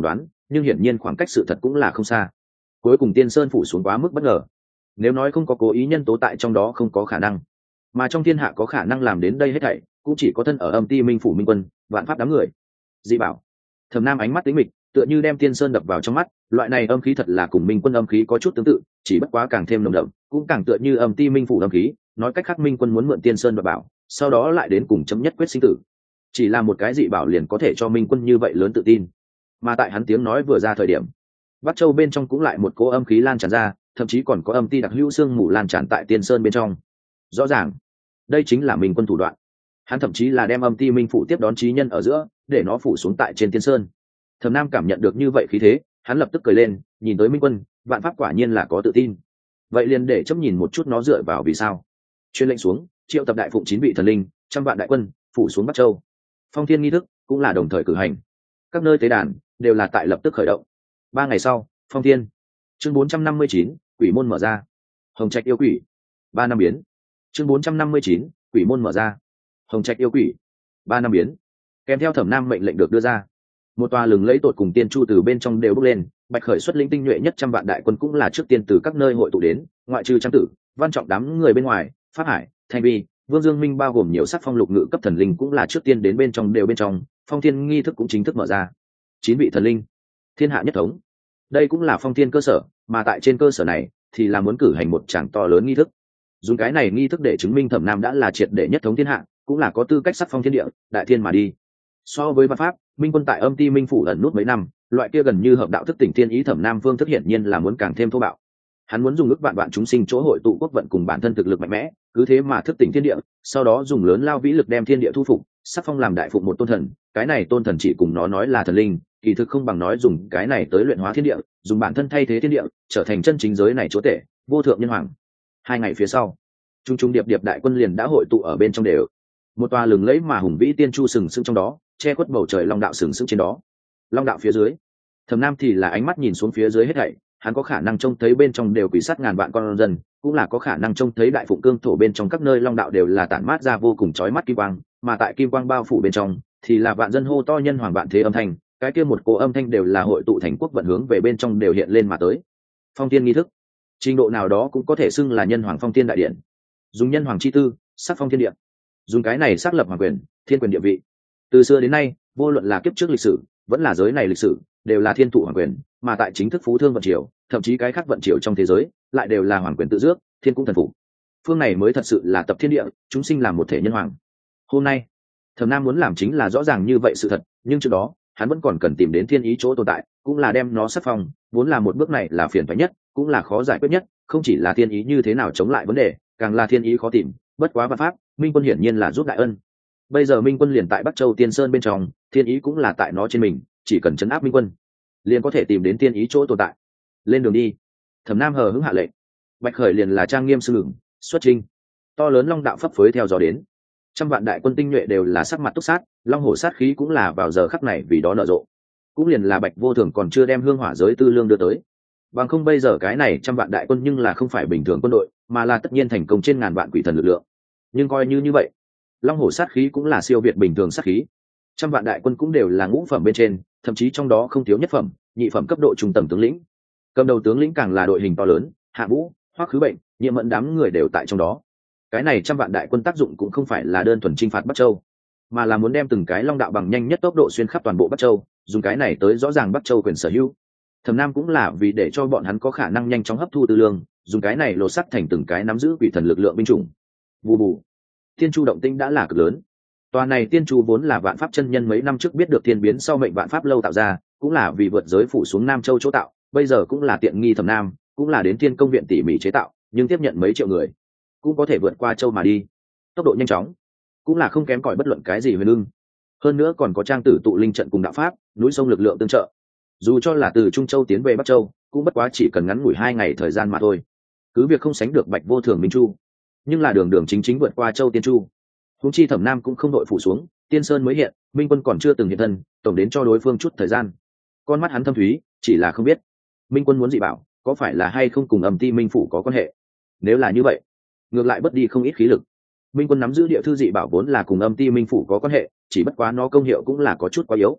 nhưng hiển nhiên khoảng cách sự thật cũng là không xa. Cuối cùng Tiên Sơn phủ xuống quá mức bất ngờ, nếu nói không có cố ý nhân tố tại trong đó không có khả năng, mà trong thiên hạ có khả năng làm đến đây hết thảy cũng chỉ có thân ở âm ti minh phủ minh quân, vạn pháp đám người. Dị bảo. Thẩm Nam ánh mắt tĩnh mịch, tựa như đem Tiên Sơn đập vào trong mắt, loại này âm khí thật là cùng minh quân âm khí có chút tương tự, chỉ bất quá càng thêm nồng đậm, cũng càng tựa như âm ti minh phủ âm khí, nói cách khác minh quân muốn mượn Tiên Sơn và bảo, sau đó lại đến cùng chấm nhất quyết sinh tử. Chỉ là một cái dị bảo liền có thể cho minh quân như vậy lớn tự tin. Mà tại hắn tiếng nói vừa ra thời điểm, Bắc Châu bên trong cũng lại một cỗ âm khí lan tràn ra, thậm chí còn có âm ti đặc hữu xương mù lan tràn tại Tiên Sơn bên trong. Rõ ràng, đây chính là minh quân thủ đoạn. Hắn thậm chí là đem âm ti minh phủ tiếp đón trí nhân ở giữa, để nó phủ xuống tại trên Tiên Sơn. Thẩm Nam cảm nhận được như vậy khí thế, hắn lập tức cười lên, nhìn tới minh quân, vạn pháp quả nhiên là có tự tin. Vậy liền để chấm nhìn một chút nó dựa vào vì sao. Truyền lệnh xuống, triệu tập đại phụng 9 vị thần linh, trăm vạn đại quân phủ xuống Bắc Châu. Phong thiên nghi thức cũng là đồng thời cử hành, các nơi tế đàn đều là tại lập tức khởi động. 3 ngày sau, phong thiên. Chương 459, quỷ môn mở ra. Hồng Trạch yêu quỷ. 3 năm biến. Chương 459, quỷ môn mở ra. Hồng Trạch yêu quỷ. 3 năm biến. Kèm theo Thẩm Nam mệnh lệnh được đưa ra, một tòa lừng lẫy tột cùng tiên chu từ bên trong đều bốc lên. Bạch khởi xuất lĩnh tinh nhuệ nhất trăm vạn đại quân cũng là trước tiên từ các nơi hội tụ đến, ngoại trừ Trang Tử, Văn Trọng đám người bên ngoài, Pháp Hải, Thanh Vi, Vương Dương Minh bao gồm nhiều sắc phong lục ngự cấp thần linh cũng là trước tiên đến bên trong đều bên trong. Phong thiên nghi thức cũng chính thức mở ra. 9 vị thần linh, thiên hạ nhất thống, đây cũng là phong thiên cơ sở, mà tại trên cơ sở này thì là muốn cử hành một tràng to lớn nghi thức. Dùng cái này nghi thức để chứng minh Thẩm Nam đã là triệt để nhất thống thiên hạ, cũng là có tư cách sắc phong thiên địa, đại thiên mà đi. So với văn pháp, minh quân tại âm ti minh phủ ẩn nút mấy năm, loại kia gần như hợp đạo thức tỉnh thiên ý Thẩm Nam phương thức hiển nhiên là muốn càng thêm thô bạo. Hắn muốn dùng ức vạn vạn chúng sinh chỗ hội tụ quốc vận cùng bản thân thực lực mạnh mẽ, cứ thế mà thức tỉnh thiên địa, sau đó dùng lớn lao vĩ lực đem thiên địa thu phục, sắc phong làm đại phụng một tôn thần. Cái này tôn thần chỉ cùng nó nói là thần linh, kỳ thực không bằng nói dùng cái này tới luyện hóa thiên địa, dùng bản thân thay thế thiên địa, trở thành chân chính giới này chúa tể, vô thượng nhân hoàng. 2 ngày phía sau, trung trung điệp điệp đại quân liền đã hội tụ ở bên trong đều. Một tòa lừng lẫy mà hùng vĩ tiên chu sừng sững trong đó, che khuất bầu trời long đạo sừng sững trên đó. Long đạo phía dưới, Thẩm Nam thì là ánh mắt nhìn xuống phía dưới hết thảy, hắn có khả năng trông thấy bên trong đều quỷ sát ngàn vạn con dân, cũng là có khả năng trông thấy đại phụng cương thổ bên trong các nơi long đạo đều là tản mát ra vô cùng chói mắt kim quang, mà tại kim quang bao phủ bên trong thì là vạn dân hô to nhân hoàng vạn thế âm thanh, cái kia một cỗ âm thanh đều là hội tụ thành quốc vận hướng về bên trong đều hiện lên mà tới. Phong thiên nghi thức, trình độ nào đó cũng có thể xưng là nhân hoàng phong thiên đại điện, dùng nhân hoàng chi tư sắc phong thiên địa, dùng cái này xác lập hoàng quyền, thiên quyền địa vị. Từ xưa đến nay, vô luận là kiếp trước lịch sử vẫn là giới này lịch sử, đều là thiên thụ hoàng quyền, mà tại chính thức phú thương vận triều, thậm chí cái khác vận triều trong thế giới lại đều là hoàng quyền tự dước, thiên cũng thần phục. Phương này mới thật sự là tập thiên địa, chúng sinh làm một thể nhân hoàng. Hôm nay Thẩm Nam muốn làm chính là rõ ràng như vậy sự thật, nhưng trước đó hắn vẫn còn cần tìm đến thiên ý chỗ tồn tại, cũng là đem nó sắc phong. Vốn là một bước này là phiền toái nhất, cũng là khó giải quyết nhất, không chỉ là thiên ý như thế nào chống lại vấn đề, càng là thiên ý khó tìm. Bất quá văn pháp, minh quân hiển nhiên là giúp đại ân. Bây giờ minh quân liền tại Bắc Châu Tiên Sơn bên trong, thiên ý cũng là tại nó trên mình, chỉ cần chấn áp minh quân liền có thể tìm đến thiên ý chỗ tồn tại. Lên đường đi. Thẩm Nam hờ hững hạ lệnh. Bạch khởi liền là trang nghiêm sư ngừng xuất chinh. To lớn long đạo phấp phới theo gió đến, trăm vạn đại quân tinh nhuệ đều là sắc mặt túc sát, long hổ sát khí cũng là vào giờ khắc này vì đó nở rộ. Cũng liền là Bạch vô thường còn chưa đem hương hỏa giới tư lương đưa tới, bằng không bây giờ cái này trăm vạn đại quân nhưng là không phải bình thường quân đội, mà là tất nhiên thành công trên ngàn vạn quỷ thần lực lượng. Nhưng coi như vậy, long hổ sát khí cũng là siêu việt bình thường sát khí. Trăm vạn đại quân cũng đều là ngũ phẩm bên trên, thậm chí trong đó không thiếu nhất phẩm, nhị phẩm cấp độ trung tầng tướng lĩnh. Cầm đầu tướng lĩnh càng là đội hình to lớn, Hạ Vũ, Hoắc Khứ Bệnh, Nhiệm Mẫn đám người đều tại trong đó. Cái này trăm vạn đại quân tác dụng cũng không phải là đơn thuần chinh phạt Bắc Châu, mà là muốn đem từng cái long đạo bằng nhanh nhất tốc độ xuyên khắp toàn bộ Bắc Châu, dùng cái này tới rõ ràng Bắc Châu quyền sở hữu. Thẩm Nam cũng là vì để cho bọn hắn có khả năng nhanh chóng hấp thu tư lương, dùng cái này lột sắt thành từng cái nắm giữ quỷ thần lực lượng binh chủng. Vù vù. Tiên chu động tĩnh đã là cực lớn. Tòa này tiên chu vốn là vạn pháp chân nhân mấy năm trước biết được thiên biến sau mệnh vạn pháp lâu tạo ra, cũng là vì vượt giới phủ xuống Nam Châu chỗ tạo, bây giờ cũng là tiện nghi Thẩm Nam, cũng là đến Thiên Công viện tỉ mỉ chế tạo, nhưng tiếp nhận mấy triệu người, cũng có thể vượt qua châu mà đi. Tốc độ nhanh chóng, cũng là không kém cỏi bất luận cái gì Huyền Ưng. Hơn nữa còn có Trang Tử tụ linh trận cùng đạo pháp, núi sông lực lượng tương trợ. Dù cho là từ Trung Châu tiến về Bắc Châu, cũng bất quá chỉ cần ngắn ngủi 2 ngày thời gian mà thôi. Cứ việc không sánh được Bạch vô thường Minh Chu, nhưng là đường đường chính chính vượt qua Châu Tiên Chu. Huống chi Thẩm Nam cũng không đội phủ xuống, Tiên Sơn mới hiện, Minh Quân còn chưa từng hiện thân, tổng đến cho đối phương chút thời gian. Con mắt hắn thâm thúy, chỉ là không biết Minh Quân muốn dị bảo, có phải là hay không cùng Âm Ti Minh phủ có quan hệ. Nếu là như vậy, ngược lại bất đi không ít khí lực. Minh Quân nắm giữ địa thư dị bảo vốn là cùng Âm Ti Minh phủ có quan hệ, chỉ bất quá nó công hiệu cũng là có chút quá yếu.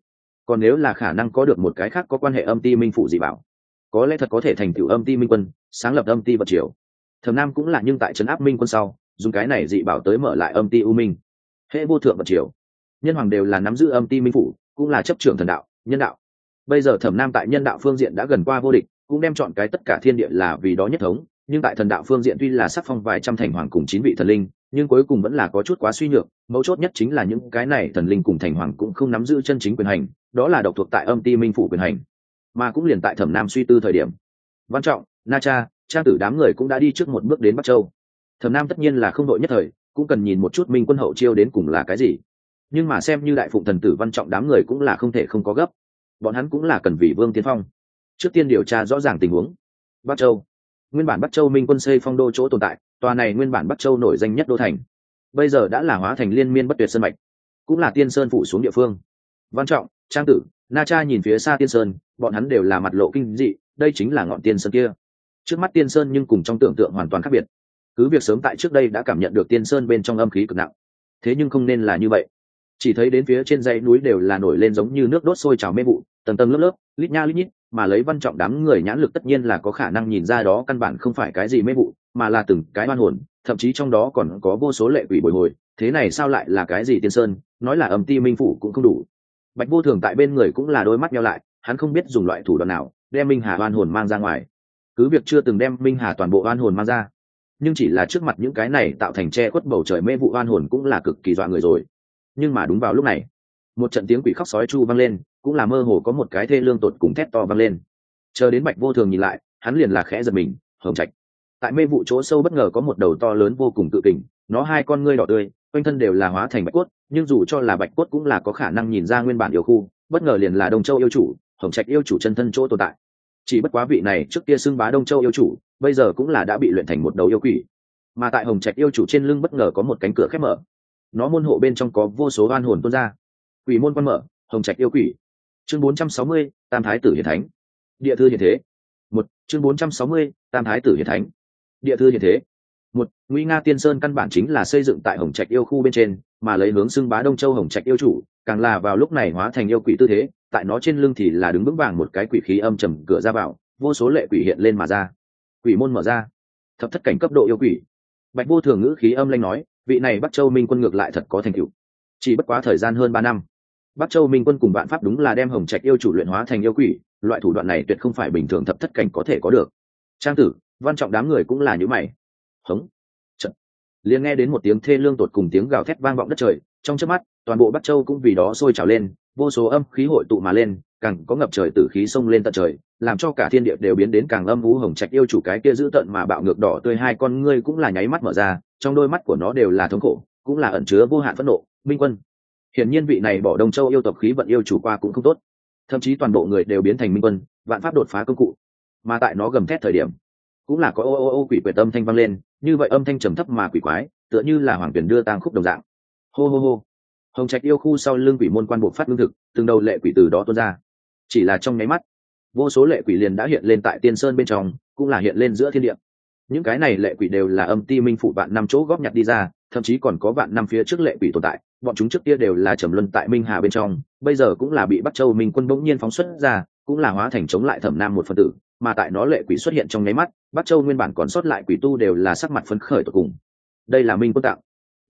còn nếu là khả năng có được một cái khác có quan hệ âm ti minh phủ dị bảo, có lẽ thật có thể thành tựu âm ti minh quân, sáng lập âm ti vật triều. Thẩm Nam cũng là nhưng tại trấn áp minh quân sau, dùng cái này dị bảo tới mở lại âm ti u minh, hệ vô thượng vật triều. Nhân hoàng đều là nắm giữ âm ti minh phủ, cũng là chấp trưởng thần đạo, nhân đạo. Bây giờ Thẩm Nam tại nhân đạo phương diện đã gần qua vô địch, cũng đem chọn cái tất cả thiên địa là vì đó nhất thống, nhưng tại thần đạo phương diện tuy là sắc phong vài trăm thành hoàng cùng 9 vị thần linh, nhưng cuối cùng vẫn là có chút quá suy nhược. Mấu chốt nhất chính là những cái này thần linh cùng thành hoàng cũng không nắm giữ chân chính quyền hành, đó là độc thuộc tại âm ti minh phủ quyền hành. Mà cũng liền tại Thẩm Nam suy tư thời điểm, Văn Trọng, Na Cha, Trang Tử đám người cũng đã đi trước một bước đến Bắc Châu. Thẩm Nam tất nhiên là không đội nhất thời, cũng cần nhìn một chút minh quân hậu chiêu đến cùng là cái gì. Nhưng mà xem như đại phụng thần tử Văn Trọng đám người cũng là không thể không có gấp, bọn hắn cũng là cần vì vương tiên phong, trước tiên điều tra rõ ràng tình huống. Bắc Châu, nguyên bản Bắc Châu minh quân xây phong đô chỗ tồn tại, tòa này nguyên bản Bắc Châu nổi danh nhất đô thành, bây giờ đã là hóa thành liên miên bất tuyệt sơn mạch, cũng là Tiên Sơn phủ xuống địa phương. Văn Trọng, Trang Tử, Na Cha nhìn phía xa Tiên Sơn, bọn hắn đều là mặt lộ kinh dị, đây chính là ngọn Tiên Sơn kia. Trước mắt Tiên Sơn nhưng cùng trong tưởng tượng hoàn toàn khác biệt. Cứ việc sớm tại trước đây đã cảm nhận được Tiên Sơn bên trong âm khí cực nặng, thế nhưng không nên là như vậy. Chỉ thấy đến phía trên dãy núi đều là nổi lên giống như nước đốt sôi trào mê vụ, tầng tầng lớp lớp, lít nha lít nhít, mà lấy Văn Trọng đám người nhãn lực tất nhiên là có khả năng nhìn ra đó căn bản không phải cái gì mê vụ, mà là từng cái oan hồn, thậm chí trong đó còn có vô số lệ quỷ bồi hồi. Thế này sao lại là cái gì Tiên Sơn, nói là âm ti minh phủ cũng không đủ. Bạch Vô Thường tại bên người cũng là đôi mắt nheo lại, hắn không biết dùng loại thủ đoạn nào đem Minh Hà oan hồn mang ra ngoài. Cứ việc chưa từng đem Minh Hà toàn bộ oan hồn mang ra, nhưng chỉ là trước mặt những cái này tạo thành che khuất bầu trời mê vụ oan hồn cũng là cực kỳ dọa người rồi. Nhưng mà đúng vào lúc này, một trận tiếng quỷ khóc sói chu vang lên, cũng là mơ hồ có một cái thê lương tột cùng thét to vang lên. Chờ đến Bạch Vô Thường nhìn lại, hắn liền là khẽ giật mình. Hồng Trạch, tại mê vụ chỗ sâu bất ngờ có một đầu to lớn vô cùng tự kình, nó hai con ngươi đỏ tươi, quanh thân đều là hóa thành bạch cốt, nhưng dù cho là bạch cốt cũng là có khả năng nhìn ra nguyên bản yêu khu, bất ngờ liền là Đông Châu yêu chủ, Hồng Trạch yêu chủ chân thân chỗ tồn tại. Chỉ bất quá vị này trước kia xưng bá Đông Châu yêu chủ, bây giờ cũng là đã bị luyện thành một đầu yêu quỷ. Mà tại Hồng Trạch yêu chủ trên lưng bất ngờ có một cánh cửa khép mở, nó môn hộ bên trong có vô số oan hồn tuôn ra. Quỷ môn quan mở, Hồng Trạch yêu quỷ. Chương 460, Tam Thái tử hiển thánh. Địa thư hiển thế. Một, chương 460, Tam Thái tử hiển thánh. Địa thư hiển thế. Một, Nguy Nga Tiên Sơn căn bản chính là xây dựng tại Hồng Trạch yêu khu bên trên, mà lấy hướng xưng bá Đông Châu Hồng Trạch yêu chủ, càng là vào lúc này hóa thành yêu quỷ tư thế, tại nó trên lưng thì là đứng vững vàng một cái quỷ khí âm trầm cửa ra vào, vô số lệ quỷ hiện lên mà ra. Quỷ môn mở ra. Thập thất cảnh cấp độ yêu quỷ. Bạch Vô Thường ngữ khí âm lãnh nói, vị này Bắc Châu Minh quân ngược lại thật có thành tựu. Chỉ bất quá thời gian hơn 3 năm, Bắc Châu Minh quân cùng Vạn Pháp đúng là đem Hồng Trạch yêu chủ luyện hóa thành yêu quỷ, loại thủ đoạn này tuyệt không phải bình thường thập thất cảnh có thể có được. Trang Tử, Văn Trọng đám người cũng là như mày. Hống. Trận. Liền nghe đến một tiếng thê lương tột cùng tiếng gào thét vang vọng đất trời, trong chớp mắt, toàn bộ Bắc Châu cũng vì đó sôi trào lên, vô số âm khí hội tụ mà lên, càng có ngập trời tử khí xông lên tận trời, làm cho cả thiên địa đều biến đến càng âm u. Hồng Trạch yêu chủ cái kia dữ tợn mà bạo ngược đỏ tươi hai con ngươi cũng là nháy mắt mở ra, trong đôi mắt của nó đều là thống khổ, cũng là ẩn chứa vô hạn phẫn nộ. Minh quân, hiển nhiên vị này bỏ Đông Châu yêu tộc khí vận yêu chủ qua cũng không tốt, thậm chí toàn bộ người đều biến thành minh quân, vạn pháp đột phá công cụ. Mà tại nó gầm thét thời điểm, cũng là có ô ô ô quỷ quyệt âm thanh vang lên, như vậy âm thanh trầm thấp mà quỷ quái, tựa như là hoàng tuyển đưa tang khúc đồng dạng. Hô hô hô. Hồng Trạch yêu khu sau lưng quỷ môn quan buộc phát lương thực, từng đầu lệ quỷ từ đó tuôn ra. Chỉ là trong nháy mắt, vô số lệ quỷ liền đã hiện lên tại Tiên Sơn bên trong, cũng là hiện lên giữa thiên địa. Những cái này lệ quỷ đều là âm ti minh phụ vạn năm chỗ góp nhặt đi ra, thậm chí còn có vạn năm phía trước lệ quỷ tồn tại, bọn chúng trước kia đều là trầm luân tại Minh Hà bên trong, bây giờ cũng là bị Bắc Châu Minh quân bỗng nhiên phóng xuất ra, cũng là hóa thành chống lại Thẩm Nam một phần tử. Mà tại nó lệ quỷ xuất hiện trong nháy mắt, Bắc Châu nguyên bản còn sót lại quỷ tu đều là sắc mặt phấn khởi tột cùng. Đây là Minh quân tạo.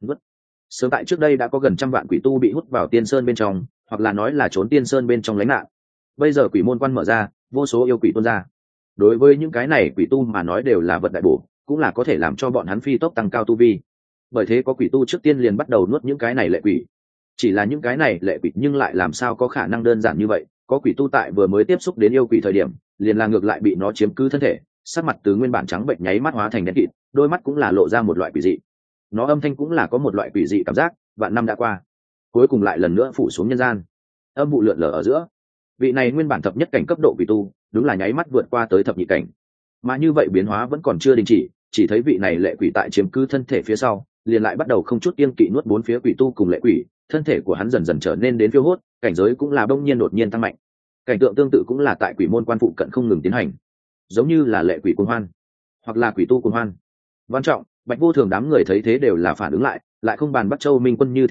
Sớm tại trước đây đã có gần 100 vạn quỷ tu bị hút vào Tiên Sơn bên trong, hoặc là nói là trốn Tiên Sơn bên trong lánh nạn. Bây giờ quỷ môn quan mở ra, vô số yêu quỷ tuôn ra. Đối với những cái này quỷ tu mà nói đều là vật đại bổ, cũng là có thể làm cho bọn hắn phi tốc tăng cao tu vi. Bởi thế có quỷ tu trước tiên liền bắt đầu nuốt những cái này lệ quỷ. Chỉ là những cái này lệ quỷ nhưng lại làm sao có khả năng đơn giản như vậy, có quỷ tu tại vừa mới tiếp xúc đến yêu quỷ thời điểm, liền là ngược lại bị nó chiếm cứ thân thể, sắc mặt từ nguyên bản trắng bệnh nháy mắt hóa thành đen kịt, đôi mắt cũng là lộ ra một loại quỷ dị. Nó âm thanh cũng là có một loại quỷ dị cảm giác, vạn năm đã qua, cuối cùng lại lần nữa phủ xuống nhân gian. Âm vụ lượn lờ ở giữa, vị này nguyên bản thập nhất cảnh cấp độ quỷ tu, đúng là nháy mắt vượt qua tới thập nhị cảnh. Mà như vậy biến hóa vẫn còn chưa đình chỉ thấy vị này lệ quỷ tại chiếm cứ thân thể phía sau, liền lại bắt đầu không chút kiêng kỵ nuốt bốn phía quỷ tu cùng lệ quỷ, thân thể của hắn dần dần trở nên đến phiêu hốt, cảnh giới cũng là bỗng nhiên đột nhiên tăng mạnh. Cảnh tượng tương tự cũng là tại quỷ môn quan phụ cận không ngừng tiến hành, giống như là lệ quỷ cuồng hoan, hoặc là quỷ tu cuồng hoan. Văn Trọng, Bạch Vô Thường đám người thấy thế đều là phản ứng lại không bàn Bắc Châu Minh quân như thế nào,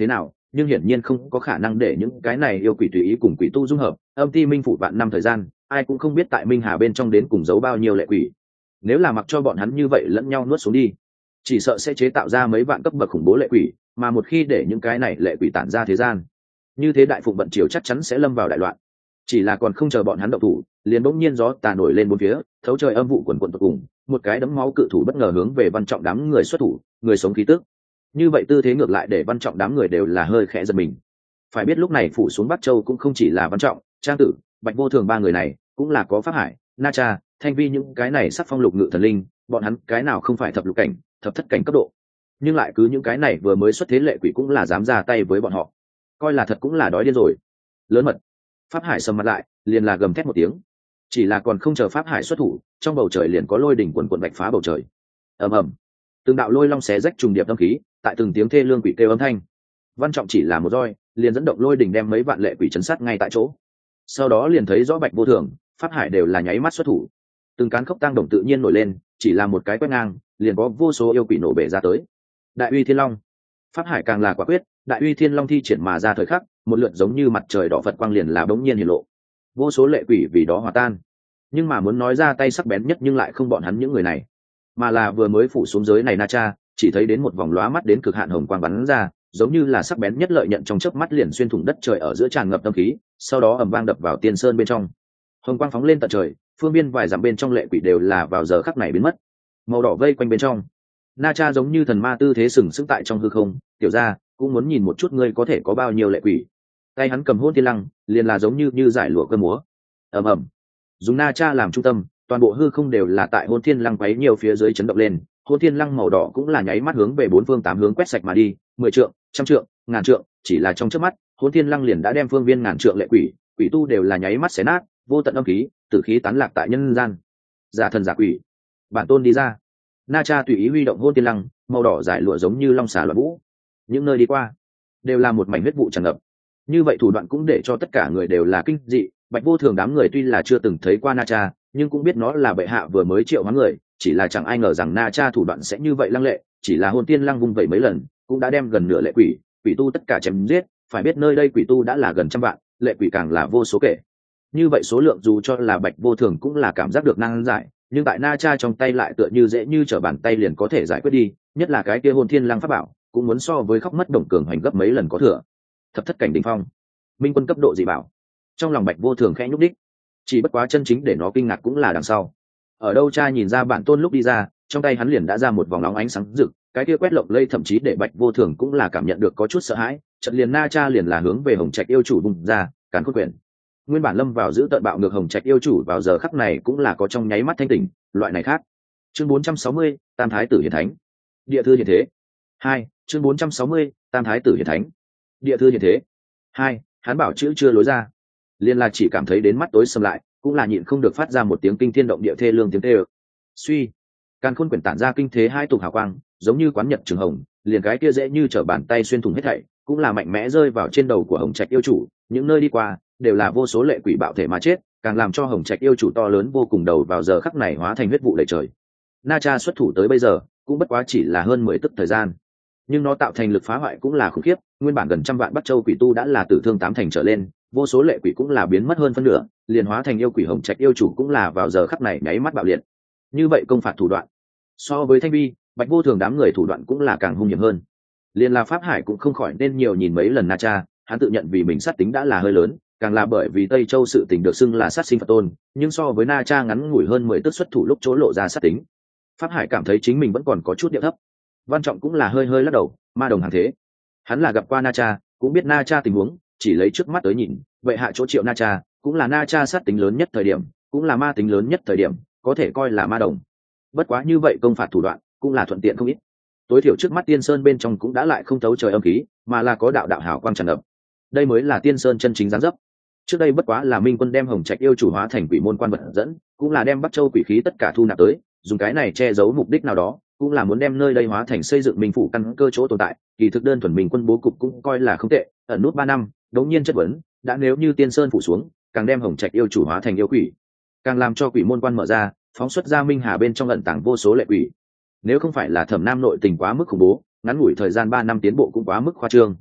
nhưng hiển nhiên không có khả năng để những cái này yêu quỷ tùy ý cùng quỷ tu dung hợp. Âm ti minh phủ vạn năm thời gian, ai cũng không biết tại minh hà bên trong đến cùng giấu bao nhiêu lệ quỷ. Nếu là mặc cho bọn hắn như vậy lẫn nhau nuốt xuống đi, chỉ sợ sẽ chế tạo ra mấy vạn cấp bậc khủng bố lệ quỷ, mà một khi để những cái này lệ quỷ tản ra thế gian, như thế đại phụng vận triều chắc chắn sẽ lâm vào đại loạn. Chỉ là còn không chờ bọn hắn động thủ, liền bỗng nhiên gió tà nổi lên bốn phía, thấu trời âm vụ quần quần tột cùng, một cái đấm máu cự thủ bất ngờ hướng về Văn Trọng đám người xuất thủ, người sống khí tức. Như vậy tư thế ngược lại để Văn Trọng đám người đều là hơi khẽ giật mình. Phải biết lúc này phủ xuống Bắc Châu cũng không chỉ là Văn Trọng, Trang Tử, Bạch Vô Thường ba người này, cũng là có Pháp Hải, Na Cha, Thanh Vi những cái này sắc phong lục ngự thần linh, bọn hắn cái nào không phải thập lục cảnh, thập thất cảnh cấp độ. Nhưng lại cứ những cái này vừa mới xuất thế lệ quỷ cũng là dám ra tay với bọn họ, coi là thật cũng là đói điên rồi. Lớn mật. Pháp Hải sầm mặt lại, liền là gầm thét một tiếng. Chỉ là còn không chờ Pháp Hải xuất thủ, trong bầu trời liền có lôi đỉnh quần quần bạch phá bầu trời. Ầm ầm. Từng đạo lôi long xé rách trùng điệp âm khí, tại từng tiếng thê lương quỷ kêu âm thanh. Văn Trọng chỉ là một roi, liền dẫn động lôi đỉnh đem mấy vạn lệ quỷ chấn sát ngay tại chỗ. Sau đó liền thấy rõ Bạch Vô Thường, Pháp Hải đều là nháy mắt xuất thủ. Từng cán khốc tăng đồng tự nhiên nổi lên, chỉ là một cái quét ngang, liền có vô số yêu quỷ nổ bể ra tới. Đại uy thiên long. Pháp Hải càng là quả quyết, đại uy thiên long thi triển mà ra thời khắc, một lượt giống như mặt trời đỏ Phật quang liền là bỗng nhiên hiện lộ. Vô số lệ quỷ vì đó hòa tan. Nhưng mà muốn nói ra tay sắc bén nhất nhưng lại không bọn hắn những người này, mà là vừa mới phủ xuống giới này Na Cha, chỉ thấy đến một vòng lóa mắt đến cực hạn hồng quang bắn ra, giống như là sắc bén nhất lợi nhận trong chớp mắt liền xuyên thủng đất trời ở giữa tràn ngập tâm khí, sau đó ầm vang đập vào Tiên Sơn bên trong. Hồng quang phóng lên tận trời, phương viên vài dặm bên trong lệ quỷ đều là vào giờ khắc này biến mất. Màu đỏ vây quanh bên trong. Na Cha giống như thần ma tư thế sừng sững tại trong hư không, tiểu gia cũng muốn nhìn một chút ngươi có thể có bao nhiêu lệ quỷ. Tay hắn cầm Hôn Thiên Lăng, liền là giống như giải lụa cơ múa. Ầm ầm. Dùng Na Cha làm trung tâm, toàn bộ hư không đều là tại Hôn Thiên Lăng quấy nhiều phía dưới chấn động lên. Hôn Thiên Lăng màu đỏ cũng là nháy mắt hướng về bốn phương tám hướng quét sạch mà đi, 10 trượng, trăm trượng, ngàn trượng, chỉ là trong chớp mắt, Hôn Thiên Lăng liền đã đem phương viên ngàn trượng lệ quỷ, quỷ tu đều là nháy mắt xé nát, vô tận âm khí, tử khí tán lạc tại nhân gian. Giả thần giả quỷ, bản tôn đi ra. Na Cha tùy ý huy động Hôn Thiên Lăng, màu đỏ giải lụa giống như long xà loạn vũ. Những nơi đi qua, đều là một mảnh huyết vụ tràn ngập. Như vậy thủ đoạn cũng để cho tất cả người đều là kinh dị. Bạch Vô Thường đám người tuy là chưa từng thấy qua Na Cha, nhưng cũng biết nó là bệ hạ vừa mới triệu hóa người, chỉ là chẳng ai ngờ rằng Na Cha thủ đoạn sẽ như vậy lăng lệ, chỉ là Hôn Thiên Lăng vung vẩy mấy lần, cũng đã đem gần nửa lệ quỷ, quỷ tu tất cả chém giết. Phải biết nơi đây quỷ tu đã là gần trăm vạn, lệ quỷ càng là vô số kể. Như vậy số lượng dù cho là Bạch Vô Thường cũng là cảm giác được năng giải, nhưng tại Na Cha trong tay lại tựa như dễ như trở bàn tay liền có thể giải quyết đi, nhất là cái kia Hôn Thiên Lăng pháp bảo, cũng muốn so với khóc mất đồng cường hành gấp mấy lần có thừa. Thập thất cảnh đỉnh phong, minh quân cấp độ dị bảo. Trong lòng Bạch Vô Thường khẽ nhúc đích, chỉ bất quá chân chính để nó kinh ngạc cũng là đằng sau. Ở đâu cha nhìn ra bản tôn lúc đi ra, trong tay hắn liền đã ra một vòng nóng ánh sáng rực, cái kia quét lộng lây thậm chí để Bạch Vô Thường cũng là cảm nhận được có chút sợ hãi. Trận liền Na Cha liền là hướng về Hồng Trạch yêu chủ vùng ra, càn khôn quyển. Nguyên bản lâm vào giữ tận bạo ngược Hồng Trạch yêu chủ vào giờ khắc này cũng là có trong nháy mắt thanh tỉnh, loại này khác. Chương 460, Tam Thái tử hiển thánh. Địa thư hiển thế. 2, chương 460, Tam Thái tử hiển thánh. Địa thư hiển thế. 2, hắn bảo chữ chưa lối ra, liền là chỉ cảm thấy đến mắt tối sầm lại, cũng là nhịn không được phát ra một tiếng kinh thiên động địa thê lương tiếng tê ơ. Suy, càn khôn quyển tản ra kinh thế hai tục hào quang, giống như quán nhật trường hồng, liền cái kia dễ như trở bàn tay xuyên thủng hết thảy, cũng là mạnh mẽ rơi vào trên đầu của Hồng Trạch yêu chủ. Những nơi đi qua đều là vô số lệ quỷ bạo thể mà chết, càng làm cho Hồng Trạch yêu chủ to lớn vô cùng đầu vào giờ khắc này hóa thành huyết vụ đầy trời. Na Cha xuất thủ tới bây giờ cũng bất quá chỉ là hơn 10 tức thời gian, nhưng nó tạo thành lực phá hoại cũng là khủng khiếp. Nguyên bản gần trăm vạn Bắc Châu quỷ tu đã là tử thương 8 thành trở lên, vô số lệ quỷ cũng là biến mất hơn phân nửa, liền hóa thành yêu quỷ Hồng Trạch yêu chủ cũng là vào giờ khắc này nháy mắt bạo liệt. Như vậy công phạt thủ đoạn, so với Thanh Vi, Bạch Vô Thường đám người thủ đoạn cũng là càng hung hiểm hơn. Liền là Pháp Hải cũng không khỏi nên nhiều nhìn mấy lần Na Cha, hắn tự nhận vì mình sát tính đã là hơi lớn, càng là bởi vì Tây Châu sự tình được xưng là sát sinh Phật tôn, nhưng so với Na Cha ngắn ngủi hơn 10 tức xuất thủ lúc chỗ lộ ra sát tính, Pháp Hải cảm thấy chính mình vẫn còn có chút địa thấp. Văn Trọng cũng là hơi hơi lắc đầu, ma đồng hàng thế. Hắn là gặp qua Na Cha, cũng biết Na Cha tình huống, chỉ lấy trước mắt tới nhìn, vậy hạ chỗ triệu Na Cha, cũng là Na Cha sát tính lớn nhất thời điểm, cũng là ma tính lớn nhất thời điểm, có thể coi là ma đồng. Bất quá như vậy công phạt thủ đoạn, cũng là thuận tiện không ít. Tối thiểu trước mắt Tiên Sơn bên trong cũng đã lại không thấu trời âm khí, mà là có đạo đạo hào quang tràn ngập. Đây mới là Tiên Sơn chân chính dáng dấp. Trước đây bất quá là Minh Quân đem Hồng Trạch yêu chủ hóa thành quỷ môn quan vật dẫn, cũng là đem Bắc Châu quỷ khí tất cả thu nạp tới, dùng cái này che giấu mục đích nào đó, cũng là muốn đem nơi đây hóa thành xây dựng minh phủ căn cơ chỗ tồn tại. Kỳ thực đơn thuần Minh Quân bố cục cũng coi là không tệ, ẩn nút 3 năm, đống nhiên chất vấn, đã nếu như Tiên Sơn phủ xuống, càng đem Hồng Trạch yêu chủ hóa thành yêu quỷ, càng làm cho quỷ môn quan mở ra, phóng xuất ra minh hà bên trong ẩn tàng vô số lệ quỷ. Nếu không phải là Thẩm Nam nội tình quá mức khủng bố, ngắn ngủi thời gian 3 năm tiến bộ cũng quá mức khoa trương.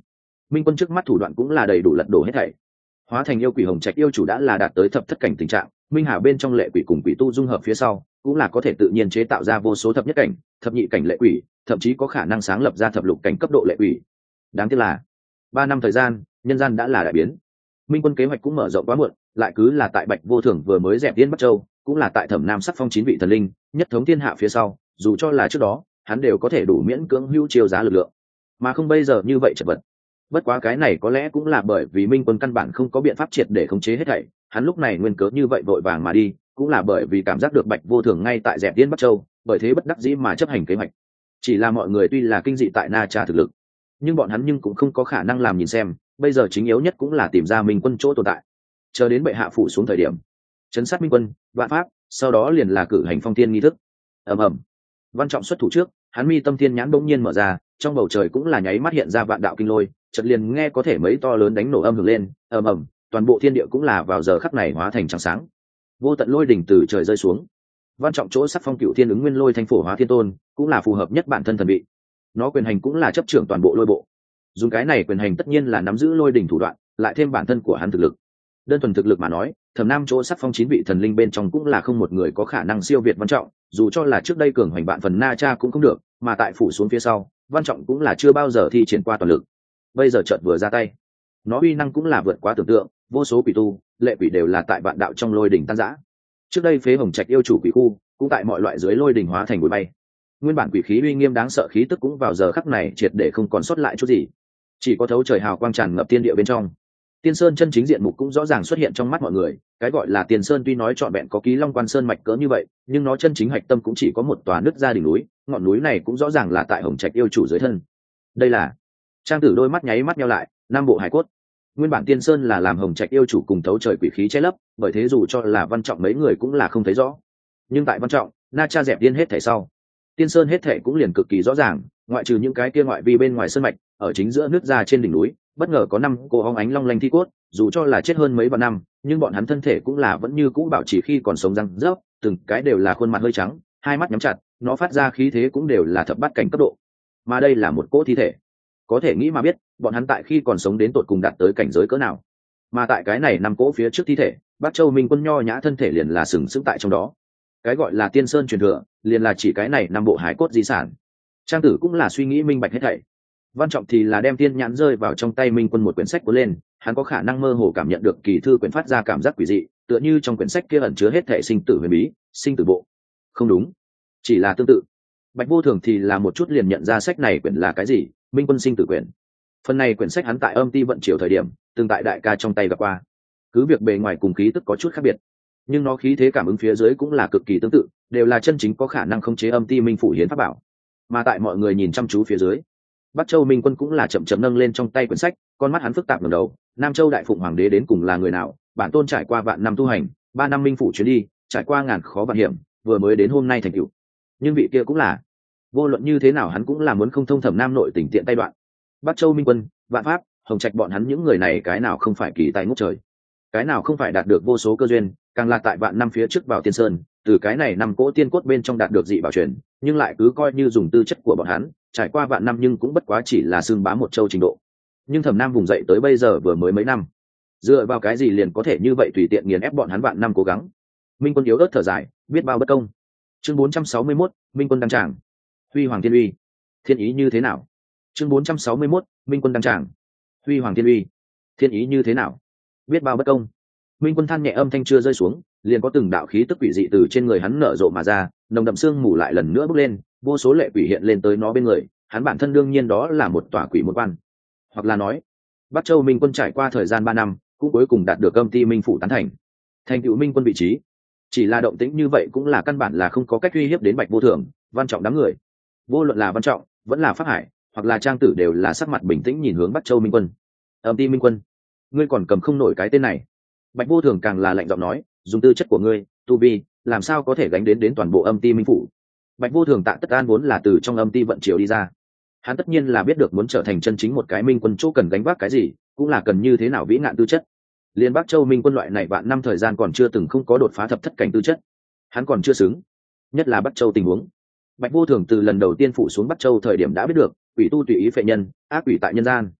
Minh Quân trước mắt thủ đoạn cũng là đầy đủ lật đổ hết thảy. Hóa thành yêu quỷ hồng trạch yêu chủ đã là đạt tới thập thất cảnh tình trạng, minh hà bên trong lệ quỷ cùng quỷ tu dung hợp phía sau cũng là có thể tự nhiên chế tạo ra vô số thập nhất cảnh, thập nhị cảnh lệ quỷ, thậm chí có khả năng sáng lập ra thập lục cảnh cấp độ lệ quỷ. Đáng tiếc là 3 năm thời gian, nhân gian đã là đại biến. Minh Quân kế hoạch cũng mở rộng quá muộn, lại cứ là tại Bạch Vô Thường vừa mới dẹp Tiên Bắc Châu, cũng là tại Thẩm Nam sắc phong 9 vị thần linh, nhất thống thiên hạ phía sau, dù cho là trước đó, hắn đều có thể đủ miễn cưỡng hữu chiêu giá lực lượng, mà không bây giờ như vậy chật vật. Bất quá cái này có lẽ cũng là bởi vì Minh Quân căn bản không có biện pháp triệt để khống chế hết thảy, hắn lúc này nguyên cớ như vậy vội vàng mà đi, cũng là bởi vì cảm giác được Bạch Vô Thường ngay tại dẹp Tiên Bắc Châu, bởi thế bất đắc dĩ mà chấp hành kế hoạch. Chỉ là mọi người tuy là kinh dị tại Na Cha thực lực, nhưng bọn hắn cũng không có khả năng làm nhìn xem, bây giờ chính yếu nhất cũng là tìm ra Minh Quân chỗ tồn tại. Chờ đến bệ hạ phủ xuống thời điểm, trấn sát Minh Quân, vạn pháp, sau đó liền là cử hành phong thiên nghi thức. Ầm ầm. Văn Trọng xuất thủ trước, hắn mi tâm thiên nhãn bỗng nhiên mở ra, trong bầu trời cũng là nháy mắt hiện ra vạn đạo kinh lôi, chợt liền nghe có thể mấy to lớn đánh nổ âm hưởng lên, ầm ầm, toàn bộ thiên địa cũng là vào giờ khắc này hóa thành trắng sáng. Vô tận lôi đỉnh từ trời rơi xuống. Văn Trọng chỗ sắc phong cựu thiên ứng nguyên lôi thanh phổ hóa thiên tôn, cũng là phù hợp nhất bản thân thần vị. Nó quyền hành cũng là chấp trưởng toàn bộ lôi bộ. Dùng cái này quyền hành tất nhiên là nắm giữ lôi đỉnh thủ đoạn, lại thêm bản thân của hắn thực lực. Đơn thuần thực lực mà nói, Thẩm Nam chỗ sắc phong 9 vị thần linh bên trong cũng là không một người có khả năng siêu việt Văn Trọng, dù cho là trước đây cường hoành bạn phần Na Cha cũng không được, mà tại phủ xuống phía sau, Văn Trọng cũng là chưa bao giờ thi triển qua toàn lực. Bây giờ chợt vừa ra tay, nó uy năng cũng là vượt quá tưởng tượng, vô số quỷ tu, lệ quỷ đều là tại vạn đạo trong lôi đỉnh tan rã. Trước đây phế hồng trạch yêu chủ quỷ khu, cũng tại mọi loại dưới lôi đỉnh hóa thành bụi bay. Nguyên bản quỷ khí uy nghiêm đáng sợ khí tức cũng vào giờ khắc này triệt để không còn sót lại chút gì, chỉ có thấu trời hào quang tràn ngập thiên địa bên trong. Tiên Sơn chân chính diện mục cũng rõ ràng xuất hiện trong mắt mọi người, cái gọi là Tiên Sơn tuy nói trọn vẹn có Ký Long Quan Sơn mạch cỡ như vậy, nhưng nó chân chính hạch tâm cũng chỉ có một tòa nứt ra đỉnh núi, ngọn núi này cũng rõ ràng là tại Hồng Trạch yêu chủ dưới thân. Đây là Trang Tử đôi mắt nháy mắt nheo lại, Nam bộ hải cốt. Nguyên bản Tiên Sơn là làm Hồng Trạch yêu chủ cùng thấu trời quỷ khí che lấp, bởi thế dù cho là Văn Trọng mấy người cũng là không thấy rõ. Nhưng tại Văn Trọng, Na Cha dẹp điên hết thảy sau, Tiên Sơn hết thảy cũng liền cực kỳ rõ ràng, ngoại trừ những cái kia ngoại vi bên ngoài sơn mạch, ở chính giữa nứt ra trên đỉnh núi, bất ngờ có 5 cô hóng ánh long lanh thi cốt, dù cho là chết hơn mấy vạn năm, nhưng bọn hắn thân thể cũng là vẫn như cũ bảo trì khi còn sống răng rớp, từng cái đều là khuôn mặt hơi trắng, hai mắt nhắm chặt, nó phát ra khí thế cũng đều là thập bát cảnh cấp độ. Mà đây là một cỗ thi thể, có thể nghĩ mà biết, bọn hắn tại khi còn sống đến tột cùng đạt tới cảnh giới cỡ nào. Mà tại cái này 5 cỗ phía trước thi thể, Bắc Châu Minh Quân nho nhã thân thể liền là sừng sững tại trong đó. Cái gọi là Tiên Sơn truyền thừa, liền là chỉ cái này 5 bộ hải cốt di sản. Trang Tử cũng là suy nghĩ minh bạch hết thảy. Văn Trọng thì là đem tiên nhãn rơi vào trong tay Minh Quân một quyển sách cuốn lên, hắn có khả năng mơ hồ cảm nhận được kỳ thư quyển phát ra cảm giác quỷ dị, tựa như trong quyển sách kia ẩn chứa hết thể sinh tử huyền bí, sinh tử bộ. Không đúng, chỉ là tương tự. Bạch Vô Thường thì là một chút liền nhận ra sách này quyển là cái gì, Minh Quân sinh tử quyển. Phần này quyển sách hắn tại Âm Ti vận chiều thời điểm, từng tại đại ca trong tay gặp qua. Cứ việc bề ngoài cùng khí tức có chút khác biệt, nhưng nó khí thế cảm ứng phía dưới cũng là cực kỳ tương tự, đều là chân chính có khả năng khống chế Âm Ti Minh phủ hiến pháp bảo. Mà tại mọi người nhìn chăm chú phía dưới, Bắc Châu Minh Quân cũng là chậm chậm nâng lên trong tay quyển sách, con mắt hắn phức tạp ngẩng đầu, Nam Châu Đại Phụng Hoàng đế đến cùng là người nào? Bản tôn trải qua vạn năm tu hành, 3 năm minh phủ chuyến đi, trải qua ngàn khó vạn hiểm, vừa mới đến hôm nay thành tựu. Nhưng vị kia cũng là, vô luận như thế nào hắn cũng là muốn không thông Thẩm Nam nội tình tiện tay đoạn. Bắc Châu Minh Quân, Vạn Pháp, Hồng Trạch bọn hắn những người này cái nào không phải kỳ tài ngút trời, cái nào không phải đạt được vô số cơ duyên, càng là tại vạn năm phía trước vào Tiên Sơn, từ cái này 5 cỗ tiên cốt bên trong đạt được dị bảo truyền, nhưng lại cứ coi như dùng tư chất của bọn hắn, trải qua vạn năm nhưng cũng bất quá chỉ là xương bá một châu trình độ. Nhưng Thẩm Nam vùng dậy tới bây giờ vừa mới mấy năm, dựa vào cái gì liền có thể như vậy tùy tiện nghiền ép bọn hắn vạn năm cố gắng. Minh Quân yếu ớt thở dài, biết bao bất công. Chương 461, Minh Quân đăng tràng. Huy Hoàng Thiên Uy, thiên ý như thế nào? Chương 461, Minh Quân đăng tràng. Huy Hoàng Thiên Uy, thiên ý như thế nào? Biết bao bất công. Minh Quân than nhẹ, âm thanh chưa rơi xuống, liền có từng đạo khí tức quỷ dị từ trên người hắn nở rộ mà ra, nồng đậm sương mù lại lần nữa bốc lên, vô số lệ quỷ hiện lên tới nó bên người, hắn bản thân đương nhiên đó là một tòa quỷ một quan. Hoặc là nói, Bắc Châu Minh Quân trải qua thời gian 3 năm, cũng cuối cùng đạt được Âm Ti Minh phủ tán thành tựu Minh Quân vị trí. Chỉ là động tĩnh như vậy cũng là căn bản là không có cách uy hiếp đến Bạch Vô Thường, Văn Trọng đám người. Vô luận là Văn Trọng, vẫn là Pháp Hải, hoặc là Trang Tử đều là sắc mặt bình tĩnh nhìn hướng Bắc Châu Minh Quân. Âm Ti Minh Quân, ngươi còn cầm không nổi cái tên này. Bạch Vô Thường càng là lạnh giọng nói, dùng tư chất của ngươi, tu vi, làm sao có thể gánh đến toàn bộ Âm Ti Minh phủ. Bạch Vô Thường Tạ Tất An vốn là từ trong Âm Ti vận chiều đi ra, hắn tất nhiên là biết được muốn trở thành chân chính một cái Minh Quân chỗ cần gánh vác cái gì, cũng là cần như thế nào vĩ ngạn tư chất. Liên Bắc Châu Minh Quân loại này vạn năm thời gian còn chưa từng không có đột phá thập thất cảnh tư chất, hắn còn chưa xứng. Nhất là Bắc Châu tình huống, Bạch Vô Thường từ lần đầu tiên phủ xuống Bắc Châu thời điểm đã biết được, quỷ tu tùy ý phệ nhân, ác quỷ tại nhân gian.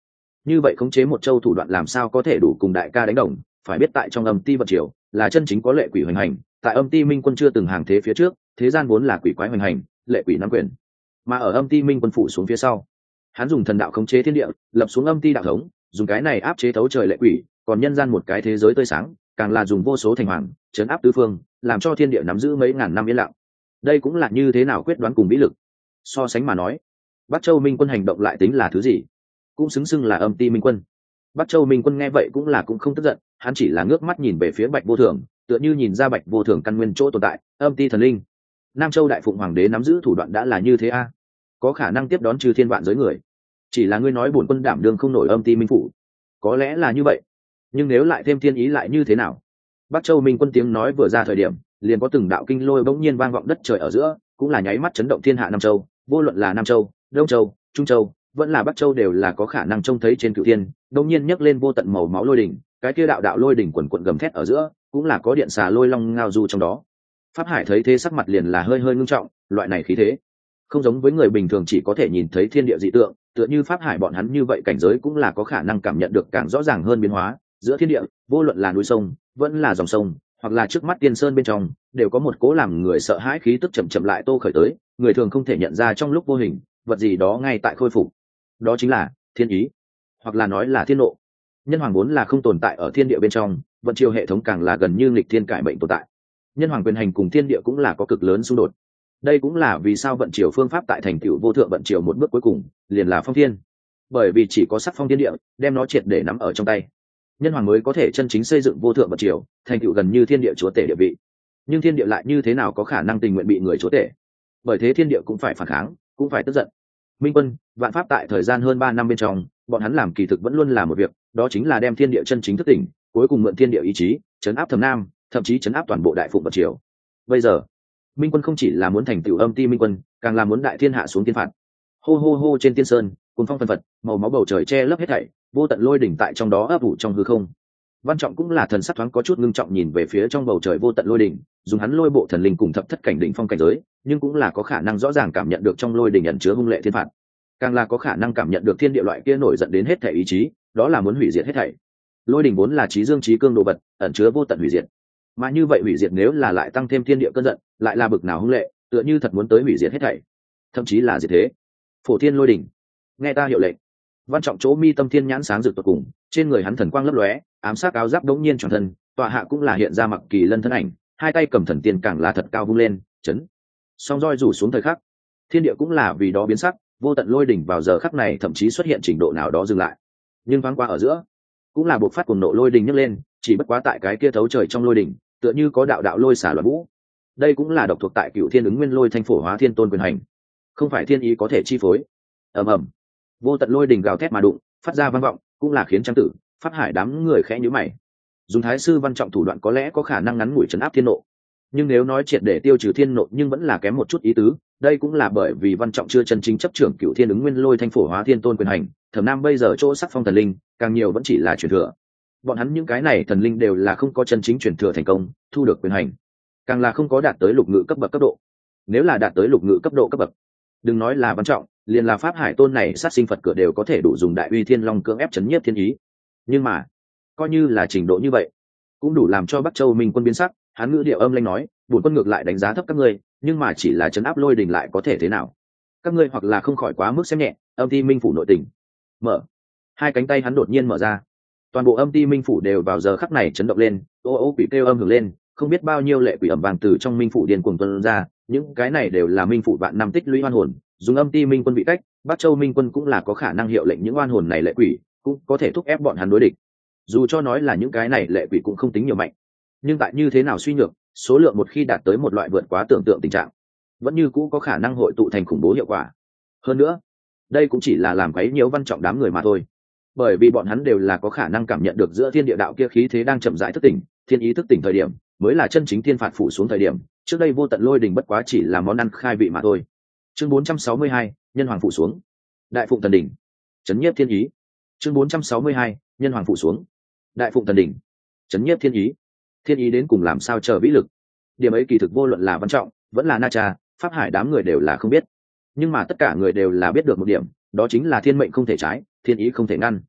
như vậy khống chế một châu thủ đoạn làm sao có thể đủ cùng đại ca đánh đồng. Phải biết tại trong âm ti vận triều là chân chính có lệ quỷ hoành hành, tại âm ti minh quân chưa từng hàng thế phía trước, thế gian vốn là quỷ quái hoành hành, lệ quỷ nắm quyền. Mà ở âm ti minh quân phủ xuống phía sau, hắn dùng thần đạo khống chế thiên địa, lập xuống âm ti đạo thống, dùng cái này áp chế thấu trời lệ quỷ, còn nhân gian một cái thế giới tươi sáng, càng là dùng vô số thành hoàng trấn áp tứ phương, làm cho thiên địa nắm giữ mấy ngàn năm yên lặng. Đây cũng là như thế nào quyết đoán cùng vĩ lực. So sánh mà nói, Bắc Châu Minh quân hành động lại tính là thứ gì, cũng xứng xưng là âm ti minh quân. Bắc Châu Minh quân nghe vậy cũng không tức giận, hắn chỉ là ngước mắt nhìn về phía Bạch Vô Thường, tựa như nhìn ra Bạch Vô Thường căn nguyên chỗ tồn tại, âm ti thần linh. Nam Châu Đại Phụng Hoàng đế nắm giữ thủ đoạn đã là như thế a, có khả năng tiếp đón trừ thiên vạn giới người. Chỉ là ngươi nói bổn quân đảm đương không nổi âm ti minh phủ, có lẽ là như vậy, nhưng nếu lại thêm thiên ý lại như thế nào? Bắc Châu Minh quân tiếng nói vừa ra thời điểm, liền có từng đạo kinh lôi bỗng nhiên vang vọng đất trời ở giữa, cũng là nháy mắt chấn động thiên hạ Nam Châu, vô luận là Nam Châu, Đông Châu, Trung Châu, vẫn là Bắc Châu đều là có khả năng trông thấy trên cửu thiên, đột nhiên nhấc lên vô tận màu máu lôi đỉnh, cái kia đạo đạo lôi đỉnh quần quần gầm thét ở giữa, cũng là có điện xà lôi long ngao du trong đó. Pháp Hải thấy thế sắc mặt liền là hơi ngưng trọng, loại này khí thế, không giống với người bình thường chỉ có thể nhìn thấy thiên địa dị tượng, tựa như Pháp Hải bọn hắn như vậy cảnh giới cũng là có khả năng cảm nhận được càng rõ ràng hơn biến hóa, giữa thiên địa, vô luận là núi sông, vẫn là dòng sông, hoặc là trước mắt tiên sơn bên trong, đều có một cố làm người sợ hãi khí tức chậm chậm lại tô khởi tới, người thường không thể nhận ra trong lúc vô hình, vật gì đó ngay tại khôi phục. Đó chính là thiên ý, hoặc là nói là thiên nộ. Nhân hoàng vốn là không tồn tại ở thiên địa bên trong, vận chiều hệ thống càng là gần như nghịch thiên cải mệnh tồn tại. Nhân hoàng quyền hành cùng thiên địa cũng là có cực lớn xung đột. Đây cũng là vì sao vận chiều phương pháp tại thành tựu vô thượng vận chiều một bước cuối cùng liền là phong thiên, bởi vì chỉ có sắc phong thiên địa, đem nó triệt để nắm ở trong tay, nhân hoàng mới có thể chân chính xây dựng vô thượng vận chiều, thành tựu gần như thiên địa chúa tể địa vị. Nhưng thiên địa lại như thế nào có khả năng tình nguyện bị người chúa tể? Bởi thế thiên địa cũng phải phản kháng, cũng phải tức giận. Minh quân vạn pháp tại thời gian hơn 3 năm bên trong, bọn hắn làm kỳ thực vẫn luôn là một việc, đó chính là đem thiên địa chân chính thức tỉnh, cuối cùng mượn thiên địa ý chí chấn áp Thầm Nam, thậm chí chấn áp toàn bộ Đại Phụng vận triều. Bây giờ Minh quân không chỉ là muốn thành tựu âm ti minh quân, càng là muốn đại thiên hạ xuống thiên phạt. Hô hô hô, trên tiên sơn cuồng phong phân phật, màu máu bầu trời che lấp hết thảy, vô tận lôi đỉnh tại trong đó ấp ủ trong hư không. Văn Trọng cũng là thần sắc thoáng có chút ngưng trọng nhìn về phía trong bầu trời vô tận lôi đỉnh, dùng hắn lôi bộ thần linh cùng thập thất cảnh đỉnh phong cảnh giới, nhưng cũng là có khả năng rõ ràng cảm nhận được trong lôi đỉnh ẩn chứa hung lệ thiên phạt, càng là có khả năng cảm nhận được thiên địa loại kia nổi giận đến hết thảy ý chí, đó là muốn hủy diệt hết thảy. Lôi đỉnh vốn là trí dương trí cương đồ vật, ẩn chứa vô tận hủy diệt, mà như vậy hủy diệt nếu là lại tăng thêm thiên địa cơn giận, lại là bực nào hung lệ, tựa như thật muốn tới hủy diệt hết thảy, thậm chí là diệt thế. Phổ thiên lôi đỉnh, nghe ta hiệu lệnh. Văn Trọng chỗ mi tâm thiên nhãn sáng rực tột cùng, trên người hắn thần quang lấp lóe, ám sát áo giáp đống nhiên tròn thân, tọa hạ cũng là hiện ra mặc kỳ lân thân ảnh, hai tay cầm thần tiên càng là thật cao vung lên, chấn. Song roi rủ xuống thời khắc, thiên địa cũng là vì đó biến sắc, vô tận lôi đỉnh vào giờ khắc này thậm chí xuất hiện trình độ nào đó dừng lại. Nhưng thoáng qua ở giữa, cũng là buộc phát cuồng nộ lôi đỉnh nhấc lên, chỉ bất quá tại cái kia thấu trời trong lôi đỉnh, tựa như có đạo đạo lôi xả loạn vũ. Đây cũng là độc thuộc tại Cửu Thiên ứng nguyên lôi thanh phổ hóa thiên tôn quyền hành, không phải thiên ý có thể chi phối. Ầm ầm, vô tận lôi đỉnh gào thét mà đụng, phát ra vang vọng, cũng là khiến Trang Tử, Pháp Hải đám người khẽ nhíu mày. Dùng Thái sư Văn Trọng thủ đoạn có lẽ có khả năng ngắn ngủi trấn áp thiên nộ, nhưng nếu nói triệt để tiêu trừ thiên nộ nhưng vẫn là kém một chút ý tứ. Đây cũng là bởi vì Văn Trọng chưa chân chính chấp trưởng Cửu Thiên ứng nguyên lôi thanh phổ hóa thiên tôn quyền hành, Thẩm Nam bây giờ chỗ sắc phong thần linh, càng nhiều vẫn chỉ là truyền thừa. Bọn hắn những cái này thần linh đều là không có chân chính truyền thừa thành công, thu được quyền hành, càng là không có đạt tới lục ngự cấp bậc cấp độ. Nếu là đạt tới lục ngự cấp độ cấp bậc, đừng nói là Văn Trọng, liền là Pháp Hải tôn này sát sinh Phật cửa đều có thể đủ dùng đại uy thiên long cưỡng ép chấn nhiếp thiên ý. Nhưng mà coi như là trình độ như vậy, cũng đủ làm cho Bắc Châu Minh quân biến sắc. Hắn ngữ điệu âm lãnh nói, bổn quân ngược lại đánh giá thấp các ngươi, nhưng mà chỉ là chấn áp lôi đình lại có thể thế nào? Các ngươi hoặc là không khỏi quá mức xem nhẹ âm ti minh phủ nội tình. Mở. Hai cánh tay hắn đột nhiên mở ra, toàn bộ âm ti minh phủ đều vào giờ khắc này chấn động lên, ô ô quỷ kêu âm hưởng lên, không biết bao nhiêu lệ quỷ ẩm vàng từ trong minh phủ điên cuồng tuôn ra. Những cái này đều là minh phủ vạn năm tích lũy oan hồn, dùng âm ti minh quân vị cách, Bắc Châu minh quân cũng là có khả năng hiệu lệnh những oan hồn này lệ quỷ, cũng có thể thúc ép bọn hắn đối địch. Dù cho nói là những cái này lệ quỷ cũng không tính nhiều mạnh, nhưng tại như thế nào suy nhược, số lượng một khi đạt tới một loại vượt quá tưởng tượng tình trạng, vẫn như cũ có khả năng hội tụ thành khủng bố hiệu quả. Hơn nữa, đây cũng chỉ là làm quấy nhiễu Văn Trọng đám người mà thôi, bởi vì bọn hắn đều là có khả năng cảm nhận được giữa thiên địa đạo kia khí thế đang chậm rãi thức tỉnh, thiên ý thức tỉnh thời điểm mới là chân chính thiên phạt phủ xuống thời điểm. Trước đây vô tận lôi đình bất quá chỉ là món ăn khai vị mà thôi. Chương 462, nhân hoàng phủ xuống. Đại Phụng thần đỉnh, chấn nhiếp thiên ý. Chương 462, nhân hoàng phủ xuống. Đại Phụng thần đỉnh, chấn nhiếp thiên ý. Thiên ý đến cùng làm sao chờ vĩ lực, điểm ấy kỳ thực vô luận là Văn Trọng vẫn là Na Cha, Pháp Hải đám người đều là không biết, nhưng mà tất cả người đều là biết được một điểm, đó chính là thiên mệnh không thể trái, thiên ý không thể ngăn.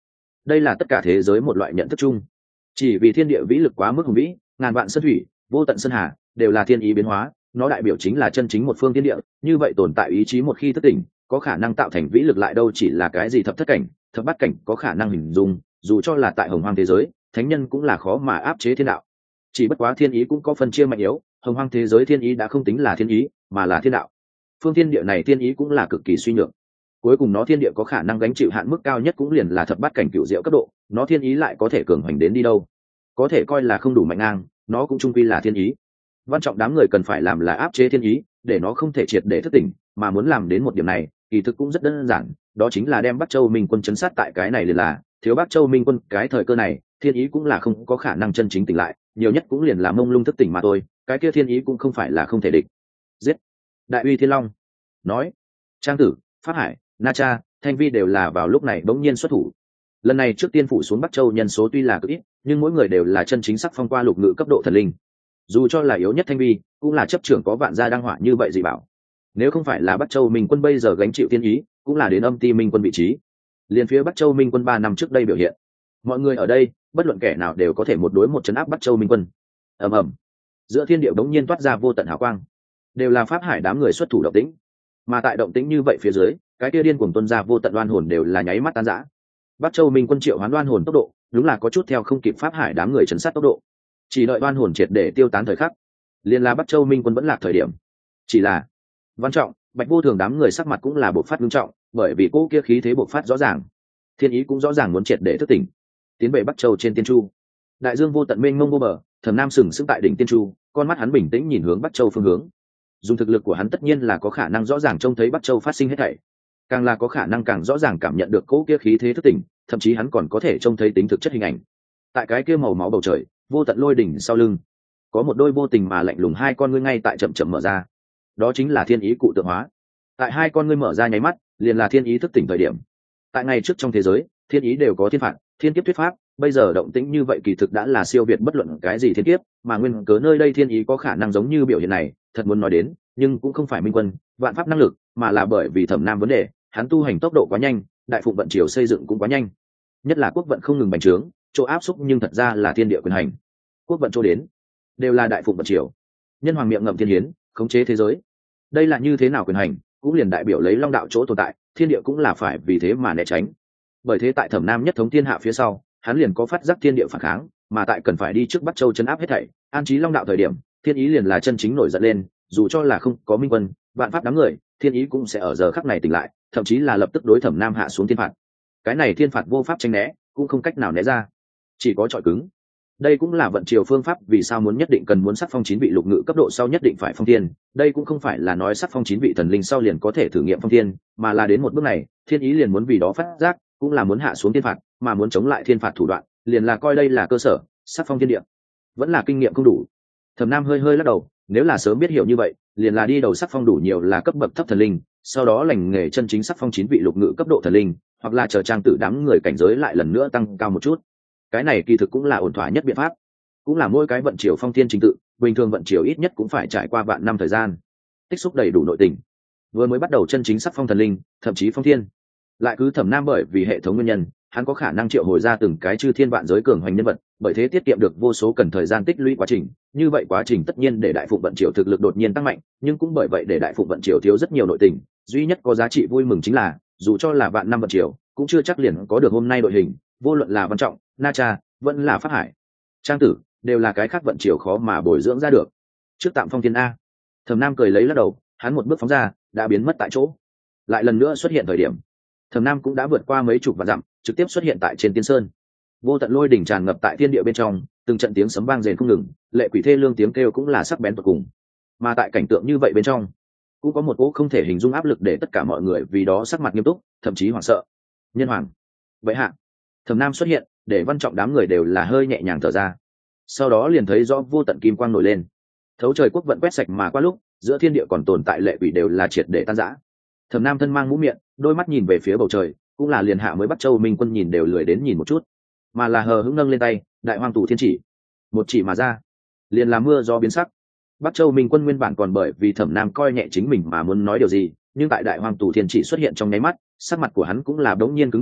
đây là tất cả thế giới một loại nhận thức chung. Chỉ vì thiên địa vĩ lực quá mức hùng vĩ, ngàn vạn sơn thủy, vô tận sơn hà đều là thiên ý biến hóa, nó đại biểu chính là chân chính một phương thiên địa. Như vậy tồn tại ý chí một khi thức tỉnh, có khả năng tạo thành vĩ lực lại đâu chỉ là cái gì thập thất cảnh, thập bát cảnh có khả năng hình dung, dù cho là tại hồng hoang thế giới, thánh nhân cũng là khó mà áp chế thiên đạo. Chỉ bất quá thiên ý cũng có phân chia mạnh yếu, hồng hoang thế giới thiên ý đã không tính là thiên ý, mà là thiên đạo. Phương thiên địa này thiên ý cũng là cực kỳ suy nhược. Cuối cùng nó thiên địa có khả năng gánh chịu hạn mức cao nhất cũng liền là thập bát cảnh cựu diệu cấp độ, nó thiên ý lại có thể cường hoành đến đi đâu? Có thể coi là không đủ mạnh ngang, nó cũng chung quy là thiên ý. Văn Trọng đám người cần phải làm là áp chế thiên ý, để nó không thể triệt để thức tỉnh, mà muốn làm đến một điểm này, kỳ thực cũng rất đơn giản, đó chính là đem Bắc Châu Minh Quân chấn sát tại cái này liền là, thiếu Bắc Châu Minh Quân cái thời cơ này, thiên ý cũng là không có khả năng chân chính tỉnh lại, nhiều nhất cũng liền là mông lung thức tỉnh mà thôi, cái kia thiên ý cũng không phải là không thể địch. Giết! Đại uy Thiên Long nói, Trang Tử, Pháp Hải, Na Cha, Thanh Vi đều là vào lúc này bỗng nhiên xuất thủ. Lần này trước tiên phủ xuống Bắc Châu nhân số tuy là cực ít, nhưng mỗi người đều là chân chính sắc phong qua lục ngự cấp độ thần linh. Dù cho là yếu nhất Thanh Vi, cũng là chấp trưởng có vạn gia đăng hỏa như vậy dị bảo. Nếu không phải là Bắc Châu Minh Quân bây giờ gánh chịu thiên ý, cũng là đến âm ti Minh Quân vị trí. Liên phía Bắc Châu Minh Quân 3 năm trước đây biểu hiện, mọi người ở đây, bất luận kẻ nào đều có thể một đối một trấn áp Bắc Châu Minh Quân. Ầm ầm, giữa thiên địa bỗng nhiên toát ra vô tận hào quang, đều là Pháp Hải đám người xuất thủ động tĩnh. Mà tại động tĩnh như vậy phía dưới, cái kia điên cuồng tuôn ra vô tận oan hồn đều là nháy mắt tan rã. Bắc Châu Minh Quân triệu hoán oan hồn tốc độ, đúng là có chút theo không kịp Pháp Hải đám người trấn sát tốc độ. Chỉ đợi oan hồn triệt để tiêu tán thời khắc, liền là Bắc Châu Minh Quân vẫn lạc thời điểm. Chỉ là Văn Trọng, Bạch Vô Thường đám người sắc mặt cũng là bộc phát nghiêm trọng, bởi vì cỗ kia khí thế bộc phát rõ ràng, thiên ý cũng rõ ràng muốn triệt để thức tỉnh, tiến về Bắc Châu trên tiên chu. Đại dương vô tận mênh mông vô bờ, Thẩm Nam sừng sững tại đỉnh tiên chu, con mắt hắn bình tĩnh nhìn hướng Bắc Châu phương hướng. Dùng thực lực của hắn tất nhiên là có khả năng rõ ràng trông thấy Bắc Châu phát sinh hết thảy, càng là có khả năng càng rõ ràng cảm nhận được cỗ kia khí thế thức tỉnh, thậm chí hắn còn có thể trông thấy tính thực chất hình ảnh. Tại cái kia màu máu bầu trời, vô tận lôi đỉnh sau lưng, có một đôi vô tình mà lạnh lùng hai con ngươi ngay tại chậm chậm mở ra. Đó chính là thiên ý cụ tượng hóa. Tại hai con ngươi mở ra nháy mắt, liền là thiên ý thức tỉnh thời điểm. Tại ngày trước trong thế giới, thiên ý đều có thiên phạt, thiên kiếp thuyết pháp, bây giờ động tĩnh như vậy kỳ thực đã là siêu việt bất luận cái gì thiên kiếp, mà nguyên cớ nơi đây thiên ý có khả năng giống như biểu hiện này, thật muốn nói đến, nhưng cũng không phải Minh Quân, vạn pháp năng lực, mà là bởi vì Thẩm Nam vấn đề, hắn tu hành tốc độ quá nhanh, đại phụng vận triều xây dựng cũng quá nhanh. Nhất là quốc vận không ngừng bành trướng, chỗ áp xúc nhưng thật ra là thiên địa quyền hành. Quốc vận chỗ đến, đều là đại phụng vận triều. Nhân hoàng miệng ngậm thiên hiến, khống chế thế giới. Đây là như thế nào quyền hành, cũng liền đại biểu lấy long đạo chỗ tồn tại, thiên địa cũng là phải vì thế mà né tránh. Bởi thế tại Thẩm Nam nhất thống thiên hạ phía sau, hắn liền có phát giác thiên địa phản kháng, mà tại cần phải đi trước Bắc Châu trấn áp hết thảy, an trí long đạo thời điểm, thiên ý liền là chân chính nổi giận lên, dù cho là không có Minh Quân, vạn pháp đám người, thiên ý cũng sẽ ở giờ khắc này tỉnh lại, thậm chí là lập tức đối Thẩm Nam hạ xuống thiên phạt. Cái này thiên phạt vô pháp tránh né, cũng không cách nào né ra, chỉ có trọi cứng. Đây cũng là vận triều phương pháp vì sao muốn nhất định cần muốn sắc phong 9 vị lục ngự cấp độ sau nhất định phải phong thiên. Đây cũng không phải là nói sắc phong 9 vị thần linh sau liền có thể thử nghiệm phong thiên, mà là đến một bước này, thiên ý liền muốn vì đó phát giác, cũng là muốn hạ xuống thiên phạt, mà muốn chống lại thiên phạt thủ đoạn, liền là coi đây là cơ sở, sắc phong thiên địa. Vẫn là kinh nghiệm không đủ. Thẩm Nam hơi hơi lắc đầu, nếu là sớm biết hiểu như vậy, liền là đi đầu sắc phong đủ nhiều là cấp bậc thấp thần linh, sau đó lành nghề chân chính sắc phong 9 vị lục ngự cấp độ thần linh, hoặc là chờ Trang Tử đám người cảnh giới lại lần nữa tăng cao một chút. Cái này kỳ thực cũng là ổn thỏa nhất biện pháp, cũng là mỗi cái vận triều phong thiên trình tự, bình thường vận triều ít nhất cũng phải trải qua vạn năm thời gian, tích xúc đầy đủ nội tình, vừa mới bắt đầu chân chính sắc phong thần linh, thậm chí phong thiên. Lại cứ Thẩm Nam bởi vì hệ thống nguyên nhân, hắn có khả năng triệu hồi ra từng cái chư thiên vạn giới cường hoành nhân vật, bởi thế tiết kiệm được vô số cần thời gian tích lũy quá trình. Như vậy quá trình tất nhiên để đại phụng vận triều thực lực đột nhiên tăng mạnh, nhưng cũng bởi vậy để đại phụng vận triều thiếu rất nhiều nội tình. Duy nhất có giá trị vui mừng chính là, dù cho là vạn năm vận triều, cũng chưa chắc liền có được hôm nay đội hình. Vô luận là Văn Trọng, Na Cha, vẫn là Pháp Hải, Trang Tử, đều là cái khác vận triều khó mà bồi dưỡng ra được. Trước tạm phong thiên a. Thẩm Nam cười lấy lắc đầu, hắn một bước phóng ra, đã biến mất tại chỗ. Lại lần nữa xuất hiện thời điểm, Thẩm Nam cũng đã vượt qua mấy chục vạn dặm, trực tiếp xuất hiện tại trên tiên sơn. Vô tận lôi đỉnh tràn ngập tại thiên địa bên trong, từng trận tiếng sấm vang rền không ngừng, lệ quỷ thê lương tiếng kêu cũng là sắc bén tột cùng. Mà tại cảnh tượng như vậy bên trong, cũng có một cỗ không thể hình dung áp lực để tất cả mọi người vì đó sắc mặt nghiêm túc, thậm chí hoảng sợ. Nhân hoàng, vậy hạ. Thẩm Nam xuất hiện, để Văn Trọng đám người đều là hơi nhẹ nhàng thở ra. Sau đó liền thấy rõ vô tận kim quang nổi lên, thấu trời quốc vận quét sạch mà qua lúc, giữa thiên địa còn tồn tại lệ quỷ đều là triệt để tan rã. Thẩm Nam thân mang mũ miệng, đôi mắt nhìn về phía bầu trời, cũng là liền hạ mới Bắc Châu Minh Quân nhìn đều lười đến nhìn một chút, mà là hờ hững nâng lên tay, đại hoang tù thiên chỉ, một chỉ mà ra, liền là mưa gió biến sắc. Bắc Châu Minh Quân nguyên bản còn bởi vì Thẩm Nam coi nhẹ chính mình mà muốn nói điều gì, nhưng tại đại hoang tù thiên chỉ xuất hiện trong nháy mắt, sắc mặt của hắn cũng là đống nhiên cứng đờ,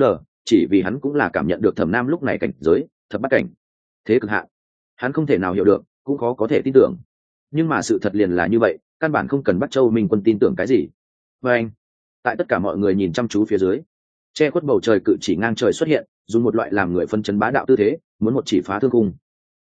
chỉ vì hắn cũng là cảm nhận được Thẩm Nam lúc này cảnh giới thập bát cảnh, thế cực hạn, hắn không thể nào hiểu được, cũng khó có thể tin tưởng. Nhưng mà sự thật liền là như vậy, căn bản không cần Bắc Châu Minh Quân tin tưởng cái gì. Và anh, tại tất cả mọi người nhìn chăm chú phía dưới, che khuất bầu trời cự chỉ ngang trời xuất hiện, dùng một loại làm người phân chấn bá đạo tư thế, muốn một chỉ phá thương cung.